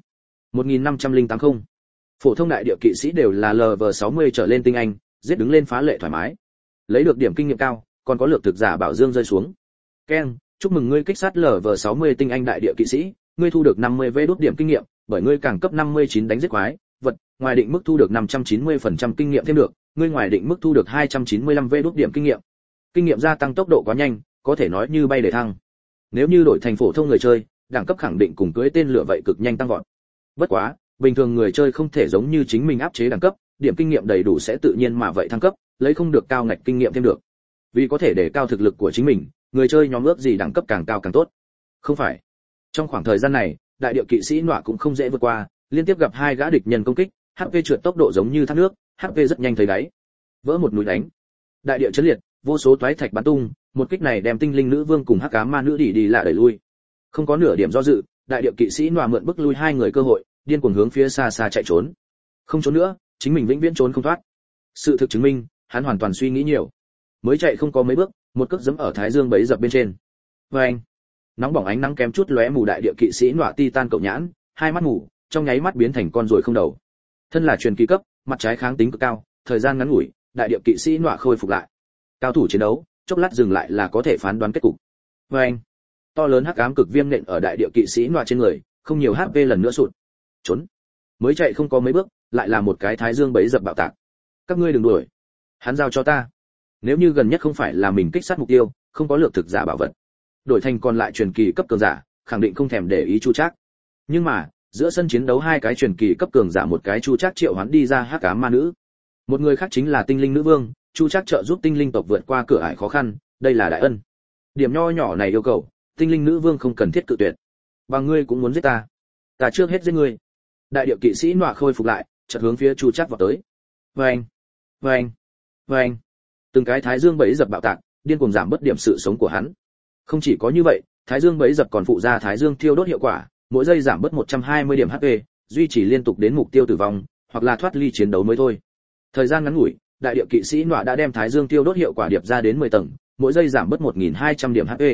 1508-0 Phổ thông đại địa kỵ sĩ đều là LV60 trở lên tinh anh, giết đứng lên phá lệ thoải mái. Lấy được điểm kinh nghiệm cao, còn có lược thực giả bảo dương rơi xuống. Ken, chúc mừng ngươi kích sát LV60 tinh anh đại địa kỵ sĩ, ngươi thu được 50 vé đốt điểm kinh nghiệm, bởi ngươi càng cấp 59 đánh giết quái, vật, ngoài định mức thu được 590% kinh nghiệm thêm được, ngươi ngoài định mức thu được 295 vé đốt điểm kinh nghiệm. Kinh nghiệm gia tăng tốc độ quá nhanh, có thể nói như bay để thăng. Nếu như đổi thành phổ thông người chơi, đẳng cấp khẳng định cùng cưới tên lửa vậy cực nhanh tăng vọt. Bất quá, bình thường người chơi không thể giống như chính mình áp chế đẳng cấp, điểm kinh nghiệm đầy đủ sẽ tự nhiên mà vậy thăng cấp, lấy không được cao ngạch kinh nghiệm thêm được. Vì có thể để cao thực lực của chính mình, người chơi nhóm ước gì đẳng cấp càng cao càng tốt. Không phải. Trong khoảng thời gian này, đại địa kỵ sĩ nọa cũng không dễ vượt qua, liên tiếp gặp 2 gã địch nhân công kích, HP trượt tốc độ giống như thác nước, HP rất nhanh thấy đáy. Vỡ một núi đánh. Đại địa chấn liệt, vô số toái thạch bắn tung, một kích này đem tinh linh nữ vương cùng hắc ám ma nữ đi lại đẩy lui. Không có nửa điểm do dự, đại địa kỵ sĩ nọa mượn bức lui 2 người cơ hội, điên cuồng hướng phía xa xa chạy trốn. Không trốn nữa, chính mình vĩnh viễn trốn không thoát. Sự thực chứng minh, hắn hoàn toàn suy nghĩ nhiều. Mới chạy không có mấy bước, một cước giẫm ở thái dương bấy dập bên trên. Oeng! Nóng bỏng ánh nắng kém chút lóe mù đại địa kỵ sĩ nọa titan cậu nhãn, 2 mắt mù, trong nháy mắt biến thành con ruồi không đầu. Thân là truyền kỳ cấp, mặt trái kháng tính cực cao, thời gian ngắn ngủi, đại địa kỵ sĩ nọa khôi phục lại. Cao thủ chiến đấu, chốc lát dừng lại là có thể phán đoán kết cục. Oeng! To lớn hắc ám cực viêm nện ở đại địa kỵ sĩ nọa trên người, không nhiều HP lần nữa sụt. Trốn! Mới chạy không có mấy bước, lại là một cái thái dương bấy dập bạo tạc. Các ngươi đừng đuổi, hắn giao cho ta. Nếu như gần nhất không phải là mình kích sát mục tiêu, không có lược thực giả bảo vật, đổi thành còn lại truyền kỳ cấp cường giả, khẳng định không thèm để ý Chu Trác. Nhưng mà, giữa sân chiến đấu 2 cái truyền kỳ cấp cường giả, một cái Chu Trác triệu hoán đi ra hắc ám ma nữ, một người khác chính là tinh linh nữ vương. Chu Trác trợ giúp tinh linh tộc vượt qua cửa ải khó khăn, đây là đại ân. Điểm nho nhỏ này yêu cầu, tinh linh nữ vương không cần thiết cự tuyệt. Và ngươi cũng muốn giết ta, ta trước hết giết ngươi. Đại địa kỵ sĩ nọa khôi phục lại, chợt hướng phía Chu Trác vọt tới. Oeng, oeng, oeng. Từng cái thái dương bẫy dập bạo tạc, điên cuồng giảm bớt điểm sự sống của hắn. Không chỉ có như vậy, thái dương bẫy dập còn phụ ra thái dương thiêu đốt hiệu quả, mỗi giây giảm bớt 120 điểm HP, duy trì liên tục đến mục tiêu tử vong, hoặc là thoát ly chiến đấu mới thôi. Thời gian ngắn ngủi, đại địa kỵ sĩ nọa đã đem thái dương thiêu đốt hiệu quả điệp ra đến 10 tầng, mỗi giây giảm bớt 1200 điểm HP.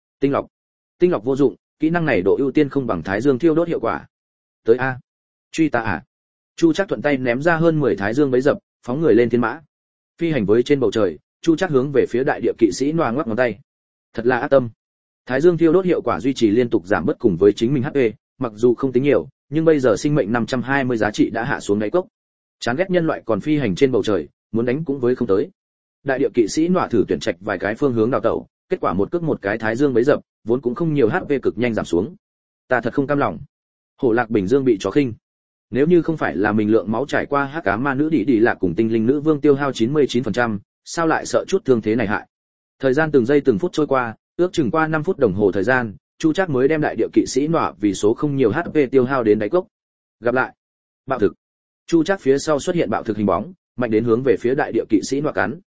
Tinh lọc vô dụng, kỹ năng này độ ưu tiên không bằng thái dương thiêu đốt hiệu quả. Tới a, truy ta à? Chu Trác thuận tay ném ra hơn 10 thái dương bẫy dập, phóng người lên thiên mã. Phi hành với trên bầu trời, Chu Trác hướng về phía đại địa kỵ sĩ nọa ngoắc ngón tay. Thật là ác tâm. Thái dương thiêu đốt hiệu quả duy trì liên tục giảm bớt cùng với chính mình HP, mặc dù không tính nhiều, nhưng bây giờ sinh mệnh 520 giá trị đã hạ xuống đáy cốc. Chán ghét nhân loại còn phi hành trên bầu trời, muốn đánh cũng với không tới. Đại địa kỵ sĩ nọa thử tuyển trạch vài cái phương hướng đào tẩu, kết quả một cước một cái thái dương bấy dập, vốn cũng không nhiều HP cực nhanh giảm xuống. Ta thật không cam lòng. Hổ Lạc Bình Dương bị chó khinh. Nếu như không phải là mình lượng máu trải qua hắc ám ma nữ đi lạc cùng tinh linh nữ vương tiêu hao 99%, sao lại sợ chút thương thế này hại. Thời gian từng giây từng phút trôi qua, ước chừng qua 5 phút đồng hồ thời gian, Chu Trác mới đem đại địa kỵ sĩ nọa vì số không nhiều HP tiêu hao đến đáy cốc. Gặp lại. Bạo thực. Chu Trác phía sau xuất hiện bạo thực hình bóng, mạnh đến hướng về phía đại địa kỵ sĩ nọa cắn.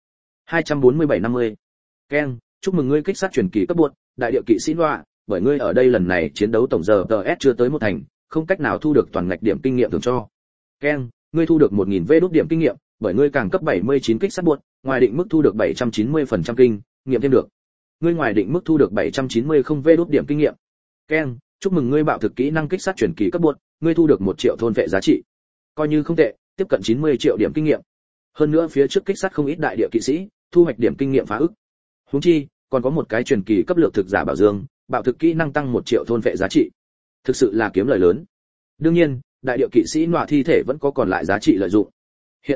247-50. Ken, chúc mừng ngươi kích sát truyền kỳ cấp buột, đại địa kỵ sĩ nọa, bởi ngươi ở đây lần này chiến đấu tổng giờ TS chưa tới 1 thành, không cách nào thu được toàn ngạch điểm kinh nghiệm thường cho. Ken, ngươi thu được 1000 V đốt điểm kinh nghiệm, bởi ngươi càng cấp 79 kích sát buột, ngoài định mức thu được 790% kinh nghiệm thêm được. Ngươi ngoài định mức thu được 790 không V đốt điểm kinh nghiệm. Ken, chúc mừng ngươi bạo thực kỹ năng kích sát truyền kỳ cấp buột, ngươi thu được 1 triệu thôn vệ giá trị. Coi như không tệ, tiếp cận 90 triệu điểm kinh nghiệm. Hơn nữa phía trước kích sát không ít đại địa kỵ sĩ, thu hoạch điểm kinh nghiệm phá ức. Huống chi, còn có một cái truyền kỳ cấp lược thực giả bảo dương, bạo thực kỹ năng tăng 1 triệu thôn vệ giá trị. Thực sự là kiếm lời lớn. Đương nhiên, đại địa kỵ sĩ nọa thi thể vẫn có còn lại giá trị lợi dụng. Hiện a,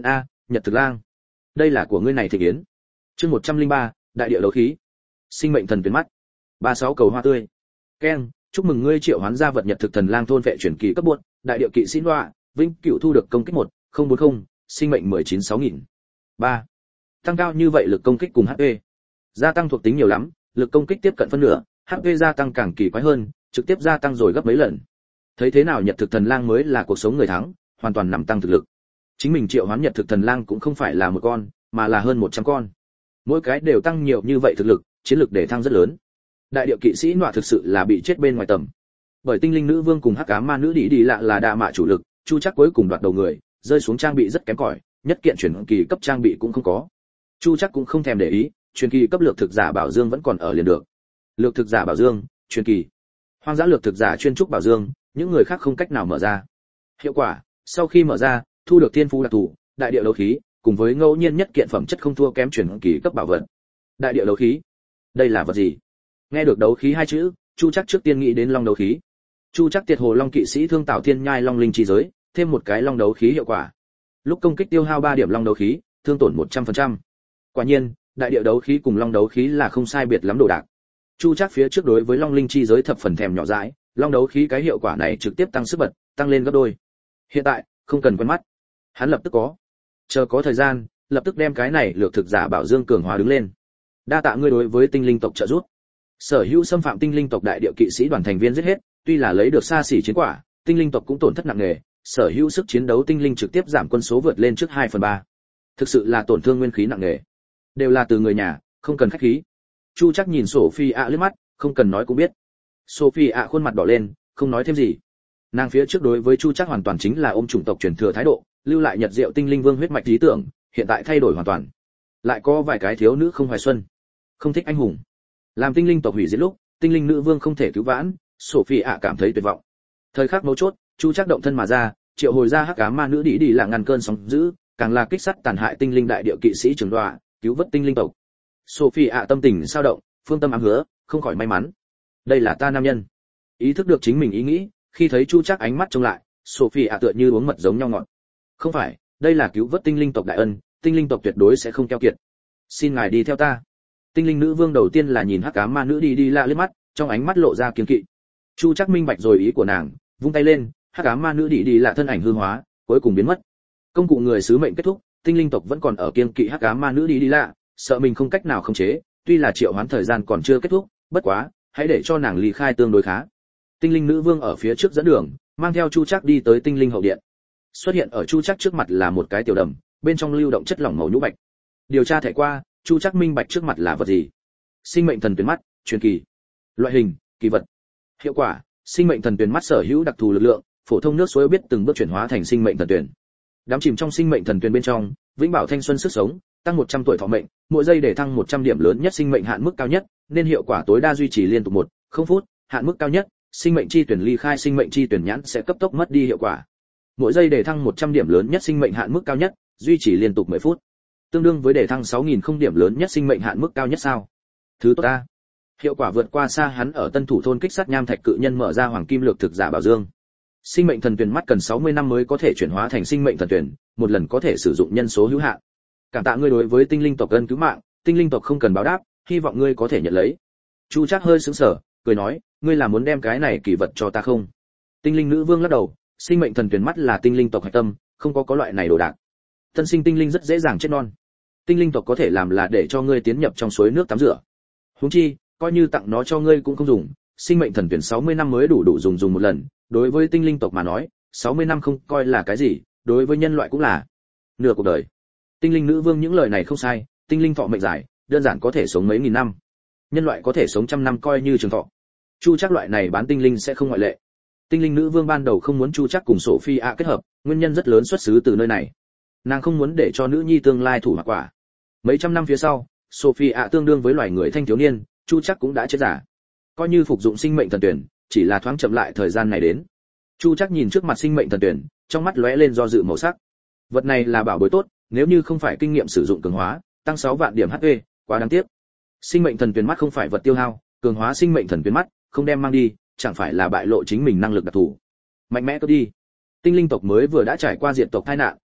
Nhật Thực Lang. Đây là của ngươi này thị kiến. Chương 103, đại địa đấu khí. Sinh mệnh thần tuyến mắt. 36 cầu hoa tươi. Keng, chúc mừng ngươi triệu hoán ra vật Nhật Thực Thần Lang thôn vệ chuyển kỳ cấp buộc, đại địa kỵ sĩ Noa, vĩnh cửu thu được công kích 1040, sinh mệnh 196000. 3. Tăng cao như vậy lực công kích cùng HP. Gia tăng thuộc tính nhiều lắm, lực công kích tiếp cận phân nửa, HP gia tăng càng kỳ quái hơn, trực tiếp gia tăng rồi gấp mấy lần. Thấy thế nào Nhật Thực Thần Lang mới là cuộc sống người thắng, hoàn toàn nằm tăng thực lực. Chính mình triệu hoán Nhật Thực Thần Lang cũng không phải là một con, mà là hơn 100 con. Mỗi cái đều tăng nhiều như vậy thực lực, chiến lực để thăng rất lớn. Đại địa kỵ sĩ Nọa thực sự là bị chết bên ngoài tầm. Bởi tinh linh nữ vương cùng hắc ám ma nữ đi đi lạ là đa mạ chủ lực, Chu Trác cuối cùng đoạt đầu người, rơi xuống trang bị rất kém cỏi, nhất kiện chuyển kỳ cấp trang bị cũng không có. Chu Trác cũng không thèm để ý, truyền kỳ cấp lược thực giả bảo dương vẫn còn ở liền được. Lược thực giả bảo dương, truyền kỳ. Hoang dã lược thực giả chuyên trúc bảo dương, những người khác không cách nào mở ra. Hiệu quả, sau khi mở ra, thu được thiên phú đặc thù, đại địa đấu khí, cùng với ngẫu nhiên nhất kiện phẩm chất không thua kém truyền kỳ cấp bảo vật. Đại địa đấu khí. Đây là vật gì? Nghe được đấu khí hai chữ, Chu Trác trước tiên nghĩ đến long đấu khí. Chu Trác tiệt hồ long kỵ sĩ thương tạo thiên nhai long linh chi giới, thêm một cái long đấu khí hiệu quả. Lúc công kích tiêu hao 3 điểm long đấu khí, thương tổn 100%. Quả nhiên, đại địa đấu khí cùng long đấu khí là không sai biệt lắm đồ đạc. Chu Trác phía trước đối với long linh chi giới thập phần thèm nhỏ dãi, long đấu khí cái hiệu quả này trực tiếp tăng sức bật, tăng lên gấp đôi. Hiện tại, không cần quen mắt, hắn lập tức có. Chờ có thời gian, lập tức đem cái này lược thực giả bảo dương cường hóa đứng lên. Đa tạ ngươi đối với tinh linh tộc trợ giúp. Sở hữu xâm phạm tinh linh tộc đại địa kỵ sĩ đoàn thành viên giết hết, tuy là lấy được xa xỉ chiến quả, tinh linh tộc cũng tổn thất nặng nề, sở hữu sức chiến đấu tinh linh trực tiếp giảm quân số vượt lên trước 2/3. Thực sự là tổn thương nguyên khí nặng nề. Đều là từ người nhà, không cần khách khí. Chu Trác nhìn Sophie liếc mắt, không cần nói cũng biết. Sophie khuôn mặt đỏ lên, không nói thêm gì. Nàng phía trước đối với Chu Trác hoàn toàn chính là ôm chủng tộc truyền thừa thái độ, lưu lại Nhật Diệu tinh linh vương huyết mạch lý tưởng, hiện tại thay đổi hoàn toàn. Lại có vài cái thiếu nữ không hoài xuân, không thích anh hùng. Làm tinh linh tộc hủy diệt lúc, tinh linh nữ vương không thể cứu vãn, Sophie cảm thấy tuyệt vọng. Thời khắc mấu chốt, Chu Trác động thân mà ra, triệu hồi ra hắc ám ma nữ đi là ngăn cơn sóng dữ, càng là kích sát tàn hại tinh linh đại địa kỵ sĩ trưởng đoạ, cứu vớt tinh linh tộc. Sophie tâm tình sao động, phương tâm ám hứa, không khỏi may mắn. Đây là ta nam nhân. Ý thức được chính mình ý nghĩ, khi thấy Chu Trác ánh mắt trông lại, Sophie tựa như uống mật giống nhau ngọt. Không phải, đây là cứu vớt tinh linh tộc đại ân, tinh linh tộc tuyệt đối sẽ không keo kiệt. Xin ngài đi theo ta. Tinh linh nữ vương đầu tiên là nhìn hắc ám ma nữ đi lạ liếc mắt, trong ánh mắt lộ ra kiêng kỵ. Chu Trác minh bạch rồi ý của nàng, vung tay lên, hắc ám ma nữ đi lạ thân ảnh hư hóa, cuối cùng biến mất. Công cụ người sứ mệnh kết thúc, tinh linh tộc vẫn còn ở kiêng kỵ hắc ám ma nữ đi lạ, sợ mình không cách nào khống chế, tuy là triệu hoán thời gian còn chưa kết thúc, bất quá, hãy để cho nàng ly khai tương đối khá. Tinh linh nữ vương ở phía trước dẫn đường, mang theo Chu Trác đi tới tinh linh hậu điện. Xuất hiện ở Chu Trác trước mặt là một cái tiểu đầm, bên trong lưu động chất lỏng màu nhũ bạch. Điều tra thẻ qua, Chu Trác minh bạch trước mặt là vật gì. Sinh mệnh thần tuyến mắt, truyền kỳ. Loại hình, kỳ vật. Hiệu quả, sinh mệnh thần tuyến mắt sở hữu đặc thù lực lượng, phổ thông nước suối biết từng bước chuyển hóa thành sinh mệnh thần tuyến. Đắm chìm trong sinh mệnh thần tuyến bên trong, vĩnh bảo thanh xuân sức sống, tăng 100 tuổi thọ mệnh, mỗi giây để thăng 100 điểm lớn nhất sinh mệnh hạn mức cao nhất, nên hiệu quả tối đa duy trì liên tục 1 phút, hạn mức cao nhất, sinh mệnh chi tuyển ly khai sinh mệnh chi tuyển nhãn sẽ cấp tốc mất đi hiệu quả. Mỗi giây để thăng 100 điểm lớn nhất sinh mệnh hạn mức cao nhất, duy trì liên tục 10 phút. Tương đương với để thăng 6000 không điểm lớn nhất sinh mệnh hạn mức cao nhất sao? Thứ tốt ta. Hiệu quả vượt qua xa hắn ở Tân Thủ thôn kích sát nham thạch cự nhân mở ra hoàng kim lược thực giả bảo dương. Sinh mệnh thần tuyển mắt cần 60 năm mới có thể chuyển hóa thành sinh mệnh thần tuyển, một lần có thể sử dụng nhân số hữu hạn. Cảm tạ ngươi đối với tinh linh tộc ân cứu mạng, tinh linh tộc không cần báo đáp, hy vọng ngươi có thể nhận lấy. Chu Trác hơi sững sờ, cười nói, ngươi là muốn đem cái này kỳ vật cho ta không? Tinh linh nữ vương lắc đầu, sinh mệnh thần tuyển mắt là tinh linh tộc hạch tâm, không có loại này đồ đạc. Tân sinh tinh linh rất dễ dàng chết non. Tinh linh tộc có thể làm là để cho ngươi tiến nhập trong suối nước tắm rửa. Huống chi, coi như tặng nó cho ngươi cũng không dùng, sinh mệnh thần tuyển 60 năm mới đủ dùng một lần, đối với tinh linh tộc mà nói, 60 năm không coi là cái gì, đối với nhân loại cũng là nửa cuộc đời. Tinh linh nữ vương những lời này không sai, tinh linh thọ mệnh dài, đơn giản có thể sống mấy nghìn năm. Nhân loại có thể sống trăm năm coi như trường thọ. Chu Trác loại này bán tinh linh sẽ không ngoại lệ. Tinh linh nữ vương ban đầu không muốn Chu Trác cùng Sophie kết hợp, nguyên nhân rất lớn xuất xứ từ nơi này. Nàng không muốn để cho nữ nhi tương lai thủ mặc quả. Mấy trăm năm phía sau, Sophie tương đương với loài người thanh thiếu niên, Chu Trác cũng đã chết giả. Coi như phục dụng sinh mệnh thần tuyển, chỉ là thoáng chậm lại thời gian này đến. Chu Trác nhìn trước mặt sinh mệnh thần tuyển, trong mắt lóe lên do dự màu sắc. Vật này là bảo bối tốt, nếu như không phải kinh nghiệm sử dụng cường hóa, tăng 6 vạn điểm HP, quá đáng tiếc. Sinh mệnh thần tuyển mắt không phải vật tiêu hao, cường hóa sinh mệnh thần tuyển mắt, không đem mang đi, chẳng phải là bại lộ chính mình năng lực đặc thù. Mạnh mẽ cứ đi. Tinh linh tộc mới vừa đã trải qua diệt tộc tai nạn,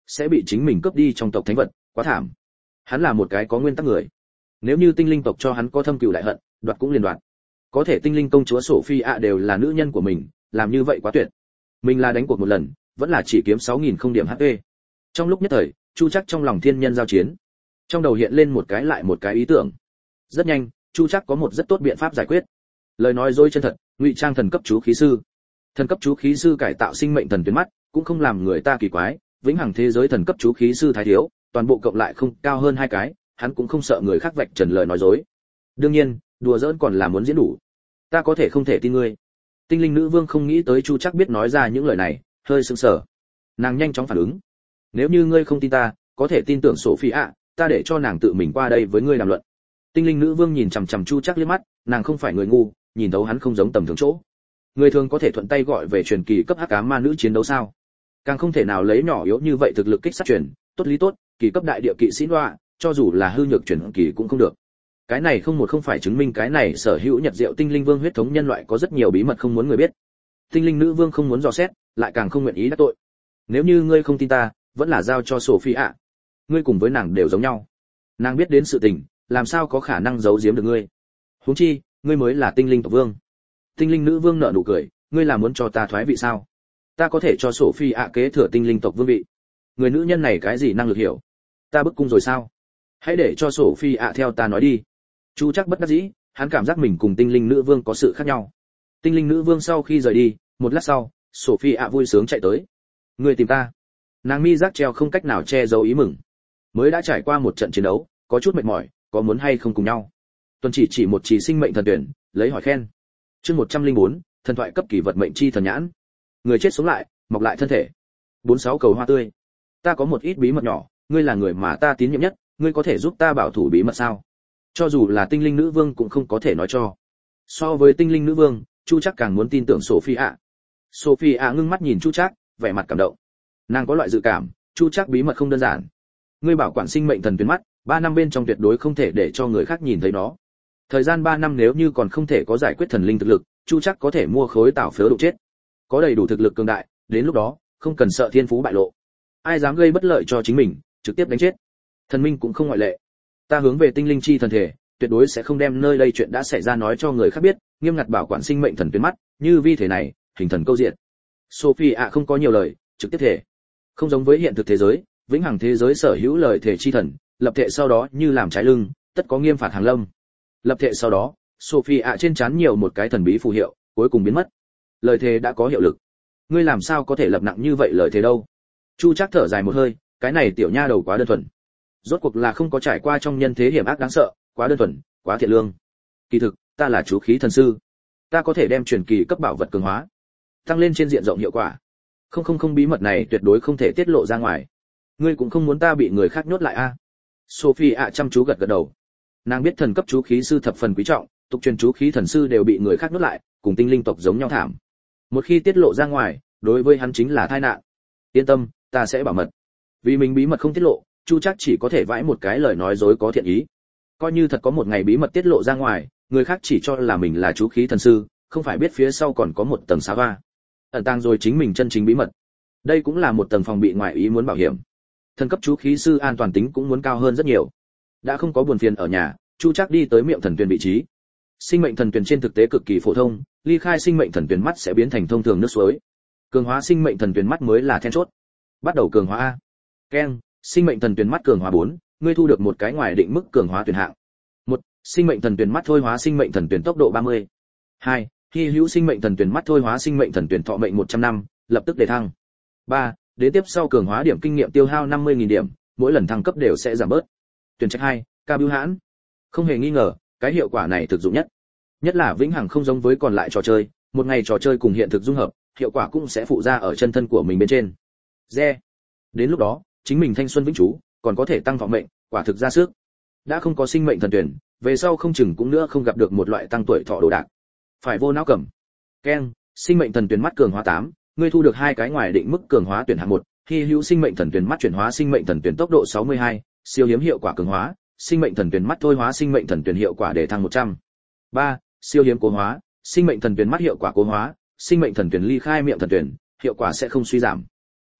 sẽ bị chính mình cướp đi trong tộc thánh vật, quá thảm. Hắn là một cái có nguyên tắc người. Nếu như tinh linh tộc cho hắn có thâm cừu đại hận, đoạt cũng liền đoạt. Có thể tinh linh công chúa Sophia đều là nữ nhân của mình, làm như vậy quá tuyệt. Mình là đánh cuộc một lần, vẫn là chỉ kiếm 6000 không điểm HP. Trong lúc nhất thời, Chu Trắc trong lòng thiên nhân giao chiến. Trong đầu hiện lên một cái lại một cái ý tưởng. Rất nhanh, Chu Trắc có một rất tốt biện pháp giải quyết. Lời nói dối chân thật, ngụy trang thần cấp chú khí sư. Thần cấp chú khí sư cải tạo sinh mệnh thần tuyến mắt, cũng không làm người ta kỳ quái, vĩnh hằng thế giới thần cấp chú khí sư thái thiếu, toàn bộ cộng lại không cao hơn 2 cái, hắn cũng không sợ người khác vạch trần lời nói dối. Đương nhiên, đùa giỡn còn là muốn diễn đủ. Ta có thể không thể tin ngươi. Tinh linh nữ vương không nghĩ tới Chu Trắc biết nói ra những lời này, hơi sững sờ. Nàng nhanh chóng phản ứng. Nếu như ngươi không tin ta, có thể tin tưởng Sophie ạ, ta để cho nàng tự mình qua đây với ngươi đàm luận. Tinh linh nữ vương nhìn chằm chằm Chu Trắc liếc mắt, nàng không phải người ngu, nhìn thấu hắn không giống tầm thường chỗ. Người thường có thể thuận tay gọi về truyền kỳ cấp hắc ám ma nữ chiến đấu sao? Càng không thể nào lấy nhỏ yếu như vậy thực lực kích sát truyền, tốt lý tốt, kỳ cấp đại địa kỵ sĩ đoạ, cho dù là hư nhược truyền kỳ cũng không được. Cái này không phải chứng minh cái này sở hữu nhật diệu tinh linh vương huyết thống nhân loại có rất nhiều bí mật không muốn người biết. Tinh linh nữ vương không muốn dò xét, lại càng không nguyện ý đắc tội. Nếu như ngươi không tin ta, vẫn là giao cho Sophie ạ. Ngươi cùng với nàng đều giống nhau. Nàng biết đến sự tình, làm sao có khả năng giấu giếm được ngươi? Huống chi, ngươi mới là tinh linh tộc vương. Tinh linh nữ vương nở nụ cười, ngươi là muốn cho ta thoái vị sao? Ta có thể cho Sophie ạ kế thừa tinh linh tộc vương vị. Người nữ nhân này cái gì năng lực hiểu? Ta bức cung rồi sao? Hãy để cho Sophie ạ theo ta nói đi. Chu Trắc bất đắc dĩ, hắn cảm giác mình cùng tinh linh nữ vương có sự khác nhau. Tinh linh nữ vương sau khi rời đi, một lát sau, Sophie ạ vui sướng chạy tới. Ngươi tìm ta? Nàng mi giác treo không cách nào che giấu ý mừng. Mới đã trải qua một trận chiến đấu, có chút mệt mỏi, có muốn hay không cùng nhau? Tuần chỉ một chỉ sinh mệnh thần tuyển, lấy hỏi khen. Chương 104, thần thoại cấp kỳ vật mệnh chi thần nhãn. Người chết sống lại, mọc lại thân thể. 46 cầu hoa tươi. Ta có một ít bí mật nhỏ, ngươi là người mà ta tín nhiệm nhất, ngươi có thể giúp ta bảo thủ bí mật sao? Cho dù là tinh linh nữ vương cũng không có thể nói cho. So với tinh linh nữ vương, Chu Trắc càng muốn tin tưởng Sophie. Sophie ngưng mắt nhìn Chu Trắc, vẻ mặt cảm động. Nàng có loại dự cảm, Chu Trắc bí mật không đơn giản. Ngươi bảo quản sinh mệnh thần tuyến mắt, 3 năm bên trong tuyệt đối không thể để cho người khác nhìn thấy nó. Thời gian 3 năm nếu như còn không thể có giải quyết thần linh thực lực, Chu Trắc có thể mua khối tảo phớ đụng chết. Có đầy đủ thực lực cường đại, đến lúc đó, không cần sợ thiên phú bại lộ. Ai dám gây bất lợi cho chính mình, trực tiếp đánh chết. Thần minh cũng không ngoại lệ. Ta hướng về tinh linh chi thần thể, tuyệt đối sẽ không đem nơi đây chuyện đã xảy ra nói cho người khác biết, nghiêm ngặt bảo quản sinh mệnh thần tuyến mắt, như vi thể này, hình thần câu diện. Sophie không có nhiều lời, trực tiếp thể. Không giống với hiện thực thế giới, vĩnh hằng thế giới sở hữu lời thể chi thần, lập thể sau đó như làm trái lưng, tất có nghiêm phạt hàng lâm. Lập thể sau đó, Sophie trên trán nhiều một cái thần bí phù hiệu, cuối cùng biến mất. Lời thề đã có hiệu lực. Ngươi làm sao có thể lập nặng như vậy lời thề đâu? Chu Trắc thở dài một hơi, cái này tiểu nha đầu quá đơn thuần. Rốt cuộc là không có trải qua trong nhân thế hiểm ác đáng sợ, quá đơn thuần, quá thiện lương. Kỳ thực, ta là chú khí thần sư. Ta có thể đem truyền kỳ cấp bảo vật cường hóa, tăng lên trên diện rộng hiệu quả. Không bí mật này tuyệt đối không thể tiết lộ ra ngoài. Ngươi cũng không muốn ta bị người khác nhốt lại a? Sophie chăm chú gật gật đầu. Nàng biết thần cấp chú khí sư thập phần quý trọng, tục truyền chú khí thần sư đều bị người khác nhốt lại, cùng tinh linh tộc giống nhau thảm. Một khi tiết lộ ra ngoài, đối với hắn chính là tai nạn. Yên tâm, ta sẽ bảo mật. Vì mình bí mật không tiết lộ, Chu Trắc chỉ có thể vãi một cái lời nói dối có thiện ý. Coi như thật có một ngày bí mật tiết lộ ra ngoài, người khác chỉ cho là mình là chú khí thần sư, không phải biết phía sau còn có một tầng xá va. Ẩn tàng rồi chính mình chân chính bí mật. Đây cũng là một tầng phòng bị ngoại ý muốn bảo hiểm. Thần cấp chú khí sư an toàn tính cũng muốn cao hơn rất nhiều. Đã không có buồn phiền ở nhà, Chu Trắc đi tới miệng thần tuyển vị trí. Sinh mệnh thần tuyển trên thực tế cực kỳ phổ thông, ly khai sinh mệnh thần tuyển mắt sẽ biến thành thông thường nước suối. Cường hóa sinh mệnh thần tuyển mắt mới là then chốt. Bắt đầu cường hóa a. Keng, sinh mệnh thần tuyển mắt cường hóa 4, ngươi thu được một cái ngoài định mức cường hóa tuyển hạng. 1. Sinh mệnh thần tuyển mắt thôi hóa sinh mệnh thần tuyển tốc độ 30. 2. Hy hữu sinh mệnh thần tuyển mắt thôi hóa sinh mệnh thần tuyển thọ mệnh 100 năm, lập tức đề thăng. 3. Đến tiếp sau cường hóa điểm kinh nghiệm tiêu hao 50.000 điểm, mỗi lần thăng cấp đều sẽ giảm bớt. Tuyển trạch 2, ca bưu hãn. Không hề nghi ngờ, cái hiệu quả này thực dụng nhất. Nhất là vĩnh hằng không giống với còn lại trò chơi, một ngày trò chơi cùng hiện thực dung hợp, hiệu quả cũng sẽ phụ ra ở chân thân của mình bên trên. Re. Đến lúc đó, chính mình thanh xuân vĩnh trú, còn có thể tăng vọng mệnh, quả thực ra sức. Đã không có sinh mệnh thần tuyển, về sau không chừng cũng nữa không gặp được một loại tăng tuổi thọ đồ đạc. Phải vô não cầm. Keng, sinh mệnh thần tuyển mắt cường hóa 8, ngươi thu được 2 cái ngoài định mức cường hóa tuyển hạng 1, hy hữu sinh mệnh thần tuyển mắt chuyển hóa sinh mệnh thần tuyển tốc độ 62, siêu hiếm hiệu quả cường hóa, sinh mệnh thần tuyển mắt thôi hóa sinh mệnh thần tuyển hiệu quả để thăng 100. 3. Siêu hiếm cố hóa, sinh mệnh thần tuyển mắt hiệu quả cố hóa, sinh mệnh thần tuyển ly khai miệng thần tuyển, hiệu quả sẽ không suy giảm. 4.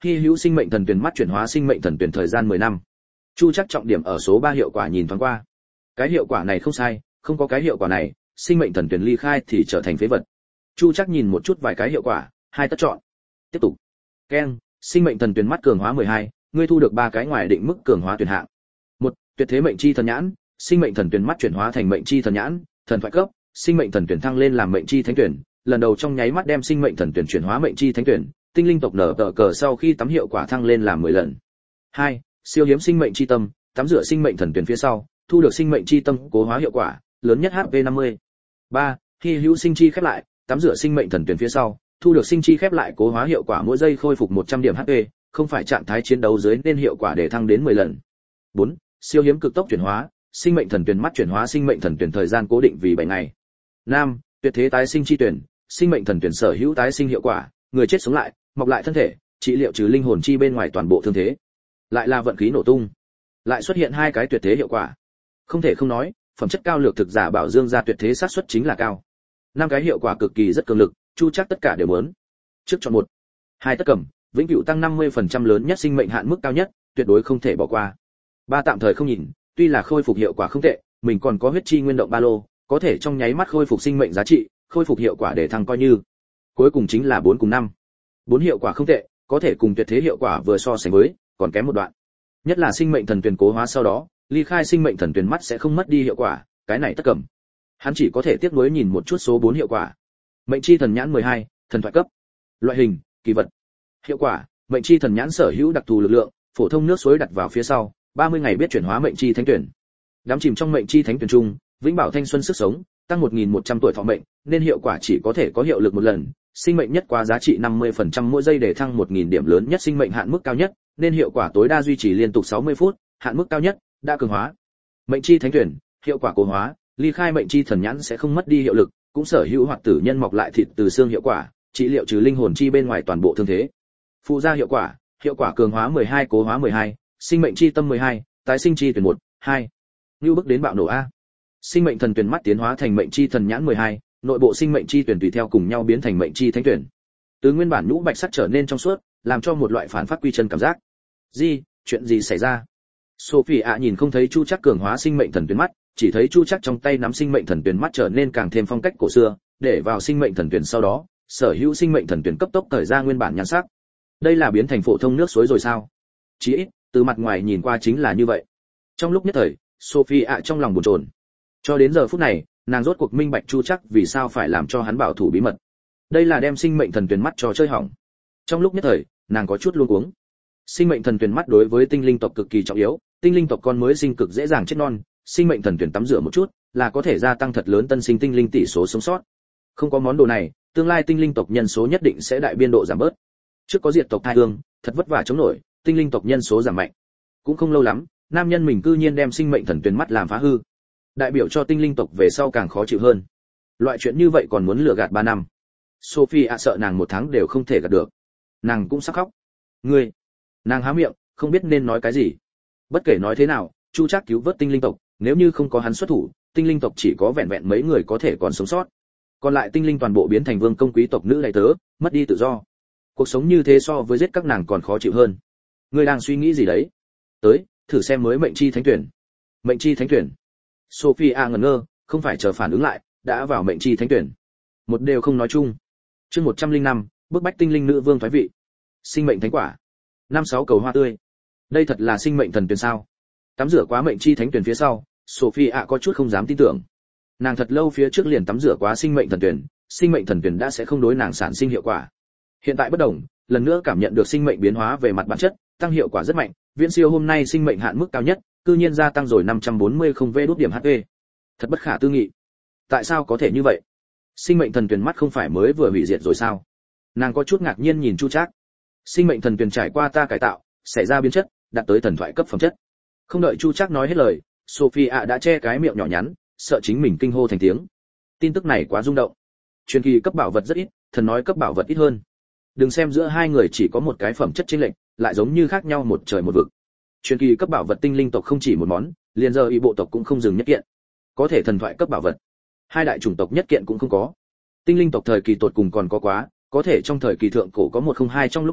Hy hữu sinh mệnh thần tuyển mắt chuyển hóa sinh mệnh thần tuyển thời gian 10 năm. Chu Trác trọng điểm ở số 3 hiệu quả nhìn thoáng qua. Cái hiệu quả này không sai, không có cái hiệu quả này, sinh mệnh thần tuyển ly khai thì trở thành phế vật. Chu Trác nhìn một chút vài cái hiệu quả, hai tất chọn. Tiếp tục. Keng, sinh mệnh thần tuyển mắt cường hóa 12, ngươi thu được 3 cái ngoài định mức cường hóa tuyển hạng. 1. Tuyệt thế mệnh chi thần nhãn, sinh mệnh thần tuyển mắt chuyển hóa thành mệnh chi thần nhãn, thần thoại cấp, sinh mệnh thần tuyển thăng lên làm mệnh chi thánh tuyển, lần đầu trong nháy mắt đem sinh mệnh thần tuyển chuyển hóa mệnh chi thánh tuyển, tinh linh tộc nở tờ cờ sau khi tắm hiệu quả thăng lên làm 10 lần. 2. Siêu hiếm sinh mệnh chi tâm, tắm rửa sinh mệnh thần tuyển phía sau, thu được sinh mệnh chi tâm cố hóa hiệu quả, lớn nhất HP 50. 3. Hy hữu sinh chi khép lại, tắm rửa sinh mệnh thần tuyển phía sau, thu được sinh chi khép lại cố hóa hiệu quả mỗi giây khôi phục 100 điểm HP, không phải trạng thái chiến đấu dưới nên hiệu quả để thăng đến 10 lần. 4. Siêu hiếm cực tốc chuyển hóa, sinh mệnh thần tuyển mắt chuyển hóa sinh mệnh thần tuyển thời gian cố định vì 7 ngày. 5. Tuyệt thế tái sinh chi tuyển, sinh mệnh thần tuyển sở hữu tái sinh hiệu quả, người chết sống lại, mọc lại thân thể, trị liệu trừ linh hồn chi bên ngoài toàn bộ thương thế. Lại là vận khí nổ tung. Lại xuất hiện 2 cái tuyệt thế hiệu quả. Không thể không nói, phẩm chất cao lược thực giả bảo dương ra tuyệt thế xác suất chính là cao. 5 cái hiệu quả cực kỳ rất cường lực, Chu Trác tất cả đều muốn. Trước chọn 1. 2 tất cầm, vĩnh cửu tăng 50% lớn nhất sinh mệnh hạn mức cao nhất, tuyệt đối không thể bỏ qua. 3 tạm thời không nhìn, tuy là khôi phục hiệu quả không tệ, mình còn có huyết chi nguyên động ba lô, có thể trong nháy mắt khôi phục sinh mệnh giá trị, khôi phục hiệu quả để thăng coi như. Cuối cùng chính là 4 cùng 5. 4 hiệu quả không tệ, có thể cùng tuyệt thế hiệu quả vừa so sánh với, còn kém một đoạn. Nhất là sinh mệnh thần tuyển cố hóa sau đó, ly khai sinh mệnh thần tuyển mắt sẽ không mất đi hiệu quả, cái này tất cầm. Hắn chỉ có thể tiếc nuối nhìn một chút số 4 hiệu quả. Mệnh chi thần nhãn 12, thần thoại cấp. Loại hình, kỳ vật. Hiệu quả, mệnh chi thần nhãn sở hữu đặc thù lực lượng, phổ thông nước suối đặt vào phía sau, 30 ngày biết chuyển hóa mệnh chi thánh tuyển. Đắm chìm trong mệnh chi thánh tuyển trung, vĩnh bảo thanh xuân sức sống, tăng 1100 tuổi thọ mệnh, nên hiệu quả chỉ có thể có hiệu lực một lần, sinh mệnh nhất quá giá trị 50% mỗi giây để thăng 1000 điểm lớn nhất sinh mệnh hạn mức cao nhất, nên hiệu quả tối đa duy trì liên tục 60 phút, hạn mức cao nhất đã cường hóa. Mệnh chi thánh tuyển, hiệu quả cố hóa, ly khai mệnh chi thần nhãn sẽ không mất đi hiệu lực, cũng sở hữu hoạt tử nhân mọc lại thịt từ xương hiệu quả, trị liệu trừ linh hồn chi bên ngoài toàn bộ thương thế. Phụ gia hiệu quả cường hóa 12 cố hóa 12, sinh mệnh chi tâm 12, tái sinh chi tuyển 1, 2. Nưu bức đến bạo nổ a. Sinh mệnh thần tuyển mắt tiến hóa thành mệnh chi thần nhãn 12, nội bộ sinh mệnh chi tuyển tùy theo cùng nhau biến thành mệnh chi thánh tuyển. Từ nguyên bản nhũ bạch sắc trở nên trong suốt, làm cho một loại phản phát quy chân cảm giác. Chuyện gì xảy ra? Sophie ạ nhìn không thấy Chu Trác cường hóa sinh mệnh thần tuyển mắt, chỉ thấy Chu Trác trong tay nắm sinh mệnh thần tuyển mắt trở nên càng thêm phong cách cổ xưa, để vào sinh mệnh thần tuyển sau đó, sở hữu sinh mệnh thần tuyển cấp tốc thời ra nguyên bản nhan sắc. Đây là biến thành phổ thông nước suối rồi sao? Chỉ ít, từ mặt ngoài nhìn qua chính là như vậy. Trong lúc nhất thời, Sophie ạ trong lòng bồn chồn. Cho đến giờ phút này, nàng rốt cuộc minh bạch Chu Trác vì sao phải làm cho hắn bảo thủ bí mật. Đây là đem sinh mệnh thần tuyển mắt cho chơi hỏng. Trong lúc nhất thời, nàng có chút luống cuống. Sinh mệnh thần tuyển mắt đối với tinh linh tộc cực kỳ trọng yếu, tinh linh tộc con mới sinh cực dễ dàng chết non, sinh mệnh thần tuyển tắm rửa một chút, là có thể gia tăng thật lớn tân sinh tinh linh tỷ số sống sót. Không có món đồ này, tương lai tinh linh tộc nhân số nhất định sẽ đại biên độ giảm bớt. Trước có diệt tộc thai hương, thật vất vả chống nổi, tinh linh tộc nhân số giảm mạnh. Cũng không lâu lắm, nam nhân mình cư nhiên đem sinh mệnh thần tuyển mắt làm phá hư. Đại biểu cho tinh linh tộc về sau càng khó chịu hơn. Loại chuyện như vậy còn muốn lừa gạt 3 năm. Sophie sợ nàng 1 tháng đều không thể gạt được. Nàng cũng sắp khóc. Ngươi, nàng há miệng, không biết nên nói cái gì. Bất kể nói thế nào, Chu Trác cứu vớt tinh linh tộc, nếu như không có hắn xuất thủ, tinh linh tộc chỉ có vẹn vẹn mấy người có thể còn sống sót. Còn lại tinh linh toàn bộ biến thành vương công quý tộc nữ đại tớ, mất đi tự do. Cuộc sống như thế so với giết các nàng còn khó chịu hơn. Ngươi đang suy nghĩ gì đấy? Tới, thử xem mới mệnh chi thánh tuyển. Mệnh chi thánh tuyển. Sophia ngẩn ngơ, không phải chờ phản ứng lại, đã vào mệnh chi thánh tuyển. Một đều không nói chung. Chương 105, bức bách tinh linh nữ vương thoái vị. Sinh mệnh thánh quả. 5-6 cầu hoa tươi. Đây thật là sinh mệnh thần tuyển sao? Tắm rửa quá mệnh chi thánh tuyển phía sau, Sophia có chút không dám tin tưởng. Nàng thật lâu phía trước liền tắm rửa quá sinh mệnh thần tuyển đã sẽ không đối nàng sản sinh hiệu quả. Hiện tại bất đồng, lần nữa cảm nhận được sinh mệnh biến hóa về mặt bản chất, tăng hiệu quả rất mạnh, viễn siêu hôm nay sinh mệnh hạn mức cao nhất, cư nhiên gia tăng rồi 540 không vê đốt điểm HP. Thật bất khả tư nghị. Tại sao có thể như vậy? Sinh mệnh thần tuyển mắt không phải mới vừa hủy diệt rồi sao? Nàng có chút ngạc nhiên nhìn Chu Trác. Sinh mệnh thần tuyển trải qua ta cải tạo, xảy ra biến chất, đạt tới thần thoại cấp phẩm chất. Không đợi Chu Trác nói hết lời, Sophia đã che cái miệng nhỏ nhắn, sợ chính mình kinh hô thành tiếng. Tin tức này quá rung động. Truyền kỳ cấp bảo vật rất ít, thần nói cấp bảo vật ít hơn. Đừng xem giữa hai người chỉ có một cái phẩm chất chênh lệch, lại giống như khác nhau một trời một vực. Truyền kỳ cấp bảo vật tinh linh tộc không chỉ một món, liền giờ y bộ tộc cũng không dừng nhất kiện. Có thể thần thoại cấp bảo vật, hai đại chủng tộc nhất kiện cũng không có. Tinh linh tộc thời kỳ tột cùng còn có quá, có thể trong thời kỳ thượng cổ có 102 trong lúc đó,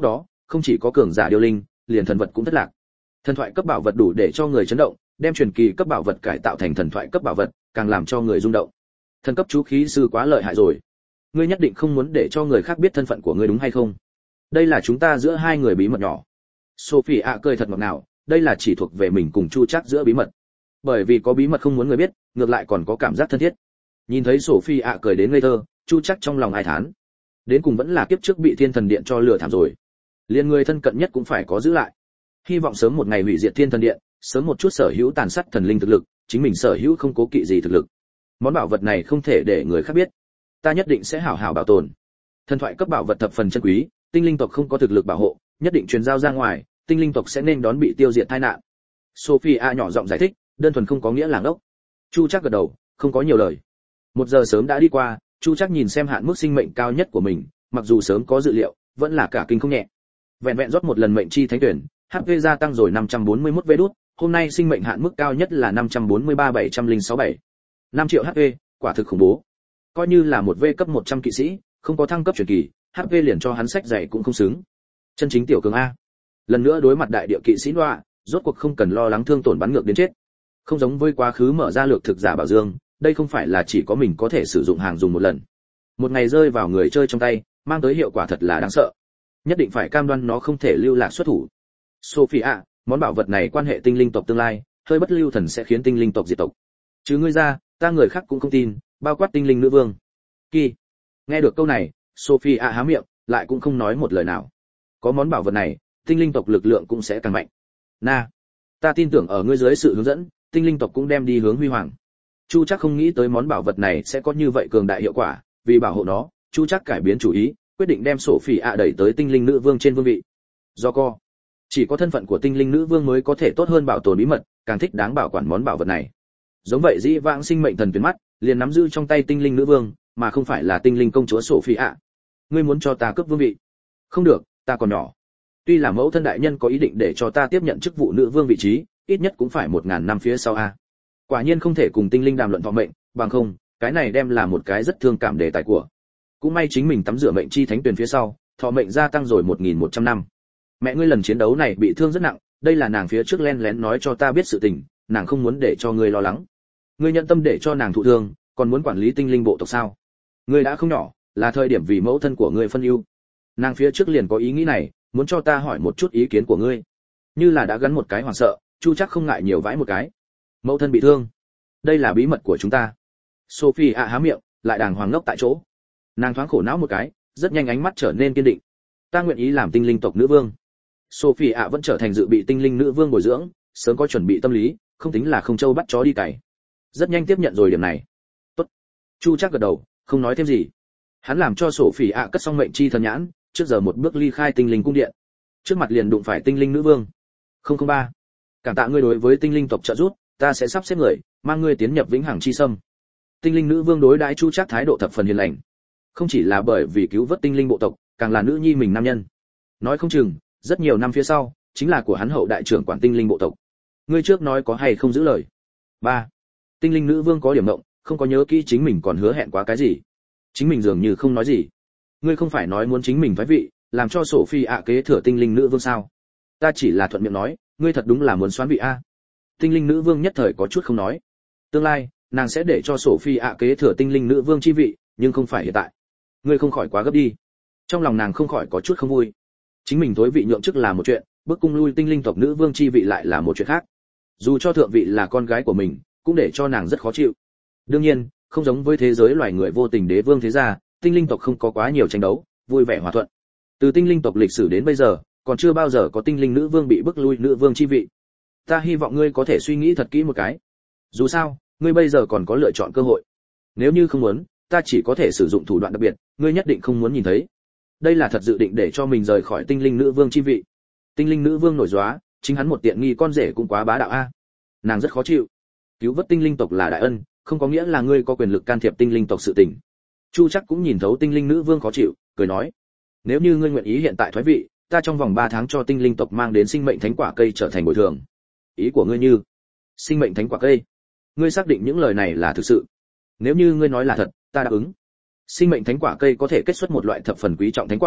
không chỉ có cường giả điêu linh, liền thần vật cũng thất lạc. Thần thoại cấp bảo vật đủ để cho người chấn động, đem truyền kỳ cấp bảo vật cải tạo thành thần thoại cấp bảo vật, càng làm cho người rung động. Thần cấp chú khí sư quá lợi hại rồi. Ngươi nhất định không muốn để cho người khác biết thân phận của ngươi đúng hay không? Đây là chúng ta giữa hai người bí mật nhỏ. Sophie ạ cười thật ngọt ngào, đây là chỉ thuộc về mình cùng Chu Trác giữa bí mật. Bởi vì có bí mật không muốn người biết, ngược lại còn có cảm giác thân thiết. Nhìn thấy Sophie ạ cười đến ngây thơ, Chu Trác trong lòng ai thán. Đến cùng vẫn là kiếp trước bị Thiên Thần Điện cho lừa thảm rồi. Liên người thân cận nhất cũng phải có giữ lại. Hy vọng sớm một ngày hủy diệt Thiên Thần Điện, sớm một chút sở hữu tàn sát thần linh thực lực, chính mình sở hữu không cố kỵ gì thực lực. Món bảo vật này không thể để người khác biết, ta nhất định sẽ hảo hảo bảo tồn. Thần thoại cấp bảo vật thập phần chân quý, tinh linh tộc không có thực lực bảo hộ, nhất định truyền giao ra ngoài, tinh linh tộc sẽ nên đón bị tiêu diệt tai nạn. Sophia nhỏ giọng giải thích, đơn thuần không có nghĩa là ngốc. Chu Trác gật đầu, không có nhiều lời. 1 giờ sớm đã đi qua, Chu Trác nhìn xem hạn mức sinh mệnh cao nhất của mình, mặc dù sớm có dự liệu, vẫn là cả kinh không nhẹ. Vẹn vẹn rót một lần mệnh chi thánh tuyển, HP gia tăng rồi 541 vé đút, hôm nay sinh mệnh hạn mức cao nhất là 543.767. 5 triệu HP, quả thực khủng bố. Coi như là một V cấp 100 kỵ sĩ, không có thăng cấp truyền kỳ, HP liền cho hắn sách dày cũng không xứng. Chân chính tiểu cường a. Lần nữa đối mặt đại địa kỵ sĩ Noa, rốt cuộc không cần lo lắng thương tổn bắn ngược đến chết. Không giống với quá khứ mở ra lược thực giả bảo dương, đây không phải là chỉ có mình có thể sử dụng hàng dùng một lần. Một ngày rơi vào người chơi trong tay, mang tới hiệu quả thật là đáng sợ. Nhất định phải cam đoan nó không thể lưu lạc xuất thủ. Sophia, món bảo vật này quan hệ tinh linh tộc tương lai, hơi bất lưu thần sẽ khiến tinh linh tộc diệt tộc. Chứ ngươi ra, ta người khác cũng không tin, bao quát tinh linh nữ vương. Kỳ. Nghe được câu này, Sophia há miệng, lại cũng không nói một lời nào. Có món bảo vật này, tinh linh tộc lực lượng cũng sẽ càng mạnh. Na, ta tin tưởng ở ngươi dưới sự hướng dẫn, tinh linh tộc cũng đem đi hướng huy hoàng. Chu Trác không nghĩ tới món bảo vật này sẽ có như vậy cường đại hiệu quả, vì bảo hộ nó, Chu Trác cải biến chủ ý, quyết định đem Sophia đẩy tới tinh linh nữ vương trên vương vị. Do chỉ có thân phận của tinh linh nữ vương mới có thể tốt hơn bảo tồn bí mật, càng thích đáng bảo quản món bảo vật này. Giống vậy dĩ vãng sinh mệnh thần tuyến mắt, liền nắm giữ trong tay tinh linh nữ vương, mà không phải là tinh linh công chúa Sophia. Ngươi muốn cho ta cướp vương vị? Không được, ta còn nhỏ. Tuy là mẫu thân đại nhân có ý định để cho ta tiếp nhận chức vụ nữ vương vị trí, ít nhất cũng phải 1000 năm phía sau a. Quả nhiên không thể cùng tinh linh đàm luận thọ mệnh, bằng không, cái này đem là một cái rất thương cảm đề tài của. Cũng may chính mình tắm rửa mệnh chi thánh tuyển phía sau, thọ mệnh gia tăng rồi 1100 năm. Mẹ ngươi lần chiến đấu này bị thương rất nặng, đây là nàng phía trước len lén nói cho ta biết sự tình, nàng không muốn để cho ngươi lo lắng. Ngươi nhận tâm để cho nàng thụ thương, còn muốn quản lý tinh linh bộ tộc sao? Ngươi đã không nhỏ, là thời điểm vì mẫu thân của ngươi phân ưu. Nàng phía trước liền có ý nghĩ này, muốn cho ta hỏi một chút ý kiến của ngươi. Như là đã gắn một cái hoảng sợ, Chu Trác không ngại nhiều vãi một cái. Mẫu thân bị thương, đây là bí mật của chúng ta. Sophie há miệng, lại đàng hoàng ngốc tại chỗ. Nàng thoáng khổ não một cái, rất nhanh ánh mắt trở nên kiên định. Ta nguyện ý làm tinh linh tộc nữ vương. Sophie vẫn trở thành dự bị tinh linh nữ vương bồi dưỡng, sớm có chuẩn bị tâm lý, không tính là không châu bắt chó đi cày. Rất nhanh tiếp nhận rồi điểm này. Tốt. Chu Trác gật đầu, không nói thêm gì. Hắn làm cho Sophie cất xong mệnh chi thần nhãn, trước giờ một bước ly khai tinh linh cung điện. Trước mặt liền đụng phải tinh linh nữ vương. 003. Cảm tạ ngươi đối với tinh linh tộc trợ giúp, ta sẽ sắp xếp người, mang ngươi tiến nhập vĩnh hằng chi sâm. Tinh linh nữ vương đối đãi Chu Trác thái độ thập phần hiền lành. Không chỉ là bởi vì cứu vớt tinh linh bộ tộc, càng là nữ nhi mình nam nhân. Nói không chừng, rất nhiều năm phía sau, chính là của hắn hậu đại trưởng quản tinh linh bộ tộc. Ngươi trước nói có hay không giữ lời. 3. Tinh linh nữ vương có điểm động, không có nhớ kỹ chính mình còn hứa hẹn quá cái gì. Chính mình dường như không nói gì. Ngươi không phải nói muốn chính mình thoái vị, làm cho Sophie kế thừa tinh linh nữ vương sao? Ta chỉ là thuận miệng nói, ngươi thật đúng là muốn xoán vị a. Tinh linh nữ vương nhất thời có chút không nói. Tương lai, nàng sẽ để cho Sophie kế thừa tinh linh nữ vương chi vị, nhưng không phải hiện tại. Ngươi không khỏi quá gấp đi. Trong lòng nàng không khỏi có chút không vui. Chính mình tối vị nhượng chức là một chuyện, bước cung lui tinh linh tộc nữ vương chi vị lại là một chuyện khác. Dù cho thượng vị là con gái của mình, cũng để cho nàng rất khó chịu. Đương nhiên, không giống với thế giới loài người vô tình đế vương thế gia, tinh linh tộc không có quá nhiều tranh đấu, vui vẻ hòa thuận. Từ tinh linh tộc lịch sử đến bây giờ, còn chưa bao giờ có tinh linh nữ vương bị bức lui nữ vương chi vị. Ta hy vọng ngươi có thể suy nghĩ thật kỹ một cái. Dù sao, ngươi bây giờ còn có lựa chọn cơ hội. Nếu như không muốn, ta chỉ có thể sử dụng thủ đoạn đặc biệt, ngươi nhất định không muốn nhìn thấy. Đây là thật dự định để cho mình rời khỏi tinh linh nữ vương chi vị. Tinh linh nữ vương nổi gióa, chính hắn một tiện nghi con rể cũng quá bá đạo a. Nàng rất khó chịu. Cứu vớt tinh linh tộc là đại ân, không có nghĩa là ngươi có quyền lực can thiệp tinh linh tộc sự tình. Chu Trác cũng nhìn thấu tinh linh nữ vương khó chịu, cười nói: nếu như ngươi nguyện ý hiện tại thoái vị, ta trong vòng 3 tháng cho tinh linh tộc mang đến sinh mệnh thánh quả cây trở thành bồi thường. Ý của ngươi như sinh mệnh thánh quả cây? Ngươi xác định những lời này là thực sự? Nếu như ngươi nói là thật, ta đáp ứng. Sinh mệnh thánh quả cây có thể kết xuất một loại thập phần quý trọng thánh quả,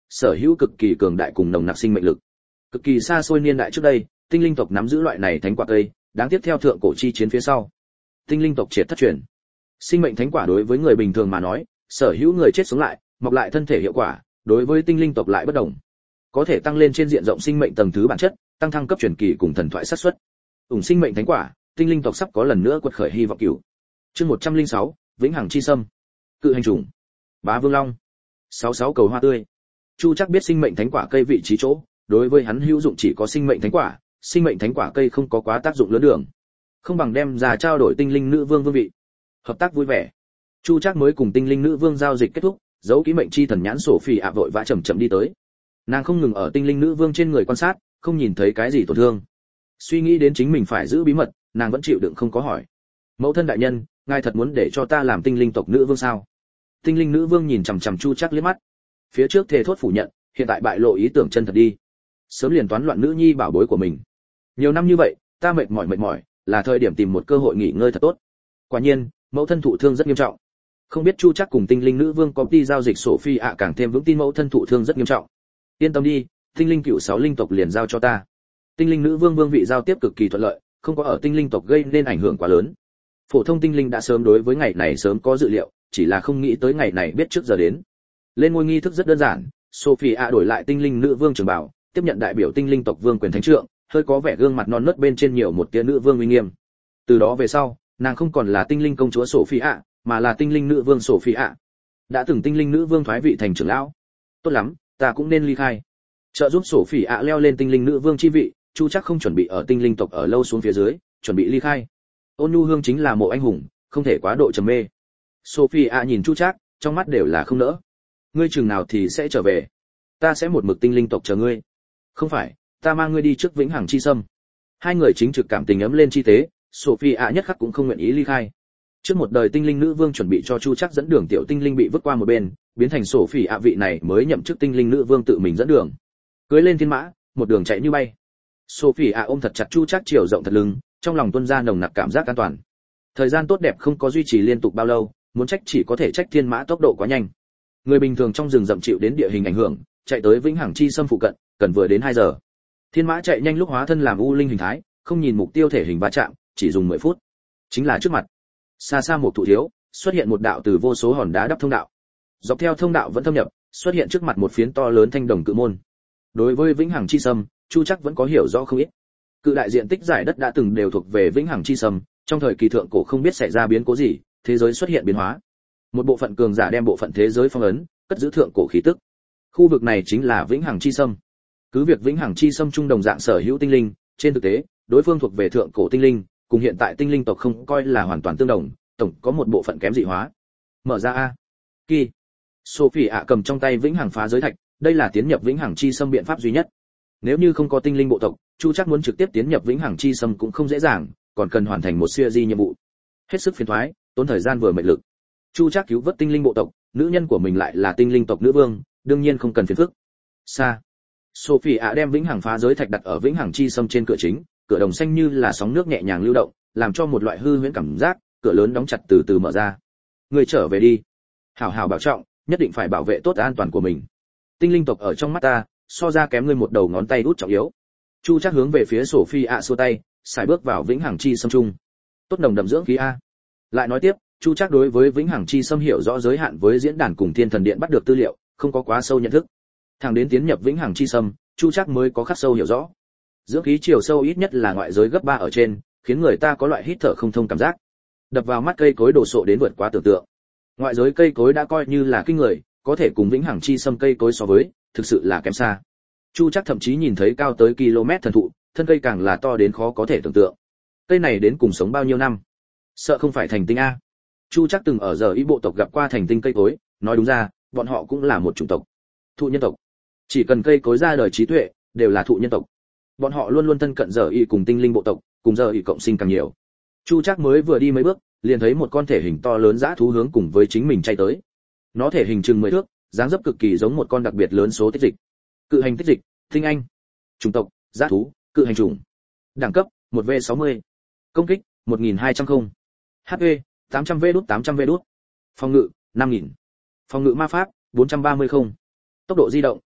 sở hữu cực kỳ cường đại cùng nồng nặc sinh mệnh lực. Cực kỳ xa xôi niên đại trước đây, tinh linh tộc nắm giữ loại này thánh quả cây, đáng tiếc theo thượng cổ chi chiến phía sau, tinh linh tộc triệt thất truyền. Sinh mệnh thánh quả đối với người bình thường mà nói, sở hữu người chết sống lại, mọc lại thân thể hiệu quả, đối với tinh linh tộc lại bất đồng. Có thể tăng lên trên diện rộng sinh mệnh tầng thứ bản chất, tăng thăng cấp truyền kỳ cùng thần thoại xác suất. Ủng sinh mệnh thánh quả, tinh linh tộc sắp có lần nữa quật khởi hy vọng cửu. Chương 106, Vĩnh hằng chi sâm. Cự hành trùng. Bá Vương Long. 66 cầu hoa tươi. Chu Trác biết sinh mệnh thánh quả cây vị trí chỗ, đối với hắn hữu dụng chỉ có sinh mệnh thánh quả, sinh mệnh thánh quả cây không có quá tác dụng lớn đường. Không bằng đem ra trao đổi tinh linh nữ vương vương vị. Hợp tác vui vẻ. Chu Trác mới cùng tinh linh nữ vương giao dịch kết thúc, giấu kỹ mệnh chi thần nhãn sổ phỉ ạ vội vã chậm chậm đi tới. Nàng không ngừng ở tinh linh nữ vương trên người quan sát, không nhìn thấy cái gì tổn thương. Suy nghĩ đến chính mình phải giữ bí mật, nàng vẫn chịu đựng không có hỏi. Mẫu thân đại nhân, ngài thật muốn để cho ta làm tinh linh tộc nữ vương sao? Tinh linh nữ vương nhìn chằm chằm Chu Trác liếc mắt. Phía trước thề thốt phủ nhận, hiện tại bại lộ ý tưởng chân thật đi. Sớm liền toán loạn nữ nhi bảo bối của mình. Nhiều năm như vậy, ta mệt mỏi, là thời điểm tìm một cơ hội nghỉ ngơi thật tốt. Quả nhiên, mẫu thân thụ thương rất nghiêm trọng. Không biết Chu Trác cùng tinh linh nữ vương có đi giao dịch Sophie ạ càng thêm vững tin mẫu thân thụ thương rất nghiêm trọng. Yên tâm đi, tinh linh cựu 6 linh tộc liền giao cho ta. Tinh linh nữ vương vương vị giao tiếp cực kỳ thuận lợi, không có ở tinh linh tộc gây nên ảnh hưởng quá lớn. Phổ thông tinh linh đã sớm đối với ngày này sớm có dự liệu, chỉ là không nghĩ tới ngày này biết trước giờ đến. Lên ngôi nghi thức rất đơn giản, Sophie ạ đổi lại tinh linh nữ vương trường bảo, tiếp nhận đại biểu tinh linh tộc vương quyền thánh trượng, hơi có vẻ gương mặt non nớt bên trên nhiều một tia nữ vương uy nghiêm. Từ đó về sau, nàng không còn là tinh linh công chúa Sophie ạ, mà là tinh linh nữ vương Sophie ạ. Đã từng tinh linh nữ vương thoái vị thành trưởng lão. Tốt lắm, ta cũng nên ly khai. Trợ giúp Sophie ạ leo lên tinh linh nữ vương chi vị, Chu Trác không chuẩn bị ở tinh linh tộc ở lâu xuống phía dưới, chuẩn bị ly khai. Ôn Nhu Hương chính là mộ anh hùng, không thể quá độ trầm mê. Sophie ạ nhìn Chu Trác, trong mắt đều là không nỡ. Ngươi chừng nào thì sẽ trở về? Ta sẽ một mực tinh linh tộc chờ ngươi. Không phải, ta mang ngươi đi trước Vĩnh hằng chi sâm. Hai người chính trực cảm tình ấm lên chi tế, Sophie ạ nhất khắc cũng không nguyện ý ly khai. Trước một đời tinh linh nữ vương chuẩn bị cho Chu Trác dẫn đường tiểu tinh linh bị vứt qua một bên, biến thành Sophie ạ vị này mới nhậm chức tinh linh nữ vương tự mình dẫn đường. Cưỡi lên thiên mã, một đường chạy như bay. Sophie ạ ôm thật chặt Chu Trác chiều rộng thật lưng, trong lòng tuôn ra nồng nặc cảm giác an toàn. Thời gian tốt đẹp không có duy trì liên tục bao lâu, muốn trách chỉ có thể trách thiên mã tốc độ quá nhanh. Người bình thường trong rừng rậm chịu đến địa hình ảnh hưởng, chạy tới Vĩnh hằng chi sâm phụ cận, cần vừa đến 2 giờ. Thiên mã chạy nhanh lúc hóa thân làm u linh hình thái, không nhìn mục tiêu thể hình va chạm, chỉ dùng 10 phút. Chính là trước mặt. Xa xa một thụ thiếu, xuất hiện một đạo từ vô số hòn đá đắp thông đạo. Dọc theo thông đạo vẫn thâm nhập, xuất hiện trước mặt một phiến to lớn thanh đồng cự môn. Đối với Vĩnh hằng chi sâm, Chu Trác vẫn có hiểu rõ không ít. Cự đại diện tích giải đất đã từng đều thuộc về Vĩnh hằng chi sâm, trong thời kỳ thượng cổ không biết xảy ra biến cố gì, thế giới xuất hiện biến hóa. Một bộ phận cường giả đem bộ phận thế giới phong ấn, cất giữ thượng cổ khí tức. Khu vực này chính là Vĩnh hằng chi sâm. Cứ việc Vĩnh hằng chi sâm trung đồng dạng sở hữu tinh linh, trên thực tế, đối phương thuộc về thượng cổ tinh linh, cùng hiện tại tinh linh tộc không coi là hoàn toàn tương đồng, tổng có một bộ phận kém dị hóa. Mở ra a. Kỳ. Sophie ạ cầm trong tay Vĩnh hằng phá giới thạch, đây là tiến nhập Vĩnh hằng chi sâm biện pháp duy nhất. Nếu như không có tinh linh bộ tộc, Chu Trác muốn trực tiếp tiến nhập Vĩnh hằng chi sâm cũng không dễ dàng, còn cần hoàn thành một series nhiệm vụ. Hết sức phiền toái, tốn thời gian vừa mệt lực. Chu Trác cứu vớt tinh linh bộ tộc, nữ nhân của mình lại là tinh linh tộc nữ vương, đương nhiên không cần phiền phức. Xa. Sophie ạ đem Vĩnh hằng phá giới thạch đặt ở Vĩnh hằng chi sâm trên cửa chính, cửa đồng xanh như là sóng nước nhẹ nhàng lưu động, làm cho một loại hư huyễn cảm giác, cửa lớn đóng chặt từ từ mở ra. Người trở về đi. Hảo hảo bảo trọng, nhất định phải bảo vệ tốt an toàn của mình. Tinh linh tộc ở trong mắt ta, so ra kém ngươi một đầu ngón tay út trọng yếu. Chu Trác hướng về phía Sophie ạ xua tay, xài bước vào Vĩnh hằng chi sâm trung. Tốt nồng đậm dưỡng khí a. Lại nói tiếp, Chu Trác đối với Vĩnh hằng chi sâm hiểu rõ giới hạn với diễn đàn cùng Thiên Thần Điện bắt được tư liệu, không có quá sâu nhận thức. Thẳng đến tiến nhập Vĩnh hằng chi sâm, Chu Trác mới có khắc sâu hiểu rõ. Dưỡng khí chiều sâu ít nhất là ngoại giới gấp 3 ở trên, khiến người ta có loại hít thở không thông cảm giác. Đập vào mắt cây cối đồ sộ đến vượt quá tưởng tượng. Ngoại giới cây cối đã coi như là kinh người, có thể cùng Vĩnh hằng chi sâm cây cối so với, thực sự là kém xa. Chu Trác thậm chí nhìn thấy cao tới km thần thụ, thân cây càng là to đến khó có thể tưởng tượng. Cây này đến cùng sống bao nhiêu năm? Sợ không phải thành tinh a. Chu Trác từng ở giờ ý bộ tộc gặp qua thành tinh cây cối, nói đúng ra, bọn họ cũng là một chủng tộc. Thụ nhân tộc. Chỉ cần cây cối ra đời trí tuệ, đều là thụ nhân tộc. Bọn họ luôn luôn thân cận giờ ý cùng tinh linh bộ tộc, cùng giờ ý cộng sinh càng nhiều. Chu Trác mới vừa đi mấy bước, liền thấy một con thể hình to lớn dã thú hướng cùng với chính mình chạy tới. Nó thể hình chừng 10 thước, dáng dấp cực kỳ giống một con đặc biệt lớn số tích dịch. Cự hành tích dịch, tinh anh. Chủng tộc, dã thú, cự hành chủng. Đẳng cấp, 1v60. Công kích, 1200 không. HP, 800V đút 800V đút. Phòng ngự, 5000. Phòng ngự ma pháp, 430 không. Tốc độ di động,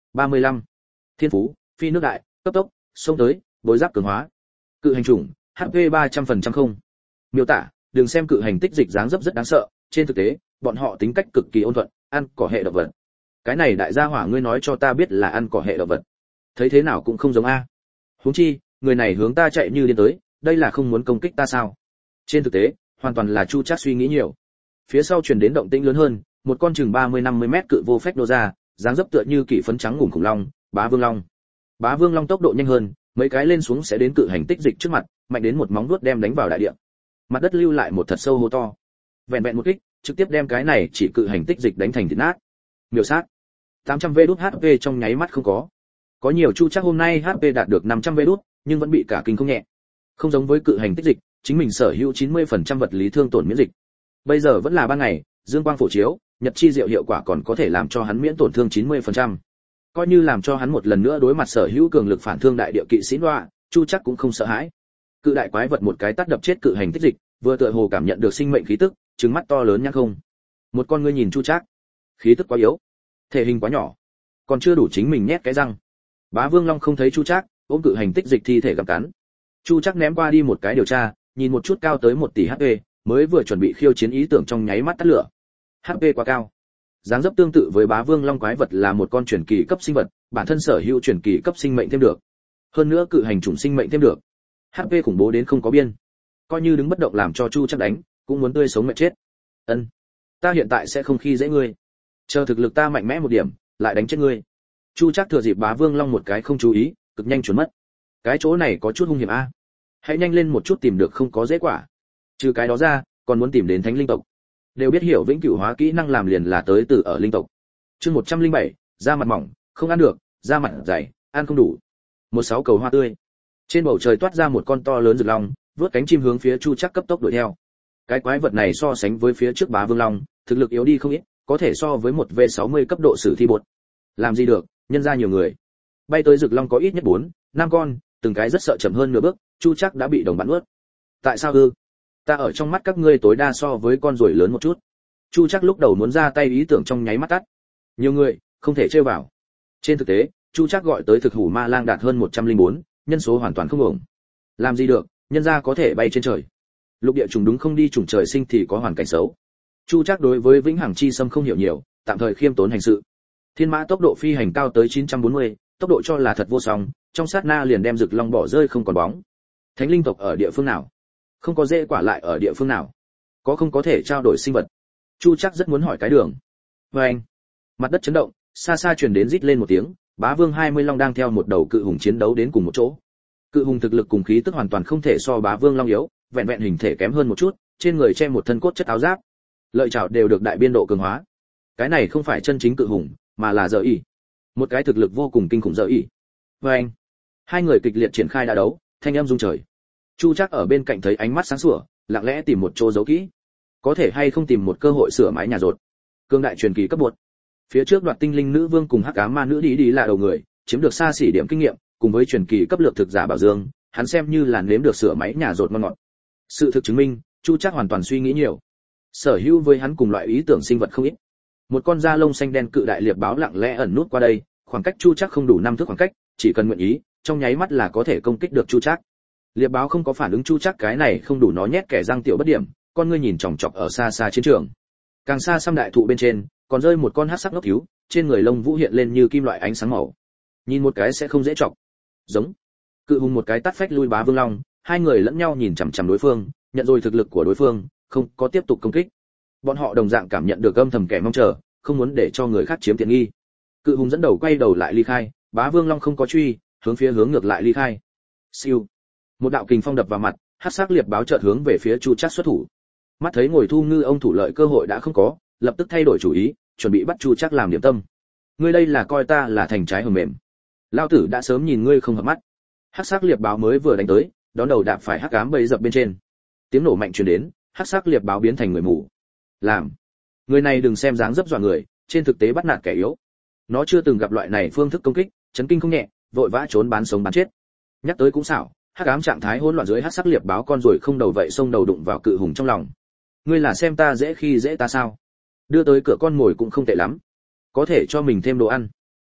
35. Thiên phú, phi nước đại, cấp tốc, xông tới, bối giáp cường hóa. Cự hành chủng, HP 300% không. Miêu tả, đừng xem cự hành tích dịch dáng dấp rất đáng sợ, trên thực tế, bọn họ tính cách cực kỳ ôn thuận, ăn cỏ hệ động vật. Cái này đại gia hỏa ngươi nói cho ta biết là ăn cỏ hệ động vật. Thấy thế nào cũng không giống a. Huống chi, người này hướng ta chạy như điên tới, đây là không muốn công kích ta sao? Trên thực tế, hoàn toàn là Chu Trác suy nghĩ nhiều. Phía sau truyền đến động tĩnh lớn hơn, một con chừng 30-50 mét cự vô phách nô ra, dáng dấp tựa như kỷ phấn trắng ngủm khủng long, Bá Vương Long. Bá Vương Long tốc độ nhanh hơn, mấy cái lên xuống sẽ đến cự hành tích dịch trước mặt, mạnh đến một móng vuốt đem đánh vào đại địa. Mặt đất lưu lại một thật sâu hố to. Vẹn vẹn một kích, trực tiếp đem cái này chỉ cự hành tích dịch đánh thành thịt nát. Miểu sát. 800 vđ HP trong nháy mắt không có. Có nhiều Chu Trác hôm nay HP đạt được 500 vđ, nhưng vẫn bị cả kinh không nhẹ. Không giống với cự hành tích dịch, chính mình sở hữu 90% vật lý thương tổn miễn dịch. Bây giờ vẫn là ban ngày, dương quang phổ chiếu, nhật chi diệu hiệu quả còn có thể làm cho hắn miễn tổn thương 90%. Coi như làm cho hắn một lần nữa đối mặt sở hữu cường lực phản thương đại địa kỵ sĩ Noa, Chu Trác cũng không sợ hãi. Cự đại quái vật một cái tát đập chết cự hành tích dịch, vừa tựa hồ cảm nhận được sinh mệnh khí tức, trừng mắt to lớn nhăn không. Một con ngươi nhìn Chu Trác, khí tức quá yếu, thể hình quá nhỏ, còn chưa đủ chính mình nhét cái răng. Bá Vương Long không thấy Chu Trác, ôm cự hành tích dịch thi thể gặm cắn. Chu Trác ném qua đi một cái điều tra, nhìn một chút cao tới 1 tỷ HP, mới vừa chuẩn bị khiêu chiến ý tưởng trong nháy mắt tắt lửa. HP quá cao. Dáng dấp tương tự với Bá Vương Long quái vật là một con truyền kỳ cấp sinh vật, bản thân sở hữu truyền kỳ cấp sinh mệnh thêm được. Hơn nữa cự hành chủng sinh mệnh thêm được. HP khủng bố đến không có biên. Coi như đứng bất động làm cho Chu Trác đánh, cũng muốn tươi sống mệt chết. Ân, ta hiện tại sẽ không khi dễ ngươi. Chờ thực lực ta mạnh mẽ một điểm, lại đánh chết ngươi. Chu Trác thừa dịp Bá Vương Long một cái không chú ý, cực nhanh trốn mất. Cái chỗ này có chút hung hiểm a. Hãy nhanh lên một chút tìm được không có dễ quả. Trừ cái đó ra, còn muốn tìm đến thánh linh tộc. Đều biết hiểu vĩnh cửu hóa kỹ năng làm liền là tới từ ở linh tộc. Chương 107, da mặt mỏng, không ăn được, da mặt dày, ăn không đủ. 16 cầu hoa tươi. Trên bầu trời toát ra một con to lớn rực long, vớt cánh chim hướng phía Chu Trác cấp tốc đuổi theo. Cái quái vật này so sánh với phía trước Bá Vương Long, thực lực yếu đi không ít, có thể so với một V60 cấp độ sử thi bột. Làm gì được, nhân ra nhiều người. Bay tới rực long có ít nhất 4-5 con, từng cái rất sợ chậm hơn nửa bước, Chu Trác đã bị đồng bạn nuốt. Tại sao ư? Ta ở trong mắt các ngươi tối đa so với con ruồi lớn một chút. Chu Trác lúc đầu muốn ra tay ý tưởng trong nháy mắt tắt. Nhiều người, không thể chơi vào. Trên thực tế, Chu Trác gọi tới thực hủ ma lang đạt hơn 104, nhân số hoàn toàn không ổn. Làm gì được, nhân ra có thể bay trên trời. Lục địa trùng đúng không đi trùng trời sinh thì có hoàn cảnh xấu. Chu Trác đối với vĩnh hằng chi sâm không hiểu nhiều, tạm thời khiêm tốn hành sự. Thiên mã tốc độ phi hành cao tới 940, tốc độ cho là thật vô song, trong sát na liền đem rực long bỏ rơi không còn bóng. Thánh linh tộc ở địa phương nào? Không có dễ quả lại ở địa phương nào? Có không có thể trao đổi sinh vật? Chu Trác rất muốn hỏi cái đường. Anh, mặt đất chấn động, xa xa truyền đến rít lên một tiếng, Bá Vương 20 long đang theo một đầu cự hùng chiến đấu đến cùng một chỗ. Cự hùng thực lực cùng khí tức hoàn toàn không thể so Bá Vương Long yếu, vẹn vẹn hình thể kém hơn một chút, trên người che một thân cốt chất áo giáp. Lợi chảo đều được đại biên độ cường hóa. Cái này không phải chân chính cự hùng, mà là Dở ỉ. Một cái thực lực vô cùng kinh khủng Dở ỉ. Anh, hai người kịch liệt triển khai đá đấu, thanh âm rung trời. Chu Trác ở bên cạnh thấy ánh mắt sáng sủa, lặng lẽ tìm một chỗ giấu kỹ. Có thể hay không tìm một cơ hội sửa mái nhà rột. Cương đại truyền kỳ cấp bột. Phía trước Đoạt Tinh Linh Nữ Vương cùng Hắc Ám Ma Nữ đi là đầu người, chiếm được xa xỉ điểm kinh nghiệm, cùng với truyền kỳ cấp lược thực giả Bảo Dương, hắn xem như là nếm được sửa máy nhà rột ngon ngọt. Sự thực chứng minh, Chu Trác hoàn toàn suy nghĩ nhiều. Sở hữu với hắn cùng loại ý tưởng sinh vật không ít. Một con da lông xanh đen cự đại liệp báo lặng lẽ ẩn nút qua đây, khoảng cách Chu Trác không đủ 5 thước khoảng cách, chỉ cần nguyện ý, trong nháy mắt là có thể công kích được Chu Trác. Liệp báo không có phản ứng Chu Trác cái này không đủ nó nhét kẻ răng tiểu bất điểm, con ngươi nhìn chòng chọc ở xa xa chiến trường. Càng xa xăm đại thụ bên trên, còn rơi một con hắc sắc ngốc thiếu, trên người lông vũ hiện lên như kim loại ánh sáng màu. Nhìn một cái sẽ không dễ chọc. Giống. Cự hùng một cái tát phách lui Bá Vương Long, hai người lẫn nhau nhìn chằm chằm đối phương, nhận rồi thực lực của đối phương, không có tiếp tục công kích. Bọn họ đồng dạng cảm nhận được âm thầm kẻ mong chờ, không muốn để cho người khác chiếm tiện nghi. Cự hùng dẫn đầu quay đầu lại ly khai, Bá Vương Long không có truy, hướng ngược lại ly khai. Siêu. Một đạo kình phong đập vào mặt, hắc sắc liệp báo chợt hướng về phía Chu Trác xuất thủ. Mắt thấy ngồi thu ngư ông thủ lợi cơ hội đã không có, lập tức thay đổi chủ ý, chuẩn bị bắt Chu Trác làm điểm tâm. Ngươi đây là coi ta là thành trái hầm mềm. Lão tử đã sớm nhìn ngươi không hợp mắt. Hắc sắc liệp báo mới vừa đánh tới, đón đầu đạp phải hắc ám bầy dập bên trên. Tiếng nổ mạnh truyền đến, hắc sắc liệp báo biến thành người mù. Làm. Người này đừng xem dáng dấp dọa người, trên thực tế bắt nạt kẻ yếu. Nó chưa từng gặp loại này phương thức công kích, chấn kinh không nhẹ, vội vã trốn bán sống bán chết. Nhắc tới cũng xảo, hắc ám trạng thái hỗn loạn dưới hắc sắc liệp báo con rồi không đầu vậy xông đầu đụng vào cự hùng trong lòng. Ngươi là xem ta dễ khi dễ ta sao? Đưa tới cửa con mồi cũng không tệ lắm, có thể cho mình thêm đồ ăn.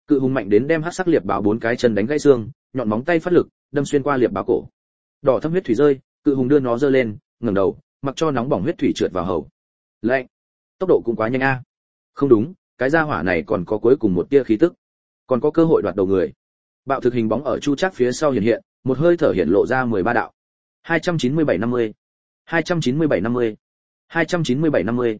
Cự hùng mạnh đến đem hắc sắc liệp báo 4 cái chân đánh gãy xương, nhọn móng tay phát lực, đâm xuyên qua liệp báo cổ. Đỏ thâm huyết thủy rơi, cự hùng đưa nó giơ lên, ngẩng đầu, mặc cho nóng bỏng huyết thủy trượt vào hầu. Lạnh, tốc độ cũng quá nhanh a. Không đúng, cái gia hỏa này còn có cuối cùng một tia khí tức, còn có cơ hội đoạt đầu người. Bạo thực hình bóng ở Chu Trác phía sau hiện hiện, một hơi thở hiện lộ ra 13 đạo. 297-50, 297-50, 297-50,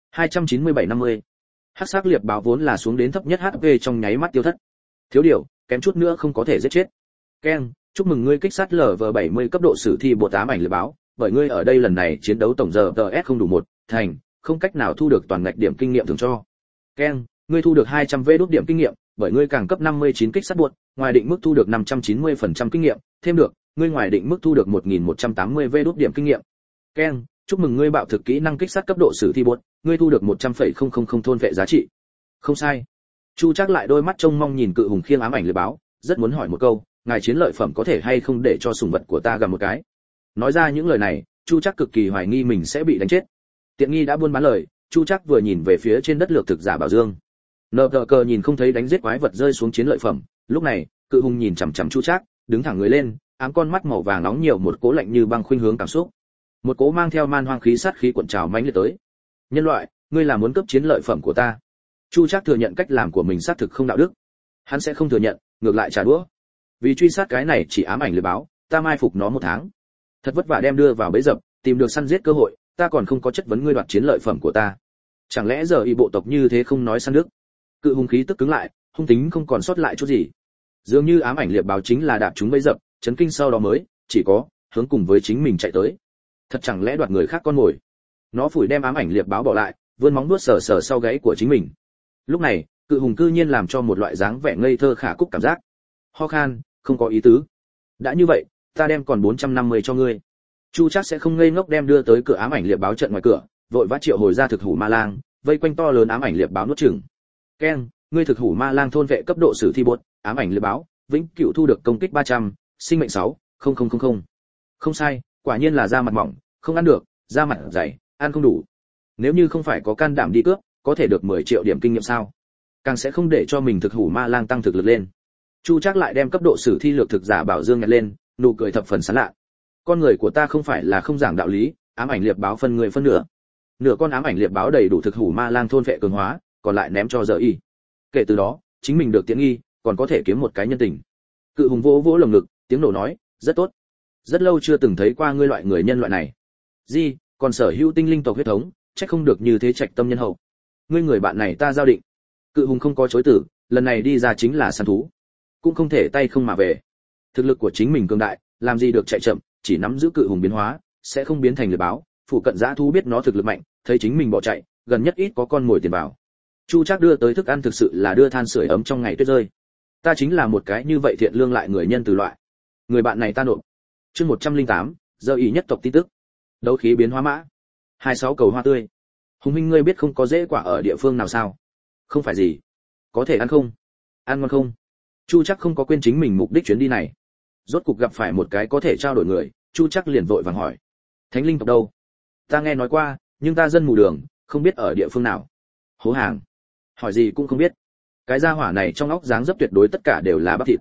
297-50. Hắc sắc liệp báo vốn là xuống đến thấp nhất HP trong nháy mắt tiêu thất. Thiếu điều, kém chút nữa không có thể giết chết. Ken, chúc mừng ngươi kích sát LV70 cấp độ sử thi bộ ám ảnh liệp báo, bởi ngươi ở đây lần này chiến đấu tổng giờ TS không đủ 1, thành, không cách nào thu được toàn ngạch điểm kinh nghiệm thường cho. Ken, ngươi thu được 200 V đút điểm kinh nghiệm, bởi ngươi càng cấp 59 kích sát buột, ngoài định mức thu được 590% kinh nghiệm, thêm được, ngươi ngoài định mức thu được 1180 V đút điểm kinh nghiệm. Ken, chúc mừng ngươi bạo thực kỹ năng kích sát cấp độ sử thi buột, ngươi thu được 100,000 thôn vệ giá trị. Không sai. Chu Trác lại đôi mắt trông mong nhìn cự hùng khiêng ám ảnh liệp báo, rất muốn hỏi một câu, ngài chiến lợi phẩm có thể hay không để cho sủng vật của ta gặp một cái. Nói ra những lời này, Chu Trác cực kỳ hoài nghi mình sẽ bị đánh chết. Tiện nghi đã buôn bán lời, Chu Trác vừa nhìn về phía trên đất lược thực giả bảo dương. Nờ cờ nhìn không thấy đánh giết quái vật rơi xuống chiến lợi phẩm, lúc này, cự hùng nhìn chằm chằm Chu Trác, đứng thẳng người lên, ám con mắt màu vàng nóng nhiều một cỗ lạnh như băng khuynh hướng cảm xúc. Một cỗ mang theo man hoang khí sát khí cuộn trào mãnh liệt tới. Nhân loại, ngươi là muốn cướp chiến lợi phẩm của ta. Chu Trác thừa nhận cách làm của mình xác thực không đạo đức. Hắn sẽ không thừa nhận, ngược lại trả đũa. Vì truy sát cái này chỉ ám ảnh lừa báo, ta mai phục nó 1 tháng. Thật vất vả đem đưa vào bẫy dập, tìm được săn giết cơ hội, ta còn không có chất vấn ngươi đoạt chiến lợi phẩm của ta. Chẳng lẽ giờ y bộ tộc như thế không nói săn nước? Cự hung khí tức cứng lại, hung tính không còn sót lại chút gì. Dường như ám ảnh liệp báo chính là đạp chúng bẫy dập, chấn kinh sau đó mới chỉ có hướng cùng với chính mình chạy tới. Thật chẳng lẽ đoạt người khác con mồi? Nó phủi đem ám ảnh liệp báo bỏ lại, vươn móng vuốt sờ sờ sau gáy của chính mình. Lúc này, cự hùng cư nhiên làm cho một loại dáng vẻ ngây thơ khả cúc cảm giác. Ho khan, không có ý tứ. Đã như vậy, ta đem còn 450 cho ngươi. Chu Trác sẽ không ngây ngốc đem đưa tới cửa ám ảnh liệp báo trận ngoài cửa, vội vã triệu hồi ra thực hủ ma lang, vây quanh to lớn ám ảnh liệp báo nuốt chửng. Ken, ngươi thực hủ ma lang thôn vệ cấp độ sử thi bột, ám ảnh liệp báo, vĩnh cửu thu được công kích 300, sinh mệnh 6, 0000. Không sai, quả nhiên là da mặt mỏng, không ăn được, da mặt dày, ăn không đủ. Nếu như không phải có can đảm đi cướp, có thể được 10 triệu điểm kinh nghiệm sao? Càng sẽ không để cho mình thực hủ ma lang tăng thực lực lên. Chu Trác lại đem cấp độ sử thi lược thực giả bảo dương nhặt lên, nụ cười thập phần sán lạ. Con người của ta không phải là không giảng đạo lý, ám ảnh liệp báo phân người phân nửa. Nửa con ám ảnh liệp báo đầy đủ thực hủ ma lang thôn vệ cường hóa, còn lại ném cho giờ y. Kể từ đó, chính mình được tiện nghi, còn có thể kiếm một cái nhân tình. Cự hùng vỗ vỗ lồng ngực, tiếng nổ nói, rất tốt. Rất lâu chưa từng thấy qua ngươi loại người nhân loại này. Gì, còn sở hữu tinh linh tộc huyết thống, chắc không được như thế trạch tâm nhân hậu. Ngươi người bạn này ta giao định. Cự hùng không có chối từ, lần này đi ra chính là săn thú, cũng không thể tay không mà về. Thực lực của chính mình cường đại, làm gì được chạy chậm, chỉ nắm giữ cự hùng biến hóa, sẽ không biến thành liệp báo. Phụ cận dã thú biết nó thực lực mạnh, thấy chính mình bỏ chạy, gần nhất ít có con mồi tiền vào. Chu Trác đưa tới thức ăn thực sự là đưa than sưởi ấm trong ngày tuyết rơi. Ta chính là một cái như vậy thiện lương lại người nhân từ loại. Người bạn này ta nộp. Chương 108, giờ ý nhất tộc tin tức. Đấu khí biến hóa mã. 26 cầu hoa tươi. Hùng huynh ngươi biết không có dễ quả ở địa phương nào sao? Không phải gì. Có thể ăn không? Ăn ngon không? Chu Trác không có quên chính mình mục đích chuyến đi này. Rốt cục gặp phải một cái có thể trao đổi người, Chu Trác liền vội vàng hỏi. Thánh linh tộc đâu? Ta nghe nói qua, nhưng ta dân mù đường, không biết ở địa phương nào. Hố hàng. Hỏi gì cũng không biết. Cái gia hỏa này trong óc dáng dấp tuyệt đối tất cả đều là bắp thịt.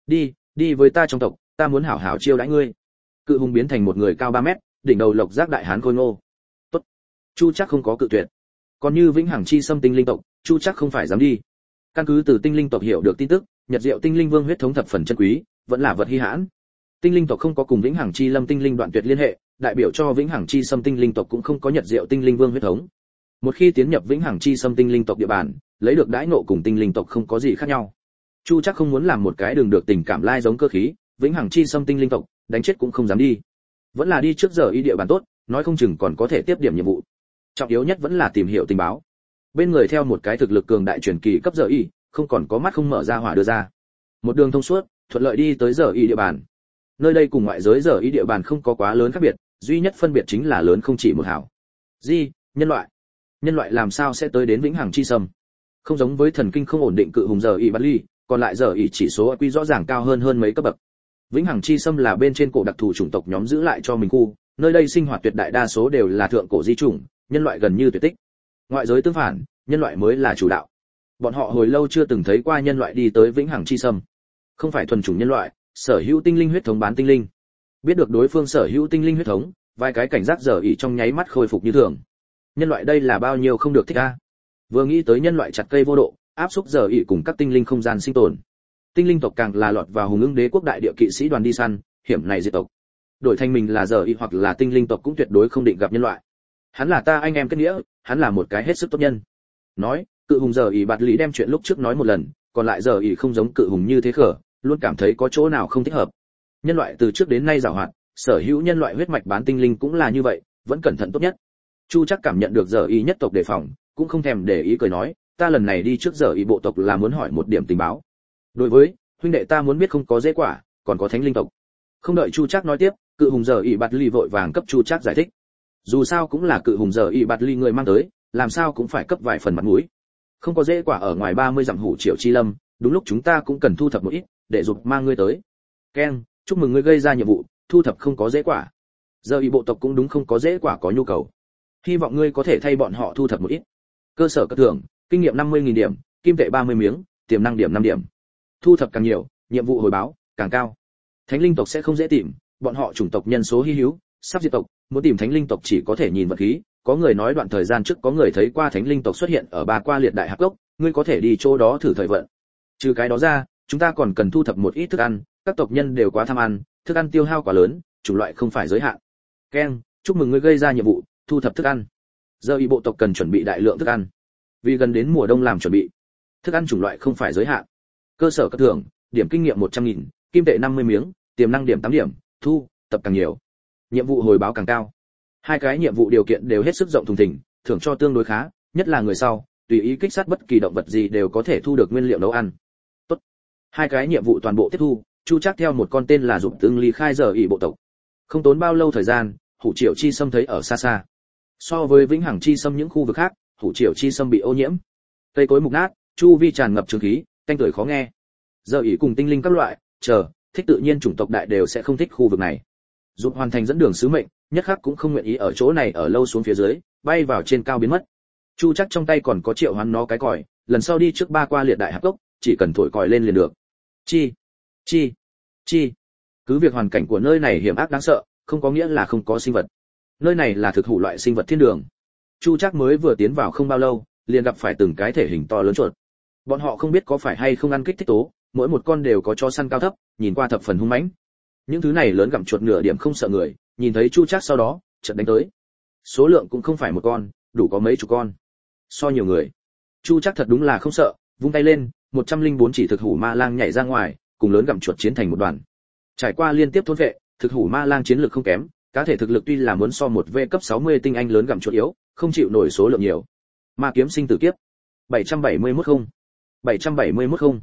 Đi với ta trong tộc, ta muốn hảo hảo chiêu đãi ngươi. Cự hùng biến thành một người cao 3 mét, đỉnh đầu lộc giác đại hán khôi ngô. Tốt. Chu Trác không có cự tuyệt. Còn như vĩnh hằng chi xâm tinh linh tộc, Chu Trác không phải dám đi. Căn cứ từ tinh linh tộc hiểu được tin tức, Nhật Diệu tinh linh vương huyết thống thập phần chân quý, vẫn là vật hi hãn. Tinh linh tộc không có cùng vĩnh hằng chi lâm tinh linh đoạn tuyệt liên hệ, đại biểu cho vĩnh hằng chi xâm tinh linh tộc cũng không có Nhật Diệu tinh linh vương huyết thống. Một khi tiến nhập vĩnh hằng chi xâm tinh linh tộc địa bàn, lấy được đãi ngộ cùng tinh linh tộc không có gì khác nhau. Chu Trác không muốn làm một cái đường được tình cảm lai giống cơ khí, vĩnh hằng chi xâm tinh linh tộc, đánh chết cũng không dám đi. Vẫn là đi trước giờ y địa bàn tốt, nói không chừng còn có thể tiếp điểm nhiệm vụ. Trọng yếu nhất vẫn là tìm hiểu tình báo. Bên người theo một cái thực lực cường đại truyền kỳ cấp giờ y, không còn có mắt không mở ra hỏa đưa ra. Một đường thông suốt, thuận lợi đi tới giờ y địa bàn. Nơi đây cùng ngoại giới giờ y địa bàn không có quá lớn khác biệt, duy nhất phân biệt chính là lớn không chỉ một hảo. Gì, nhân loại làm sao sẽ tới đến vĩnh hằng chi sâm? Không giống với thần kinh không ổn định cự hùng giờ y bắt ly, còn lại giờ y chỉ số IQ rõ ràng cao hơn mấy cấp bậc. Vĩnh hằng chi sâm là bên trên cổ đặc thù chủng tộc nhóm giữ lại cho mình khu, nơi đây sinh hoạt tuyệt đại đa số đều là thượng cổ di chủng, nhân loại gần như tuyệt tích. Ngoại giới tương phản, nhân loại mới là chủ đạo. Bọn họ hồi lâu chưa từng thấy qua nhân loại đi tới vĩnh hằng chi sâm. Không phải thuần chủng nhân loại, sở hữu tinh linh huyết thống bán tinh linh. Biết được đối phương sở hữu tinh linh huyết thống, vài cái cảnh giác giờ ỉ trong nháy mắt khôi phục như thường. Nhân loại đây là bao nhiêu không được thích a. Vừa nghĩ tới nhân loại chặt cây vô độ, áp xúc giờ ỉ cùng các tinh linh không gian sinh tồn. Tinh linh tộc càng là lọt vào hùng ưng đế quốc đại địa kỵ sĩ đoàn đi săn, hiểm này diệt tộc. Đổi thành mình là giờ ỉ hoặc là tinh linh tộc cũng tuyệt đối không định gặp nhân loại. Hắn là ta anh em kết nghĩa, hắn là một cái hết sức tốt nhân. Nói, cự hùng giờ ỉ bạt lý đem chuyện lúc trước nói một lần, còn lại giờ ỉ không giống cự hùng như thế khở, luôn cảm thấy có chỗ nào không thích hợp. Nhân loại từ trước đến nay giàu hoạt, sở hữu nhân loại huyết mạch bán tinh linh cũng là như vậy, vẫn cẩn thận tốt nhất. Chu chắc cảm nhận được giờ ỉ nhất tộc đề phòng, cũng không thèm để ý cười nói, ta lần này đi trước giờ ỉ bộ tộc là muốn hỏi một điểm tình báo. Đối với huynh đệ ta muốn biết không có dễ quả, còn có thánh linh tộc. Không đợi Chu chắc nói tiếp, cự hùng giờ ỉ bạt ly vội vàng cấp Chu chắc giải thích. Dù sao cũng là cự hùng giờ ỉ bạt ly người mang tới, làm sao cũng phải cấp vài phần mặt mũi. Không có dễ quả ở ngoài 30 dặm hủ triệu chi lâm, đúng lúc chúng ta cũng cần thu thập một ít, để dục mang ngươi tới. Ken, chúc mừng ngươi gây ra nhiệm vụ, thu thập không có dễ quả. Giờ ỉ bộ tộc cũng đúng không có dễ quả có nhu cầu. Hy vọng ngươi có thể thay bọn họ thu thập một ít. Cơ sở cấp thưởng, kinh nghiệm 50.000 điểm, kim tệ 30 miếng, tiềm năng điểm 5 điểm. Thu thập càng nhiều, nhiệm vụ hồi báo càng cao. Thánh linh tộc sẽ không dễ tìm, bọn họ chủng tộc nhân số hi hữu, sắp diệt tộc, muốn tìm thánh linh tộc chỉ có thể nhìn vật khí. Có người nói đoạn thời gian trước có người thấy qua thánh linh tộc xuất hiện ở Ba Qua liệt đại hạp cốc, ngươi có thể đi chỗ đó thử thời vận. Trừ cái đó ra, chúng ta còn cần thu thập một ít thức ăn, các tộc nhân đều quá tham ăn, thức ăn tiêu hao quá lớn, chủng loại không phải giới hạn. Ken, chúc mừng ngươi gây ra nhiệm vụ, thu thập thức ăn. Giờ y bộ tộc cần chuẩn bị đại lượng thức ăn, vì gần đến mùa đông làm chuẩn bị. Thức ăn chủng loại không phải giới hạn. Cơ sở cấp thưởng, điểm kinh nghiệm 100.000, kim tệ 50 miếng, tiềm năng điểm 8 điểm, thu tập càng nhiều, nhiệm vụ hồi báo càng cao. Hai cái nhiệm vụ điều kiện đều hết sức rộng thùng thình, thưởng cho tương đối khá, nhất là người sau, tùy ý kích sát bất kỳ động vật gì đều có thể thu được nguyên liệu nấu ăn. Tốt. Hai cái nhiệm vụ toàn bộ tiếp thu, Chu chắc theo một con tên là Dụng Tương ly khai giờ ỉ bộ tộc. Không tốn bao lâu thời gian, Hủ Triệu chi sâm thấy ở xa xa. So với Vĩnh Hằng chi sâm những khu vực khác, Hủ Triệu chi sâm bị ô nhiễm, cây cối mục nát, chu vi tràn ngập trường khí, canh tưởi khó nghe. Giờ ỉ cùng tinh linh các loại, thích tự nhiên chủng tộc đại đều sẽ không thích khu vực này. Giúp hoàn thành dẫn đường sứ mệnh, nhất khắc cũng không nguyện ý ở chỗ này ở lâu xuống phía dưới, bay vào trên cao biến mất. Chu chắc trong tay còn có triệu hoán nó cái còi, lần sau đi trước Ba Qua liệt đại hạp cốc, chỉ cần thổi còi lên liền được. Chi. Cứ việc hoàn cảnh của nơi này hiểm ác đáng sợ, không có nghĩa là không có sinh vật. Nơi này là thực hủ loại sinh vật thiên đường. Chu chắc mới vừa tiến vào không bao lâu, liền gặp phải từng cái thể hình to lớn chuột. Bọn họ không biết có phải hay không ăn kích thích tố, mỗi một con đều có cho săn cao thấp, nhìn qua thập phần hung mãnh. Những thứ này lớn gặm chuột nửa điểm không sợ người, nhìn thấy Chu chắc sau đó, chợt đánh tới. Số lượng cũng không phải một con, đủ có mấy chục con. So nhiều người. Chu chắc thật đúng là không sợ, vung tay lên, 104 chỉ thực hủ ma lang nhảy ra ngoài, cùng lớn gặm chuột chiến thành một đoàn. Trải qua liên tiếp thôn vệ, thực hủ ma lang chiến lược không kém, cá thể thực lực tuy là muốn so một V cấp 60 tinh anh lớn gặm chuột yếu, không chịu nổi số lượng nhiều. Ma kiếm sinh tử kiếp. 771 không. 771 không.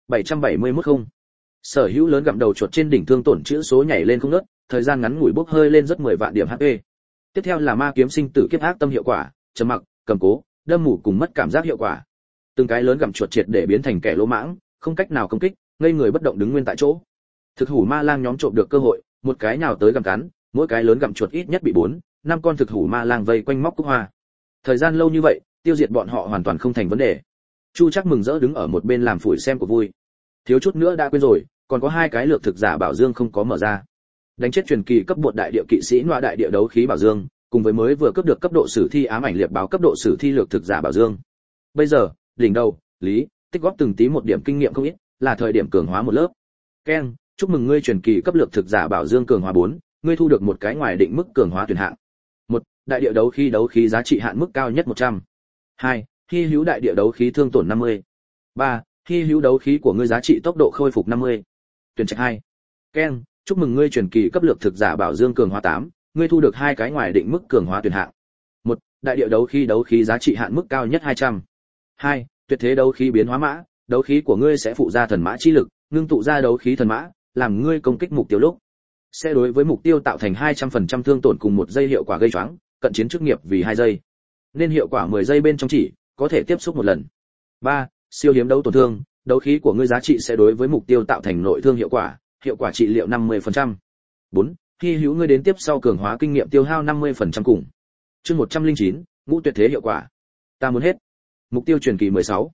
771 không. Sở hữu lớn gặm đầu chuột trên đỉnh thương tổn chữ số nhảy lên không ngớt, thời gian ngắn ngủi bốc hơi lên rất 10 vạn điểm HP. Tiếp theo là ma kiếm sinh tử kiếp ác tâm hiệu quả, trầm mặc, cầm cố, đâm mù cùng mất cảm giác hiệu quả. Từng cái lớn gặm chuột triệt để biến thành kẻ lỗ mãng, không cách nào công kích, ngây người bất động đứng nguyên tại chỗ. Thực hủ ma lang nhóm trộm được cơ hội, một cái nào tới gặm cắn, mỗi cái lớn gặm chuột ít nhất bị 4-5 con thực hủ ma lang vây quanh móc cúc hoa. Thời gian lâu như vậy, tiêu diệt bọn họ hoàn toàn không thành vấn đề. Chu chắc mừng rỡ đứng ở một bên làm phủi xem của vui. Thiếu chút nữa đã quên rồi, còn có hai cái lược thực giả bảo dương không có mở ra. Đánh chết truyền kỳ cấp bột đại địa kỵ sĩ Noa đại địa đấu khí bảo dương, cùng với mới vừa cướp được cấp độ sử thi ám ảnh liệp báo cấp độ sử thi lược thực giả bảo dương. Bây giờ, đỉnh đầu, Lý, tích góp từng tí một điểm kinh nghiệm không ít, là thời điểm cường hóa một lớp. Ken, chúc mừng ngươi truyền kỳ cấp lược thực giả bảo dương cường hóa 4, ngươi thu được một cái ngoài định mức cường hóa tuyển hạng. 1. Đại địa đấu khí giá trị hạn mức cao nhất 100. 2. Hy hữu đại địa đấu khí thương tổn 50. 3. Hy hữu đấu khí của ngươi giá trị tốc độ khôi phục 50. Tuyển trạch 2. Ken, chúc mừng ngươi truyền kỳ cấp lược thực giả bảo dương cường hóa 8, ngươi thu được hai cái ngoài định mức cường hóa tuyển hạng. 1. Đại địa đấu khí giá trị hạn mức cao nhất 200. 2. Tuyệt thế đấu khí biến hóa mã, đấu khí của ngươi sẽ phụ ra thần mã chi lực, ngưng tụ ra đấu khí thần mã, làm ngươi công kích mục tiêu lúc sẽ đối với mục tiêu tạo thành 200% thương tổn cùng 1 giây hiệu quả gây choáng, cận chiến chức nghiệp vì 2 giây. Nên hiệu quả 10 giây bên trong chỉ có thể tiếp xúc một lần. 3. Siêu hiếm đấu tổn thương, đấu khí của ngươi giá trị sẽ đối với mục tiêu tạo thành nội thương hiệu quả trị liệu 50%. 4. Hy hữu ngươi đến tiếp sau cường hóa kinh nghiệm tiêu hao 50% cùng. Chương 109, ngũ tuyệt thế hiệu quả. Ta muốn hết. Mục tiêu truyền kỳ 16.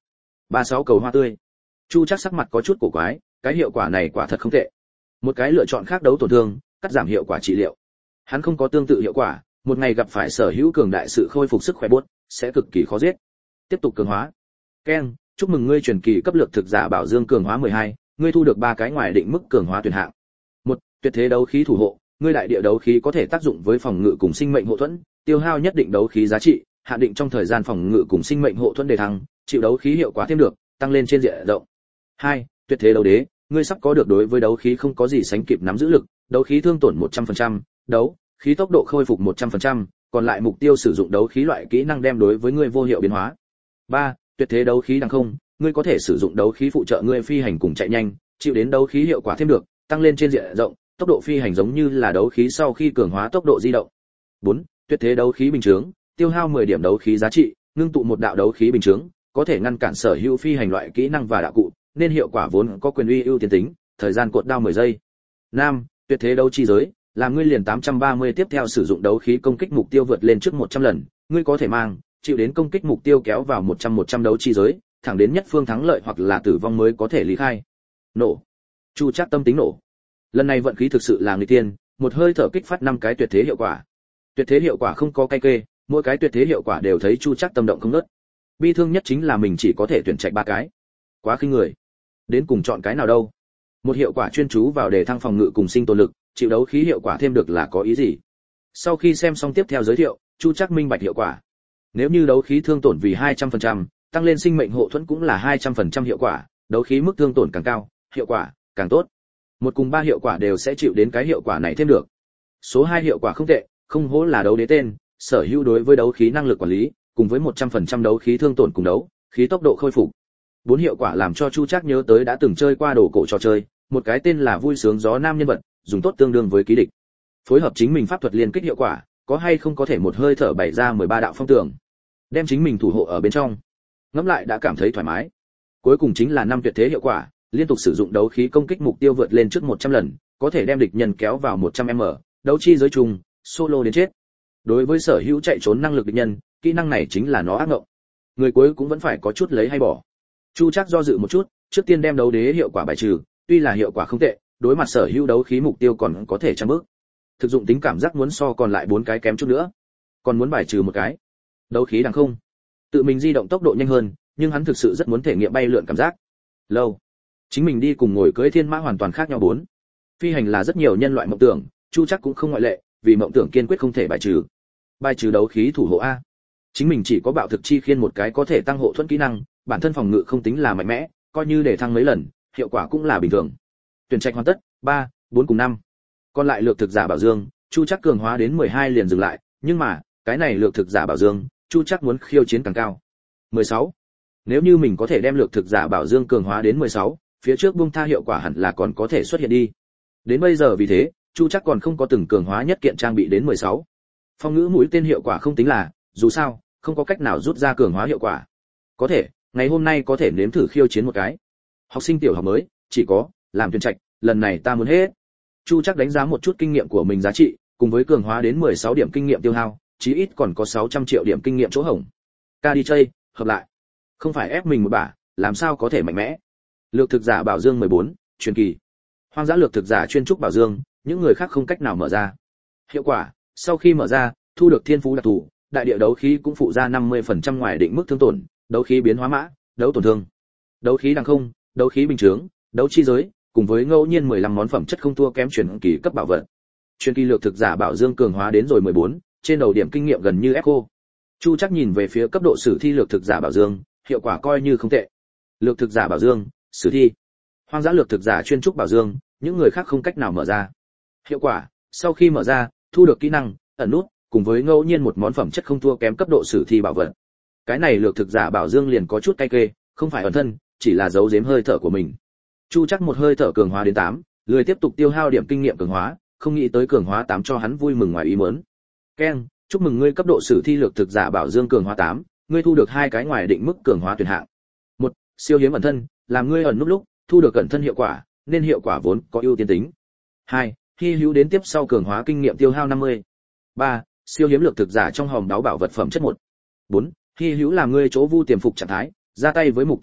36 cầu hoa tươi. Chu Trác sắc mặt có chút cổ quái, cái hiệu quả này quả thật không tệ. Một cái lựa chọn khác đấu tổn thương, cắt giảm hiệu quả trị liệu. Hắn không có tương tự hiệu quả, một ngày gặp phải sở hữu cường đại sự khôi phục sức khỏe bốt, sẽ cực kỳ khó giết. Tiếp tục cường hóa. Ken, chúc mừng ngươi truyền kỳ cấp lược thực giả bảo dương cường hóa 12, ngươi thu được 3 cái ngoài định mức cường hóa tuyển hạng. 1. Tuyệt thế đấu khí thủ hộ, ngươi đại địa đấu khí có thể tác dụng với phòng ngự cùng sinh mệnh hộ thuẫn, tiêu hao nhất định đấu khí giá trị, hạn định trong thời gian phòng ngự cùng sinh mệnh hộ thuẫn đề thăng, chịu đấu khí hiệu quả thêm được, tăng lên trên diện rộng. 2. Tuyệt thế đấu đế, ngươi sắp có được đối với đấu khí không có gì sánh kịp nắm giữ lực, đấu khí thương tổn 100%, đấu khí tốc độ khôi phục 100%, còn lại mục tiêu sử dụng đấu khí loại kỹ năng đem đối với ngươi vô hiệu biến hóa. 3. Tuyệt thế đấu khí đằng không, ngươi có thể sử dụng đấu khí phụ trợ ngươi phi hành cùng chạy nhanh, chịu đến đấu khí hiệu quả thêm được, tăng lên trên diện rộng, tốc độ phi hành giống như là đấu khí sau khi cường hóa tốc độ di động. 4. Tuyệt thế đấu khí bình chướng, tiêu hao 10 điểm đấu khí giá trị, ngưng tụ một đạo đấu khí bình chướng, có thể ngăn cản sở hữu phi hành loại kỹ năng và đạo cụ, nên hiệu quả vốn có quyền uy ưu tiên tính, thời gian cột đao 10 giây. 5. Tuyệt thế đấu chi giới, làm ngươi liền 830 tiếp theo sử dụng đấu khí công kích mục tiêu vượt lên trước 100 lần, ngươi có thể mang, chịu đến công kích mục tiêu kéo vào 100 đấu chi giới, thẳng đến nhất phương thắng lợi hoặc là tử vong mới có thể lý khai. Nổ. Chu Trác tâm tính nổ. Lần này vận khí thực sự là người tiên, một hơi thở kích phát 5 cái tuyệt thế hiệu quả. Tuyệt thế hiệu quả không có cay kê, mỗi cái tuyệt thế hiệu quả đều thấy Chu Trác tâm động không ngớt. Bi thương nhất chính là mình chỉ có thể tuyển trạch 3 cái. Quá khinh người. Đến cùng chọn cái nào đâu? Một hiệu quả chuyên chú vào để thăng phòng ngự cùng sinh tồn lực, chịu đấu khí hiệu quả thêm được là có ý gì? Sau khi xem xong tiếp theo giới thiệu, Chu Trác minh bạch hiệu quả. Nếu như đấu khí thương tổn vì 200%, tăng lên sinh mệnh hộ thuẫn cũng là 200% hiệu quả, đấu khí mức thương tổn càng cao, hiệu quả càng tốt. 1 cùng 3 hiệu quả đều sẽ chịu đến cái hiệu quả này thêm được. Số 2 hiệu quả không tệ, không hổ là đấu đế tên, sở hữu đối với đấu khí năng lực quản lý, cùng với 100% đấu khí thương tổn cùng đấu khí tốc độ khôi phục. 4 hiệu quả làm cho Chu Trác nhớ tới đã từng chơi qua đồ cổ trò chơi, một cái tên là vui sướng gió nam nhân vật, dùng tốt tương đương với ký địch. Phối hợp chính mình pháp thuật liên kích hiệu quả, có hay không có thể một hơi thở bày ra 13 đạo phong tường, đem chính mình thủ hộ ở bên trong. Ngẫm lại đã cảm thấy thoải mái. Cuối cùng chính là 5 tuyệt thế hiệu quả, liên tục sử dụng đấu khí công kích mục tiêu vượt lên trước 100 lần, có thể đem địch nhân kéo vào 100m, đấu chi giới trùng, solo đến chết. Đối với sở hữu chạy trốn năng lực địch nhân, kỹ năng này chính là nó ác ngộng. Người cuối cũng vẫn phải có chút lấy hay bỏ. Chu Trác do dự một chút, trước tiên đem đấu đế hiệu quả bài trừ, tuy là hiệu quả không tệ, đối mặt sở hữu đấu khí mục tiêu còn có thể chăm bước. Thực dụng tính cảm giác muốn so còn lại 4 cái kém chút nữa. Còn muốn bài trừ một cái. Đấu khí đằng không. Tự mình di động tốc độ nhanh hơn, nhưng hắn thực sự rất muốn thể nghiệm bay lượn cảm giác. Lâu. Chính mình đi cùng ngồi cưỡi thiên mã hoàn toàn khác nhau 4. Phi hành là rất nhiều nhân loại mộng tưởng, Chu Trác cũng không ngoại lệ, vì mộng tưởng kiên quyết không thể bài trừ. Bài trừ đấu khí thủ hộ a. Chính mình chỉ có bạo thực chi khiên một cái có thể tăng hộ thuẫn kỹ năng, bản thân phòng ngự không tính là mạnh mẽ, coi như để thăng mấy lần, hiệu quả cũng là bình thường. Tuyển trạch hoàn tất, 3, 4 cùng 5. Còn lại lược thực giả bảo dương, Chu Trác cường hóa đến 12 liền dừng lại, nhưng mà, cái này lược thực giả bảo dương, Chu Trác muốn khiêu chiến càng cao. 16. Nếu như mình có thể đem lược thực giả bảo dương cường hóa đến 16, phía trước bung tha hiệu quả hẳn là còn có thể xuất hiện đi. Đến bây giờ vì thế, Chu Trác còn không có từng cường hóa nhất kiện trang bị đến 16. Phong ngữ mũi tên hiệu quả không tính là, dù sao, không có cách nào rút ra cường hóa hiệu quả. Có thể, ngày hôm nay có thể nếm thử khiêu chiến một cái. Học sinh tiểu học mới, chỉ có làm tuyển trạch, lần này ta muốn hết. Chu Trác đánh giá một chút kinh nghiệm của mình giá trị, cùng với cường hóa đến 16 điểm kinh nghiệm tiêu hao, chí ít còn có 600 triệu điểm kinh nghiệm chỗ hổng. Ca đi chơi, hợp lại. Không phải ép mình một bả, làm sao có thể mạnh mẽ. Lược thực giả bảo dương 14, truyền kỳ. Hoang dã lược thực giả chuyên trúc bảo dương, những người khác không cách nào mở ra. Hiệu quả, sau khi mở ra, thu được thiên phú đặc thù, đại địa đấu khí cũng phụ ra 50% ngoài định mức thương tổn, đấu khí biến hóa mã, đấu tổn thương, đấu khí đằng không, đấu khí bình chướng, đấu chi giới, cùng với ngẫu nhiên 15 món phẩm chất không thua kém truyền kỳ cấp bảo vật. Truyền kỳ lược thực giả bảo dương cường hóa đến rồi 14, trên đầu điểm kinh nghiệm gần như ép cô. Chu Trác nhìn về phía cấp độ sử thi lược thực giả bảo dương, hiệu quả coi như không tệ. Lược thực giả bảo dương, sử thi. Hoang dã lược thực giả chuyên trúc bảo dương, những người khác không cách nào mở ra. Hiệu quả, sau khi mở ra, thu được kỹ năng, ẩn nút, cùng với ngẫu nhiên một món phẩm chất không thua kém cấp độ sử thi bảo vật. Cái này lược thực giả bảo dương liền có chút cay kê, không phải ẩn thân, chỉ là giấu giếm hơi thở của mình. Chu Trác một hơi thở cường hóa đến 8, lười tiếp tục tiêu hao điểm kinh nghiệm cường hóa, không nghĩ tới cường hóa 8 cho hắn vui mừng ngoài ý muốn. Ken, chúc mừng ngươi cấp độ sử thi lược thực giả bảo dương cường hóa 8, ngươi thu được 2 cái ngoài định mức cường hóa tuyển hạng. 1. Siêu hiếm ẩn thân, làm ngươi ẩn núp lúc, thu được ẩn thân hiệu quả, nên hiệu quả vốn có ưu tiên tính. 2. Hy hữu đến tiếp sau cường hóa kinh nghiệm tiêu hao 50. 3. Siêu hiếm lược thực giả trong hòm đáo bảo vật phẩm chất 1. 4. Hy hữu làm ngươi chỗ vu tiềm phục trạng thái, ra tay với mục tiêu lúc,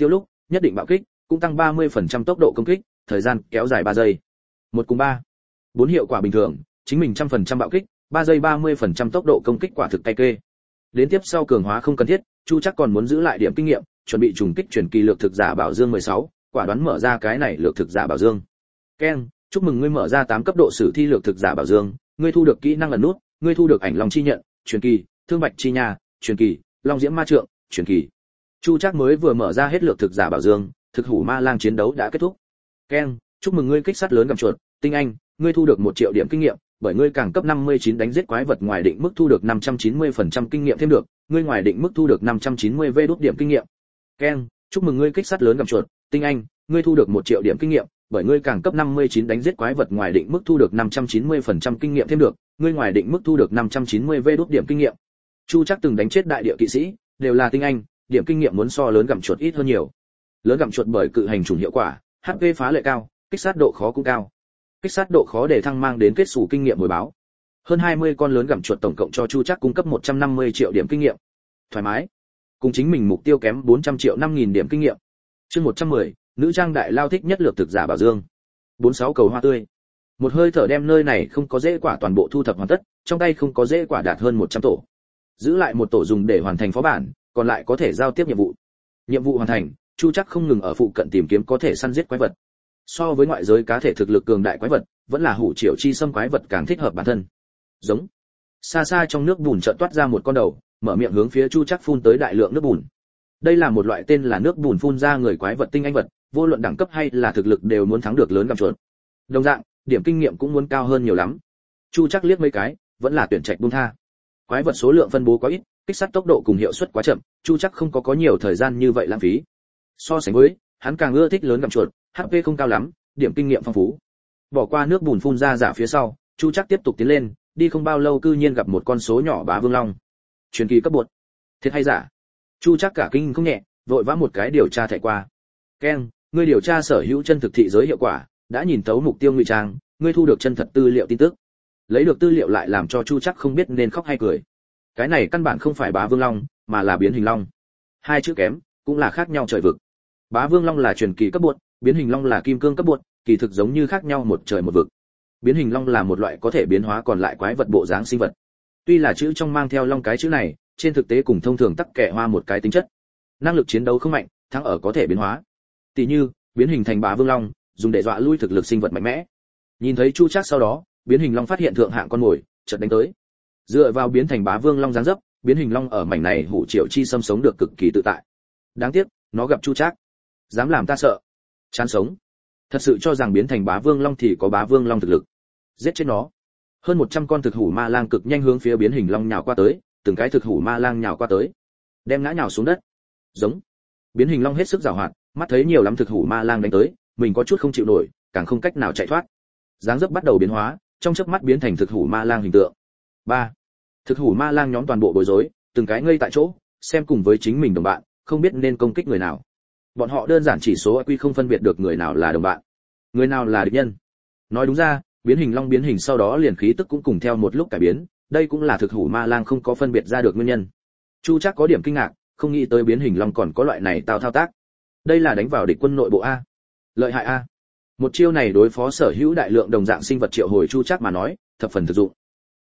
nhất định bạo kích, cũng tăng 30% tốc độ công kích, thời gian kéo dài 3 giây. 1 cùng 3. 4 hiệu quả bình thường, chính mình 100% bạo kích, 3 giây 30% tốc độ công kích quả thực tay kê. Đến tiếp sau cường hóa không cần thiết, Chu chắc còn muốn giữ lại điểm kinh nghiệm, chuẩn bị trùng kích chuyển kỳ lược thực giả bảo dương 16, quả đoán mở ra cái này lược thực giả bảo dương. Ken, chúc mừng ngươi mở ra 8 cấp độ sử thi lược thực giả bảo dương, ngươi thu được kỹ năng ẩn nút, ngươi thu được ảnh long chi nhận, truyền kỳ, thương bạch chi nha, truyền kỳ, long diễm ma trượng, truyền kỳ. Chu chắc mới vừa mở ra hết lược thực giả bảo dương, thực hủ ma lang chiến đấu đã kết thúc. Ken, chúc mừng ngươi kích sát lớn gặm chuột, tinh anh, ngươi thu được 1 triệu điểm kinh nghiệm, bởi ngươi càng cấp 59 đánh giết quái vật ngoài định mức thu được 590% kinh nghiệm thêm được, ngươi ngoài định mức thu được 590 vê đốt điểm kinh nghiệm. Ken, chúc mừng ngươi kích sát lớn gặm chuột, tinh anh, ngươi thu được 1 triệu điểm kinh nghiệm, bởi ngươi càng cấp 59 đánh giết quái vật ngoài định mức thu được 590% kinh nghiệm thêm được, ngươi ngoài định mức thu được 590 vê đốt điểm kinh nghiệm. Chu chắc từng đánh chết đại địa kỵ sĩ, đều là tinh anh, điểm kinh nghiệm muốn so lớn gặm chuột ít hơn nhiều. Lớn gặm chuột bởi cự hành trùng hiệu quả, HP phá lệ cao, kích sát độ khó cũng cao. Kích sát độ khó để thăng mang đến kết xù kinh nghiệm hồi báo. Hơn 20 con lớn gặm chuột tổng cộng cho Chu chắc cung cấp 150 triệu điểm kinh nghiệm. Thoải mái. Cùng chính mình mục tiêu kém 400 triệu 5000 điểm kinh nghiệm. Chương 110, nữ trang đại lao thích nhất lược thực giả bảo dương. 46 cầu hoa tươi. Một hơi thở đem nơi này không có rễ quả toàn bộ thu thập hoàn tất, trong tay không có rễ quả đạt hơn 100 tổ. Giữ lại một tổ dùng để hoàn thành phó bản, còn lại có thể giao tiếp nhiệm vụ. Nhiệm vụ hoàn thành, Chu chắc không ngừng ở phụ cận tìm kiếm có thể săn giết quái vật. So với ngoại giới cá thể thực lực cường đại quái vật, vẫn là hủ triệu chi xâm quái vật càng thích hợp bản thân. Giống. Xa xa trong nước bùn chợt toát ra một con đầu, mở miệng hướng phía Chu chắc phun tới đại lượng nước bùn. Đây là một loại tên là nước bùn phun ra người quái vật tinh anh vật, vô luận đẳng cấp hay là thực lực đều muốn thắng được lớn gặm chuột. Đồng dạng, điểm kinh nghiệm cũng muốn cao hơn nhiều lắm. Chu chắc liếc mấy cái, vẫn là tuyển trạch buông tha. Quái vật số lượng phân bố quá ít, kích sát tốc độ cùng hiệu suất quá chậm, Chu chắc không có nhiều thời gian như vậy lãng phí. So sánh với, hắn càng ưa thích lớn gặm chuột, HP không cao lắm, điểm kinh nghiệm phong phú. Bỏ qua nước bùn phun ra giả phía sau, Chu chắc tiếp tục tiến lên, đi không bao lâu cư nhiên gặp một con số nhỏ bá vương long. Truyền kỳ cấp bột. Thiệt hay giả? Chu chắc cả kinh không nhẹ, vội vã một cái điều tra thẻ qua. Ken, ngươi điều tra sở hữu chân thực thị giới hiệu quả, đã nhìn tấu mục tiêu ngụy trang, ngươi thu được chân thật tư liệu tin tức. Lấy được tư liệu lại làm cho Chu chắc không biết nên khóc hay cười. Cái này căn bản không phải bá vương long, mà là biến hình long. Hai chữ kém, cũng là khác nhau trời vực. Bá vương long là truyền kỳ cấp bột, biến hình long là kim cương cấp bột, kỳ thực giống như khác nhau một trời một vực. Biến hình long là một loại có thể biến hóa còn lại quái vật bộ dáng sinh vật. Tuy là chữ trong mang theo long cái chữ này, trên thực tế cùng thông thường tắc kẻ hoa một cái tính chất. Năng lực chiến đấu không mạnh, thắng ở có thể biến hóa. Tỷ như, biến hình thành bá vương long, dùng để dọa lui thực lực sinh vật mạnh mẽ. Nhìn thấy Chu chắc sau đó, biến hình long phát hiện thượng hạng con mồi, chợt đánh tới. Dựa vào biến thành bá vương long dáng dấp, biến hình long ở mảnh này hủ triệu chi xâm sống được cực kỳ tự tại. Đáng tiếc, nó gặp Chu chắc, dám làm ta sợ, chán sống. Thật sự cho rằng biến thành bá vương long thì có bá vương long thực lực, giết chết nó. Hơn 100 con thực hủ ma lang cực nhanh hướng phía biến hình long nhào qua tới, từng cái thực hủ ma lang nhào qua tới, đem ngã nhào xuống đất. Giống. Biến hình long hết sức giàu hoạt, mắt thấy nhiều lắm thực hủ ma lang đánh tới, mình có chút không chịu nổi, càng không cách nào chạy thoát. Dáng dấp bắt đầu biến hóa, trong chớp mắt biến thành thực hủ ma lang hình tượng. 3. Thực hủ ma lang nhóm toàn bộ bối rối, từng cái ngây tại chỗ, xem cùng với chính mình đồng bạn, không biết nên công kích người nào. Bọn họ đơn giản chỉ số IQ không phân biệt được người nào là đồng bạn, người nào là địch nhân. Nói đúng ra, biến hình long biến hình sau đó liền khí tức cũng cùng theo một lúc cải biến, đây cũng là thực hủ ma lang không có phân biệt ra được nguyên nhân. Chu chắc có điểm kinh ngạc, không nghĩ tới biến hình long còn có loại này thao tác. Đây là đánh vào địch quân nội bộ a. Lợi hại a. Một chiêu này đối phó sở hữu đại lượng đồng dạng sinh vật triệu hồi Chu chắc mà nói, thập phần thực dụng.